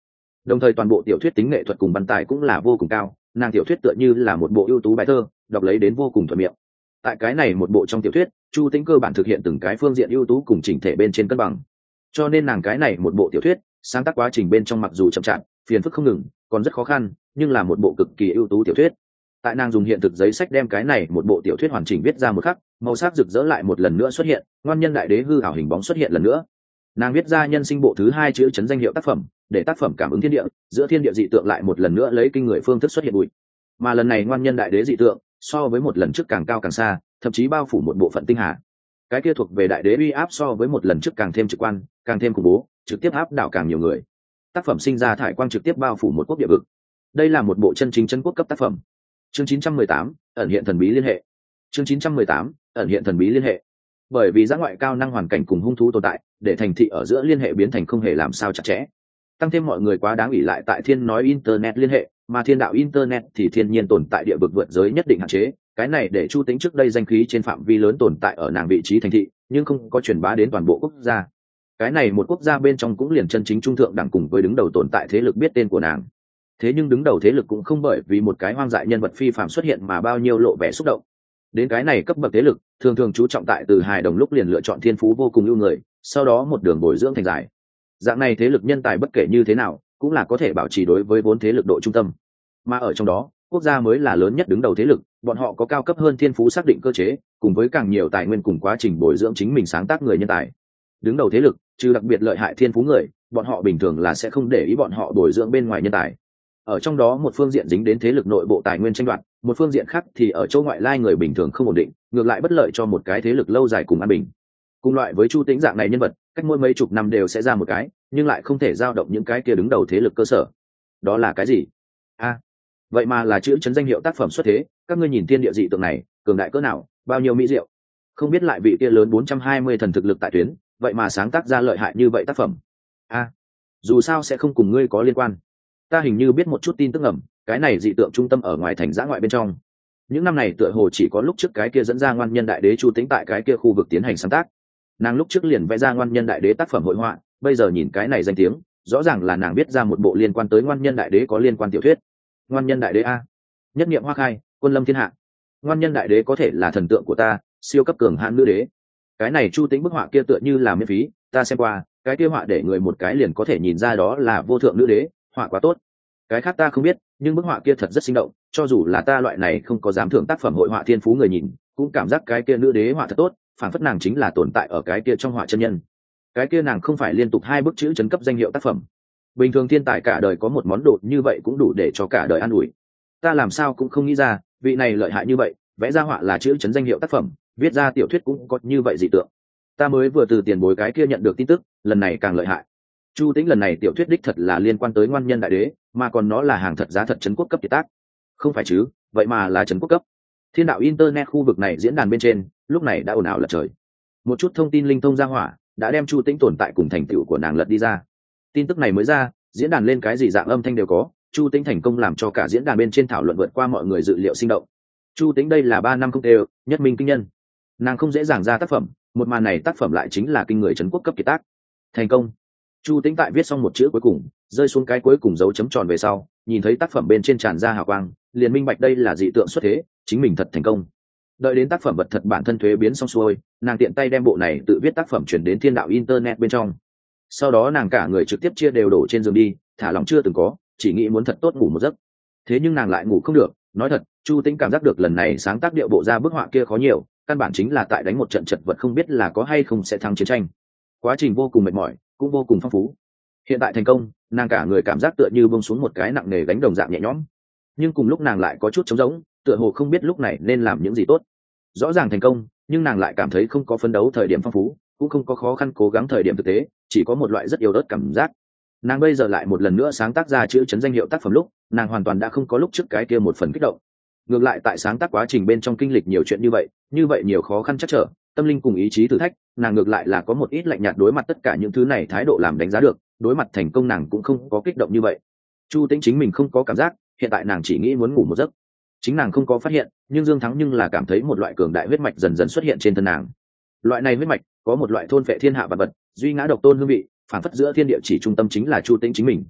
Đồng thời toàn bộ tiểu thuyết tính nghệ thuật cùng văn tài cũng là vô cùng cao, nàng tiểu thuyết tựa như là một bộ ưu tú bài thơ, đọc lấy đến vô cùng thuận miệng. Tại cái này một bộ trong tiểu thuyết, Chu Tĩnh cơ bản thực hiện từng cái phương diện ưu tú cùng chỉnh thể bên trên cân bằng. Cho nên nàng cái này một bộ tiểu thuyết, sáng tác quá trình bên trong mặc dù chậm chạp, phiền phức không ngừng, còn rất khó khăn, nhưng là một bộ cực kỳ ưu tú tiểu thuyết. Tại nàng dùng hiện thực giấy sách đem cái này một bộ tiểu thuyết hoàn chỉnh viết ra một khắc, màu sắc rực rỡ lại một lần nữa xuất hiện, ngoan nhân đại đế hư ảo hình bóng xuất hiện lần nữa. Nàng viết ra nhân sinh bộ thứ hai chữ chấn danh hiệu tác phẩm, để tác phẩm cảm ứng thiên địa, giữa thiên địa dị tượng lại một lần nữa lấy kinh người phương thức xuất hiện bụi. Mà lần này ngoan nhân đại đế dị tượng, so với một lần trước càng cao càng xa, thậm chí bao phủ một bộ phận tinh hà. Cái kia thuộc về đại đế uy áp so với một lần trước càng thêm trực quan, càng thêm khủng bố, trực tiếp áp đảo càng nhiều người. Tác phẩm sinh ra thải quang trực tiếp bao phủ một quốc địa vực. Đây là một bộ chân chính chân quốc cấp tác phẩm. Chương chín trăm mười tám, ẩn hiện thần bí liên hệ. Chương chín trăm mười tám, ẩn hiện thần bí liên hệ. Bởi vì giã ngoại cao năng hoàn cảnh cùng hung thú tồn tại, để thành thị ở giữa liên hệ biến thành không hề làm sao chặt chẽ. Tăng thêm mọi người quá đáng ủy lại tại thiên nói internet liên hệ, mà thiên đạo internet thì thiên nhiên tồn tại địa vực vượt giới nhất định hạn chế. Cái này để Chu Tĩnh trước đây danh khí trên phạm vi lớn tồn tại ở nàng vị trí thành thị, nhưng không có truyền bá đến toàn bộ quốc gia. Cái này một quốc gia bên trong cũng liền chân chính trung thượng đẳng cùng với đứng đầu tồn tại thế lực biết tên của nàng. Thế nhưng đứng đầu thế lực cũng không bởi vì một cái hoang dại nhân vật phi phàm xuất hiện mà bao nhiêu lộ vẻ xúc động. Đến cái này cấp bậc thế lực, thường thường chú trọng tại từ hài đồng lúc liền lựa chọn thiên phú vô cùng ưu người, sau đó một đường bồi dưỡng thành dài. Dạng này thế lực nhân tài bất kể như thế nào, cũng là có thể bảo trì đối với vốn thế lực độ trung tâm. Mà ở trong đó, quốc gia mới là lớn nhất đứng đầu thế lực, bọn họ có cao cấp hơn thiên phú xác định cơ chế, cùng với càng nhiều tài nguyên cùng quá trình bồi dưỡng chính mình sáng tác người nhân tài. Đứng đầu thế lực, trừ đặc biệt lợi hại thiên phú người, bọn họ bình thường là sẽ không để ý bọn họ bồi dưỡng bên ngoài nhân tài. Ở trong đó một phương diện dính đến thế lực nội bộ tài nguyên tranh đoạt, một phương diện khác thì ở chỗ ngoại lai người bình thường không ổn định, ngược lại bất lợi cho một cái thế lực lâu dài cùng an bình. Cùng loại với Chu Tĩnh dạng này nhân vật, cách mỗi mấy chục năm đều sẽ ra một cái, nhưng lại không thể giao động những cái kia đứng đầu thế lực cơ sở. Đó là cái gì? A, à, vậy mà là chữ chấn danh hiệu tác phẩm xuất thế, các ngươi nhìn thiên địa dị tượng này, cường đại cỡ nào, bao nhiêu mỹ diệu. Không biết lại vị kia lớn bốn trăm hai mươi thần thực lực tại tuyến, vậy mà sáng tác ra lợi hại như vậy tác phẩm. A, à, dù sao sẽ không cùng ngươi có liên quan. Ta hình như biết một chút tin tức ngầm, cái này dị tượng trung tâm ở ngoài thành giã ngoại bên trong. Những năm này tựa hồ chỉ có lúc trước cái kia dẫn ra ngoan nhân đại đế Chu Tĩnh tại cái kia khu vực tiến hành sáng tác. Nàng lúc trước liền vẽ ra ngoan nhân đại đế tác phẩm hội họa, bây giờ nhìn cái này danh tiếng, rõ ràng là nàng viết ra một bộ liên quan tới ngoan nhân đại đế có liên quan tiểu thuyết. Ngoan nhân đại đế a, nhất niệm hoa khai, quân lâm thiên hạ. Ngoan nhân đại đế có thể là thần tượng của ta, siêu cấp cường hãn nữ đế. Cái này Chu Tĩnh bức họa kia tựa như là miễn phí, ta xem qua, cái kia họa để người một cái liền có thể nhìn ra đó là vô thượng nữ đế, họa quá tốt. Cái khác ta không biết, nhưng bức họa kia thật rất sinh động, cho dù là ta loại này không có dám thưởng tác phẩm hội họa thiên phú người nhìn, cũng cảm giác cái kia nữ đế họa thật tốt, phản phất nàng chính là tồn tại ở cái kia trong họa chân nhân. Cái kia nàng không phải liên tục hai bức chữ chấn cấp danh hiệu tác phẩm. Bình thường thiên tài cả đời có một món đồ như vậy cũng đủ để cho cả đời an ủi. Ta làm sao cũng không nghĩ ra, vị này lợi hại như vậy, vẽ ra họa là chữ chấn danh hiệu tác phẩm, viết ra tiểu thuyết cũng có như vậy dị tượng. Ta mới vừa từ tiền bối cái kia nhận được tin tức, lần này càng lợi hại. Chu Tĩnh lần này tiểu thuyết đích thật là liên quan tới ngoan nhân đại đế, mà còn nó là hàng thật giá thật trấn quốc cấp kiệt tác. Không phải chứ, vậy mà là trấn quốc cấp. Thiên đạo internet khu vực này diễn đàn bên trên, lúc này đã ồn ào lật trời. Một chút thông tin linh thông ra hỏa, đã đem Chu Tĩnh tồn tại cùng thành tựu của nàng lật đi ra. Tin tức này mới ra, diễn đàn lên cái gì dạng âm thanh đều có, Chu Tĩnh thành công làm cho cả diễn đàn bên trên thảo luận vượt qua mọi người dự liệu sinh động. Chu Tĩnh đây là ba năm không đều, nhất minh kinh nhân. Nàng không dễ dàng ra tác phẩm, một màn này tác phẩm lại chính là kinh người trấn quốc cấp kiệt tác. Thành công. Chu Tĩnh tại viết xong một chữ cuối cùng, rơi xuống cái cuối cùng dấu chấm tròn về sau, nhìn thấy tác phẩm bên trên tràn ra hào quang, liền minh bạch đây là dị tượng xuất thế, chính mình thật thành công. Đợi đến tác phẩm vật thật bản thân thuế biến xong xuôi, nàng tiện tay đem bộ này tự viết tác phẩm chuyển đến thiên đạo internet bên trong. Sau đó nàng cả người trực tiếp chia đều đổ trên giường đi, thả lòng chưa từng có, chỉ nghĩ muốn thật tốt ngủ một giấc. Thế nhưng nàng lại ngủ không được, nói thật, Chu Tĩnh cảm giác được lần này sáng tác điệu bộ ra bức họa kia khó nhiều, căn bản chính là tại đánh một trận chật vật không biết là có hay không sẽ thắng chiến tranh. Quá trình vô cùng mệt mỏi, cũng vô cùng phong phú. Hiện tại thành công, nàng cả người cảm giác tựa như buông xuống một cái nặng nề gánh đồng dạng nhẹ nhõm. Nhưng cùng lúc nàng lại có chút trống rỗng, tựa hồ không biết lúc này nên làm những gì tốt. Rõ ràng thành công, nhưng nàng lại cảm thấy không có phấn đấu thời điểm phong phú, cũng không có khó khăn cố gắng thời điểm thực tế, chỉ có một loại rất yếu ớt cảm giác. Nàng bây giờ lại một lần nữa sáng tác ra chữ chấn danh hiệu tác phẩm lúc, nàng hoàn toàn đã không có lúc trước cái kia một phần kích động. Ngược lại tại sáng tác quá trình bên trong kinh lịch nhiều chuyện như vậy, như vậy nhiều khó khăn chắc trở, tâm linh cùng ý chí thử thách, nàng ngược lại là có một ít lạnh nhạt đối mặt tất cả những thứ này thái độ làm đánh giá được, đối mặt thành công nàng cũng không có kích động như vậy. Chu Tĩnh chính mình không có cảm giác, hiện tại nàng chỉ nghĩ muốn ngủ một giấc. Chính nàng không có phát hiện, nhưng Dương Thắng nhưng là cảm thấy một loại cường đại huyết mạch dần dần xuất hiện trên thân nàng. Loại này huyết mạch có một loại thôn phệ thiên hạ vật vật, duy ngã độc tôn hương vị, phản phất giữa thiên địa chỉ trung tâm chính là Chu Tĩnh chính mình.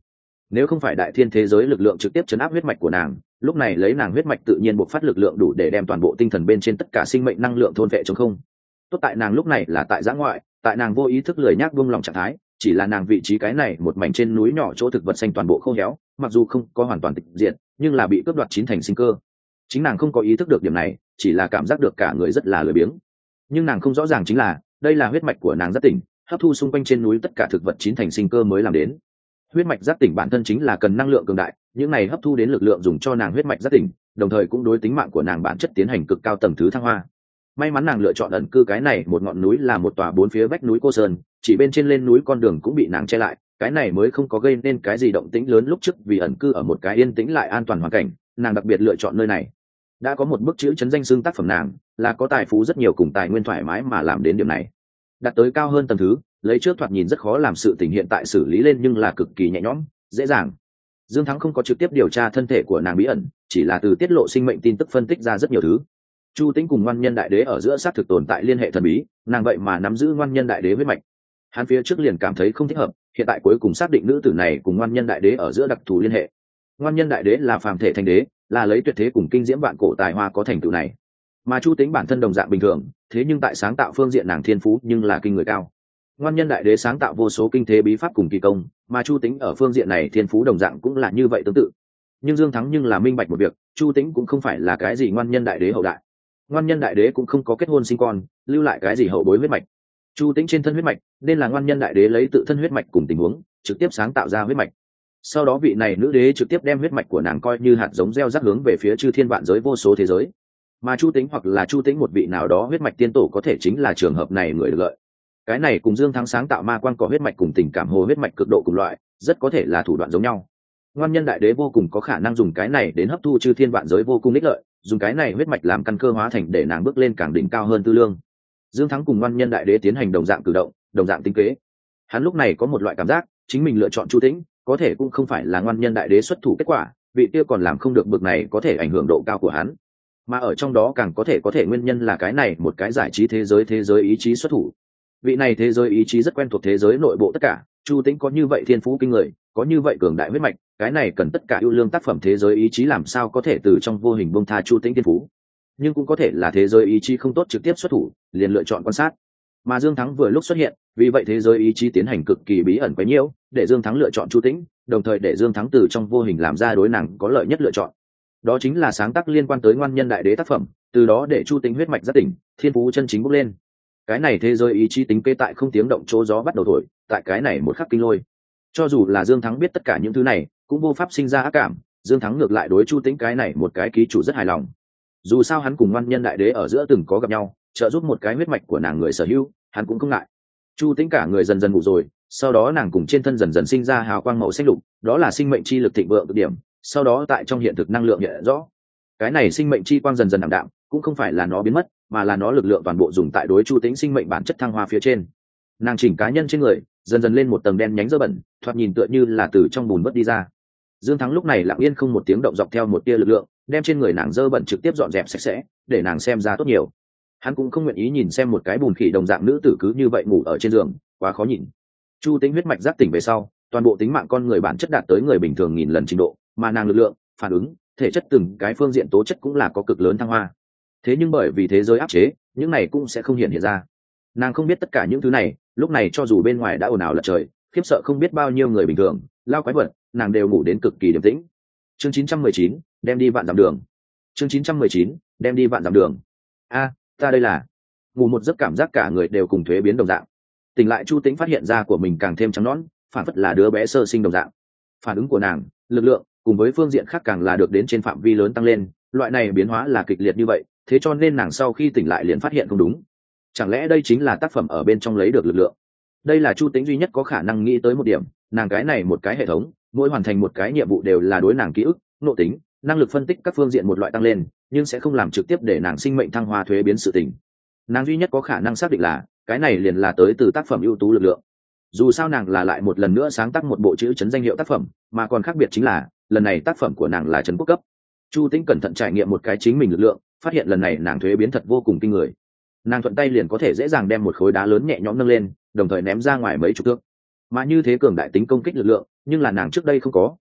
nếu không phải đại thiên thế giới lực lượng trực tiếp chấn áp huyết mạch của nàng, lúc này lấy nàng huyết mạch tự nhiên bộc phát lực lượng đủ để đem toàn bộ tinh thần bên trên tất cả sinh mệnh năng lượng thôn vệ chống không. Tốt tại nàng lúc này là tại giã ngoại, tại nàng vô ý thức lười nhác buông lòng trạng thái, chỉ là nàng vị trí cái này một mảnh trên núi nhỏ chỗ thực vật xanh toàn bộ khô héo, mặc dù không có hoàn toàn tịch diệt, nhưng là bị cướp đoạt chín thành sinh cơ. Chính nàng không có ý thức được điểm này, chỉ là cảm giác được cả người rất là lười biếng. Nhưng nàng không rõ ràng chính là đây là huyết mạch của nàng giác tỉnh, hấp thu xung quanh trên núi tất cả thực vật chín thành sinh cơ mới làm đến. Huyết mạch giác tỉnh bản thân chính là cần năng lượng cường đại, những này hấp thu đến lực lượng dùng cho nàng huyết mạch giác tỉnh, đồng thời cũng đối tính mạng của nàng bản chất tiến hành cực cao tầng thứ thăng hoa. May mắn nàng lựa chọn ẩn cư cái này một ngọn núi là một tòa bốn phía vách núi cô sơn, chỉ bên trên lên núi con đường cũng bị nàng che lại, cái này mới không có gây nên cái gì động tĩnh lớn lúc trước. Vì ẩn cư ở một cái yên tĩnh lại an toàn hoàn cảnh, nàng đặc biệt lựa chọn nơi này. Đã có một bức chữ chấn danh xưng tác phẩm nàng là có tài phú rất nhiều cùng tài nguyên thoải mái mà làm đến điểm này, đạt tới cao hơn tầng thứ, lấy trước thoạt nhìn rất khó làm sự tình hiện tại xử lý lên nhưng là cực kỳ nhẹ nhõm dễ dàng. Dương Thắng không có trực tiếp điều tra thân thể của nàng bí ẩn, chỉ là từ tiết lộ sinh mệnh tin tức phân tích ra rất nhiều thứ. Chu Tĩnh cùng Ngoan Nhân Đại Đế ở giữa xác thực tồn tại liên hệ thần bí, nàng vậy mà nắm giữ Ngoan Nhân Đại Đế huyết mạch. Hắn phía trước liền cảm thấy không thích hợp, hiện tại cuối cùng xác định nữ tử này cùng Ngoan Nhân Đại Đế ở giữa đặc thù liên hệ. Ngoan Nhân Đại Đế là phàm thể thành đế, là lấy tuyệt thế cùng kinh diễm vạn cổ tài hoa có thành tựu này. Mà Chu Tĩnh bản thân đồng dạng bình thường, thế nhưng tại sáng tạo phương diện nàng thiên phú nhưng là kinh người cao. Ngoan Nhân Đại Đế sáng tạo vô số kinh thế bí pháp cùng kỳ công, mà Chu Tĩnh ở phương diện này thiên phú đồng dạng cũng là như vậy tương tự. Nhưng Dương Thắng nhưng là minh bạch một việc, Chu Tĩnh cũng không phải là cái gì Ngoan Nhân Đại Đế hậu đại. Ngoan Nhân Đại Đế cũng không có kết hôn sinh con, lưu lại cái gì hậu bối huyết mạch. Chu Tĩnh trên thân huyết mạch, nên là Ngoan Nhân Đại Đế lấy tự thân huyết mạch cùng tình huống, trực tiếp sáng tạo ra huyết mạch. Sau đó vị này nữ đế trực tiếp đem huyết mạch của nàng coi như hạt giống gieo rắc hướng về phía chư thiên vạn giới vô số thế giới. Mà Chu Tĩnh hoặc là Chu Tĩnh một vị nào đó huyết mạch tiên tổ có thể chính là trường hợp này người được lợi. Cái này cùng Dương Thắng sáng tạo ma quang cỏ huyết mạch cùng tình cảm hồ huyết mạch cực độ cùng loại, rất có thể là thủ đoạn giống nhau. Ngoan Nhân Đại Đế vô cùng có khả năng dùng cái này đến hấp thu chư thiên vạn giới vô cùng ích lợi, dùng cái này huyết mạch làm căn cơ hóa thành để nàng bước lên càng đỉnh cao hơn tư lương. Dương Thắng cùng Ngoan Nhân Đại Đế tiến hành đồng dạng cử động, đồng dạng tính kế. Hắn lúc này có một loại cảm giác, chính mình lựa chọn Chu Tĩnh, có thể cũng không phải là Ngoan Nhân Đại Đế xuất thủ kết quả, vị kia còn làm không được bực này có thể ảnh hưởng độ cao của hắn. Mà ở trong đó càng có thể có thể nguyên nhân là cái này một cái giải trí thế giới thế giới ý chí xuất thủ. Vị này thế giới ý chí rất quen thuộc thế giới nội bộ tất cả, Chu Tĩnh có như vậy thiên phú kinh người, có như vậy cường đại huyết mạch, cái này cần tất cả ưu lương tác phẩm thế giới ý chí làm sao có thể từ trong vô hình bông tha Chu Tĩnh thiên phú. Nhưng cũng có thể là thế giới ý chí không tốt trực tiếp xuất thủ, liền lựa chọn quan sát. Mà Dương Thắng vừa lúc xuất hiện, vì vậy thế giới ý chí tiến hành cực kỳ bí ẩn quấy nhiễu, để Dương Thắng lựa chọn Chu Tĩnh, đồng thời để Dương Thắng từ trong vô hình làm ra đối nàng có lợi nhất lựa chọn. Đó chính là sáng tác liên quan tới Ngoan Nhân Đại Đế tác phẩm, từ đó để Chu Tĩnh huyết mạch giác tỉnh, thiên phú chân chính bốc lên. Cái này thế giới ý chí tính kế tại không tiếng động chỗ gió bắt đầu thổi, tại cái này một khắc kinh lôi. Cho dù là Dương Thắng biết tất cả những thứ này, cũng vô pháp sinh ra ác cảm, Dương Thắng ngược lại đối Chu Tĩnh cái này một cái ký chủ rất hài lòng. Dù sao hắn cùng Ngoan Nhân Đại Đế ở giữa từng có gặp nhau, trợ giúp một cái huyết mạch của nàng người sở hữu, hắn cũng không ngại. Chu Tĩnh cả người dần dần ngủ rồi, sau đó nàng cùng trên thân dần dần sinh ra hào quang màu xanh lục, đó là sinh mệnh chi lực thịnh vượng cực điểm, sau đó tại trong hiện thực năng lượng hiện rõ. Cái này sinh mệnh chi quang dần dần ảm đạm, cũng không phải là nó biến mất, mà là nó lực lượng toàn bộ dùng tại đối Chu Tĩnh sinh mệnh bản chất thăng hoa phía trên. Nàng chỉnh cá nhân trên người dần dần lên một tầng đen nhánh dơ bẩn, thoạt nhìn tựa như là từ trong bùn vớt đi ra. Dương Thắng lúc này lặng yên không một tiếng động dọc theo một tia lực lượng, đem trên người nàng dơ bẩn trực tiếp dọn dẹp sạch sẽ, để nàng xem ra tốt nhiều. Hắn cũng không nguyện ý nhìn xem một cái bùn khỉ đồng dạng nữ tử cứ như vậy ngủ ở trên giường, quá khó nhìn. Chu Tĩnh huyết mạch giác tỉnh về sau, toàn bộ tính mạng con người bản chất đạt tới người bình thường nghìn lần trình độ, mà nàng lực lượng, phản ứng, thể chất từng cái phương diện tố chất cũng là có cực lớn thăng hoa. Thế nhưng bởi vì thế giới áp chế, những này cũng sẽ không hiện hiện ra. Nàng không biết tất cả những thứ này, lúc này cho dù bên ngoài đã ồn ào lật trời, khiếp sợ không biết bao nhiêu người bình thường, lao quái vật, nàng đều ngủ đến cực kỳ điềm tĩnh. Chương chín trăm mười chín, đem đi vạn dặm đường. Chương chín trăm mười chín, đem đi vạn dặm đường. A, ta đây là ngủ một giấc cảm giác cả người đều cùng thuế biến đồng dạng. Tỉnh lại Chu Tĩnh phát hiện ra của mình càng thêm trắng nõn, phản phất là đứa bé sơ sinh đồng dạng. Phản ứng của nàng, lực lượng cùng với phương diện khác càng là được đến trên phạm vi lớn tăng lên, loại này biến hóa là kịch liệt như vậy, thế cho nên nàng sau khi tỉnh lại liền phát hiện không đúng. Chẳng lẽ đây chính là tác phẩm ở bên trong lấy được lực lượng? Đây là Chu Tĩnh duy nhất có khả năng nghĩ tới một điểm, nàng cái này một cái hệ thống, mỗi hoàn thành một cái nhiệm vụ đều là đối nàng ký ức, nội tính, năng lực phân tích các phương diện một loại tăng lên, nhưng sẽ không làm trực tiếp để nàng sinh mệnh thăng hoa thuế biến sự tình. Nàng duy nhất có khả năng xác định là cái này liền là tới từ tác phẩm ưu tú lực lượng. Dù sao nàng là lại một lần nữa sáng tác một bộ chữ chấn danh hiệu tác phẩm, mà còn khác biệt chính là lần này tác phẩm của nàng là trấn quốc cấp. Chu Tĩnh cẩn thận trải nghiệm một cái chính mình lực lượng, phát hiện lần này nàng thuế biến thật vô cùng kinh người. Nàng thuận tay liền có thể dễ dàng đem một khối đá lớn nhẹ nhõm nâng lên, đồng thời ném ra ngoài mấy chục thước. Mà như thế cường đại tính công kích lực lượng, nhưng là nàng trước đây không có,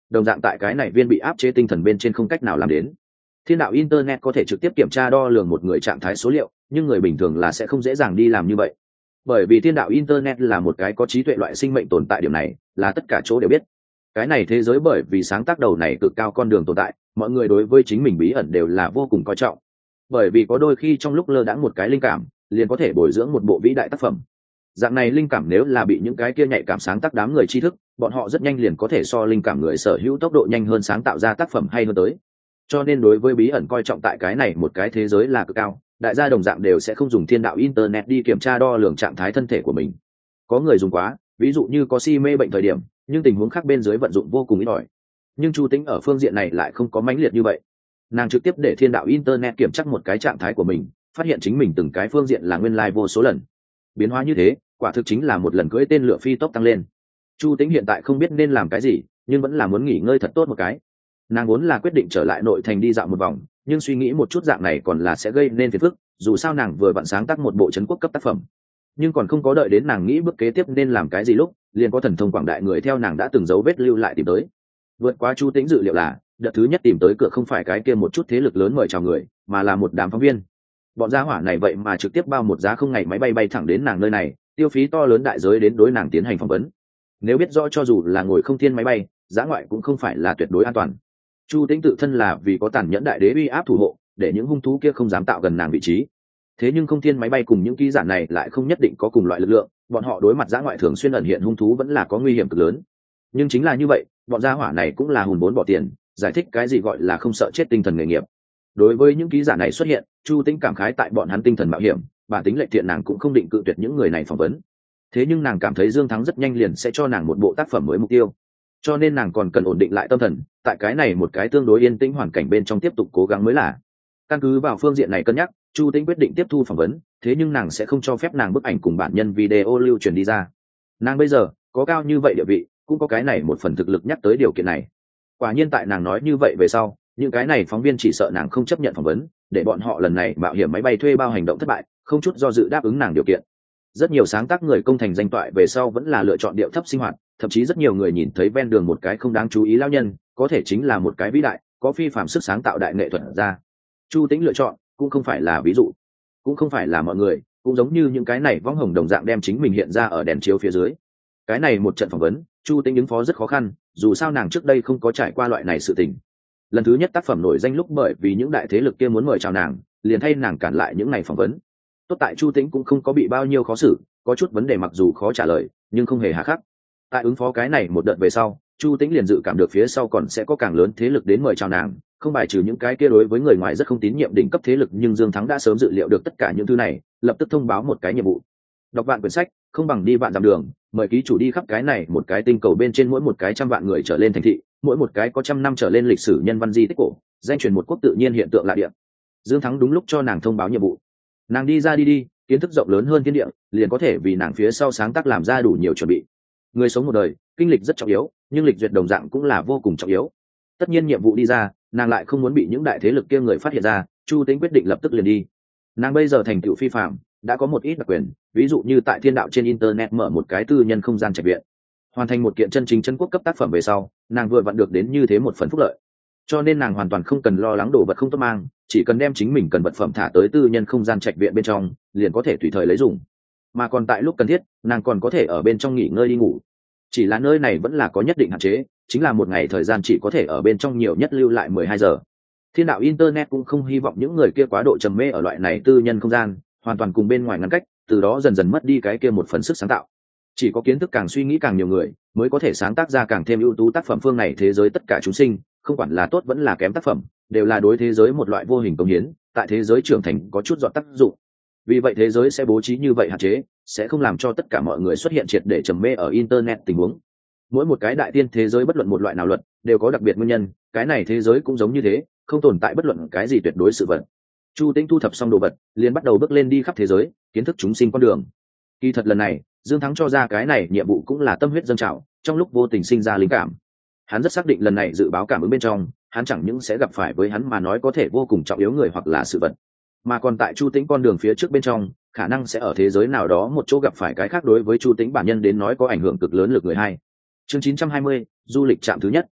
đồng dạng tại cái này viên bị áp chế tinh thần bên trên không cách nào làm đến. Thiên đạo internet có thể trực tiếp kiểm tra đo lường một người trạng thái số liệu, nhưng người bình thường là sẽ không dễ dàng đi làm như vậy, bởi vì thiên đạo internet là một cái có trí tuệ loại sinh mệnh tồn tại, điểm này là tất cả chỗ đều biết. Cái này thế giới bởi vì sáng tác đầu này cực cao con đường tồn tại, mọi người đối với chính mình bí ẩn đều là vô cùng coi trọng, bởi vì có đôi khi trong lúc lơ đãng một cái linh cảm liền có thể bồi dưỡng một bộ vĩ đại tác phẩm. Dạng này linh cảm nếu là bị những cái kia nhạy cảm sáng tác đám người tri thức, bọn họ rất nhanh liền có thể so linh cảm người sở hữu tốc độ nhanh hơn sáng tạo ra tác phẩm hay hơn tới. Cho nên đối với bí ẩn coi trọng tại cái này một cái thế giới là cực cao, đại gia đồng dạng đều sẽ không dùng thiên đạo internet đi kiểm tra đo lường trạng thái thân thể của mình. Có người dùng quá, ví dụ như có si mê bệnh thời điểm, nhưng tình huống khác bên dưới vận dụng vô cùng ít ỏi. Nhưng Chu Tĩnh ở phương diện này lại không có mãnh liệt như vậy. Nàng trực tiếp để thiên đạo internet kiểm tra một cái trạng thái của mình, phát hiện chính mình từng cái phương diện là nguyên lai vô số lần. Biến hóa như thế, quả thực chính là một lần cưỡi tên lửa phi tốc tăng lên. Chu Tĩnh hiện tại không biết nên làm cái gì, nhưng vẫn là muốn nghỉ ngơi thật tốt một cái. Nàng muốn là quyết định trở lại nội thành đi dạo một vòng, nhưng suy nghĩ một chút dạng này còn là sẽ gây nên phiền phức, dù sao nàng vừa vặn sáng tác một bộ trấn quốc cấp tác phẩm. Nhưng còn không có đợi đến nàng nghĩ bước kế tiếp nên làm cái gì lúc, liền có thần thông quảng đại người theo nàng đã từng dấu vết lưu lại tìm tới. Vượt qua Chu Tĩnh dự liệu là, đợt thứ nhất tìm tới cửa không phải cái kia một chút thế lực lớn mời chào người, mà là một đám phóng viên. Bọn gia hỏa này vậy mà trực tiếp bao một giá không ngày máy bay bay thẳng đến nàng nơi này, tiêu phí to lớn đại giới đến đối nàng tiến hành phỏng vấn. Nếu biết rõ cho dù là ngồi không thiên máy bay, dã ngoại cũng không phải là tuyệt đối an toàn. Chu Tĩnh tự thân là vì có tàn nhẫn đại đế uy áp thủ hộ, để những hung thú kia không dám tạo gần nàng vị trí. Thế nhưng không thiên máy bay cùng những ký giả này lại không nhất định có cùng loại lực lượng, bọn họ đối mặt dã ngoại thường xuyên ẩn hiện hung thú vẫn là có nguy hiểm cực lớn. Nhưng chính là như vậy, bọn gia hỏa này cũng là hùn vốn bỏ tiền, giải thích cái gì gọi là không sợ chết tinh thần nghề nghiệp. Đối với những ký giả này xuất hiện, Chu Tĩnh cảm khái tại bọn hắn tinh thần mạo hiểm, bản tính lệch thiện nàng cũng không định cự tuyệt những người này phỏng vấn. Thế nhưng nàng cảm thấy Dương Thắng rất nhanh liền sẽ cho nàng một bộ tác phẩm mới mục tiêu, cho nên nàng còn cần ổn định lại tâm thần, tại cái này một cái tương đối yên tĩnh hoàn cảnh bên trong tiếp tục cố gắng mới là. Căn cứ vào phương diện này cân nhắc, Chu Tĩnh quyết định tiếp thu phỏng vấn, thế nhưng nàng sẽ không cho phép nàng bức ảnh cùng bản nhân video lưu truyền đi ra. Nàng bây giờ có cao như vậy địa vị, cũng có cái này một phần thực lực nhắc tới điều kiện này. Quả nhiên tại nàng nói như vậy về sau, những cái này phóng viên chỉ sợ nàng không chấp nhận phỏng vấn, để bọn họ lần này mạo hiểm máy bay thuê bao hành động thất bại, không chút do dự đáp ứng nàng điều kiện. Rất nhiều sáng tác người công thành danh toại về sau vẫn là lựa chọn điệu thấp sinh hoạt, thậm chí rất nhiều người nhìn thấy ven đường một cái không đáng chú ý lão nhân, có thể chính là một cái vĩ đại, có phi phàm sức sáng tạo đại nghệ thuật ra. Chu Tĩnh lựa chọn cũng không phải là ví dụ, cũng không phải là mọi người, cũng giống như những cái này võng hồng đồng dạng đem chính mình hiện ra ở đèn chiếu phía dưới. Cái này một trận phỏng vấn, Chu Tĩnh ứng phó rất khó khăn, dù sao nàng trước đây không có trải qua loại này sự tình. Lần thứ nhất tác phẩm nổi danh lúc bởi vì những đại thế lực kia muốn mời chào nàng, liền thay nàng cản lại những ngày phỏng vấn. Tốt tại Chu Tĩnh cũng không có bị bao nhiêu khó xử, có chút vấn đề mặc dù khó trả lời, nhưng không hề hà khắc. Tại ứng phó cái này một đợt về sau, Chu Tĩnh liền dự cảm được phía sau còn sẽ có càng lớn thế lực đến mời chào nàng, không bài trừ những cái kia đối với người ngoài rất không tín nhiệm đỉnh cấp thế lực, nhưng Dương Thắng đã sớm dự liệu được tất cả những thứ này, lập tức thông báo một cái nhiệm vụ. Đọc vạn quyển sách, không bằng đi vạn dặm đường, mời ký chủ đi khắp cái này một cái tinh cầu bên trên mỗi một cái trăm vạn người trở lên thành thị, mỗi một cái có trăm năm trở lên lịch sử nhân văn di tích cổ, danh truyền một quốc tự nhiên hiện tượng lạ địa. Dương Thắng đúng lúc cho nàng thông báo nhiệm vụ. Nàng đi ra đi đi, kiến thức rộng lớn hơn thiên địa, liền có thể vì nàng phía sau sáng tác làm ra đủ nhiều chuẩn bị. Người sống một đời, kinh lịch rất trọng yếu, nhưng lịch duyệt đồng dạng cũng là vô cùng trọng yếu. Tất nhiên nhiệm vụ đi ra, nàng lại không muốn bị những đại thế lực kia người phát hiện ra, Chu Tĩnh quyết định lập tức liền đi. Nàng bây giờ thành tựu phi phạm, đã có một ít đặc quyền, ví dụ như tại thiên đạo trên internet mở một cái tư nhân không gian trạch viện, hoàn thành một kiện chân chính chân quốc cấp tác phẩm về sau, nàng vừa vặn được đến như thế một phần phúc lợi. Cho nên nàng hoàn toàn không cần lo lắng đồ vật không tốt mang, chỉ cần đem chính mình cần vật phẩm thả tới tư nhân không gian trạch viện bên trong, liền có thể tùy thời lấy dùng. Mà còn tại lúc cần thiết, nàng còn có thể ở bên trong nghỉ ngơi đi ngủ. Chỉ là nơi này vẫn là có nhất định hạn chế, chính là một ngày thời gian chỉ có thể ở bên trong nhiều nhất lưu lại mười hai giờ. Thiên đạo internet cũng không hy vọng những người kia quá độ trầm mê ở loại này tư nhân không gian, hoàn toàn cùng bên ngoài ngăn cách, từ đó dần dần mất đi cái kia một phần sức sáng tạo. Chỉ có kiến thức càng suy nghĩ càng nhiều người, mới có thể sáng tác ra càng thêm ưu tú tác phẩm. Phương này thế giới tất cả chúng sinh, không quản là tốt vẫn là kém tác phẩm, đều là đối thế giới một loại vô hình công hiến, tại thế giới trưởng thành có chút dọn tác dụng. Vì vậy thế giới sẽ bố trí như vậy hạn chế, sẽ không làm cho tất cả mọi người xuất hiện triệt để trầm mê ở internet tình huống. Mỗi một cái đại tiên thế giới bất luận một loại nào luật, đều có đặc biệt nguyên nhân, cái này thế giới cũng giống như thế, không tồn tại bất luận cái gì tuyệt đối sự vật. Chu Tĩnh thu thập xong đồ vật, liền bắt đầu bước lên đi khắp thế giới, kiến thức chúng sinh con đường. Kỳ thật lần này, Dương Thắng cho ra cái này nhiệm vụ cũng là tâm huyết dâng trào, trong lúc vô tình sinh ra linh cảm. Hắn rất xác định lần này dự báo cảm ứng bên trong, hắn chẳng những sẽ gặp phải với hắn mà nói có thể vô cùng trọng yếu người hoặc là sự vật, mà còn tại Chu Tĩnh con đường phía trước bên trong, khả năng sẽ ở thế giới nào đó một chỗ gặp phải cái khác đối với Chu Tĩnh bản nhân đến nói có ảnh hưởng cực lớn lực người hai. Chương chín trăm hai mươi, du lịch trạm thứ nhất.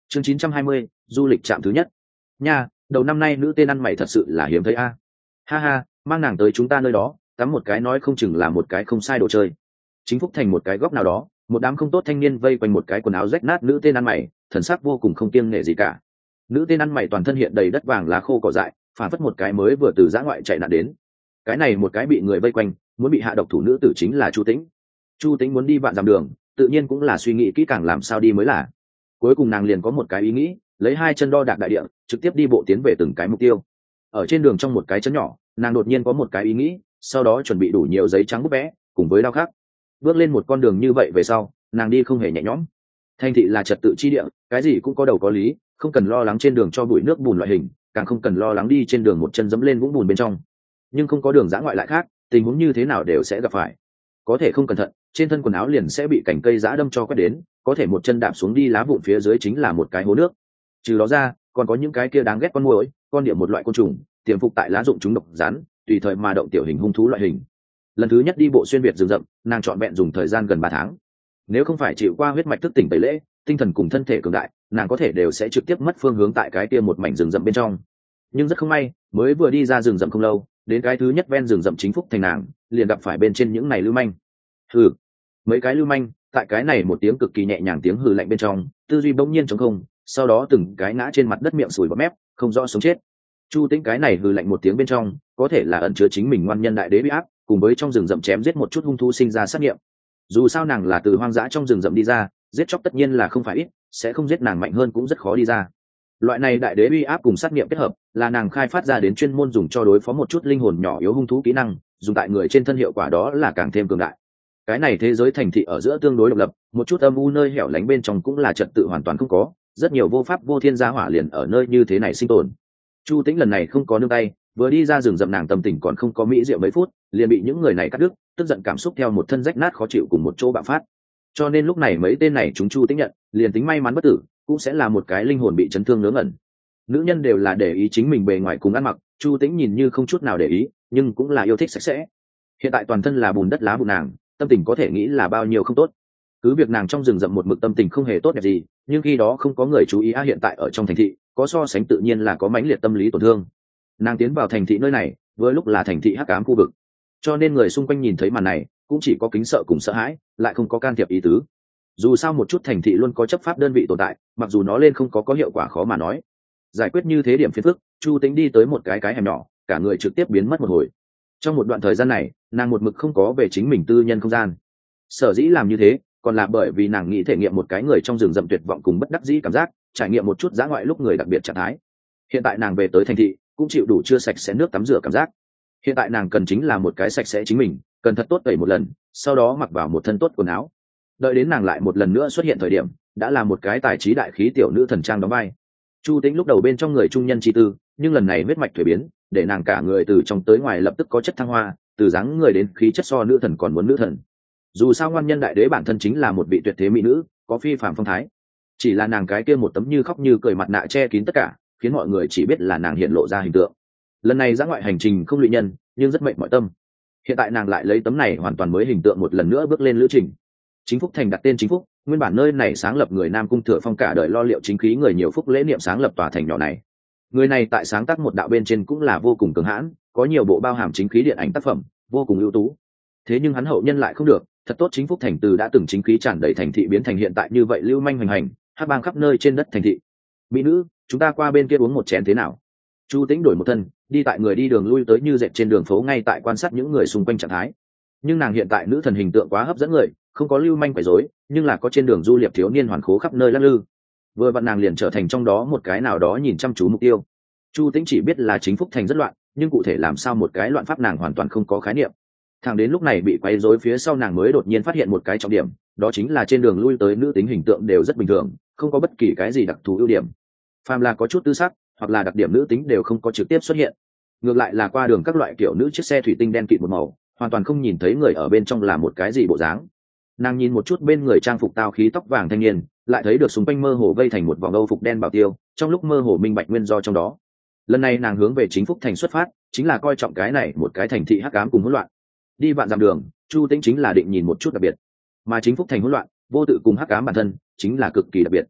chương chín trăm hai mươi, du lịch trạm thứ nhất. Nha, đầu năm nay nữ tên ăn mày thật sự là hiếm thấy a. Ha ha, mang nàng tới chúng ta nơi đó tắm một cái nói không chừng là một cái không sai đồ chơi. Chính Phúc thành một cái góc nào đó, một đám không tốt thanh niên vây quanh một cái quần áo rách nát nữ tên ăn mày, thần sắc vô cùng không kiêng nể gì cả. Nữ tên ăn mày toàn thân hiện đầy đất vàng lá khô cỏ dại, phản phất một cái mới vừa từ giã ngoại chạy nạn đến. Cái này một cái bị người vây quanh muốn bị hạ độc thủ nữ tử chính là Chu Tĩnh. Chu Tĩnh muốn đi vạn dặm đường, tự nhiên cũng là suy nghĩ kỹ càng làm sao đi mới là. Cuối cùng nàng liền có một cái ý nghĩ, lấy hai chân đo đạc đại địa, trực tiếp đi bộ tiến về từng cái mục tiêu. Ở trên đường trong một cái trấn nhỏ, nàng đột nhiên có một cái ý nghĩ, sau đó chuẩn bị đủ nhiều giấy trắng bút vẽ cùng với đao khắc. Bước lên một con đường như vậy về sau, nàng đi không hề nhẹ nhõm. Thành thị là trật tự chi địa, cái gì cũng có đầu có lý, không cần lo lắng trên đường cho bụi nước bùn loại hình, càng không cần lo lắng đi trên đường một chân dẫm lên vũng bùn bên trong. Nhưng không có đường dã ngoại lại khác, tình huống như thế nào đều sẽ gặp phải. Có thể không cẩn thận, trên thân quần áo liền sẽ bị cành cây dã đâm cho quét đến, có thể một chân đạp xuống đi lá vụn phía dưới chính là một cái hố nước. Trừ đó ra, còn có những cái kia đáng ghét con muỗi, con địa một loại côn trùng, tiềm phục tại lá rụng chúng độc rắn, tùy thời mà động tiểu hình hung thú loại hình. Lần thứ nhất đi bộ xuyên việt rừng rậm, nàng chọn vẹn dùng thời gian gần ba tháng. Nếu không phải chịu qua huyết mạch thức tỉnh tẩy lễ, tinh thần cùng thân thể cường đại, nàng có thể đều sẽ trực tiếp mất phương hướng tại cái kia một mảnh rừng rậm bên trong. Nhưng rất không may, mới vừa đi ra rừng rậm không lâu, đến cái thứ nhất ven rừng rậm chính Phúc thành nàng, liền gặp phải bên trên những này lưu manh. Hừ, mấy cái lưu manh, tại cái này một tiếng cực kỳ nhẹ nhàng tiếng hừ lạnh bên trong, tư duy bỗng nhiên trống không, sau đó từng cái ngã trên mặt đất miệng sùi bọt mép, không rõ sống chết. Chu Tĩnh cái này hừ lạnh một tiếng bên trong, có thể là ẩn chứa chính mình ngoan nhân đại đế bị áp, cùng với trong rừng rậm chém giết một chút hung thú sinh ra sát nghiệm. Dù sao nàng là từ hoang dã trong rừng rậm đi ra, giết chóc tất nhiên là không phải ít, sẽ không giết nàng mạnh hơn cũng rất khó đi ra. Loại này đại đế uy áp cùng sát nghiệm kết hợp, là nàng khai phát ra đến chuyên môn dùng cho đối phó một chút linh hồn nhỏ yếu hung thú kỹ năng, dùng tại người trên thân hiệu quả đó là càng thêm cường đại. Cái này thế giới thành thị ở giữa tương đối độc lập, một chút âm u nơi hẻo lánh bên trong cũng là trật tự hoàn toàn không có, rất nhiều vô pháp vô thiên gia hỏa liền ở nơi như thế này sinh tồn. Chu Tĩnh lần này không có nương tay, vừa đi ra rừng rậm nàng tâm tình còn không có mỹ diệu mấy phút, liền bị những người này cắt đứt, tức giận cảm xúc theo một thân rách nát khó chịu cùng một chỗ bạo phát. Cho nên lúc này mấy tên này chúng Chu Tĩnh nhận, liền tính may mắn bất tử, cũng sẽ là một cái linh hồn bị chấn thương ngớ ngẩn. Nữ nhân đều là để ý chính mình bề ngoài cùng ăn mặc, Chu Tĩnh nhìn như không chút nào để ý, nhưng cũng là yêu thích sạch sẽ. Hiện tại toàn thân là bùn đất lá bùn nàng, tâm tình có thể nghĩ là bao nhiêu không tốt. Cứ việc nàng trong rừng rậm một mực tâm tình không hề tốt đẹp gì, nhưng khi đó không có người chú ý a hiện tại ở trong thành thị, có so sánh tự nhiên là có mãnh liệt tâm lý tổn thương. Nàng tiến vào thành thị nơi này, vừa lúc là thành thị hắc ám khu vực, cho nên người xung quanh nhìn thấy màn này, cũng chỉ có kính sợ cùng sợ hãi, lại không có can thiệp ý tứ. Dù sao một chút thành thị luôn có chấp pháp đơn vị tồn tại, mặc dù nó lên không có có hiệu quả khó mà nói. Giải quyết như thế điểm phiền phức, Chu Tĩnh đi tới một cái cái hẻm nhỏ, cả người trực tiếp biến mất một hồi. Trong một đoạn thời gian này, nàng một mực không có về chính mình tư nhân không gian. Sở dĩ làm như thế, còn là bởi vì nàng nghĩ thể nghiệm một cái người trong rừng rậm tuyệt vọng cùng bất đắc dĩ cảm giác, trải nghiệm một chút dã ngoại lúc người đặc biệt trạng thái. Hiện tại nàng về tới thành thị, cũng chịu đủ chưa sạch sẽ nước tắm rửa cảm giác. Hiện tại nàng cần chính là một cái sạch sẽ chính mình, cần thật tốt tẩy một lần, sau đó mặc vào một thân tốt quần áo. Đợi đến nàng lại một lần nữa xuất hiện thời điểm, đã là một cái tài trí đại khí tiểu nữ thần trang đóng vai. Chu Tĩnh lúc đầu bên trong người trung nhân chi tư, nhưng lần này huyết mạch thuế biến, để nàng cả người từ trong tới ngoài lập tức có chất thăng hoa, từ dáng người đến khí chất so nữ thần còn muốn nữ thần. Dù sao ngoan nhân đại đế bản thân chính là một vị tuyệt thế mỹ nữ, có phi phàm phong thái. Chỉ là nàng cái kia một tấm như khóc như cười mặt nạ che kín tất cả, khiến mọi người chỉ biết là nàng hiện lộ ra hình tượng. Lần này ra ngoại hành trình không lụy nhân, nhưng rất mệnh mọi tâm. Hiện tại nàng lại lấy tấm này hoàn toàn mới hình tượng một lần nữa bước lên lữ trình. Chính Phúc thành đặt tên Chính Phúc, nguyên bản nơi này sáng lập người Nam Cung Thừa Phong cả đời lo liệu chính khí người nhiều phúc lễ niệm sáng lập tòa thành nhỏ này. Người này tại sáng tác một đạo bên trên cũng là vô cùng cường hãn, có nhiều bộ bao hàm chính khí điện ảnh tác phẩm, vô cùng ưu tú. Thế nhưng hắn hậu nhân lại không được, thật tốt Chính Phúc thành từ đã từng chính khí tràn đầy thành thị biến thành hiện tại như vậy lưu manh hoành hành, hát bang khắp nơi trên đất thành thị. Mỹ nữ, chúng ta qua bên kia uống một chén thế nào? Chu Tĩnh đổi một thân, đi tại người đi đường lui tới như dệt trên đường phố ngay tại quan sát những người xung quanh trạng thái. Nhưng nàng hiện tại nữ thần hình tượng quá hấp dẫn người, không có lưu manh quấy rối, nhưng là có trên đường du liệp thiếu niên hoàn khố khắp nơi lắc lư. Vừa vặn nàng liền trở thành trong đó một cái nào đó nhìn chăm chú mục tiêu. Chu Tĩnh chỉ biết là Chính Phúc thành rất loạn, nhưng cụ thể làm sao một cái loạn pháp nàng hoàn toàn không có khái niệm. Thẳng đến lúc này bị quấy rối phía sau nàng mới đột nhiên phát hiện một cái trọng điểm, đó chính là trên đường lui tới nữ tính hình tượng đều rất bình thường, không có bất kỳ cái gì đặc thù ưu điểm. Phàm là có chút tư sắc hoặc là đặc điểm nữ tính đều không có trực tiếp xuất hiện. Ngược lại là qua đường các loại kiểu nữ chiếc xe thủy tinh đen kịt một màu, hoàn toàn không nhìn thấy người ở bên trong là một cái gì bộ dáng. Nàng nhìn một chút bên người trang phục tao khí tóc vàng thanh niên, lại thấy được xung quanh mơ hồ vây thành một vòng âu phục đen bảo tiêu, trong lúc mơ hồ minh bạch nguyên do trong đó. Lần này nàng hướng về Chính Phúc thành xuất phát, chính là coi trọng cái này một cái thành thị hắc ám cùng hỗn loạn. Đi vạn dặm đường, Chu Tĩnh chính là định nhìn một chút đặc biệt, mà Chính Phúc thành hỗn loạn, vô tự cùng hắc ám bản thân chính là cực kỳ đặc biệt.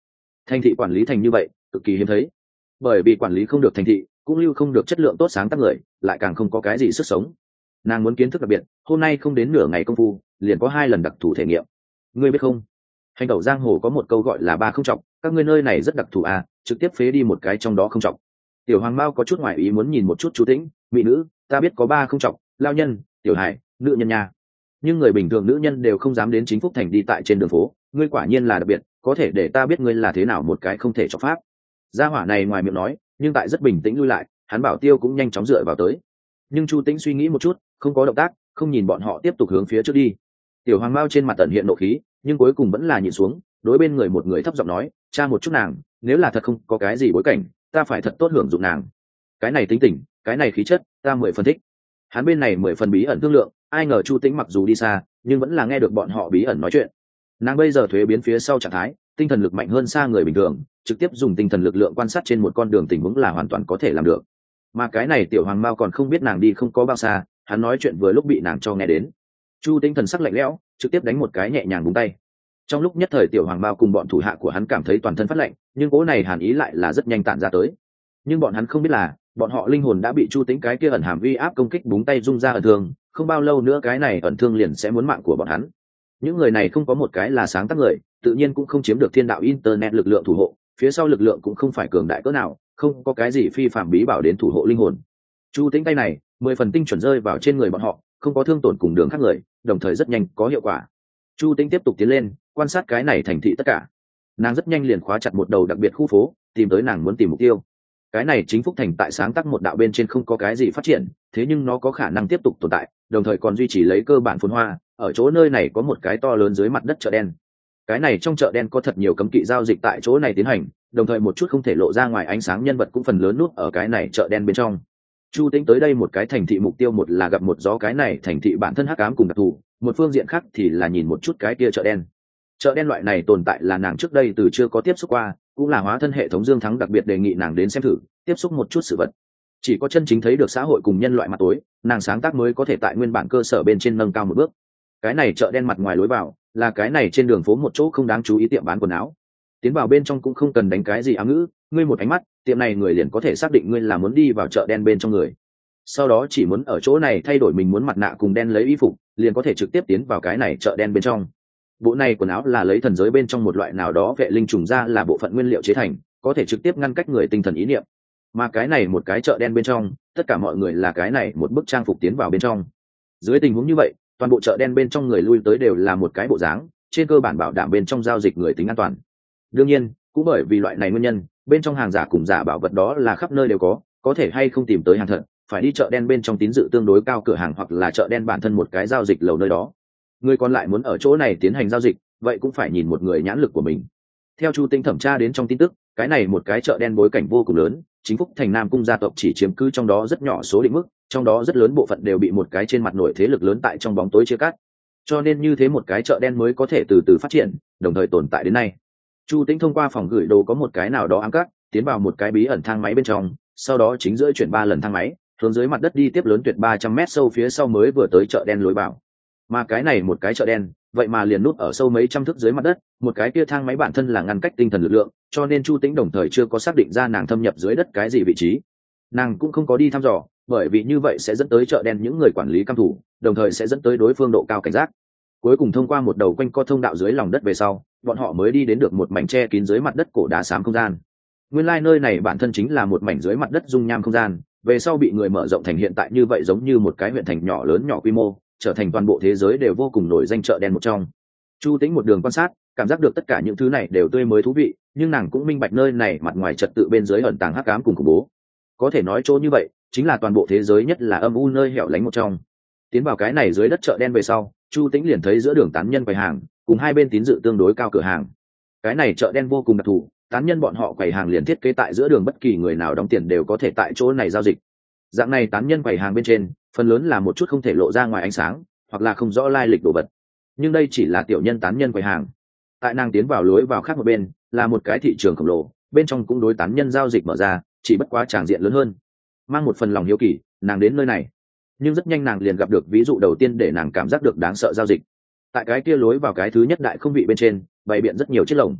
Thành thị quản lý thành như vậy cực kỳ hiếm thấy, bởi vì quản lý không được thành thị cũng lưu không được chất lượng tốt sáng tác người, lại càng không có cái gì sức sống. Nàng muốn kiến thức đặc biệt, hôm nay không đến nửa ngày công phu liền có hai lần đặc thù thể nghiệm. Ngươi biết không, hành tẩu giang hồ có một câu gọi là ba không trọng, các ngươi nơi này rất đặc thù à, trực tiếp phế đi một cái trong đó không trọng. Tiểu Hoàng Mao có chút ngoại ý muốn nhìn một chút chú Tĩnh, mỹ nữ, ta biết có ba không trọng, lao nhân, tiểu hải, nữ nhân nha, nhưng người bình thường nữ nhân đều không dám đến chính phúc thành đi tại trên đường phố, ngươi quả nhiên là đặc biệt, có thể để ta biết ngươi là thế nào một cái không thể cho pháp. Gia hỏa này ngoài miệng nói, nhưng tại rất bình tĩnh lui lại, hắn bảo tiêu cũng nhanh chóng dựa vào tới. Nhưng Chu Tĩnh suy nghĩ một chút, không có động tác, không nhìn bọn họ tiếp tục hướng phía trước đi. Tiểu Hoàng Mao trên mặt tận hiện nộ khí, nhưng cuối cùng vẫn là nhìn xuống, đối bên người một người thấp giọng nói, cha một chút nàng, nếu là thật không có cái gì bối cảnh, ta phải thật tốt hưởng dụng nàng. Cái này tính tình, cái này khí chất, ta mười phần thích. Hắn bên này mười phần bí ẩn thương lượng, ai ngờ Chu Tĩnh mặc dù đi xa, nhưng vẫn là nghe được bọn họ bí ẩn nói chuyện. Nàng bây giờ thuế biến phía sau trạng thái, tinh thần lực mạnh hơn xa người bình thường, trực tiếp dùng tinh thần lực lượng quan sát trên một con đường tình huống là hoàn toàn có thể làm được. Mà cái này Tiểu Hoàng Mao còn không biết nàng đi không có bao xa, hắn nói chuyện vừa lúc bị nàng cho nghe đến. Chu Tĩnh thần sắc lạnh lẽo, trực tiếp đánh một cái nhẹ nhàng búng tay. Trong lúc nhất thời Tiểu Hoàng Mao cùng bọn thủ hạ của hắn cảm thấy toàn thân phát lạnh, nhưng cố này hàn ý lại là rất nhanh tản ra tới. Nhưng bọn hắn không biết là, bọn họ linh hồn đã bị Chu Tĩnh cái kia ẩn hàm uy áp công kích búng tay rung ra ẩn thương, không bao lâu nữa cái này ẩn thương liền sẽ muốn mạng của bọn hắn. Những người này không có một cái là sáng tác người, tự nhiên cũng không chiếm được thiên đạo internet lực lượng thủ hộ, phía sau lực lượng cũng không phải cường đại cỡ nào, không có cái gì phi phạm bí bảo đến thủ hộ linh hồn. Chu Tĩnh tay này mười phần tinh chuẩn rơi vào trên người bọn họ, không có thương tổn cùng đường khác người, đồng thời rất nhanh có hiệu quả. Chu Tĩnh tiếp tục tiến lên, quan sát cái này thành thị tất cả. Nàng rất nhanh liền khóa chặt một đầu đặc biệt khu phố, tìm tới nàng muốn tìm mục tiêu. Cái này chính phúc thành tại sáng tác một đạo bên trên không có cái gì phát triển, thế nhưng nó có khả năng tiếp tục tồn tại, đồng thời còn duy trì lấy cơ bản phồn hoa. Ở chỗ nơi này có một cái to lớn dưới mặt đất chợ đen. Cái này trong chợ đen có thật nhiều cấm kỵ giao dịch tại chỗ này tiến hành, đồng thời một chút không thể lộ ra ngoài ánh sáng nhân vật cũng phần lớn nút ở cái này chợ đen bên trong. Chu Tĩnh tới đây một cái thành thị mục tiêu một là gặp một gió cái này thành thị bản thân hắc ám cùng đặc thù, một phương diện khác thì là nhìn một chút cái kia chợ đen. Chợ đen loại này tồn tại là nàng trước đây từ chưa có tiếp xúc qua, cũng là hóa thân hệ thống Dương Thắng đặc biệt đề nghị nàng đến xem thử, tiếp xúc một chút sự vật. Chỉ có chân chính thấy được xã hội cùng nhân loại mặt tối, nàng sáng tác mới có thể tại nguyên bản cơ sở bên trên nâng cao một bước. Cái này chợ đen mặt ngoài lối vào là cái này trên đường phố một chỗ không đáng chú ý tiệm bán quần áo. Tiến vào bên trong cũng không cần đánh cái gì ám ngữ, ngươi một ánh mắt, tiệm này người liền có thể xác định ngươi là muốn đi vào chợ đen bên trong người. Sau đó chỉ muốn ở chỗ này thay đổi mình muốn mặt nạ cùng đen lấy y phục, liền có thể trực tiếp tiến vào cái này chợ đen bên trong. Bộ này quần áo là lấy thần giới bên trong một loại nào đó vệ linh trùng ra là bộ phận nguyên liệu chế thành, có thể trực tiếp ngăn cách người tinh thần ý niệm. Mà cái này một cái chợ đen bên trong, tất cả mọi người là cái này một bức trang phục tiến vào bên trong. Dưới tình huống như vậy, toàn bộ chợ đen bên trong người lui tới đều là một cái bộ dáng, trên cơ bản bảo đảm bên trong giao dịch người tính an toàn. Đương nhiên, cũng bởi vì loại này nguyên nhân, bên trong hàng giả cùng giả bảo vật đó là khắp nơi đều có, có thể hay không tìm tới hàng thật, phải đi chợ đen bên trong tín dự tương đối cao cửa hàng hoặc là chợ đen bản thân một cái giao dịch lầu nơi đó. Người còn lại muốn ở chỗ này tiến hành giao dịch, vậy cũng phải nhìn một người nhãn lực của mình. Theo Chu Tĩnh thẩm tra đến trong tin tức, cái này một cái chợ đen bối cảnh vô cùng lớn, chính phúc thành Nam cung gia tộc chỉ chiếm cứ trong đó rất nhỏ số định mức, trong đó rất lớn bộ phận đều bị một cái trên mặt nổi thế lực lớn tại trong bóng tối chia cắt. Cho nên như thế một cái chợ đen mới có thể từ từ phát triển, đồng thời tồn tại đến nay. Chu Tĩnh thông qua phòng gửi đồ có một cái nào đó ám cắt, tiến vào một cái bí ẩn thang máy bên trong, sau đó chính giữa chuyển ba lần thang máy, hướng dưới mặt đất đi tiếp lớn tuyệt ba trăm mét sâu phía sau mới vừa tới chợ đen lối vào. Mà cái này một cái chợ đen, vậy mà liền nút ở sâu mấy trăm thước dưới mặt đất, một cái kia thang máy bản thân là ngăn cách tinh thần lực lượng, cho nên Chu Tĩnh đồng thời chưa có xác định ra nàng thâm nhập dưới đất cái gì vị trí. Nàng cũng không có đi thăm dò, bởi vì như vậy sẽ dẫn tới chợ đen những người quản lý cam thủ, đồng thời sẽ dẫn tới đối phương độ cao cảnh giác. Cuối cùng thông qua một đầu quanh co thông đạo dưới lòng đất về sau, bọn họ mới đi đến được một mảnh che kín dưới mặt đất cổ đá xám không gian. Nguyên lai like nơi này bản thân chính là một mảnh dưới mặt đất dung nham không gian, về sau bị người mở rộng thành hiện tại như vậy, giống như một cái huyện thành nhỏ lớn nhỏ quy mô, trở thành toàn bộ thế giới đều vô cùng nổi danh chợ đen một trong. Chu Tĩnh một đường quan sát, cảm giác được tất cả những thứ này đều tươi mới thú vị, nhưng nàng cũng minh bạch nơi này mặt ngoài trật tự bên dưới ẩn tàng hắc ám cùng khủng bố. Có thể nói chỗ như vậy, chính là toàn bộ thế giới nhất là âm u nơi hẻo lánh một trong. Tiến vào cái này dưới đất chợ đen về sau, Chu Tĩnh liền thấy giữa đường tán nhân quầy hàng, cùng hai bên tín dự tương đối cao cửa hàng. Cái này chợ đen vô cùng đặc thù, tán nhân bọn họ quầy hàng liền thiết kế tại giữa đường, bất kỳ người nào đóng tiền đều có thể tại chỗ này giao dịch. Dạng này tán nhân quầy hàng bên trên, phần lớn là một chút không thể lộ ra ngoài ánh sáng, hoặc là không rõ lai lịch đồ vật. Nhưng đây chỉ là tiểu nhân tán nhân quầy hàng. Tại nàng tiến vào lối vào khác một bên, là một cái thị trường khổng lồ, bên trong cũng đối tán nhân giao dịch mở ra, chỉ bất quá tràng diện lớn hơn. Mang một phần lòng hiếu kỳ, nàng đến nơi này. Nhưng rất nhanh nàng liền gặp được ví dụ đầu tiên để nàng cảm giác được đáng sợ giao dịch. Tại cái kia lối vào cái thứ nhất đại không vị bên trên, bày biện rất nhiều chiếc lồng.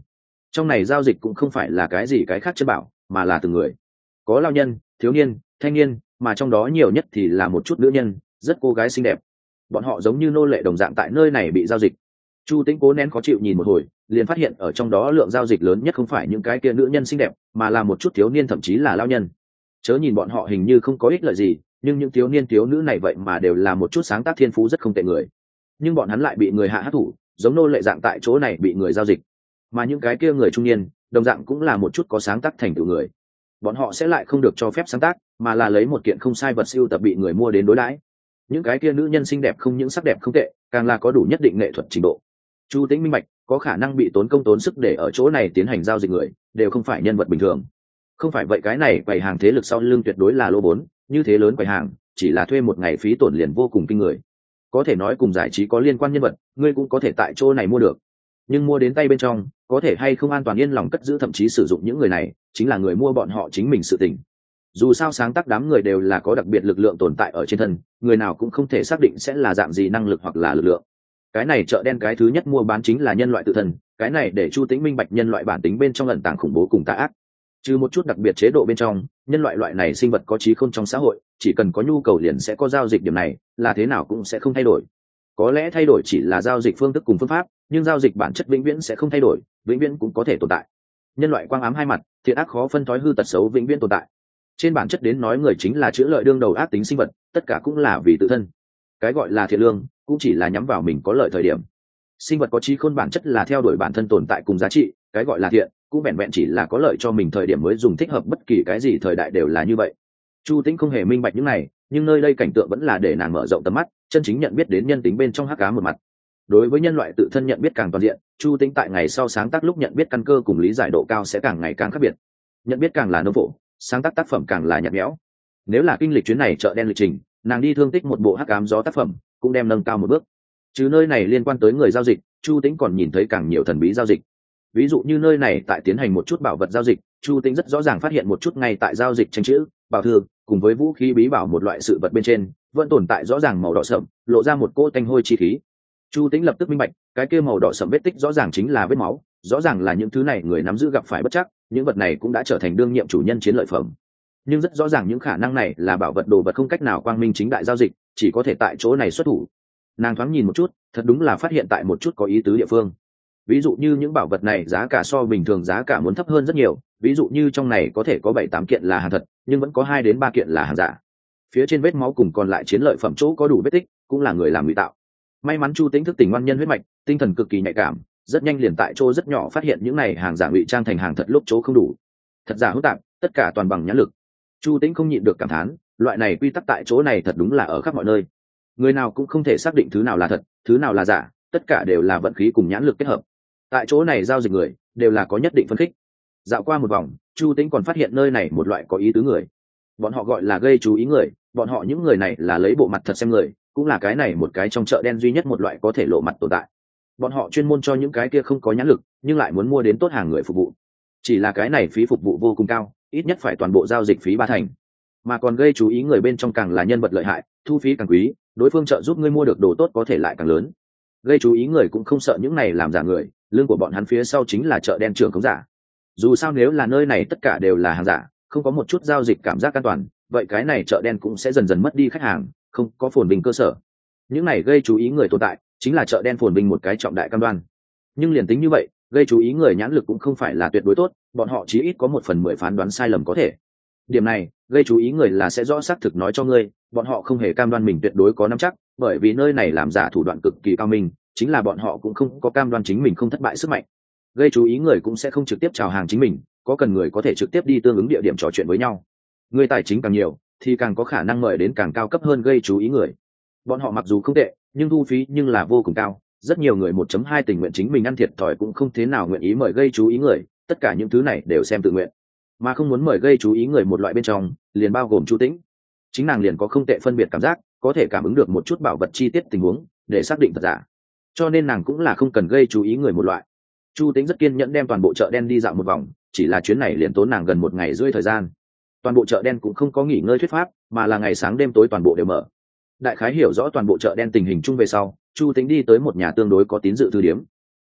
trong này giao dịch cũng không phải là cái gì cái khác chất bảo, mà là từng người, có lao nhân, thiếu niên, thanh niên, mà trong đó nhiều nhất thì là một chút nữ nhân, rất cô gái xinh đẹp. Bọn họ giống như nô lệ đồng dạng tại nơi này bị giao dịch. Chu Tĩnh cố nén khó chịu nhìn một hồi, liền phát hiện ở trong đó lượng giao dịch lớn nhất không phải những cái kia nữ nhân xinh đẹp, mà là một chút thiếu niên, thậm chí là lao nhân. Chớ nhìn bọn họ hình như không có ích lợi gì, nhưng những thiếu niên thiếu nữ này vậy mà đều là một chút sáng tác thiên phú rất không tệ người. Nhưng bọn hắn lại bị người hạ hát thủ, giống nô lệ dạng tại chỗ này bị người giao dịch. Mà những cái kia người trung niên, đồng dạng cũng là một chút có sáng tác thành tựu người. Bọn họ sẽ lại không được cho phép sáng tác, mà là lấy một kiện không sai vật siêu tập bị người mua đến đối đãi. Những cái kia nữ nhân xinh đẹp không những sắc đẹp không tệ, càng là có đủ nhất định nghệ thuật trình độ. Chu Tĩnh minh bạch, có khả năng bị tốn công tốn sức để ở chỗ này tiến hành giao dịch người, đều không phải nhân vật bình thường. Không phải vậy cái này quầy hàng thế lực sau lưng tuyệt đối là lô vốn, như thế lớn quầy hàng, chỉ là thuê một ngày phí tổn liền vô cùng kinh người. Có thể nói cùng giải trí có liên quan nhân vật, ngươi cũng có thể tại chỗ này mua được. Nhưng mua đến tay bên trong, có thể hay không an toàn yên lòng cất giữ thậm chí sử dụng những người này, chính là người mua bọn họ chính mình sự tình. Dù sao sáng tác đám người đều là có đặc biệt lực lượng tồn tại ở trên thân, người nào cũng không thể xác định sẽ là dạng gì năng lực hoặc là lực lượng. Cái này chợ đen cái thứ nhất mua bán chính là nhân loại tự thân, cái này để Chu Tĩnh minh bạch nhân loại bản tính bên trong ẩn tàng khủng bố cùng tà ác. Trừ một chút đặc biệt chế độ bên trong, nhân loại loại này sinh vật có trí khôn trong xã hội, chỉ cần có nhu cầu liền sẽ có giao dịch, điểm này là thế nào cũng sẽ không thay đổi. Có lẽ thay đổi chỉ là giao dịch phương thức cùng phương pháp, nhưng giao dịch bản chất vĩnh viễn sẽ không thay đổi, vĩnh viễn cũng có thể tồn tại. Nhân loại quang ám hai mặt, thiện ác khó phân, thói hư tật xấu vĩnh viễn tồn tại. Trên bản chất đến nói, người chính là chữa lợi đương đầu ác tính sinh vật, tất cả cũng là vì tự thân. Cái gọi là thiện lương cũng chỉ là nhắm vào mình có lợi thời điểm. Sinh vật có trí khôn bản chất là theo đuổi bản thân tồn tại cùng giá trị, cái gọi là thiện cũng vẹn vẹn chỉ là có lợi cho mình thời điểm mới dùng, thích hợp bất kỳ cái gì thời đại đều là như vậy. Chu Tĩnh không hề minh bạch những này, nhưng nơi đây cảnh tượng vẫn là để nàng mở rộng tầm mắt, chân chính nhận biết đến nhân tính bên trong hắc ám một mặt. Đối với nhân loại tự thân nhận biết càng toàn diện, Chu Tĩnh tại ngày sau sáng tác lúc nhận biết căn cơ cùng lý giải độ cao sẽ càng ngày càng khác biệt. Nhận biết càng là nông phổ, sáng tác tác phẩm càng là nhạt nhẽo. Nếu là kinh lịch chuyến này chợ đen lịch trình, nàng đi thương tích một bộ hắc ám gió tác phẩm, cũng đem nâng cao một bước. Chứ nơi này liên quan tới người giao dịch, Chu Tĩnh còn nhìn thấy càng nhiều thần bí giao dịch. Ví dụ như nơi này tại tiến hành một chút bảo vật giao dịch, Chu Tĩnh rất rõ ràng phát hiện một chút ngay tại giao dịch tranh chữ, bảo thư, cùng với vũ khí bí bảo một loại sự vật bên trên, vẫn tồn tại rõ ràng màu đỏ sậm, lộ ra một cỗ tanh hôi chi khí. Chu Tĩnh lập tức minh bạch, cái kia màu đỏ sậm vết tích rõ ràng chính là vết máu, rõ ràng là những thứ này người nắm giữ gặp phải bất chắc, những vật này cũng đã trở thành đương nhiệm chủ nhân chiến lợi phẩm. Nhưng rất rõ ràng những khả năng này là bảo vật đồ vật không cách nào quang minh chính đại giao dịch, chỉ có thể tại chỗ này xuất thủ. Nàng thoáng nhìn một chút, thật đúng là phát hiện tại một chút có ý tứ địa phương. Ví dụ như những bảo vật này giá cả so bình thường giá cả muốn thấp hơn rất nhiều, ví dụ như trong này có thể có bảy tám kiện là hàng thật, nhưng vẫn có hai đến ba kiện là hàng giả. Phía trên vết máu cùng còn lại chiến lợi phẩm chỗ có đủ vết tích, cũng là người làm ngụy tạo. May mắn Chu Tĩnh thức tỉnh ngoan nhân huyết mạch, tinh thần cực kỳ nhạy cảm, rất nhanh liền tại chỗ rất nhỏ phát hiện những này hàng giả ngụy trang thành hàng thật lúc chỗ không đủ. Thật giả hỗn tạp, tất cả toàn bằng nhãn lực. Chu Tĩnh không nhịn được cảm thán, loại này quy tắc tại chỗ này thật đúng là ở khắp mọi nơi. Người nào cũng không thể xác định thứ nào là thật, thứ nào là giả, tất cả đều là vận khí cùng nhãn lực kết hợp. Tại chỗ này giao dịch người đều là có nhất định phân khích. Dạo qua một vòng, Chu Tĩnh còn phát hiện nơi này một loại có ý tứ người. Bọn họ gọi là gây chú ý người, bọn họ những người này là lấy bộ mặt thật xem người, cũng là cái này một cái trong chợ đen duy nhất một loại có thể lộ mặt tồn tại. Bọn họ chuyên môn cho những cái kia không có nhãn lực nhưng lại muốn mua đến tốt hàng người phục vụ. Chỉ là cái này phí phục vụ vô cùng cao, ít nhất phải toàn bộ giao dịch phí ba thành. Mà còn gây chú ý người bên trong càng là nhân vật lợi hại, thu phí càng quý, đối phương trợ giúp ngươi mua được đồ tốt có thể lại càng lớn. Gây chú ý người cũng không sợ những này làm giả người, lương của bọn hắn phía sau chính là chợ đen trưởng khống giả. Dù sao nếu là nơi này tất cả đều là hàng giả, không có một chút giao dịch cảm giác an toàn, vậy cái này chợ đen cũng sẽ dần dần mất đi khách hàng, không có phồn bình cơ sở. Những này gây chú ý người tồn tại chính là chợ đen phồn bình một cái trọng đại cam đoan. Nhưng liền tính như vậy, gây chú ý người nhãn lực cũng không phải là tuyệt đối tốt, bọn họ chí ít có một phần mười phán đoán sai lầm có thể. Điểm này gây chú ý người là sẽ rõ xác thực nói cho ngươi, bọn họ không hề cam đoan mình tuyệt đối có nắm chắc, bởi vì nơi này làm giả thủ đoạn cực kỳ cao minh, chính là bọn họ cũng không có cam đoan chính mình không thất bại sức mạnh. Gây chú ý người cũng sẽ không trực tiếp chào hàng chính mình, có cần người có thể trực tiếp đi tương ứng địa điểm trò chuyện với nhau. Người tài chính càng nhiều thì càng có khả năng mời đến càng cao cấp hơn gây chú ý người. Bọn họ mặc dù không tệ nhưng thu phí nhưng là vô cùng cao, rất nhiều người một chấm hai tình nguyện chính mình ăn thiệt thòi cũng không thế nào nguyện ý mời gây chú ý người, tất cả những thứ này đều xem tự nguyện. Mà không muốn mời gây chú ý người một loại bên trong liền bao gồm Chu Tĩnh. Chính nàng liền có không tệ phân biệt cảm giác, có thể cảm ứng được một chút bảo vật chi tiết tình huống để xác định thật giả, cho nên nàng cũng là không cần gây chú ý người một loại. Chu Tĩnh rất kiên nhẫn đem toàn bộ chợ đen đi dạo một vòng, chỉ là chuyến này liền tốn nàng gần một ngày rưỡi thời gian. Toàn bộ chợ đen cũng không có nghỉ ngơi thuyết pháp, mà là ngày sáng đêm tối toàn bộ đều mở. Đại khái hiểu rõ toàn bộ chợ đen tình hình chung về sau, Chu Tĩnh đi tới một nhà tương đối có tín dự thư điếm.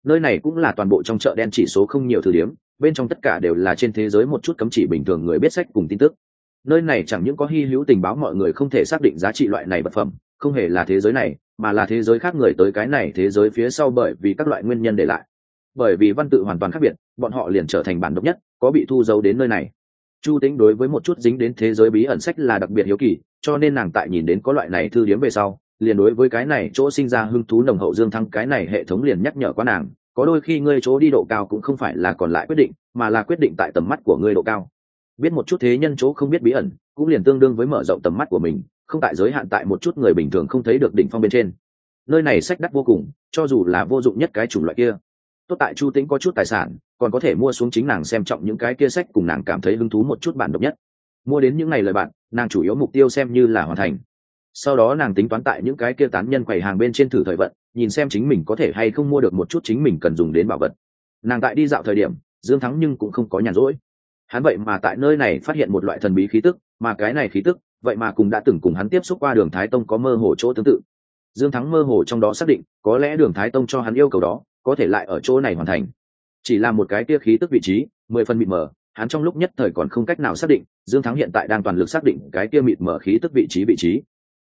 Nơi này cũng là toàn bộ trong chợ đen chỉ số không nhiều thứ điểm, bên trong tất cả đều là trên thế giới một chút cấm chỉ bình thường người biết sách cùng tin tức. Nơi này chẳng những có hy hữu tình báo mọi người không thể xác định giá trị loại này vật phẩm, không hề là thế giới này, mà là thế giới khác người tới cái này thế giới phía sau bởi vì các loại nguyên nhân để lại. Bởi vì văn tự hoàn toàn khác biệt, bọn họ liền trở thành bản độc nhất, có bị thu dấu đến nơi này. Chu Tĩnh đối với một chút dính đến thế giới bí ẩn sách là đặc biệt hiếu kỳ, cho nên nàng tại nhìn đến có loại này thư điếm về sau, liền đối với cái này chỗ sinh ra hứng thú nồng hậu. Dương Thăng cái này hệ thống liền nhắc nhở qua nàng, có đôi khi ngươi chỗ đi độ cao cũng không phải là còn lại quyết định, mà là quyết định tại tầm mắt của ngươi độ cao. Biết một chút thế nhân chỗ không biết bí ẩn, cũng liền tương đương với mở rộng tầm mắt của mình, không tại giới hạn tại một chút người bình thường không thấy được đỉnh phong bên trên. Nơi này sách đắt vô cùng, cho dù là vô dụng nhất cái chủng loại kia. Tốt tại Chu Tĩnh có chút tài sản, còn có thể mua xuống chính nàng xem trọng những cái kia sách cùng nàng cảm thấy hứng thú một chút bản độc nhất. Mua đến những ngày lời bạn, nàng chủ yếu mục tiêu xem như là hoàn thành. Sau đó nàng tính toán tại những cái kia tán nhân quầy hàng bên trên thử thời vận, nhìn xem chính mình có thể hay không mua được một chút chính mình cần dùng đến bảo vật. Nàng tại đi dạo thời điểm, Dương Thắng nhưng cũng không có nhàn rỗi. Hắn vậy mà tại nơi này phát hiện một loại thần bí khí tức, mà cái này khí tức, vậy mà cũng đã từng cùng hắn tiếp xúc qua Đường Thái Tông có mơ hồ chỗ tương tự. Dương Thắng mơ hồ trong đó xác định, có lẽ Đường Thái Tông cho hắn yêu cầu đó, có thể lại ở chỗ này hoàn thành. Chỉ là một cái kia khí tức vị trí, mười phần mịt mờ, hắn trong lúc nhất thời còn không cách nào xác định. Dương Thắng hiện tại đang toàn lực xác định cái kia mịt mờ khí tức vị trí vị trí.